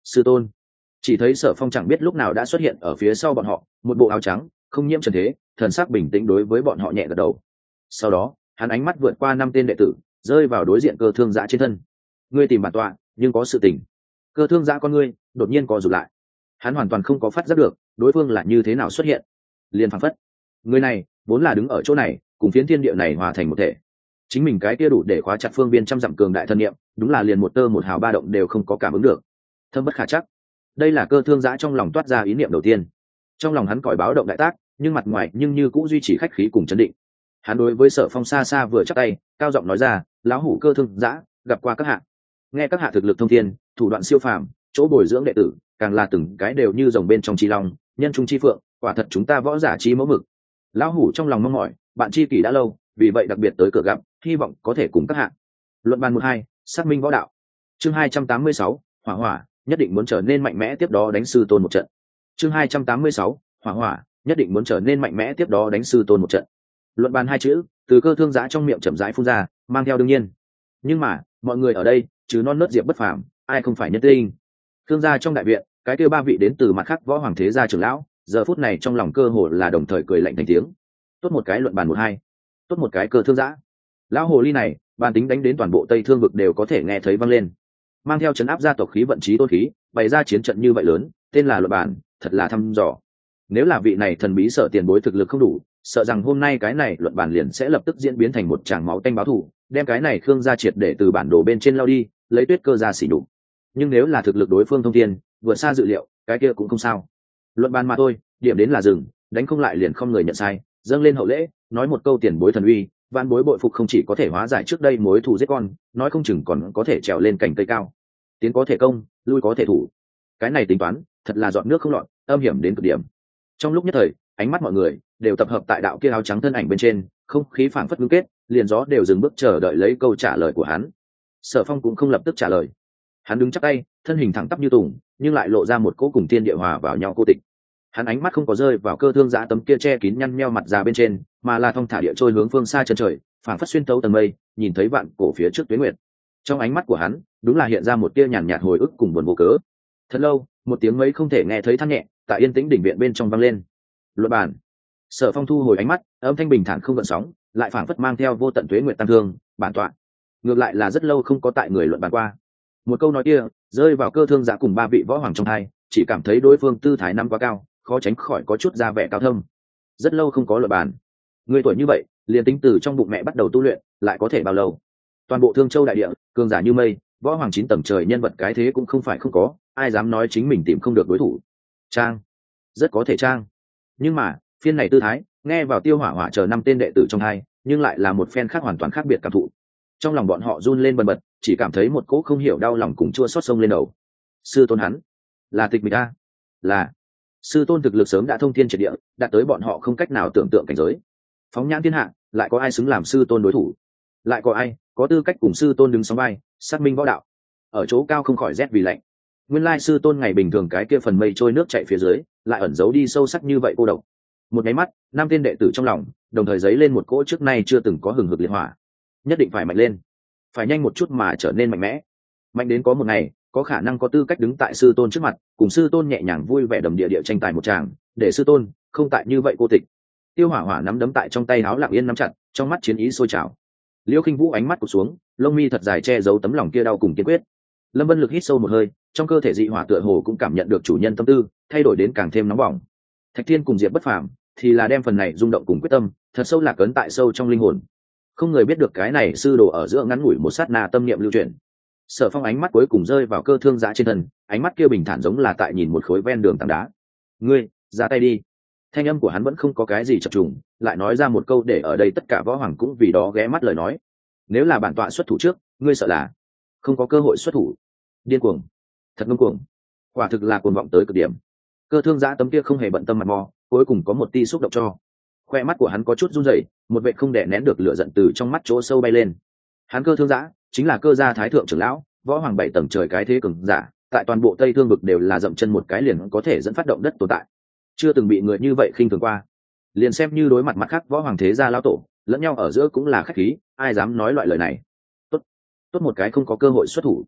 S1: Sư tôn. Chỉ thấy Sở Phong chẳng biết lúc nào đã xuất hiện ở phía sau bọn họ, một bộ áo trắng không nhiễm trần thế, thần sắc bình tĩnh đối với bọn họ nhẹ gật đầu. Sau đó hắn ánh mắt vượt qua 5 tên đệ tử, rơi vào đối diện Cơ Thương Giã trên thân. Ngươi tìm bản tọa nhưng có sự tình. Cơ Thương Giã con ngươi đột nhiên co rụt lại. Hắn hoàn toàn không có phát giác được đối phương là như thế nào xuất hiện. Liền phảng phất người này vốn là đứng ở chỗ này, cùng phiến thiên địa này hòa thành một thể. Chính mình cái kia đủ để khóa chặt phương viên trăm dặm cường đại thân niệm, đúng là liền một tơ một hào ba động đều không có cảm ứng được. Thâm bất khả chắc. Đây là Cơ Thương Giã trong lòng toát ra ý niệm đầu tiên. Trong lòng hắn còi báo động đại tác, nhưng mặt ngoài nhưng như cũng duy trì khách khí cùng chấn định. Hắn đối với Sở Phong xa xa vừa chắp tay, cao giọng nói ra, lão hủ Cơ Thương Giã gặp qua các hạ. Nghe các hạ thực lực thông thiên, thủ đoạn siêu phàm, chỗ bồi dưỡng đệ tử càng là từng cái đều như rồng bên trong chi long, nhân trung chi phượng, quả thật chúng ta võ giả chi mẫu mực. Lão hủ trong lòng mong mỏi, bạn chi kỷ đã lâu, vì vậy đặc biệt tới cửa gặp, hy vọng có thể cùng các hạ luận bàn 1-2, xác minh võ đạo. Chương 286, hỏa hỏa nhất định muốn trở nên mạnh mẽ, tiếp đó đánh sư tôn một trận. Chương 286, hỏa hỏa nhất định muốn trở nên mạnh mẽ, tiếp đó đánh sư tôn một trận. Luận bàn 2 chữ từ Cơ Thương Giã trong miệng chậm rãi phun ra, mang theo đương nhiên. Nhưng mà mọi người ở đây trừ non nớt diệp bất phàm, ai không phải nhân tinh. Thương gia trong đại viện, cái kia 3 vị đến từ mặt khác võ hoàng thế gia trưởng lão, giờ phút này trong lòng cơ hồ là đồng thời cười lạnh thành tiếng. Tốt một cái luận bàn 1-2, tốt một cái Cơ Thương Giã. Lão hồ ly này bàn tính đánh đến toàn bộ Tây Thương vực đều có thể nghe thấy vang lên, mang theo chấn áp gia tộc khí vận chí tôn khí, bày ra chiến trận như vậy lớn, tên là luận bàn, thật là thăm dò. Nếu là vị này thần bí Sở tiền bối thực lực không đủ, sợ rằng hôm nay cái này luận bàn liền sẽ lập tức diễn biến thành một tràng máu tanh báo thù, đem cái này Khương gia triệt để từ bản đồ bên trên lao đi, lấy Tuyết Cơ gia xỉ nhục. Nhưng nếu là thực lực đối phương thông thiên vượt xa dự liệu, cái kia cũng không sao. Luận bàn mà thôi, điểm đến là dừng, đánh không lại liền không người nhận sai, dâng lên hậu lễ, nói một câu tiền bối thần uy, van bối bội phục, không chỉ có thể hóa giải trước đây mối thù giết con, nói không chừng còn có thể trèo lên cành cây cao. Tiến có thể công, lui có thể thủ. Cái này tính toán thật là dọn nước không lọt, âm hiểm đến cực điểm. Trong lúc nhất thời, ánh mắt mọi người đều tập hợp tại đạo kia áo trắng thân ảnh bên trên, không khí phảng phất ngưng kết, liền gió đều dừng bước chờ đợi lấy câu trả lời của hắn. Sở Phong cũng không lập tức trả lời. Hắn đứng chắp tay, thân hình thẳng tắp như tùng, nhưng lại lộ ra một cỗ cùng thiên địa hòa vào nhau cô tịch. Hắn ánh mắt không có rơi vào Cơ Thương Giã tấm kia che kín nhăn nheo mặt già bên trên, mà là thong thả địa trôi hướng phương xa chân trời, phảng phất xuyên tấu tầng mây, nhìn thấy vạn cổ phía trước tuyết nguyệt. Trong ánh mắt của hắn, đúng là hiện ra một tia nhàn nhạt hồi ức cùng buồn vô cớ. Thật lâu, một tiếng mấy không thể nghe thấy than nhẹ, tại yên tĩnh đỉnh viện bên trong vang lên. Luận bàn. Sở Phong thu hồi ánh mắt, âm thanh bình thản không gợn sóng, lại phảng phất mang theo vô tận tuế nguyệt tăng thương, bản tọa. Ngược lại là rất lâu không có tại người luận bàn qua. Một câu nói kia rơi vào Cơ Thương Giã cùng 3 vị võ hoàng trong hai, chỉ cảm thấy đối phương tư thái năm quá cao, khó tránh khỏi có chút ra vẻ cao thâm. Rất lâu không có luận bàn. Người tuổi như vậy, liền tính từ trong bụng mẹ bắt đầu tu luyện, lại có thể bao lâu? Toàn bộ Thương Châu đại địa, cường giả như mây, võ hoàng 9 tầng trời nhân vật cái thế cũng không phải không có, ai dám nói chính mình tìm không được đối thủ. Trang, rất có thể trang. Nhưng mà, phiên này tư thái, nghe vào Tiêu Hỏa Hỏa chờ 5 tên đệ tử trong hai, nhưng lại là một phen khác hoàn toàn khác biệt cảm thụ. Trong lòng bọn họ run lên bần bật, chỉ cảm thấy một cỗ không hiểu đau lòng cùng chua xót sông lên đầu. Sư tôn hắn, là Tịch Mịch a? Là. Sư tôn thực lực sớm đã thông thiên triệt địa, đạt tới bọn họ không cách nào tưởng tượng cảnh giới. Phóng nhãn thiên hạ, lại có ai xứng làm sư tôn đối thủ? Lại có ai có tư cách cùng sư tôn đứng sóng vai, xác minh võ đạo? Ở chỗ cao không khỏi rét vì lạnh. Nguyên lai sư tôn ngày bình thường cái kia phần mây trôi nước chạy phía dưới, lại ẩn giấu đi sâu sắc như vậy cô độc. Một cái mắt, 5 tên đệ tử trong lòng đồng thời dấy lên một cỗ trước nay chưa từng có hừng hực liệt hỏa. Nhất định phải mạnh lên, phải nhanh một chút mà trở nên mạnh mẽ. Mạnh đến có một ngày có khả năng có tư cách đứng tại sư tôn trước mặt, cùng sư tôn nhẹ nhàng vui vẻ đầm địa địa tranh tài một tràng, để sư tôn không tại như vậy cô tịch. Tiêu Hỏa Hỏa nắm đấm tại trong tay áo lặng yên nắm chặt, trong mắt chiến ý sôi trào. Liễu Khinh Vũ ánh mắt cụp xuống, lông mi thật dài che giấu tấm lòng kia đau cùng kiên quyết. Lâm Vân Lực hít sâu một hơi, trong cơ thể dị hỏa tựa hồ cũng cảm nhận được chủ nhân tâm tư, thay đổi đến càng thêm nóng bỏng. Thạch Thiên cùng Diệp Bất Phàm thì là đem phần này rung động cùng quyết tâm thật sâu lạc ấn tại sâu trong linh hồn. Không người biết được cái này sư đồ ở giữa ngắn ngủi một sát na tâm niệm lưu chuyển. Sở Phong ánh mắt cuối cùng rơi vào Cơ Thương Giã trên thân, ánh mắt kia bình thản giống là tại nhìn một khối ven đường tảng đá. Ngươi ra tay đi. Thanh âm của hắn vẫn không có cái gì chập trùng, lại nói ra một câu để ở đây tất cả võ hoàng cũng vì đó ghé mắt lời nói. Nếu là bản tọa xuất thủ trước, ngươi sợ là không có cơ hội xuất thủ. Điên cuồng, thật ngông cuồng, quả thực là cuồng vọng tới cực điểm. Cơ Thương Giã tấm kia không hề bận tâm mặt mò, cuối cùng có một tia xúc động cho. Khoe mắt của hắn có chút run rẩy, một vệt không đè nén được lửa giận từ trong mắt chỗ sâu bay lên. Hắn Cơ Thương Giã chính là Cơ gia thái thượng trưởng lão, võ hoàng 7 tầng trời cái thế cường giả, tại toàn bộ Tây Thương vực đều là dậm chân một cái liền có thể dẫn phát động đất tồn tại, chưa từng bị người như vậy khinh thường qua. Liền xem như đối mặt khác võ hoàng thế gia lão tổ, lẫn nhau ở giữa cũng là khách khí, ai dám nói loại lời này. Tốt một cái không có cơ hội xuất thủ.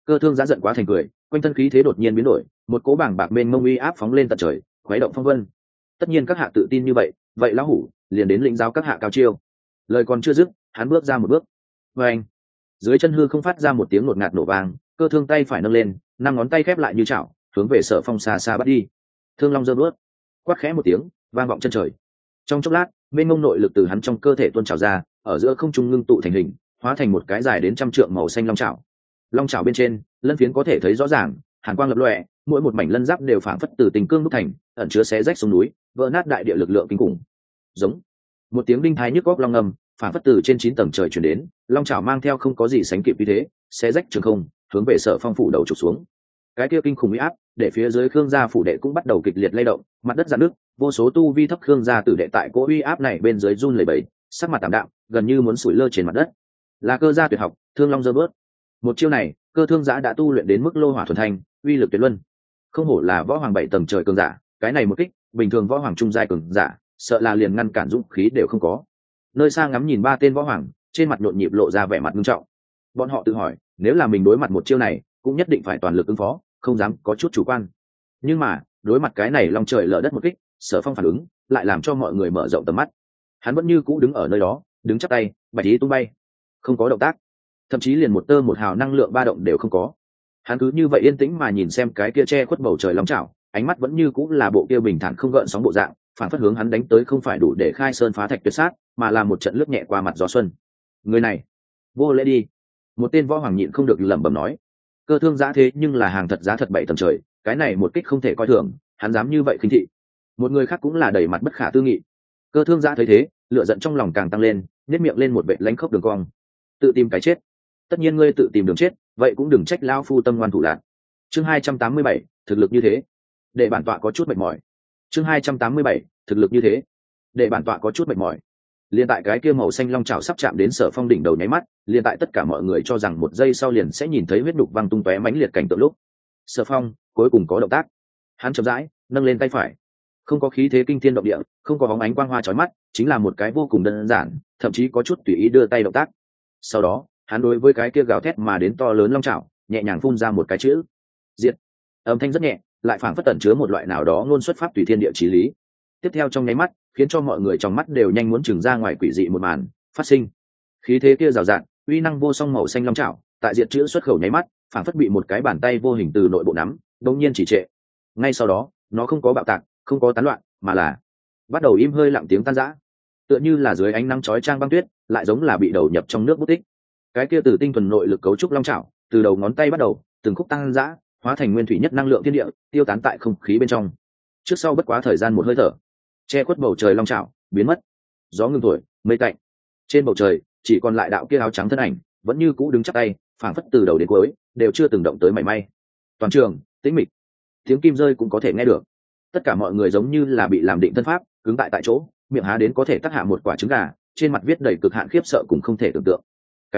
S1: Cơ thương giã giận quá thành cười, quanh thân khí thế đột nhiên biến đổi, một cỗ bảng bạc mênh mông uy áp phóng lên tận trời, khuấy động phong vân. Tất nhiên các hạ tự tin như vậy lão hủ liền đến lĩnh giáo các hạ cao chiêu. Lời còn chưa dứt, hắn bước ra một bước. Và anh, dưới chân hư không phát ra một tiếng ngột ngạt nổ vang, cơ thương tay phải nâng lên, năm ngón tay khép lại như chảo, hướng về Sở Phong xa xa bắt đi. Thương long giơ bước, quát khẽ một tiếng, vang vọng chân trời. Trong chốc lát, mênh mông nội lực từ hắn trong cơ thể tuôn trào ra, ở giữa không trung ngưng tụ thành hình, hóa thành một cái dài đến 100 trượng màu xanh long chảo. Long chảo bên trên, lân phiến có thể thấy rõ ràng, hàn quang lập lòe, mỗi một mảnh lân giáp đều phảng phất từ tình cương đúc thành, ẩn chứa xé rách sông núi, vỡ nát đại địa lực lượng kinh khủng. Giống một tiếng đinh thái nhức góc long ngầm, phảng phất từ trên 9 tầng trời truyền đến, long chảo mang theo không có gì sánh kịp như thế, xé rách trường không, hướng về Sở Phong phủ đầu trục xuống. Cái kia kinh khủng uy áp, để phía dưới Khương gia phủ đệ cũng bắt đầu kịch liệt lay động, mặt đất rạn nứt, vô số tu vi thấp Khương gia tử đệ tại cỗ uy áp này bên dưới run lẩy bẩy, sắc mặt tạm đạm, gần như muốn sủi lơ trên mặt đất. Là cơ gia tuyệt học, Thương Long giơ bớt. Một chiêu này, cơ thương giã đã tu luyện đến mức lô hỏa thuần thanh, uy lực tuyệt luân. Không hổ là võ hoàng 7 tầng trời cường giả, cái này một kích, bình thường võ hoàng trung giai cường giả, sợ là liền ngăn cản dũng khí đều không có. Nơi xa ngắm nhìn ba tên võ hoàng, trên mặt nhộn nhịp lộ ra vẻ mặt nghiêm trọng. Bọn họ tự hỏi, nếu là mình đối mặt một chiêu này, cũng nhất định phải toàn lực ứng phó, không dám có chút chủ quan. Nhưng mà, đối mặt cái này long trời lở đất một kích, Sở Phong phản ứng lại làm cho mọi người mở rộng tầm mắt. Hắn vẫn như cũ đứng ở nơi đó, đứng chắp tay, bạch ý tung bay, không có động tác, thậm chí liền một tơ một hào năng lượng ba động đều không có. Hắn cứ như vậy yên tĩnh mà nhìn xem cái kia che khuất bầu trời long chảo, ánh mắt vẫn như cũ là bộ kia bình thản không gợn sóng bộ dạng, phản phất hướng hắn đánh tới không phải đủ để khai sơn phá thạch tuyệt sát, mà là một trận lướt nhẹ qua mặt gió xuân. Người này, vô lễ đi. Một tên võ hoàng nhịn không được lẩm bẩm nói. Cơ thương giá thế nhưng là hàng thật giá thật 7 tầng trời, cái này một kích không thể coi thường, hắn dám như vậy khinh thị. Một người khác cũng là đầy mặt bất khả tư nghị. Cơ thương giá thấy thế, lửa giận trong lòng càng tăng lên, nếp miệng lên một vệt lánh khốc đường cong. Tự tìm cái chết. Tất nhiên ngươi tự tìm đường chết, vậy cũng đừng trách lão phu tâm ngoan thủ lạn. Chương 287, thực lực như thế, để bản tọa có chút mệt mỏi. Chương 287, thực lực như thế, để bản tọa có chút mệt mỏi. Liên tại cái kia màu xanh long chảo sắp chạm đến Sở Phong đỉnh đầu nháy mắt, liên tại tất cả mọi người cho rằng một giây sau liền sẽ nhìn thấy huyết đục văng tung tóe mãnh liệt cảnh tượng lúc, Sở Phong cuối cùng có động tác. Hắn chậm rãi nâng lên tay phải, không có khí thế kinh thiên động địa, không có bóng ánh quang hoa chói mắt, chính là một cái vô cùng đơn giản, thậm chí có chút tùy ý đưa tay động tác. Sau đó, hắn đối với cái kia gào thét mà đến to lớn long chảo, nhẹ nhàng phun ra một cái chữ: diệt. Âm thanh rất nhẹ, lại phảng phất tẩn chứa một loại nào đó ngôn xuất pháp tùy thiên địa chí lý. Tiếp theo trong nháy mắt, khiến cho mọi người trong mắt đều nhanh muốn trừng ra ngoài quỷ dị một màn phát sinh. Khí thế kia rào rạt, uy năng vô song màu xanh long chảo, tại diệt chữ xuất khẩu nháy mắt, phảng phất bị một cái bàn tay vô hình từ nội bộ nắm, đống nhiên chỉ trệ. Ngay sau đó, nó không có bạo tạc, không có tán loạn, mà là bắt đầu im hơi lặng tiếng tan rã. Tựa như là dưới ánh nắng chói chang băng tuyết, lại giống là bị đầu nhập trong nước bút tích. Cái kia từ tinh thuần nội lực cấu trúc long chảo, từ đầu ngón tay bắt đầu, từng khúc tăng dã, hóa thành nguyên thủy nhất năng lượng thiên địa, tiêu tán tại không khí bên trong. Trước sau bất quá thời gian một hơi thở, che khuất bầu trời long chảo biến mất. Gió ngừng thổi, mây tạnh, trên bầu trời chỉ còn lại đạo kia áo trắng thân ảnh, vẫn như cũ đứng chắp tay, phảng phất từ đầu đến cuối đều chưa từng động tới mảy may. Toàn trường tĩnh mịch, tiếng kim rơi cũng có thể nghe được. Tất cả mọi người giống như là bị làm định thân pháp, cứng tại chỗ, miệng há đến có thể tắc hạ một quả trứng gà, trên mặt viết đầy cực hạn khiếp sợ cũng không thể tưởng tượng.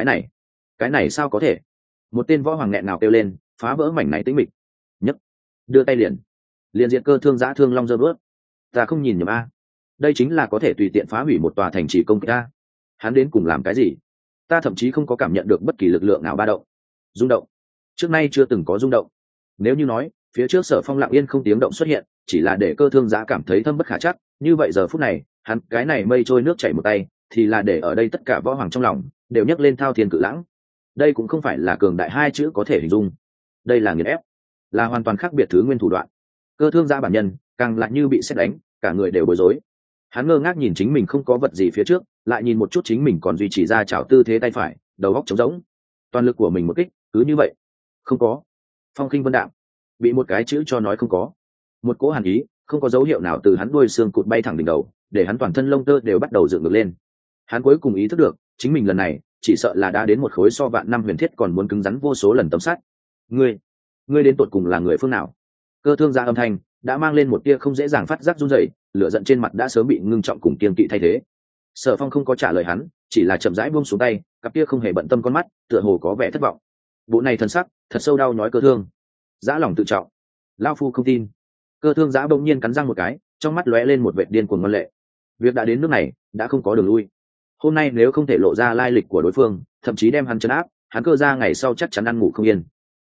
S1: Cái này sao có thể? Một tên võ hoàng nghẹn nào kêu lên, phá vỡ mảnh này tĩnh mịch. Nhấc, đưa tay liền diện cơ thương giã thương long giơ bước. Ta không nhìn nhầm a, đây chính là có thể tùy tiện phá hủy một tòa thành trì công kích a. Hắn đến cùng làm cái gì? Ta thậm chí không có cảm nhận được bất kỳ lực lượng nào ba động, rung động. Trước nay chưa từng có rung động. Nếu như nói phía trước Sở Phong lặng yên không tiếng động xuất hiện, chỉ là để cơ thương giã cảm thấy thâm bất khả chắc, như vậy giờ phút này, hắn cái này mây trôi nước chảy một tay, thì là để ở đây tất cả võ hoàng trong lòng đều nhấc lên thao thiên cự lãng. Đây cũng không phải là cường đại hai chữ có thể hình dung, đây là nghiền ép, là hoàn toàn khác biệt thứ nguyên thủ đoạn. Cơ thương giã bản nhân càng lại như bị sét đánh, cả người đều bối rối. Hắn ngơ ngác nhìn chính mình không có vật gì phía trước, lại nhìn một chút chính mình còn duy trì ra chảo tư thế tay phải, đầu óc trống rỗng. Toàn lực của mình một kích cứ như vậy không có. Phong khinh vân đạm, bị một cái chữ cho nói không có. Một cỗ hàn ý không có dấu hiệu nào từ hắn đuôi xương cụt bay thẳng đỉnh đầu, để hắn toàn thân lông tơ đều bắt đầu dựng ngược lên. Hắn cuối cùng ý thức được chính mình lần này chỉ sợ là đã đến một khối so vạn năm huyền thiết còn muốn cứng rắn vô số lần tấm sắt. Ngươi đến tột cùng là người phương nào? Cơ thương ra âm thanh đã mang lên một tia không dễ dàng phát giác run rẩy, lửa giận trên mặt đã sớm bị ngưng trọng cùng kiên kỵ thay thế. Sở Phong không có trả lời hắn, chỉ là chậm rãi buông xuống tay, cặp kia không hề bận tâm con mắt tựa hồ có vẻ thất vọng. Bộ này thân sắc thật sâu đau nhói cơ thương giã lòng tự trọng. Lao phu không tin. Cơ thương giã bỗng nhiên cắn răng một cái, trong mắt lóe lên một vệt điên cuồng ngân lệ. Việc đã đến nước này đã không có đường lui. Hôm nay nếu không thể lộ ra lai lịch của đối phương, thậm chí đem hắn trấn áp, hắn cơ ra ngày sau chắc chắn ăn ngủ không yên.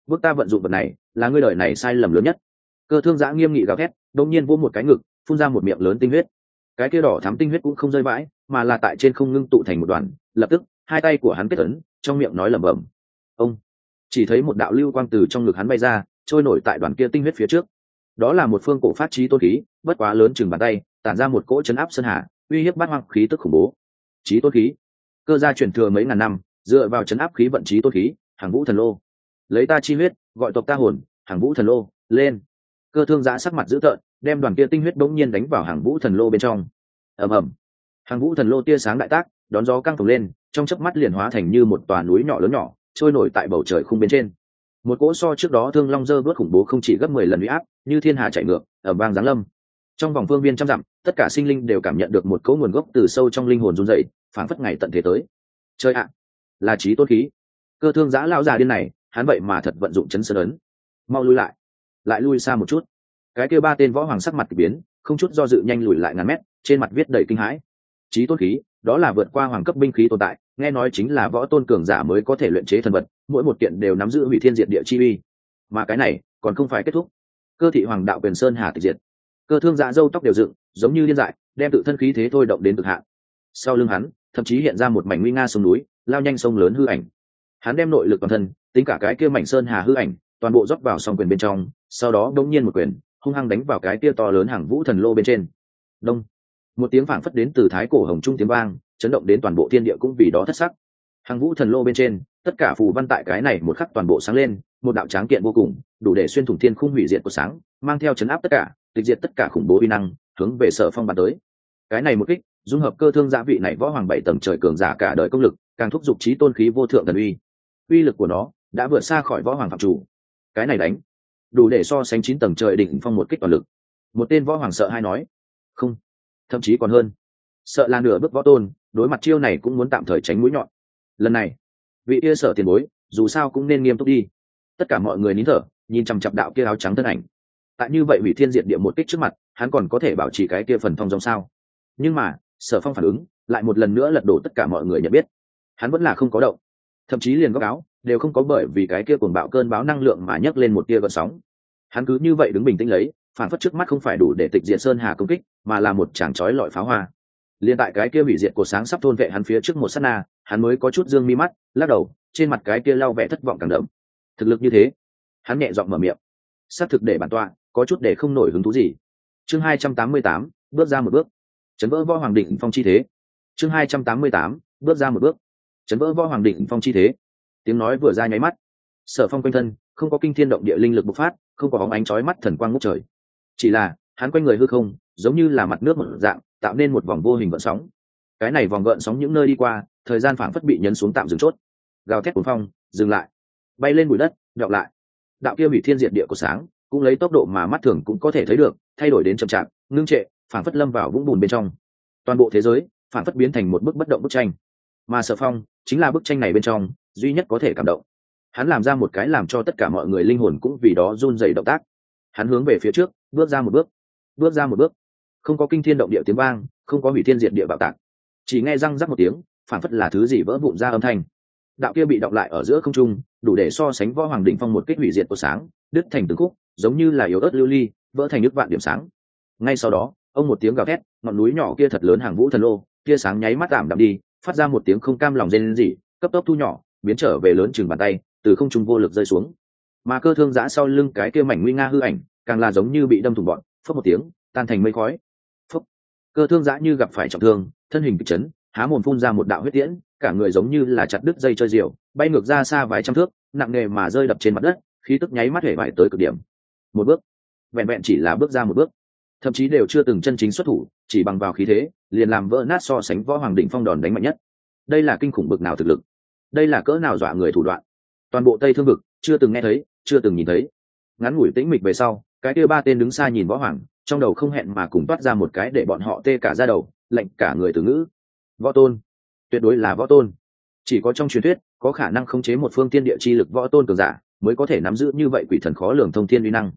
S1: bước ta vận dụng vật này là ngươi đời này sai lầm lớn nhất. Cơ thương giã nghiêm nghị gào thét, đột nhiên vỗ một cái ngực, phun ra một miệng lớn tinh huyết. Cái kia đỏ thắm tinh huyết cũng không rơi vãi, mà là tại trên không ngưng tụ thành một đoàn. Lập tức hai tay của hắn kết ấn, trong miệng nói lẩm bẩm. Ông chỉ thấy một đạo lưu quang từ trong ngực hắn bay ra, trôi nổi tại đoàn kia tinh huyết phía trước. Đó là một phương cổ phát chí tôn khí, bất quá lớn chừng bàn tay, tản ra một cỗ chấn áp sơn hà, uy hiếp bát hoang khí tức khủng bố. Chí tôn khí, Cơ gia truyền thừa mấy ngàn năm, dựa vào chấn áp khí vận chí tôn khí, hàng vũ thần lô. Lấy ta chi huyết, gọi tộc ta hồn, hàng vũ thần lô, lên. Cơ thương giã sắc mặt dữ tợn, đem đoàn kia tinh huyết bỗng nhiên đánh vào hàng vũ thần lô bên trong. Ầm ầm, hàng vũ thần lô tia sáng đại tác, đón gió căng phồng lên, trong chớp mắt liền hóa thành như một tòa núi nhỏ lớn nhỏ, trôi nổi tại bầu trời khung bên trên. Một cỗ so trước đó thương long dơ vớt khủng bố không chỉ gấp 10 lần uy áp, như thiên hà chạy ngược, ở vang giáng lâm. Trong vòng phương viên trăm dặm, tất cả sinh linh đều cảm nhận được một cỗ nguồn gốc từ sâu trong linh hồn run rẩy, phảng phất ngày tận thế tới. Chơi ạ, là chí tôn khí. Cơ thương giã lão già điên này, hắn vậy mà thật vận dụng chấn sơn ấn. Mau lui lại lui xa một chút. Cái kia ba tên võ hoàng sắc mặt kỳ biến, không chút do dự nhanh lùi lại ngàn mét, trên mặt viết đầy kinh hãi. Chí tôn khí, đó là vượt qua hoàng cấp binh khí tồn tại, nghe nói chính là võ tôn cường giả mới có thể luyện chế thần vật, mỗi một kiện đều nắm giữ hủy thiên diệt địa chi uy. Mà cái này còn không phải kết thúc. Cơ thị hoàng đạo quyền sơn hà tịch diệt. Cơ thương dạ râu tóc đều dựng, giống như điên dại, đem tự thân khí thế thôi động đến cực hạn. Sau lưng hắn, thậm chí hiện ra một mảnh nguy nga sông núi, lao nhanh sông lớn hư ảnh. Hắn đem nội lực toàn thân, tính cả cái kia mảnh sơn hà hư ảnh, toàn bộ rót vào song quyền bên trong, sau đó đống nhiên một quyền, hung hăng đánh vào cái kia to lớn hàng vũ thần lô bên trên. Đông, một tiếng phảng phất đến từ thái cổ hồng trung tiếng vang, chấn động đến toàn bộ thiên địa cũng vì đó thất sắc. Hàng vũ thần lô bên trên, tất cả phù văn tại cái này một khắc toàn bộ sáng lên, một đạo tráng kiện vô cùng, đủ để xuyên thủng thiên khung hủy diệt của sáng, mang theo chấn áp tất cả, tịch diệt tất cả khủng bố uy năng, hướng về Sở Phong bắn tới. Cái này một kích, dung hợp cơ thương gia vị này võ hoàng 7 tầng trời cường giả cả đời công lực, càng thúc giục chí tôn khí vô thượng thần uy. Uy lực của nó đã vượt xa khỏi võ hoàng phạm chủ. Cái này đánh, đủ để so sánh 9 tầng trời đỉnh phong một kích toàn lực. Một tên võ hoàng sợ hai nói, không, thậm chí còn hơn, sợ là nửa bước võ tôn, đối mặt chiêu này cũng muốn tạm thời tránh mũi nhọn. Lần này, vị kia Sở tiền bối, dù sao cũng nên nghiêm túc đi. Tất cả mọi người nín thở, nhìn chằm chằm đạo kia áo trắng thân ảnh. Tại như vậy hủy thiên diệt địa một kích trước mặt, hắn còn có thể bảo trì cái kia phần thong dong sao? Nhưng mà, Sở Phong phản ứng lại một lần nữa lật đổ tất cả mọi người nhận biết. Hắn vẫn là không có động, thậm chí liền góc áo đều không có, bởi vì cái kia cuồng bạo cơn báo năng lượng mà nhấc lên một tia gợn sóng. Hắn cứ như vậy đứng bình tĩnh lấy, phản phất trước mắt không phải đủ để tịch diệt sơn hà công kích, mà là một tràng chói lọi pháo hoa. Liên tại cái kia hủy diệt của sáng sắp thôn vệ hắn phía trước một sát na, hắn mới có chút dương mi mắt, lắc đầu, trên mặt cái kia lau vẻ thất vọng càng đậm. Thực lực như thế, hắn nhẹ giọng mở miệng, xác thực để bản tọa có chút để không nổi hứng thú gì. Chương 288, bước ra một bước, chấn vỡ võ hoàng định phong chi thế. Chương 288, bước ra một bước, chấn vỡ võ hoàng định phong chi thế. Tiếng nói vừa ra nháy mắt, Sở Phong quanh thân không có kinh thiên động địa linh lực bộc phát, không có bóng ánh chói mắt thần quang ngút trời, chỉ là hắn quanh người hư không giống như là mặt nước một dạng, tạo nên một vòng vô hình gợn sóng. Cái này vòng gợn sóng những nơi đi qua, thời gian phảng phất bị nhấn xuống tạm dừng chốt. Gào thét cuồng phong dừng lại, bay lên bụi đất đọng lại. Đạo kia hủy thiên diệt địa của sáng cũng lấy tốc độ mà mắt thường cũng có thể thấy được, thay đổi đến chậm chạp, ngưng trệ, phảng phất lâm vào vũng bùn bên trong. Toàn bộ thế giới phảng phất biến thành một bức bất động bức tranh, mà Sở Phong chính là bức tranh này bên trong duy nhất có thể cảm động. Hắn làm ra một cái làm cho tất cả mọi người linh hồn cũng vì đó run rẩy động tác. Hắn hướng về phía trước bước ra một bước, bước ra một bước. Không có kinh thiên động địa tiếng vang, không có hủy thiên diệt địa bạo tạc, chỉ nghe răng rắc một tiếng, phảng phất là thứ gì vỡ vụn ra âm thanh. Đạo kia bị đọng lại ở giữa không trung, đủ để so sánh võ hoàng đỉnh phong một kích hủy diệt của sáng, đứt thành từng khúc, giống như là yếu ớt lưu ly, vỡ thành nước vạn điểm sáng. Ngay sau đó, ông một tiếng gào thét, ngọn núi nhỏ kia thật lớn hàng vũ thần lô, tia sáng nháy mắt tạm đạm đi, phát ra một tiếng không cam lòng rên rỉ, cấp tốc thu nhỏ, biến trở về lớn chừng bàn tay, từ không trung vô lực rơi xuống. Mà cơ thương giã sau lưng cái kia mảnh nguy nga hư ảnh, càng là giống như bị đâm thủng bọn, phốc một tiếng, tan thành mây khói. Phốc. Cơ thương giã như gặp phải trọng thương, thân hình kịch chấn, há mồm phun ra một đạo huyết tiễn, cả người giống như là chặt đứt dây chơi diều, bay ngược ra xa vài trăm thước, nặng nề mà rơi đập trên mặt đất, khí tức nháy mắt hể vải tới cực điểm. Một bước, vẹn vẹn chỉ là bước ra một bước, thậm chí đều chưa từng chân chính xuất thủ, chỉ bằng vào khí thế liền làm vỡ nát so sánh võ hoàng đỉnh phong đòn đánh mạnh nhất. Đây là kinh khủng bực nào thực lực, đây là cỡ nào dọa người thủ đoạn, toàn bộ Tây Thương vực chưa từng nghe thấy, chưa từng nhìn thấy. Ngắn ngủi tĩnh mịch về sau, cái kia ba tên đứng xa nhìn võ hoàng, trong đầu không hẹn mà cùng toát ra một cái để bọn họ tê cả da đầu, lạnh cả người từ ngữ. Võ tôn, tuyệt đối là võ tôn. Chỉ có trong truyền thuyết có khả năng khống chế một phương tiên địa chi lực võ tôn cường giả mới có thể nắm giữ như vậy quỷ thần khó lường thông thiên uy năng.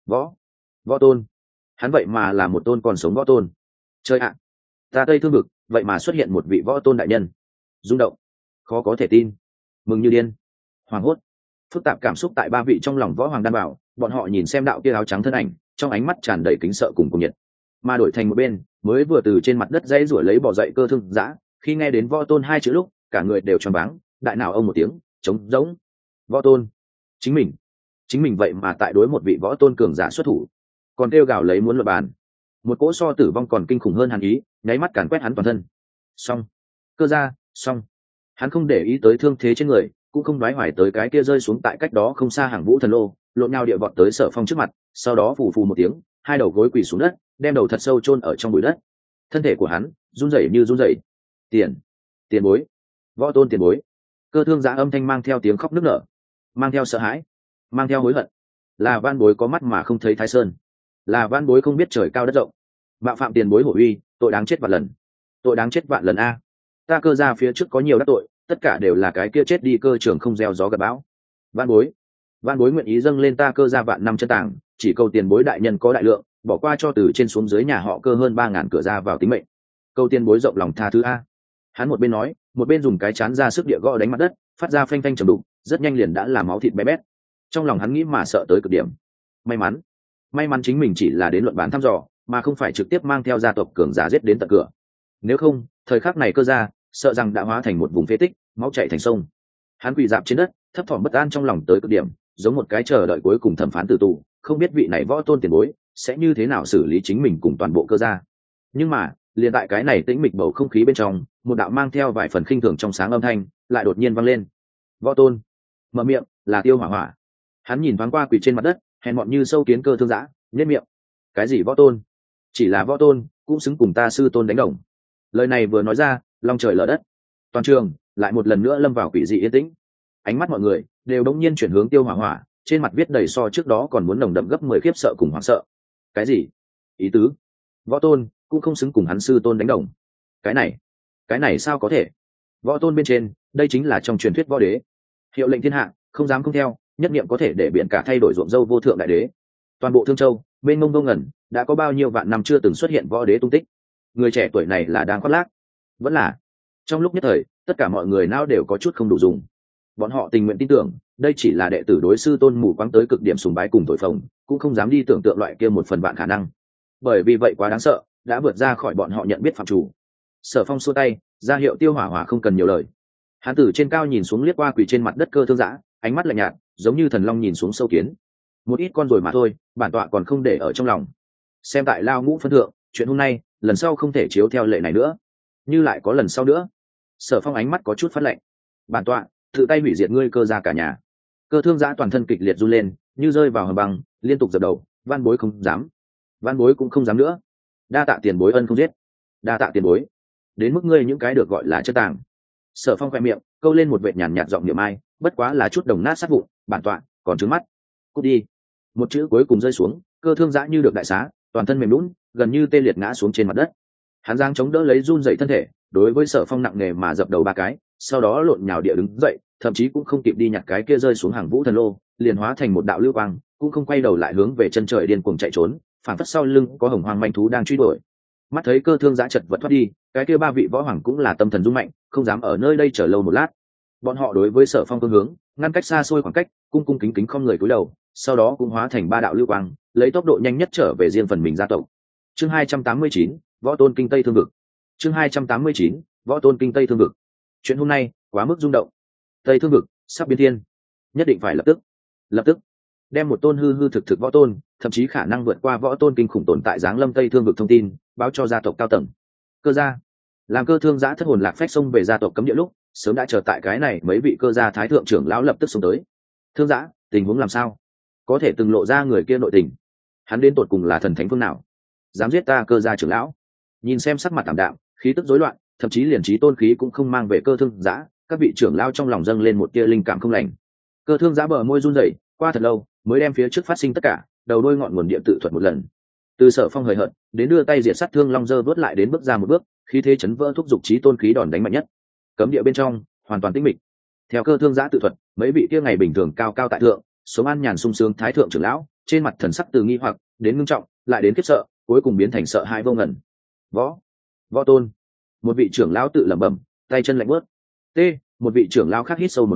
S1: Võ tôn, hắn vậy mà là một tôn còn sống võ tôn. Chơi ạ, ta Tây Thương vực vậy mà xuất hiện một vị võ tôn đại nhân. Rung động, khó có thể tin, mừng như điên, hoảng hốt. Phức tạp cảm xúc tại ba vị trong lòng võ hoàng đan bảo, bọn họ nhìn xem đạo kia áo trắng thân ảnh, trong ánh mắt tràn đầy kính sợ cùng cuồng nhiệt. Mà đổi thành một bên, mới vừa từ trên mặt đất dãy rủa lấy bỏ dậy Cơ Thương Dã, khi nghe đến Võ Tôn hai chữ lúc, cả người đều choáng váng, đại nào ông một tiếng, trống rỗng. Võ Tôn, chính mình vậy mà tại đối một vị võ tôn cường giả xuất thủ, còn kêu gào lấy muốn luận bàn. Một cỗ so tử vong còn kinh khủng hơn hàn ý, nháy mắt càn quét hắn toàn thân. Xong, Cơ gia, xong. Hắn không để ý tới thương thế trên người, cũng không đoái hoài tới cái kia rơi xuống tại cách đó không xa hàng vũ thần lô, lộn nhau địa vọt tới Sở Phong trước mặt, sau đó phù phù một tiếng, hai đầu gối quỳ xuống đất, đem đầu thật sâu chôn ở trong bụi đất. Thân thể của hắn run rẩy như run rẩy. Tiền bối, võ tôn tiền bối. Cơ Thương Dã âm thanh mang theo tiếng khóc nức nở, mang theo sợ hãi, mang theo hối hận. Là van bối có mắt mà không thấy Thái Sơn, là van bối không biết trời cao đất rộng, mạo phạm tiền bối hổ uy, tội đáng chết vạn lần, tội đáng chết vạn lần a. Ta Cơ gia phía trước có nhiều đắc tội, tất cả đều là cái kia chết đi cơ trưởng không gieo gió gặp bão. Van bối nguyện ý dâng lên ta Cơ gia vạn năm chân tàng, chỉ cầu tiền bối đại nhân có đại lượng, bỏ qua cho từ trên xuống dưới nhà họ Cơ hơn 3.000 cửa ra vào tính mệnh. Câu tiền bối rộng lòng tha thứ a. Hắn một bên nói, một bên dùng cái chán ra sức địa gõ đánh mặt đất, phát ra phanh phanh trầm đục, rất nhanh liền đã làm máu thịt bé bét. Trong lòng hắn nghĩ mà sợ tới cực điểm. May mắn chính mình chỉ là đến luận bán thăm dò, mà không phải trực tiếp mang theo gia tộc cường giả giết đến tận cửa. Nếu không, thời khắc này Cơ gia sợ rằng đã hóa thành một vùng phế tích, máu chảy thành sông. Hắn quỳ dạp trên đất, thấp thỏm bất an trong lòng tới cực điểm, giống một cái chờ đợi cuối cùng thẩm phán tử tù, không biết vị này võ tôn tiền bối sẽ như thế nào xử lý chính mình cùng toàn bộ Cơ gia. Nhưng mà liền tại cái này tĩnh mịch bầu không khí bên trong, một đạo mang theo vài phần khinh thường trong sáng âm thanh lại đột nhiên vang lên. Võ tôn. Mở miệng là Tiêu Hỏa Hỏa. Hắn nhìn thoáng qua quỳ trên mặt đất, hèn mọn như sâu kiến Cơ Thương Dã, nhếch miệng. Cái gì võ tôn? Chỉ là võ tôn cũng xứng cùng ta sư tôn đánh đồng. Lời này vừa nói ra, long trời lở đất, toàn trường lại một lần nữa lâm vào quỷ dị yên tĩnh. Ánh mắt mọi người đều đống nhiên chuyển hướng Tiêu Hỏa Hỏa, trên mặt viết đầy so trước đó còn muốn nồng đậm gấp 10 khiếp sợ cùng hoảng sợ. Cái gì? Ý tứ? Võ tôn cũng không xứng cùng hắn sư tôn đánh đồng? Cái này sao có thể? Võ tôn bên trên, đây chính là trong truyền thuyết võ đế, hiệu lệnh thiên hạ, không dám không theo, nhất niệm có thể để biển cả thay đổi ruộng dâu vô thượng đại đế. Toàn bộ Thương Châu bên ngông vô ngẩn, đã có bao nhiêu vạn năm chưa từng xuất hiện võ đế tung tích. Người trẻ tuổi này là đang khoác lác, vẫn là? Trong lúc nhất thời, tất cả mọi người não đều có chút không đủ dùng. Bọn họ tình nguyện tin tưởng đây chỉ là đệ tử đối sư tôn mù quáng tới cực điểm sùng bái cùng thổi phồng, cũng không dám đi tưởng tượng loại kia một phần vạn khả năng, bởi vì vậy quá đáng sợ, đã vượt ra khỏi bọn họ nhận biết phạm chủ. Sở Phong xua tay ra hiệu Tiêu Hỏa Hỏa không cần nhiều lời. Hắn từ trên cao nhìn xuống liếc qua quỳ trên mặt đất Cơ Thương Dã, ánh mắt lạnh nhạt, giống như thần long nhìn xuống sâu kiến. Một ít con rồi mà thôi, bản tọa còn không để ở trong lòng. Xem tại lao ngũ phân thượng, chuyện hôm nay lần sau không thể chiếu theo lệ này nữa. Như lại có lần sau nữa. Sở Phong ánh mắt có chút phát lạnh. Bản tọa tự tay hủy diệt ngươi Cơ gia cả nhà. Cơ Thương Dã toàn thân kịch liệt run lên, như rơi vào hầm băng, liên tục dập đầu. Van bối không dám, van bối cũng không dám nữa. Đa tạ tiền bối ân không giết, đa tạ tiền bối. Đến mức ngươi những cái được gọi là chất tàng. Sở Phong khoe miệng câu lên một vệt nhàn nhạt giọng niệm ai, bất quá là chút đồng nát sát vụn, bản tọa còn trứng mắt. Cút đi. Một chữ cuối cùng rơi xuống, Cơ Thương Dã như được đại xá, toàn thân mềm lún, gần như tê liệt ngã xuống trên mặt đất. Hắn giang chống đỡ lấy run dậy thân thể, đối với Sở Phong nặng nề mà dập đầu 3 cái, sau đó lộn nhào địa đứng dậy, thậm chí cũng không kịp đi nhặt cái kia rơi xuống hàng vũ thần lô, liền hóa thành một đạo lưu quang, cũng không quay đầu lại hướng về chân trời điên cuồng chạy trốn, phản phất sau lưng có hồng hoang manh thú đang truy đuổi. Mắt thấy Cơ Thương Dã chật vật thoát đi, cái kia 3 vị võ hoàng cũng là tâm thần rung mạnh, không dám ở nơi đây chờ lâu một lát. Bọn họ đối với Sở Phong phương hướng ngăn cách xa xôi khoảng cách, cung cung kính kính không người cúi đầu, sau đó cũng hóa thành 3 đạo lưu quang, lấy tốc độ nhanh nhất trở về riêng phần mình gia tộc. Chương 289, Võ Tôn Kinh Tây Thương Vực. Chương 289, Võ Tôn Kinh Tây Thương Vực. Chuyện hôm nay quá mức rung động. Tây Thương Vực sắp biến thiên, nhất định phải lập tức đem một tôn hư thực võ tôn, thậm chí khả năng vượt qua võ tôn kinh khủng tồn tại giáng lâm Tây Thương Vực thông tin, báo cho gia tộc cao tầng. Cơ gia làm Cơ Thương Dã thất hồn lạc phách xông về gia tộc cấm địa lúc, sớm đã chờ tại cái này mấy vị Cơ gia thái thượng trưởng lão lập tức xông tới. Thương Dã, tình huống làm sao? Có thể từng lộ ra người kia nội tình. Hắn đến tột cùng là thần thánh phương nào, dám giết ta Cơ gia trưởng lão? Nhìn xem sắc mặt tạm đạm, khí tức rối loạn, thậm chí liền trí tôn khí cũng không mang về Cơ Thương Dã, các vị trưởng lão trong lòng dâng lên một tia linh cảm không lành. Cơ Thương Dã bờ môi run rẩy, qua thật lâu mới đem phía trước phát sinh tất cả đầu đuôi ngọn nguồn địa tự thuật một lần. Từ Sở Phong hời hợt đến đưa tay diệt sát Thương Long dơ vớt lại đến bước ra một bước, khí thế chấn vỡ thúc giục trí tôn khí đòn đánh mạnh nhất. Cấm địa bên trong hoàn toàn tĩnh mịch. Theo Cơ Thương Dã tự thuật, mấy vị kia ngày bình thường cao cao tại thượng, sống an nhàn sung sướng thái thượng trưởng lão, trên mặt thần sắc từ nghi hoặc đến ngưng trọng, lại đến khiếp sợ, cuối cùng biến thành sợ hãi vô ngần. Võ tôn. Một vị trưởng lão tự lẩm bẩm, tay chân lạnh buốt. Một vị trưởng lão khác hít sâu một hơi,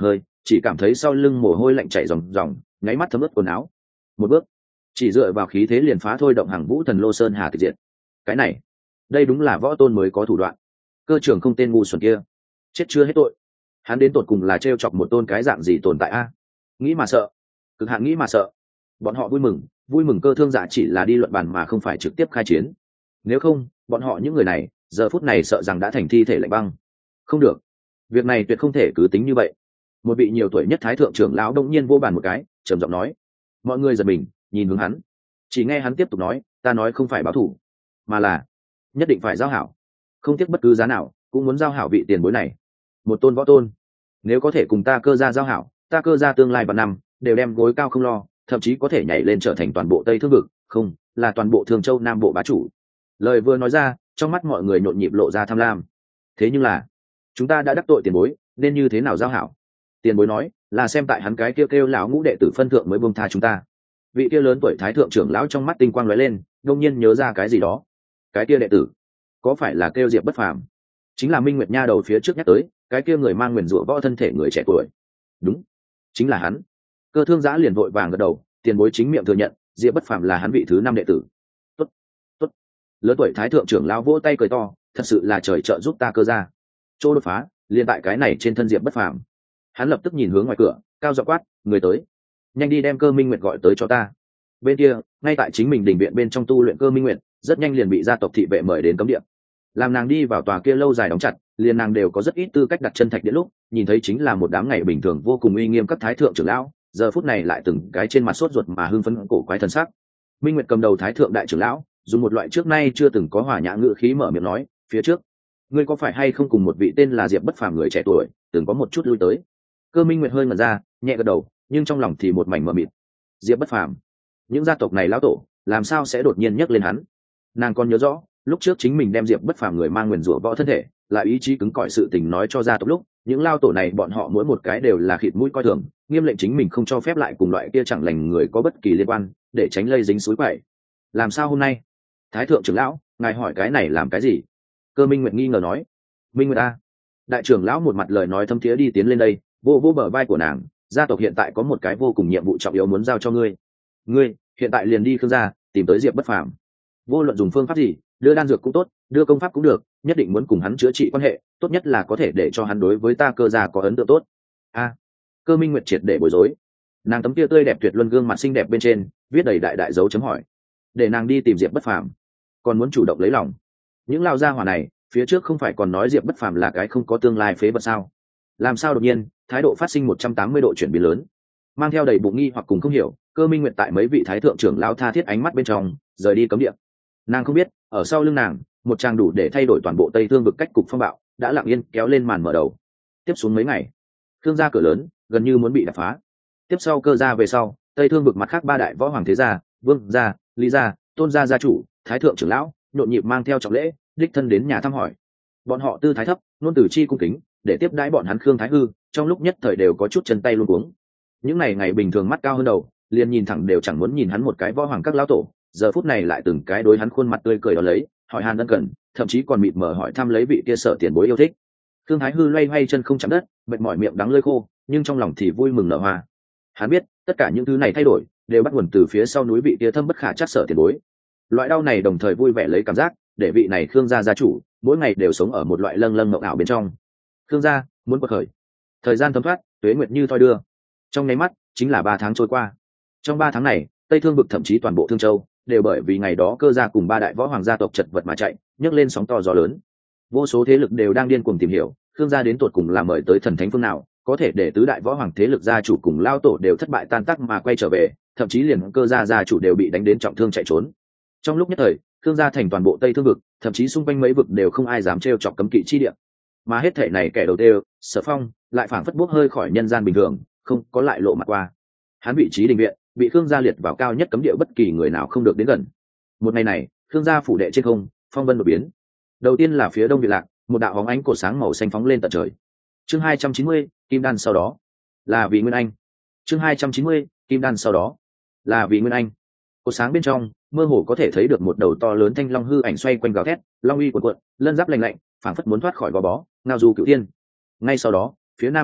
S1: chỉ cảm thấy sau lưng mồ hôi lạnh chảy ròng ròng, nháy mắt thấm ướt quần áo. Một bước, chỉ dựa vào khí thế liền phá thôi động hàng vũ thần lô sơn hà tịch diệt. Cái này, đây đúng là võ tôn mới có thủ đoạn. Cơ trưởng không tên ngu xuẩn kia, chết chưa hết tội. Hắn đến tột cùng là trêu chọc một tôn cái dạng gì tồn tại a? Nghĩ mà sợ, cực hạn nghĩ mà sợ. Bọn họ vui mừng cơ thương dạ chỉ là đi luận bàn mà không phải trực tiếp khai chiến. Nếu không, bọn họ những người này giờ phút này sợ rằng đã thành thi thể lạnh băng. Không được, việc này tuyệt không thể cứ tính như vậy. Một vị nhiều tuổi nhất thái thượng trưởng lão đông nhiên vô bàn một cái, trầm giọng nói. Mọi người giật mình nhìn hướng hắn, chỉ nghe hắn tiếp tục nói, ta nói không phải báo thù, mà là nhất định phải giao hảo, không tiếc bất cứ giá nào cũng muốn giao hảo vị tiền bối này. Một tôn võ tôn nếu có thể cùng ta cơ gia giao hảo, ta cơ gia tương lai vạn năm đều đem gối cao không lo, thậm chí có thể nhảy lên trở thành toàn bộ Tây Thương vực, không là toàn bộ Thương Châu Nam bộ bá chủ. Lời vừa nói ra, trong mắt mọi người nhộn nhịp lộ ra tham lam. Thế nhưng là chúng ta đã đắc tội tiền bối, nên như thế nào giao hảo? Tiền bối nói là xem tại hắn cái kêu lão ngũ đệ tử phân thượng mới buông tha chúng ta. Vị kia lớn tuổi thái thượng trưởng lão trong mắt tinh quang lóe lên, đột nhiên nhớ ra cái gì đó. Cái kia đệ tử có phải là kêu Diệp Bất Phàm? Chính là Minh Nguyệt Nha đầu phía trước nhắc tới, cái kia người mang nguyền rủa võ thân thể người trẻ tuổi. Đúng, chính là hắn. Cơ thương giã liền vội vàng gật đầu, tiền bối chính miệng thừa nhận, Diệp Bất Phàm là hắn vị thứ 5 đệ tử. Tốt, tốt. Lớn tuổi thái thượng trưởng lão vỗ tay cười to, thật sự là trời trợ giúp ta cơ gia. Chỗ đột phá, liền tại cái này trên thân Diệp Bất Phàm. Hắn lập tức nhìn hướng ngoài cửa, cao giọng quát, người tới, nhanh đi đem Cơ Minh Nguyệt gọi tới cho ta. Bên kia, ngay tại chính mình đình viện bên trong tu luyện Cơ Minh Nguyệt, rất nhanh liền bị gia tộc thị vệ mời đến cấm địa. Làm nàng đi vào tòa kia lâu dài đóng chặt, liền nàng đều có rất ít tư cách đặt chân thạch điện lúc, nhìn thấy chính là một đám ngày bình thường vô cùng uy nghiêm các thái thượng trưởng lão, giờ phút này lại từng cái trên mặt sốt ruột mà hưng phấn cổ quái thần sắc. Minh Nguyệt cầm đầu thái thượng đại trưởng lão, dùng một loại trước nay chưa từng có hòa nhã ngữ khí mở miệng nói, phía trước, ngươi có phải hay không cùng một vị tên là Diệp Bất Phàm người trẻ tuổi, từng có một chút lui tới? Cơ Minh Nguyệt hơi ngẩn ra, nhẹ gật đầu, nhưng trong lòng thì một mảnh mờ mịt. Diệp Bất Phàm, những gia tộc này lão tổ làm sao sẽ đột nhiên nhắc lên hắn? Nàng còn nhớ rõ, lúc trước chính mình đem Diệp Bất Phàm người mang nguyền rủa võ thân thể, lại ý chí cứng cỏi sự tình nói cho gia tộc lúc, những lao tổ này bọn họ mỗi một cái đều là khịt mũi coi thường, nghiêm lệnh chính mình không cho phép lại cùng loại kia chẳng lành người có bất kỳ liên quan, để tránh lây dính suối quậy. Làm sao hôm nay? Thái thượng trưởng lão, ngài hỏi cái này làm cái gì? Cơ Minh Nguyệt nghi ngờ nói. Minh Nguyệt a? Đại trưởng lão một mặt lời nói thâm thiế đi tiến lên đây, vô vô bờ vai của nàng, gia tộc hiện tại có một cái vô cùng nhiệm vụ trọng yếu muốn giao cho ngươi. Ngươi hiện tại liền đi Khương gia, tìm tới Diệp Bất Phàm. Vô luận dùng phương pháp gì, đưa đan dược cũng tốt, đưa công pháp cũng được, nhất định muốn cùng hắn chữa trị quan hệ, tốt nhất là có thể để cho hắn đối với ta cơ gia có ấn tượng tốt. A. Cơ Minh Nguyệt triệt để bối rối. Nàng tấm kia tươi đẹp tuyệt luân gương mặt xinh đẹp bên trên viết đầy đại đại dấu chấm hỏi. Để nàng đi tìm Diệp Bất Phàm, còn muốn chủ động lấy lòng. Những lao gia hỏa này, phía trước không phải còn nói Diệp Bất Phàm là cái không có tương lai phế vật sao? Làm sao đột nhiên, thái độ phát sinh 180 độ chuyển biến lớn. Mang theo đầy bụng nghi hoặc cùng không hiểu, Cơ Minh Nguyệt tại mấy vị thái thượng trưởng lão tha thiết ánh mắt bên trong, rời đi cấm địa. Nàng không biết, ở sau lưng nàng, một trang đủ để thay đổi toàn bộ Tây Thương vực cách cục phong bạo, đã lặng yên kéo lên màn mở đầu. Tiếp xuống mấy ngày, Thương gia cửa lớn gần như muốn bị đập phá. Tiếp sau Cơ gia về sau, Tây Thương vực mặt khác ba đại võ hoàng thế gia, Vương gia, Lý gia, Tôn gia gia chủ, thái thượng trưởng lão, nhộn nhịp mang theo trọng lễ, đích thân đến nhà thăm hỏi. Bọn họ tư thái thấp, luôn từ chi cung kính, để tiếp đãi bọn hắn Khương Thái Hư, trong lúc nhất thời đều có chút chân tay luống cuống. Những ngày bình thường mắt cao hơn đầu, liền nhìn thẳng đều chẳng muốn nhìn hắn một cái võ hoàng các lão tổ, giờ phút này lại từng cái đối hắn khuôn mặt tươi cười đó lấy, hỏi han ân cần, thậm chí còn mịt mờ hỏi thăm lấy vị kia sợ tiền bối yêu thích. Khương Thái Hư loay hoay chân không chạm đất, mệt mỏi miệng đắng lưỡi khô, nhưng trong lòng thì vui mừng nở hoa. Hắn biết, tất cả những thứ này thay đổi đều bắt nguồn từ phía sau núi vị kia thâm bất khả trắc sợ tiền bối. Loại đau này đồng thời vui vẻ lấy cảm giác, để vị này Khương gia gia chủ mỗi ngày đều sống ở một loại lâng lâng mộng ảo bên trong. Khương gia muốn quật khởi. Thời gian thấm thoát, tuế nguyệt như thoi đưa. Trong nháy mắt, chính là 3 tháng trôi qua. Trong 3 tháng này, Tây Thương vực thậm chí toàn bộ Thương Châu đều bởi vì ngày đó Cơ gia cùng 3 đại võ hoàng gia tộc chật vật mà chạy, nhấc lên sóng to gió lớn. Vô số thế lực đều đang điên cuồng tìm hiểu, Khương gia đến tột cùng là mời tới thần thánh phương nào, có thể để tứ đại võ hoàng thế lực gia chủ cùng lao tổ đều thất bại tan tác mà quay trở về, thậm chí liền Cơ gia gia chủ đều bị đánh đến trọng thương chạy trốn. Trong lúc nhất thời, Khương gia thành toàn bộ Tây Thương vực, thậm chí xung quanh mấy vực đều không ai dám trêu chọc cấm kỵ chi địa. Mà hết thảy này kẻ đầu tiên, Sở Phong, lại phảng phất bước hơi khỏi nhân gian bình thường, không có lại lộ mặt qua. Hắn vị trí đình viện, bị Khương gia liệt vào cao nhất cấm địa bất kỳ người nào không được đến gần. Một ngày này, Khương gia phủ đệ trên không, phong vân đột biến. Đầu tiên là phía đông viện lạc, một đạo hóng ánh cột sáng màu xanh phóng lên tận trời. Chương 290, Kim Đan sau đó là Vị Nguyên Anh. Chương 290, Kim Đan sau đó là Vị Nguyên Anh. Cột sáng bên trong, mơ hồ có thể thấy được một đầu to lớn thanh long hư ảnh xoay quanh gào thét, long uy cuộn cuộn, lân giáp lạnh lạnh, phảng phất muốn thoát khỏi gò bó, ngao du cửu thiên. Ngay sau đó, phía nam viện lạc,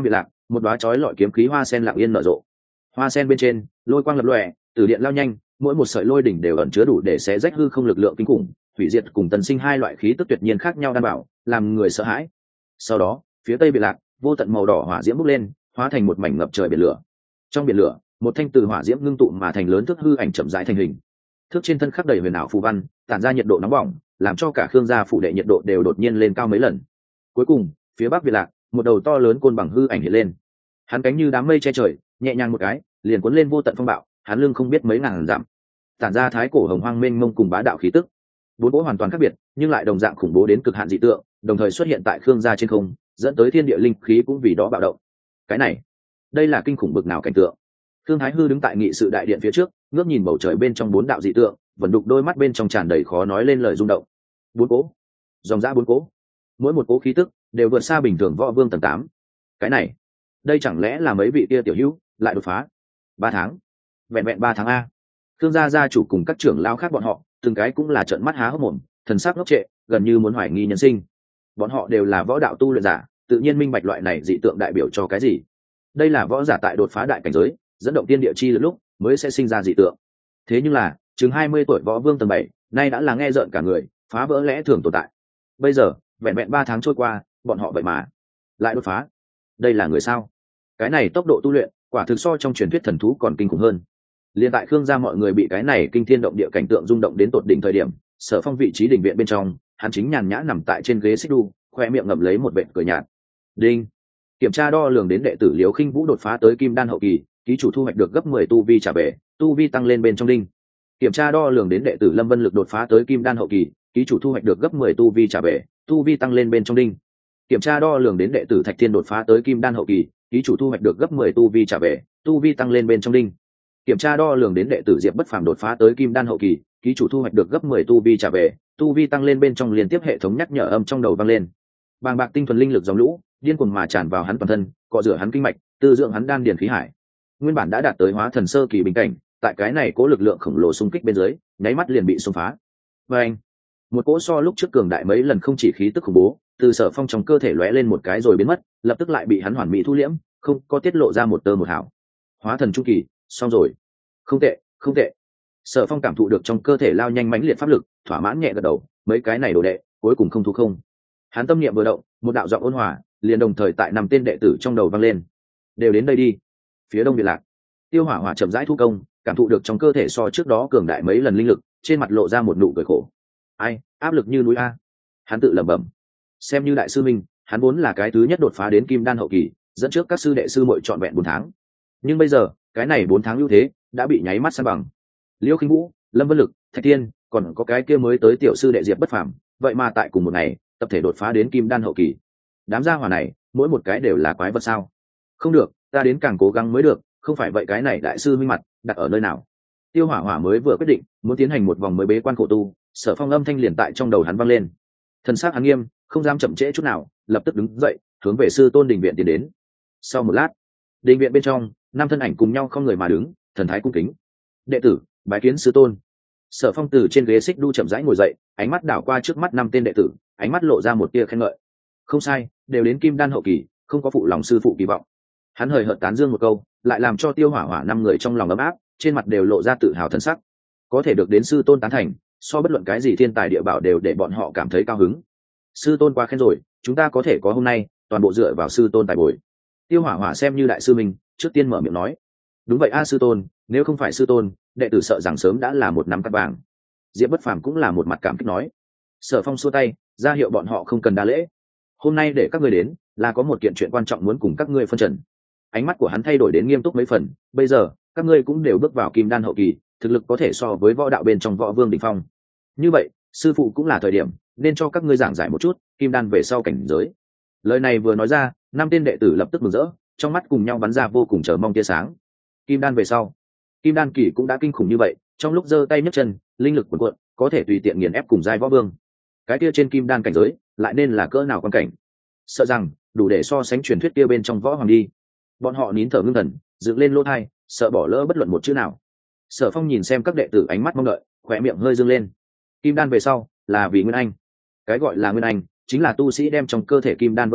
S1: một đóa chói lọi kiếm khí hoa sen lặng yên nở rộ. Hoa sen bên trên lôi quang lập lòe, từ điện lao nhanh, mỗi một sợi lôi đỉnh đều ẩn chứa đủ để xé rách hư không lực lượng kinh khủng, hủy diệt cùng tần sinh hai loại khí tức tuyệt nhiên khác nhau đan bảo, làm người sợ hãi. Sau đó, phía tây biệt lạc, vô tận màu đỏ hỏa diễm bốc lên, hóa thành một mảnh ngập trời biển lửa. Trong biển lửa, một thanh từ hỏa diễm ngưng tụ mà thành lớn thước hư ảnh chậm rãi thành hình. Thước trên thân khắc đầy huyền ảo phù văn, tản ra nhiệt độ nóng bỏng, làm cho cả Khương gia phủ đệ nhiệt độ đều đột nhiên lên cao mấy lần. Cuối cùng, phía bắc biệt lạc, một đầu to lớn côn bằng hư ảnh hiện lên. Hắn cánh như đám mây che trời, nhẹ nhàng một cái, liền cuốn lên vô tận phong bạo, hắn lưng không biết mấy ngàn dặm, tản ra thái cổ hồng hoang mênh mông cùng bá đạo khí tức. Bốn cỗ hoàn toàn khác biệt, nhưng lại đồng dạng khủng bố đến cực hạn dị tượng, đồng thời xuất hiện tại Khương gia trên không, dẫn tới thiên địa linh khí cũng vì đó bạo động. Cái này, đây là kinh khủng bực nào cảnh tượng. Thương Thái Hư đứng tại nghị sự đại điện phía trước, ngước nhìn bầu trời bên trong bốn đạo dị tượng, vẫn đục đôi mắt bên trong tràn đầy khó nói lên lời rung động. Bốn cỗ, dòng dã bốn cỗ, mỗi một cỗ khí tức đều vượt xa bình thường võ vương tầng 8. Cái này, đây chẳng lẽ là mấy vị kia tiểu hữu lại đột phá? 3 tháng, vẹn vẹn 3 tháng a. Thương gia gia chủ cùng các trưởng lão khác bọn họ, từng cái cũng là trợn mắt há hốc mồm, thần sắc ngốc trệ, gần như muốn hoài nghi nhân sinh. Bọn họ đều là võ đạo tu luyện giả, tự nhiên minh bạch loại này dị tượng đại biểu cho cái gì. Đây là võ giả tại đột phá đại cảnh giới, dẫn động tiên địa chi lực lúc mới sẽ sinh ra dị tượng. Thế nhưng là, chừng 20 tuổi võ vương tầng 7, nay đã là nghe rợn cả người, phá vỡ lẽ thường tồn tại. Bây giờ, vẹn vẹn 3 tháng trôi qua, bọn họ vậy mà lại đột phá. Đây là người sao? Cái này tốc độ tu luyện, quả thực so trong truyền thuyết thần thú còn kinh khủng hơn. Liên tại Khương gia mọi người bị cái này kinh thiên động địa cảnh tượng rung động đến tột đỉnh thời điểm, Sở Phong vị trí đình viện bên trong, hắn chính nhàn nhã nằm tại trên ghế xích đu, khoe miệng ngậm lấy một vệt cười nhạt. Đinh. Kiểm tra đo lường đến đệ tử Liễu Khinh Vũ đột phá tới kim đan hậu kỳ, ký chủ thu hoạch được gấp 10 tu vi trả về, tu vi tăng lên bên trong đinh. Kiểm tra đo lường đến đệ tử Lâm Vân Lực đột phá tới kim đan hậu kỳ, ký chủ thu hoạch được gấp 10 tu vi trả về, tu vi tăng lên bên trong đinh. Kiểm tra đo lường đến đệ tử Thạch Thiên đột phá tới kim đan hậu kỳ, ký chủ thu hoạch được gấp 10 tu vi trả về, tu vi tăng lên bên trong đinh. Kiểm tra đo lường đến đệ tử Diệp Bất Phàm đột phá tới kim đan hậu kỳ, ký chủ thu hoạch được gấp 10 tu vi trả về, tu vi tăng lên bên trong, liên tiếp hệ thống nhắc nhở âm trong đầu vang lên. Bàng bạc tinh thuần linh lực dòng lũ, điên cuồng mà tràn vào hắn toàn thân, cọ rửa hắn kinh mạch, tư dưỡng hắn đan điền khí hải. Nguyên bản đã đạt tới hóa thần sơ kỳ bình cảnh, tại cái này cố lực lượng khổng lồ xung kích bên dưới, nháy mắt liền bị xung phá. Và anh, một cỗ so lúc trước cường đại mấy lần không chỉ khí tức khủng bố, từ Sở Phong trong cơ thể lóe lên một cái rồi biến mất, lập tức lại bị hắn hoàn mỹ thu liễm, không có tiết lộ ra một tơ một hào. Hóa thần trung kỳ, xong rồi. Không tệ, không tệ. Sở Phong cảm thụ được trong cơ thể lao nhanh mãnh liệt pháp lực, thỏa mãn nhẹ gật đầu, mấy cái này đồ đệ, cuối cùng không thu không. Hắn tâm niệm vừa động, một đạo giọng ôn hòa liền đồng thời tại 5 tên đệ tử trong đầu vang lên. Đều đến đây đi. Phía đông biệt lạc, Tiêu Hỏa Hỏa chậm rãi thu công, cảm thụ được trong cơ thể so trước đó cường đại mấy lần linh lực, trên mặt lộ ra một nụ cười khổ. Ai, áp lực như núi a. Hắn tự lẩm bẩm. Xem như đại sư minh, hắn vốn là cái thứ nhất đột phá đến kim đan hậu kỳ, dẫn trước các sư đệ sư muội trọn vẹn 4 tháng. Nhưng bây giờ, cái này 4 tháng ưu thế đã bị nháy mắt san bằng. Liễu Khinh Vũ, Lâm Vân Lực, Thạch Thiên, còn có cái kia mới tới tiểu sư đệ Diệp Bất Phàm, vậy mà tại cùng một ngày, tập thể đột phá đến kim đan hậu kỳ. Đám gia hỏa này, mỗi một cái đều là quái vật sao? Không được, ta đến càng cố gắng mới được, không phải vậy cái này đại sư minh mặt đặt ở nơi nào? Tiêu Hỏa Hỏa mới vừa quyết định muốn tiến hành một vòng mới bế quan khổ tu, Sở Phong âm thanh liền tại trong đầu hắn vang lên. Thần sắc hắn nghiêm, không dám chậm trễ chút nào, lập tức đứng dậy, hướng về sư tôn đình viện tiến đến. Sau một lát, đình viện bên trong, 5 thân ảnh cùng nhau không người mà đứng, thần thái cung kính. Đệ tử bái kiến sư tôn. Sở Phong từ trên ghế xích đu chậm rãi ngồi dậy, ánh mắt đảo qua trước mắt 5 tên đệ tử, ánh mắt lộ ra một tia khen ngợi. Không sai, đều đến kim đan hậu kỳ, không có phụ lòng sư phụ kỳ vọng. Hắn hời hợt tán dương một câu, lại làm cho Tiêu Hỏa Hỏa 5 người trong lòng ấm áp, trên mặt đều lộ ra tự hào thần sắc. Có thể được đến sư tôn tán thành, so bất luận cái gì thiên tài địa bảo đều để bọn họ cảm thấy cao hứng. Sư tôn quá khen rồi, chúng ta có thể có hôm nay, toàn bộ dựa vào sư tôn tài bồi. Tiêu Hỏa Hỏa xem như đại sư mình, trước tiên mở miệng nói. Đúng vậy a sư tôn, nếu không phải sư tôn, đệ tử sợ rằng sớm đã là một nắm cát vàng. Diệp Bất Phàm cũng là một mặt cảm kích nói. Sở Phong xua tay, ra hiệu bọn họ không cần đa lễ. Hôm nay để các ngươi đến, là có một kiện chuyện quan trọng muốn cùng các ngươi phân trần. Ánh mắt của hắn thay đổi đến nghiêm túc mấy phần, bây giờ, các ngươi cũng đều bước vào kim đan hậu kỳ, thực lực có thể so với võ đạo bên trong võ vương đỉnh phong. Như vậy, sư phụ cũng là thời điểm nên cho các ngươi giảng giải một chút kim đan về sau cảnh giới. Lời này vừa nói ra, 5 tên đệ tử lập tức mừng rỡ, trong mắt cùng nhau bắn ra vô cùng chờ mong tia sáng. Kim đan về sau, kim đan kỳ cũng đã kinh khủng như vậy, trong lúc giơ tay nhấc chân, linh lực cuồn cuộn, có thể tùy tiện nghiền ép cùng giai võ vương. Cái kia trên kim đan cảnh giới, lại nên là cỡ nào quan cảnh? Sợ rằng đủ để so sánh truyền thuyết kia bên trong võ hoàng đi. Bọn họ nín thở ngưng thần, dựng lên lỗ tai, sợ bỏ lỡ bất luận một chữ nào. Sở Phong nhìn xem các đệ tử ánh mắt mong đợi, khóe miệng hơi dương lên. Kim đan về sau, là vì nguyên anh. Cái gọi là nguyên anh, chính là tu sĩ đem trong cơ thể kim đan vỡ vụn,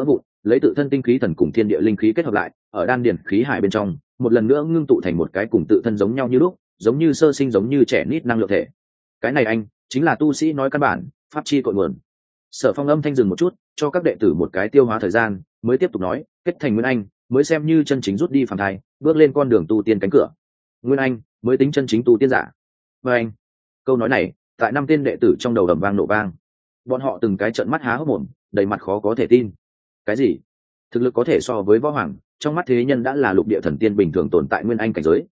S1: lấy tự thân tinh khí thần cùng thiên địa linh khí kết hợp lại, ở đan điển khí hải bên trong một lần nữa ngưng tụ thành một cái cùng tự thân giống nhau như lúc, giống như sơ sinh, giống như trẻ nít năng lượng thể. Cái này anh chính là tu sĩ nói căn bản, pháp chi cội nguồn. Sở Phong âm thanh dừng một chút, cho các đệ tử một cái tiêu hóa thời gian, mới tiếp tục nói, kết thành nguyên anh mới xem như chân chính rút đi phàm thai, bước lên con đường tu tiên cánh cửa. Nguyên anh mới tính chân chính tu tiên giả. Và anh, câu nói này tại năm tên đệ tử trong đầu ầm vang nổ vang. Bọn họ từng cái trợn mắt há hốc mồm, đầy mặt khó có thể tin. Cái gì? Thực lực có thể so với võ hoàng, trong mắt thế nhân đã là lục địa thần tiên bình thường tồn tại nguyên anh cảnh giới,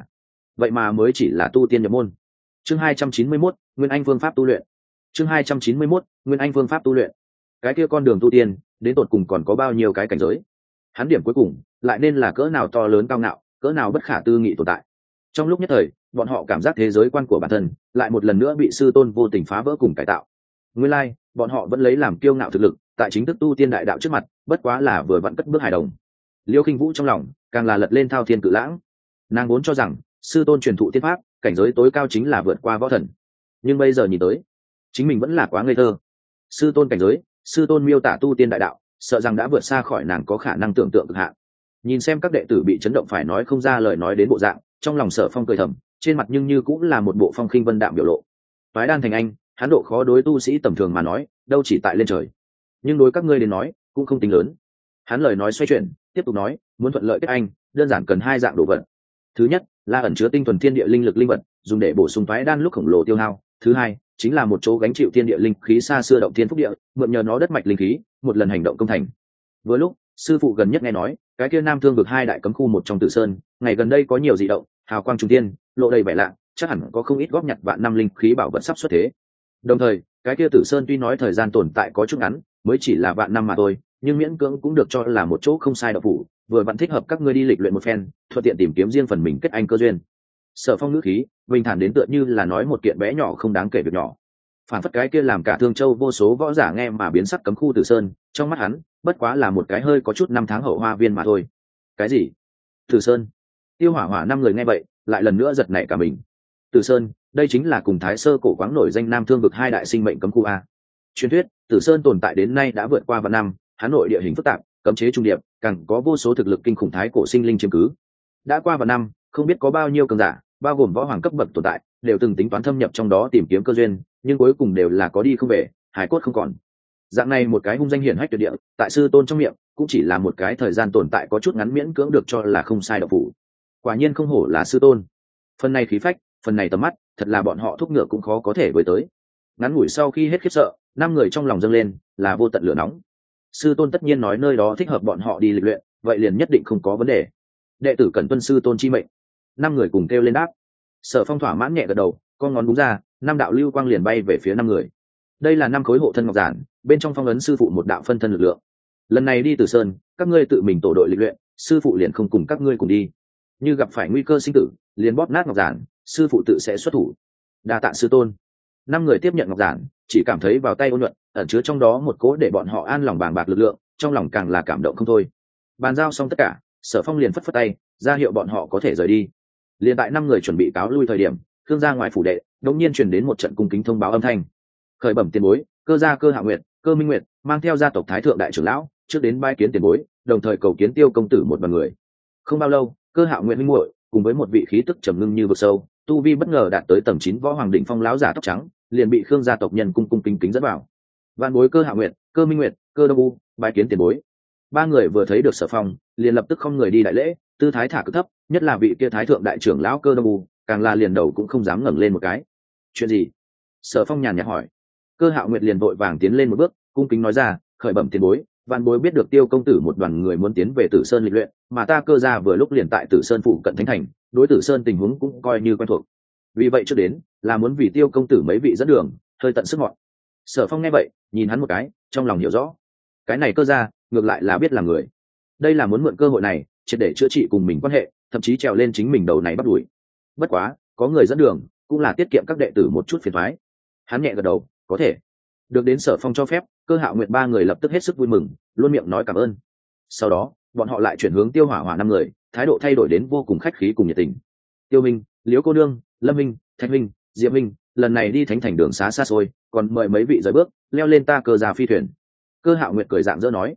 S1: vậy mà mới chỉ là tu tiên nhập môn. Chương 291, Nguyên Anh phương pháp tu luyện. Chương 291, Nguyên Anh phương pháp tu luyện. Cái kia con đường tu tiên, đến tột cùng còn có bao nhiêu cái cảnh giới? Hắn điểm cuối cùng lại nên là cỡ nào to lớn cao ngạo, cỡ nào bất khả tư nghị tồn tại. Trong lúc nhất thời, bọn họ cảm giác thế giới quan của bản thân lại một lần nữa bị sư tôn vô tình phá vỡ cùng cải tạo. Nguyên lai, bọn họ vẫn lấy làm kiêu ngạo thực lực, tại chính thức tu tiên đại đạo trước mặt, bất quá là vừa vặn cất bước hài đồng. Liêu Khinh Vũ trong lòng càng là lật lên thao thiên cự lãng. Nàng vốn cho rằng sư tôn truyền thụ tiên pháp, cảnh giới tối cao chính là vượt qua võ thần, nhưng bây giờ nhìn tới, chính mình vẫn là quá ngây thơ. Sư tôn cảnh giới, sư tôn miêu tả tu tiên đại đạo, sợ rằng đã vượt xa khỏi nàng có khả năng tưởng tượng cực hạn. Nhìn xem các đệ tử bị chấn động phải nói không ra lời nói đến bộ dạng, trong lòng Sở Phong cười thầm, trên mặt nhưng như cũng là một bộ phong khinh vân đạm biểu lộ. Phái đan thành anh, hắn độ khó đối tu sĩ tầm thường mà nói, đâu chỉ tại lên trời, nhưng đối các ngươi đến nói cũng không tính lớn. Hắn lời nói xoay chuyển, tiếp tục nói, muốn thuận lợi kết anh, đơn giản cần hai dạng đồ vật. Thứ nhất là ẩn chứa tinh thuần thiên địa linh lực linh vật, dùng để bổ sung phái đan lúc khổng lồ tiêu hao. Thứ hai chính là một chỗ gánh chịu thiên địa linh khí xa xưa động thiên phúc địa, mượn nhờ nó đất mạch linh khí, một lần hành động công thành. Vừa lúc sư phụ gần nhất nghe nói, cái kia Nam Thương vực hai đại cấm khu một trong Tử Sơn, ngày gần đây có nhiều dị động, hào quang trung tiên, lộ đầy vẻ lạ, chắc hẳn có không ít góp nhặt vạn năm linh khí bảo vật sắp xuất thế. Đồng thời, cái kia Tử Sơn tuy nói thời gian tồn tại có chút ngắn, mới chỉ là vạn năm mà thôi, nhưng miễn cưỡng cũng được cho là một chỗ không sai độc phủ, vừa vặn thích hợp các ngươi đi lịch luyện một phen, thuận tiện tìm kiếm riêng phần mình kết anh cơ duyên. Sở Phong ngữ khí bình thản đến tựa như là nói một kiện bé nhỏ không đáng kể việc nhỏ. Phản phất cái kia làm cả Thương Châu vô số võ giả nghe mà biến sắc cấm khu Tử Sơn, trong mắt hắn bất quá là một cái hơi có chút năm tháng hậu hoa viên mà thôi. Cái gì? Tử Sơn? Tiêu Hỏa Hỏa năm người nghe vậy lại lần nữa giật nảy cả mình. Tử Sơn, đây chính là cùng Thái Sơ cổ quáng nổi danh Nam Thương vực hai đại sinh mệnh cấm khu a. Truyền thuyết Tử Sơn tồn tại đến nay đã vượt qua vạn năm, Hà Nội địa hình phức tạp, cấm chế trung điệp, càng có vô số thực lực kinh khủng thái cổ sinh linh chiếm cứ. Đã qua vạn năm, không biết có bao nhiêu cường giả, bao gồm võ hoàng cấp bậc tồn tại, đều từng tính toán thâm nhập trong đó tìm kiếm cơ duyên, nhưng cuối cùng đều là có đi không về, hải cốt không còn. Dạng này một cái hung danh hiển hách tuyệt địa, tại sư tôn trong miệng, cũng chỉ là một cái thời gian tồn tại có chút ngắn miễn cưỡng được cho là không sai độc phủ. Quả nhiên không hổ là sư tôn. Phần này khí phách, phần này tầm mắt, thật là bọn họ thúc ngựa cũng khó có thể với tới. Ngắn ngủi sau khi hết khiếp sợ, năm người trong lòng dâng lên là vô tận lửa nóng. Sư tôn tất nhiên nói nơi đó thích hợp bọn họ đi lịch luyện, vậy liền nhất định không có vấn đề. Đệ tử cần tuân sư tôn chi mệnh. Năm người cùng kêu lên đáp. Sở Phong thỏa mãn nhẹ gật đầu, con ngón đúng ra, năm đạo lưu quang liền bay về phía năm người. Đây là năm khối hộ thân ngọc giản, bên trong phong ấn sư phụ một đạo phân thân lực lượng. Lần này đi Tử Sơn, các ngươi tự mình tổ đội lịch luyện, sư phụ liền không cùng các ngươi cùng đi. Như gặp phải nguy cơ sinh tử, liền bóp nát ngọc giản, sư phụ tự sẽ xuất thủ. Đa tạ sư tôn. Năm người tiếp nhận ngọc giản, chỉ cảm thấy vào tay ôn nhuận, ẩn chứa trong đó một cố để bọn họ an lòng bàng bạc lực lượng, trong lòng càng là cảm động không thôi. Bàn giao xong tất cả, Sở Phong liền phất phất tay, ra hiệu bọn họ có thể rời đi. Liền tại năm người chuẩn bị cáo lui thời điểm, Khương gia ngoài phủ đệ đột nhiên truyền đến một trận cung kính thông báo âm thanh. Khởi bẩm tiền bối, Cơ gia Cơ Hạ Nguyệt, Cơ Minh Nguyệt mang theo gia tộc Thái thượng đại trưởng lão trước đến bái kiến tiền bối, đồng thời cầu kiến Tiêu công tử một đoàn người. Không bao lâu, Cơ Hạ Nguyệt minh muội cùng với một vị khí tức trầm ngưng như vực sâu, tu vi bất ngờ đạt tới tầng 9 võ hoàng đỉnh phong lão giả tóc trắng, liền bị Khương gia tộc nhân cung cung kính kính dẫn vào. Vạn bối Cơ Hạ Nguyệt, Cơ Minh Nguyệt, Cơ Đông U, bái kiến tiền bối. Ba người vừa thấy được Sở Phong, liền lập tức không người đi đại lễ, tư thái thả cực thấp, nhất là vị kia thái thượng đại trưởng lão Cơ Đông U, càng là liền đầu cũng không dám ngẩng lên một cái. Chuyện gì? Sở Phong nhàn nhạt hỏi. Cơ Hạo Nguyệt liền vội vàng tiến lên một bước, cung kính nói ra, khởi bẩm tiền bối, vạn bối biết được Tiêu công tử một đoàn người muốn tiến về Tử Sơn lịch luyện, mà ta Cơ gia vừa lúc liền tại Tử Sơn phụ cận thánh thành, đối Tử Sơn tình huống cũng coi như quen thuộc. Vì vậy trước đến là muốn vì Tiêu công tử mấy vị dẫn đường, hơi tận sức mọn. Sở Phong nghe vậy, nhìn hắn một cái, trong lòng hiểu rõ, cái này Cơ gia ngược lại là biết làm người. Đây là muốn mượn cơ hội này, triệt để chữa trị cùng mình quan hệ, thậm chí trèo lên chính mình đầu này bắt đuổi. Bất quá, có người dẫn đường, cũng là tiết kiệm các đệ tử một chút phiền toái. Hắn nhẹ gật đầu, có thể. Được đến Sở Phong cho phép, Cơ Hạo Nguyệt ba người lập tức hết sức vui mừng, luôn miệng nói cảm ơn. Sau đó, bọn họ lại chuyển hướng Tiêu Hỏa Hỏa năm người, thái độ thay đổi đến vô cùng khách khí cùng nhiệt tình. Tiêu Minh, Liễu cô nương, Lâm Minh, Thạch Minh, Diệp Minh, lần này đi thánh thành đường xá xa xôi, còn mời mấy vị rời bước, leo lên ta Cơ gia phi thuyền. Cơ Hạo Nguyệt cười dạng dỡ nói.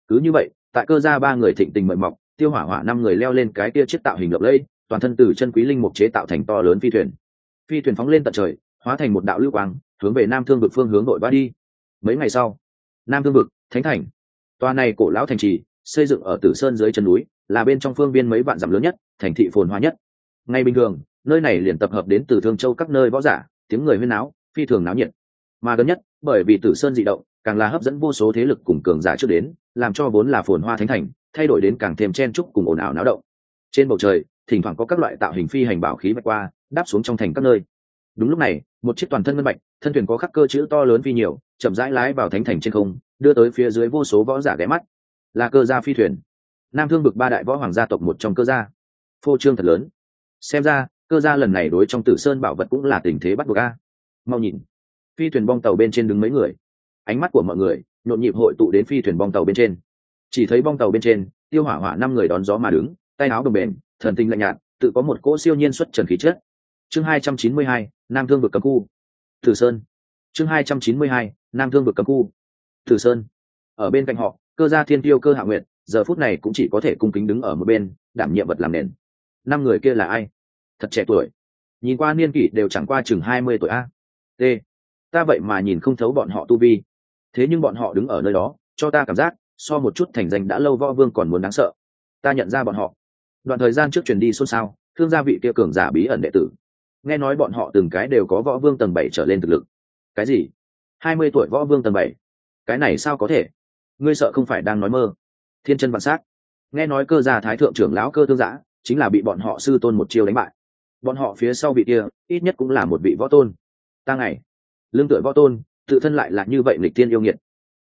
S1: Cứ như vậy, tại cơ gia ba người thịnh tình mời mọc, tiêu hỏa hỏa năm người leo lên cái kia chiếc tạo hình lộng lẫy, toàn thân từ chân quý linh mục chế tạo thành to lớn phi thuyền. Phi thuyền phóng lên tận trời, hóa thành một đạo lưu quang, hướng về Nam Thương vực phương hướng đội vã đi. Mấy ngày sau, Nam Thương vực, Thánh Thành. Tòa này cổ lão thành trì, xây dựng ở Tử Sơn dưới chân núi, là bên trong phương viên mấy vạn dặm lớn nhất, thành thị phồn hoa nhất. Ngày bình thường, nơi này liền tập hợp đến từ Thương Châu các nơi võ giả, tiếng người huyên náo, phi thường náo nhiệt. Mà gần nhất, bởi vì Tử Sơn dị động, càng là hấp dẫn vô số thế lực cùng cường giả trước đến, làm cho vốn là phồn hoa thánh thành, thay đổi đến càng thêm chen chúc cùng ồn ào náo động. Trên bầu trời, thỉnh thoảng có các loại tạo hình phi hành bảo khí vạch qua, đáp xuống trong thành các nơi. Đúng lúc này, một chiếc toàn thân ngân bạch, thân thuyền có khắc cơ chữ to lớn phi nhiều, chậm rãi lái vào thánh thành trên không, đưa tới phía dưới vô số võ giả ghé mắt. Là cơ gia phi thuyền. Nam Thương vực ba đại võ hoàng gia tộc một trong cơ gia. Phô trương thật lớn. Xem ra, cơ gia lần này đối trong Tử Sơn bảo vật cũng là tình thế bắt buộc a. Mau nhìn, phi thuyền bong tàu bên trên đứng mấy người. Ánh mắt của mọi người nhộn nhịp hội tụ đến phi thuyền bong tàu bên trên. Chỉ thấy bong tàu bên trên, tiêu hỏa hỏa năm người đón gió mà đứng, tay áo đồng bền, thần tinh lạnh nhạt, tự có một cỗ siêu nhiên xuất trần khí chất. Chương 292, Nam Thương vực cấm khu. Tử Sơn. Chương 292, Nam Thương vực cấm khu. Tử Sơn. Ở bên cạnh họ, cơ gia thiên tiêu Cơ Hạo Nguyệt, giờ phút này cũng chỉ có thể cung kính đứng ở một bên, đảm nhiệm vật làm nền. Năm người kia là ai? Thật trẻ tuổi, nhìn qua niên kỷ đều chẳng qua chừng 20 tuổi a. T. Ta vậy mà nhìn không thấu bọn họ tu vi. Thế nhưng bọn họ đứng ở nơi đó, cho ta cảm giác so một chút thành danh đã lâu võ vương còn muốn đáng sợ. Ta nhận ra bọn họ. Đoạn thời gian trước truyền đi xôn xao, Thương gia vị kia cường giả bí ẩn đệ tử. Nghe nói bọn họ từng cái đều có võ vương tầng 7 trở lên thực lực. Cái gì? 20 tuổi võ vương tầng 7? Cái này sao có thể? Ngươi sợ không phải đang nói mơ? Thiên chân vạn sát. Nghe nói Cơ gia thái thượng trưởng lão Cơ Thương Giã chính là bị bọn họ sư tôn một chiêu đánh bại. Bọn họ phía sau vị kia ít nhất cũng là một vị võ tôn. Ta ngày lương tựa võ tôn, tự thân lại là như vậy nghịch thiên yêu nghiệt.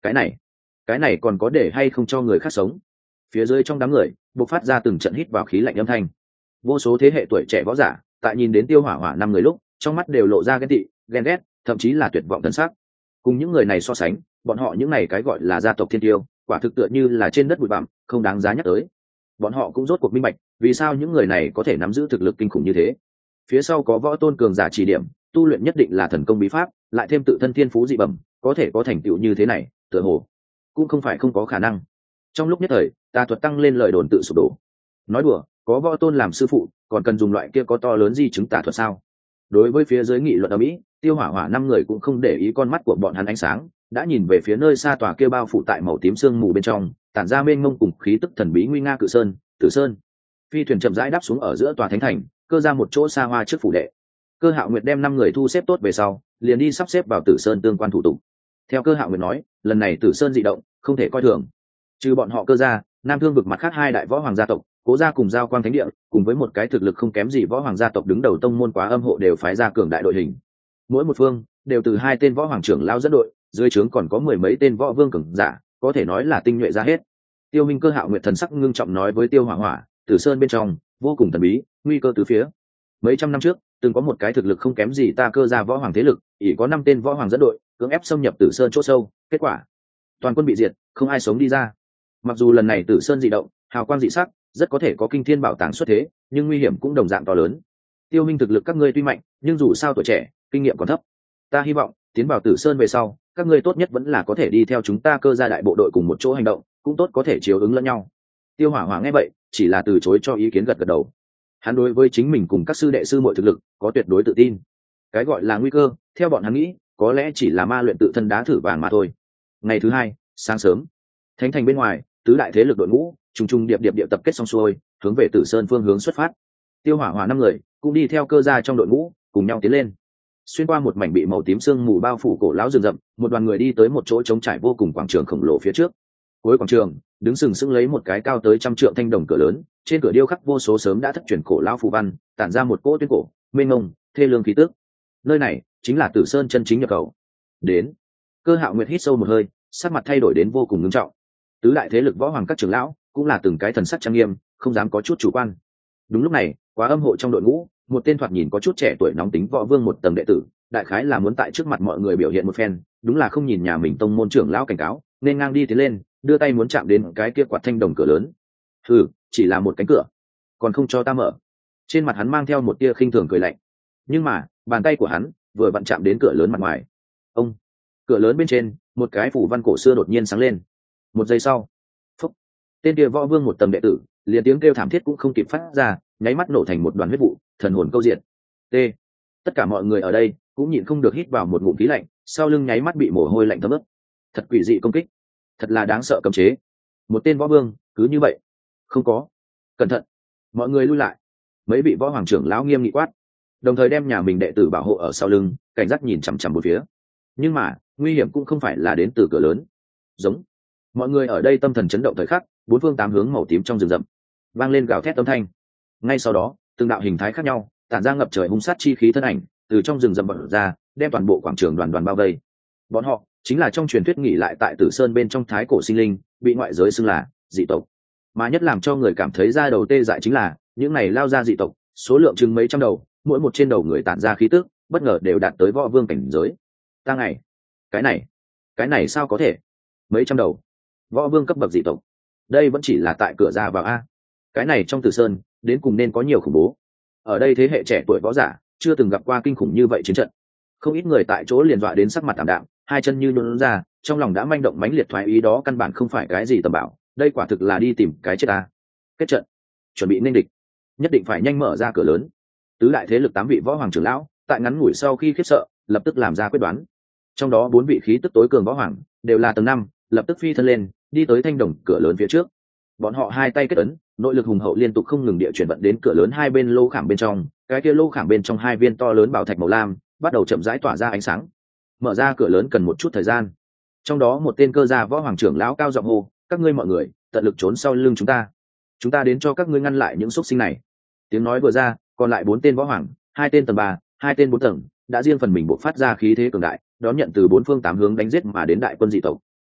S1: Cái này còn có để hay không cho người khác sống? Phía dưới trong đám người bộc phát ra từng trận hít vào khí lạnh âm thanh. Vô số thế hệ tuổi trẻ võ giả tại nhìn đến tiêu hỏa hỏa năm người lúc, trong mắt đều lộ ra ghen tị, ghen ghét, thậm chí là tuyệt vọng thần sắc. Cùng những người này so sánh, bọn họ những này cái gọi là gia tộc thiên tiêu, quả thực tựa như là trên đất bụi bặm, không đáng giá nhắc tới. Bọn họ cũng rốt cuộc minh bạch, vì sao những người này có thể nắm giữ thực lực kinh khủng như thế. Phía sau có võ tôn cường giả chỉ điểm, tu luyện nhất định là thần công bí pháp, lại thêm tự thân thiên phú dị bẩm, có thể có thành tựu như thế này, tựa hồ cũng không phải không có khả năng. Trong lúc nhất thời, tà thuật tăng lên lời đồn tự sụp đổ. Nói đùa, có võ tôn làm sư phụ, còn cần dùng loại kia có to lớn di chứng tà thuật sao? Đối với phía dưới nghị luận ở Mỹ, tiêu hỏa hỏa năm người cũng không để ý con mắt của bọn hắn ánh sáng, đã nhìn về phía nơi xa tòa kia bao phủ tại màu tím sương mù bên trong, tản ra mênh mông cùng khí tức thần bí nguy nga cự sơn, Tử Sơn. Phi thuyền chậm rãi đáp xuống ở giữa tòa thánh thành, Cơ ra một chỗ xa hoa trước phủ đệ. Cơ Hạo Nguyệt đem năm người thu xếp tốt về sau, liền đi sắp xếp vào Tử Sơn tương quan thủ tục. Theo Cơ Hạo Nguyệt nói, lần này Tử Sơn dị động, không thể coi thường. Trừ bọn họ Cơ gia, Nam Thương vực mặt khác hai đại võ hoàng gia tộc, Cố gia cùng Giao Quang Thánh Địa, cùng với một cái thực lực không kém gì võ hoàng gia tộc đứng đầu tông môn Quá Âm hộ đều phái ra cường đại đội hình. Mỗi một phương đều từ hai tên võ hoàng trưởng lao dẫn đội, dưới trướng còn có mười mấy tên võ vương cường giả, có thể nói là tinh nhuệ ra hết. Tiêu Minh Cơ Hạo Nguyệt thần sắc ngưng trọng nói với Tiêu Hỏa Hỏa, Tử Sơn bên trong vô cùng thần bí, nguy cơ từ phía. Mấy trăm năm trước, từng có một cái thực lực không kém gì ta Cơ gia võ hoàng thế lực, chỉ có 5 tên võ hoàng dẫn đội, cưỡng ép xâm nhập Tử Sơn chỗ sâu, kết quả toàn quân bị diệt, không ai sống đi ra. Mặc dù lần này Tử Sơn dị động, hào quang dị sắc, rất có thể có kinh thiên bảo tàng xuất thế, nhưng nguy hiểm cũng đồng dạng to lớn. Tiêu Minh thực lực các ngươi tuy mạnh, nhưng dù sao tuổi trẻ, kinh nghiệm còn thấp. Ta hy vọng tiến vào Tử Sơn về sau, các ngươi tốt nhất vẫn là có thể đi theo chúng ta Cơ gia đại bộ đội cùng một chỗ hành động, cũng tốt có thể chiếu ứng lẫn nhau. Tiêu Hỏa Hỏa nghe vậy, chỉ là từ chối cho ý kiến gật gật đầu. Hắn đối với chính mình cùng các sư đệ sư muội thực lực có tuyệt đối tự tin. Cái gọi là nguy cơ, theo bọn hắn nghĩ, có lẽ chỉ là ma luyện tự thân đá thử vàng mà thôi. Ngày thứ hai, sáng sớm, thánh thành bên ngoài, tứ đại thế lực đội ngũ trùng trùng điệp điệp tập kết xong xuôi, hướng về Tử Sơn phương hướng xuất phát. Tiêu Hỏa Hỏa 5 người cũng đi theo Cơ gia trong đội ngũ, cùng nhau tiến lên. Xuyên qua một mảnh bị màu tím sương mù bao phủ cổ lão rừng rậm, một đoàn người đi tới một chỗ trống trải vô cùng quảng trường khổng lồ phía trước. Cuối quảng trường, đứng sừng sững lấy một cái cao tới 100 trượng thanh đồng cửa lớn, trên cửa điêu khắc vô số sớm đã thất truyền cổ lão phù văn, tản ra một cỗ tuyên cổ, mênh mông, thê lương khí tức. Nơi này chính là Tử Sơn chân chính nhập khẩu. Đến. Cơ Hạo Nguyệt hít sâu một hơi, sắc mặt thay đổi đến vô cùng nghiêm trọng. Tứ đại thế lực võ hoàng các trưởng lão cũng là từng cái thần sắc trang nghiêm, không dám có chút chủ quan. Đúng lúc này, Quá Âm hộ trong đội ngũ, một tên thoạt nhìn có chút trẻ tuổi nóng tính võ vương một tầng đệ tử, đại khái là muốn tại trước mặt mọi người biểu hiện một phen, đúng là không nhìn nhà mình tông môn trưởng lão cảnh cáo, nên ngang đi tiến lên, đưa tay muốn chạm đến cái kia quạt thanh đồng cửa lớn. Hừ, chỉ là một cánh cửa, còn không cho ta mở. Trên mặt hắn mang theo một tia khinh thường cười lạnh. Nhưng mà, bàn tay của hắn vừa vặn chạm đến cửa lớn mặt ngoài. Ông, cửa lớn bên trên, một cái phủ văn cổ xưa đột nhiên sáng lên. Một giây sau, Tên kia võ vương một tầm đệ tử liền tiếng kêu thảm thiết cũng không kịp phát ra, nháy mắt nổ thành một đoàn huyết vụ, thần hồn câu diện. T. Tất cả mọi người ở đây cũng nhịn không được hít vào một ngụm khí lạnh, sau lưng nháy mắt bị mồ hôi lạnh thấm ướt. Thật quỷ dị công kích, thật là đáng sợ cấm chế. Một tên võ vương cứ như vậy không có. Cẩn thận, mọi người lui lại. Mấy vị võ hoàng trưởng lão nghiêm nghị quát, đồng thời đem nhà mình đệ tử bảo hộ ở sau lưng, cảnh giác nhìn chằm chằm một phía. Nhưng mà nguy hiểm cũng không phải là đến từ cửa lớn. Giống. Mọi người ở đây tâm thần chấn động thời khắc, bốn phương tám hướng màu tím trong rừng rậm vang lên gào thét âm thanh. Ngay sau đó từng đạo hình thái khác nhau tản ra ngập trời hung sát chi khí thân ảnh từ trong rừng rậm bật ra, đem toàn bộ quảng trường đoàn đoàn bao vây. Bọn họ chính là trong truyền thuyết nghỉ lại tại Tử Sơn bên trong thái cổ sinh linh, bị ngoại giới xưng là dị tộc. Mà nhất làm cho người cảm thấy da đầu tê dại chính là những này lao ra dị tộc số lượng chừng mấy trăm đầu, mỗi một trên đầu người tản ra khí tức bất ngờ đều đạt tới võ vương cảnh giới. Ta ngày, cái này sao có thể? Mấy trăm đầu võ vương cấp bậc dị tộc, đây vẫn chỉ là tại cửa ra vào a. Cái này trong Tử Sơn đến cùng nên có nhiều khủng bố. Ở đây thế hệ trẻ tuổi võ giả chưa từng gặp qua kinh khủng như vậy chiến trận, không ít người tại chỗ liền dọa đến sắc mặt tạm đạm, hai chân như nhũn ra, trong lòng đã manh động mãnh liệt thoái ý, đó căn bản không phải cái gì tầm bảo, đây quả thực là đi tìm cái chết ta. Kết trận, chuẩn bị nên địch, nhất định phải nhanh mở ra cửa lớn. Tứ đại thế lực 8 vị võ hoàng trưởng lão tại ngắn ngủi sau khi khiếp sợ lập tức làm ra quyết đoán. Trong đó 4 vị khí tức tối cường võ hoàng đều là tầng 5, lập tức phi thân lên đi tới thanh đồng cửa lớn phía trước. Bọn họ hai tay kết ấn, nội lực hùng hậu liên tục không ngừng địa chuyển vận đến cửa lớn hai bên lô khảm bên trong. Cái kia lô khảm bên trong hai viên to lớn bảo thạch màu lam bắt đầu chậm rãi tỏa ra ánh sáng. Mở ra cửa lớn cần một chút thời gian. Trong đó một tên cơ gia võ hoàng trưởng lão cao giọng hô, các ngươi mọi người tận lực trốn sau lưng chúng ta đến cho các ngươi ngăn lại những xúc sinh này. Tiếng nói vừa ra, còn lại 4 tên võ hoàng, 2 tên tầng 3, 2 tên 4 tầng đã riêng phần mình bộc phát ra khí thế cường đại, đón nhận từ 4 phương 8 hướng đánh giết mà đến đại quân dị tộc.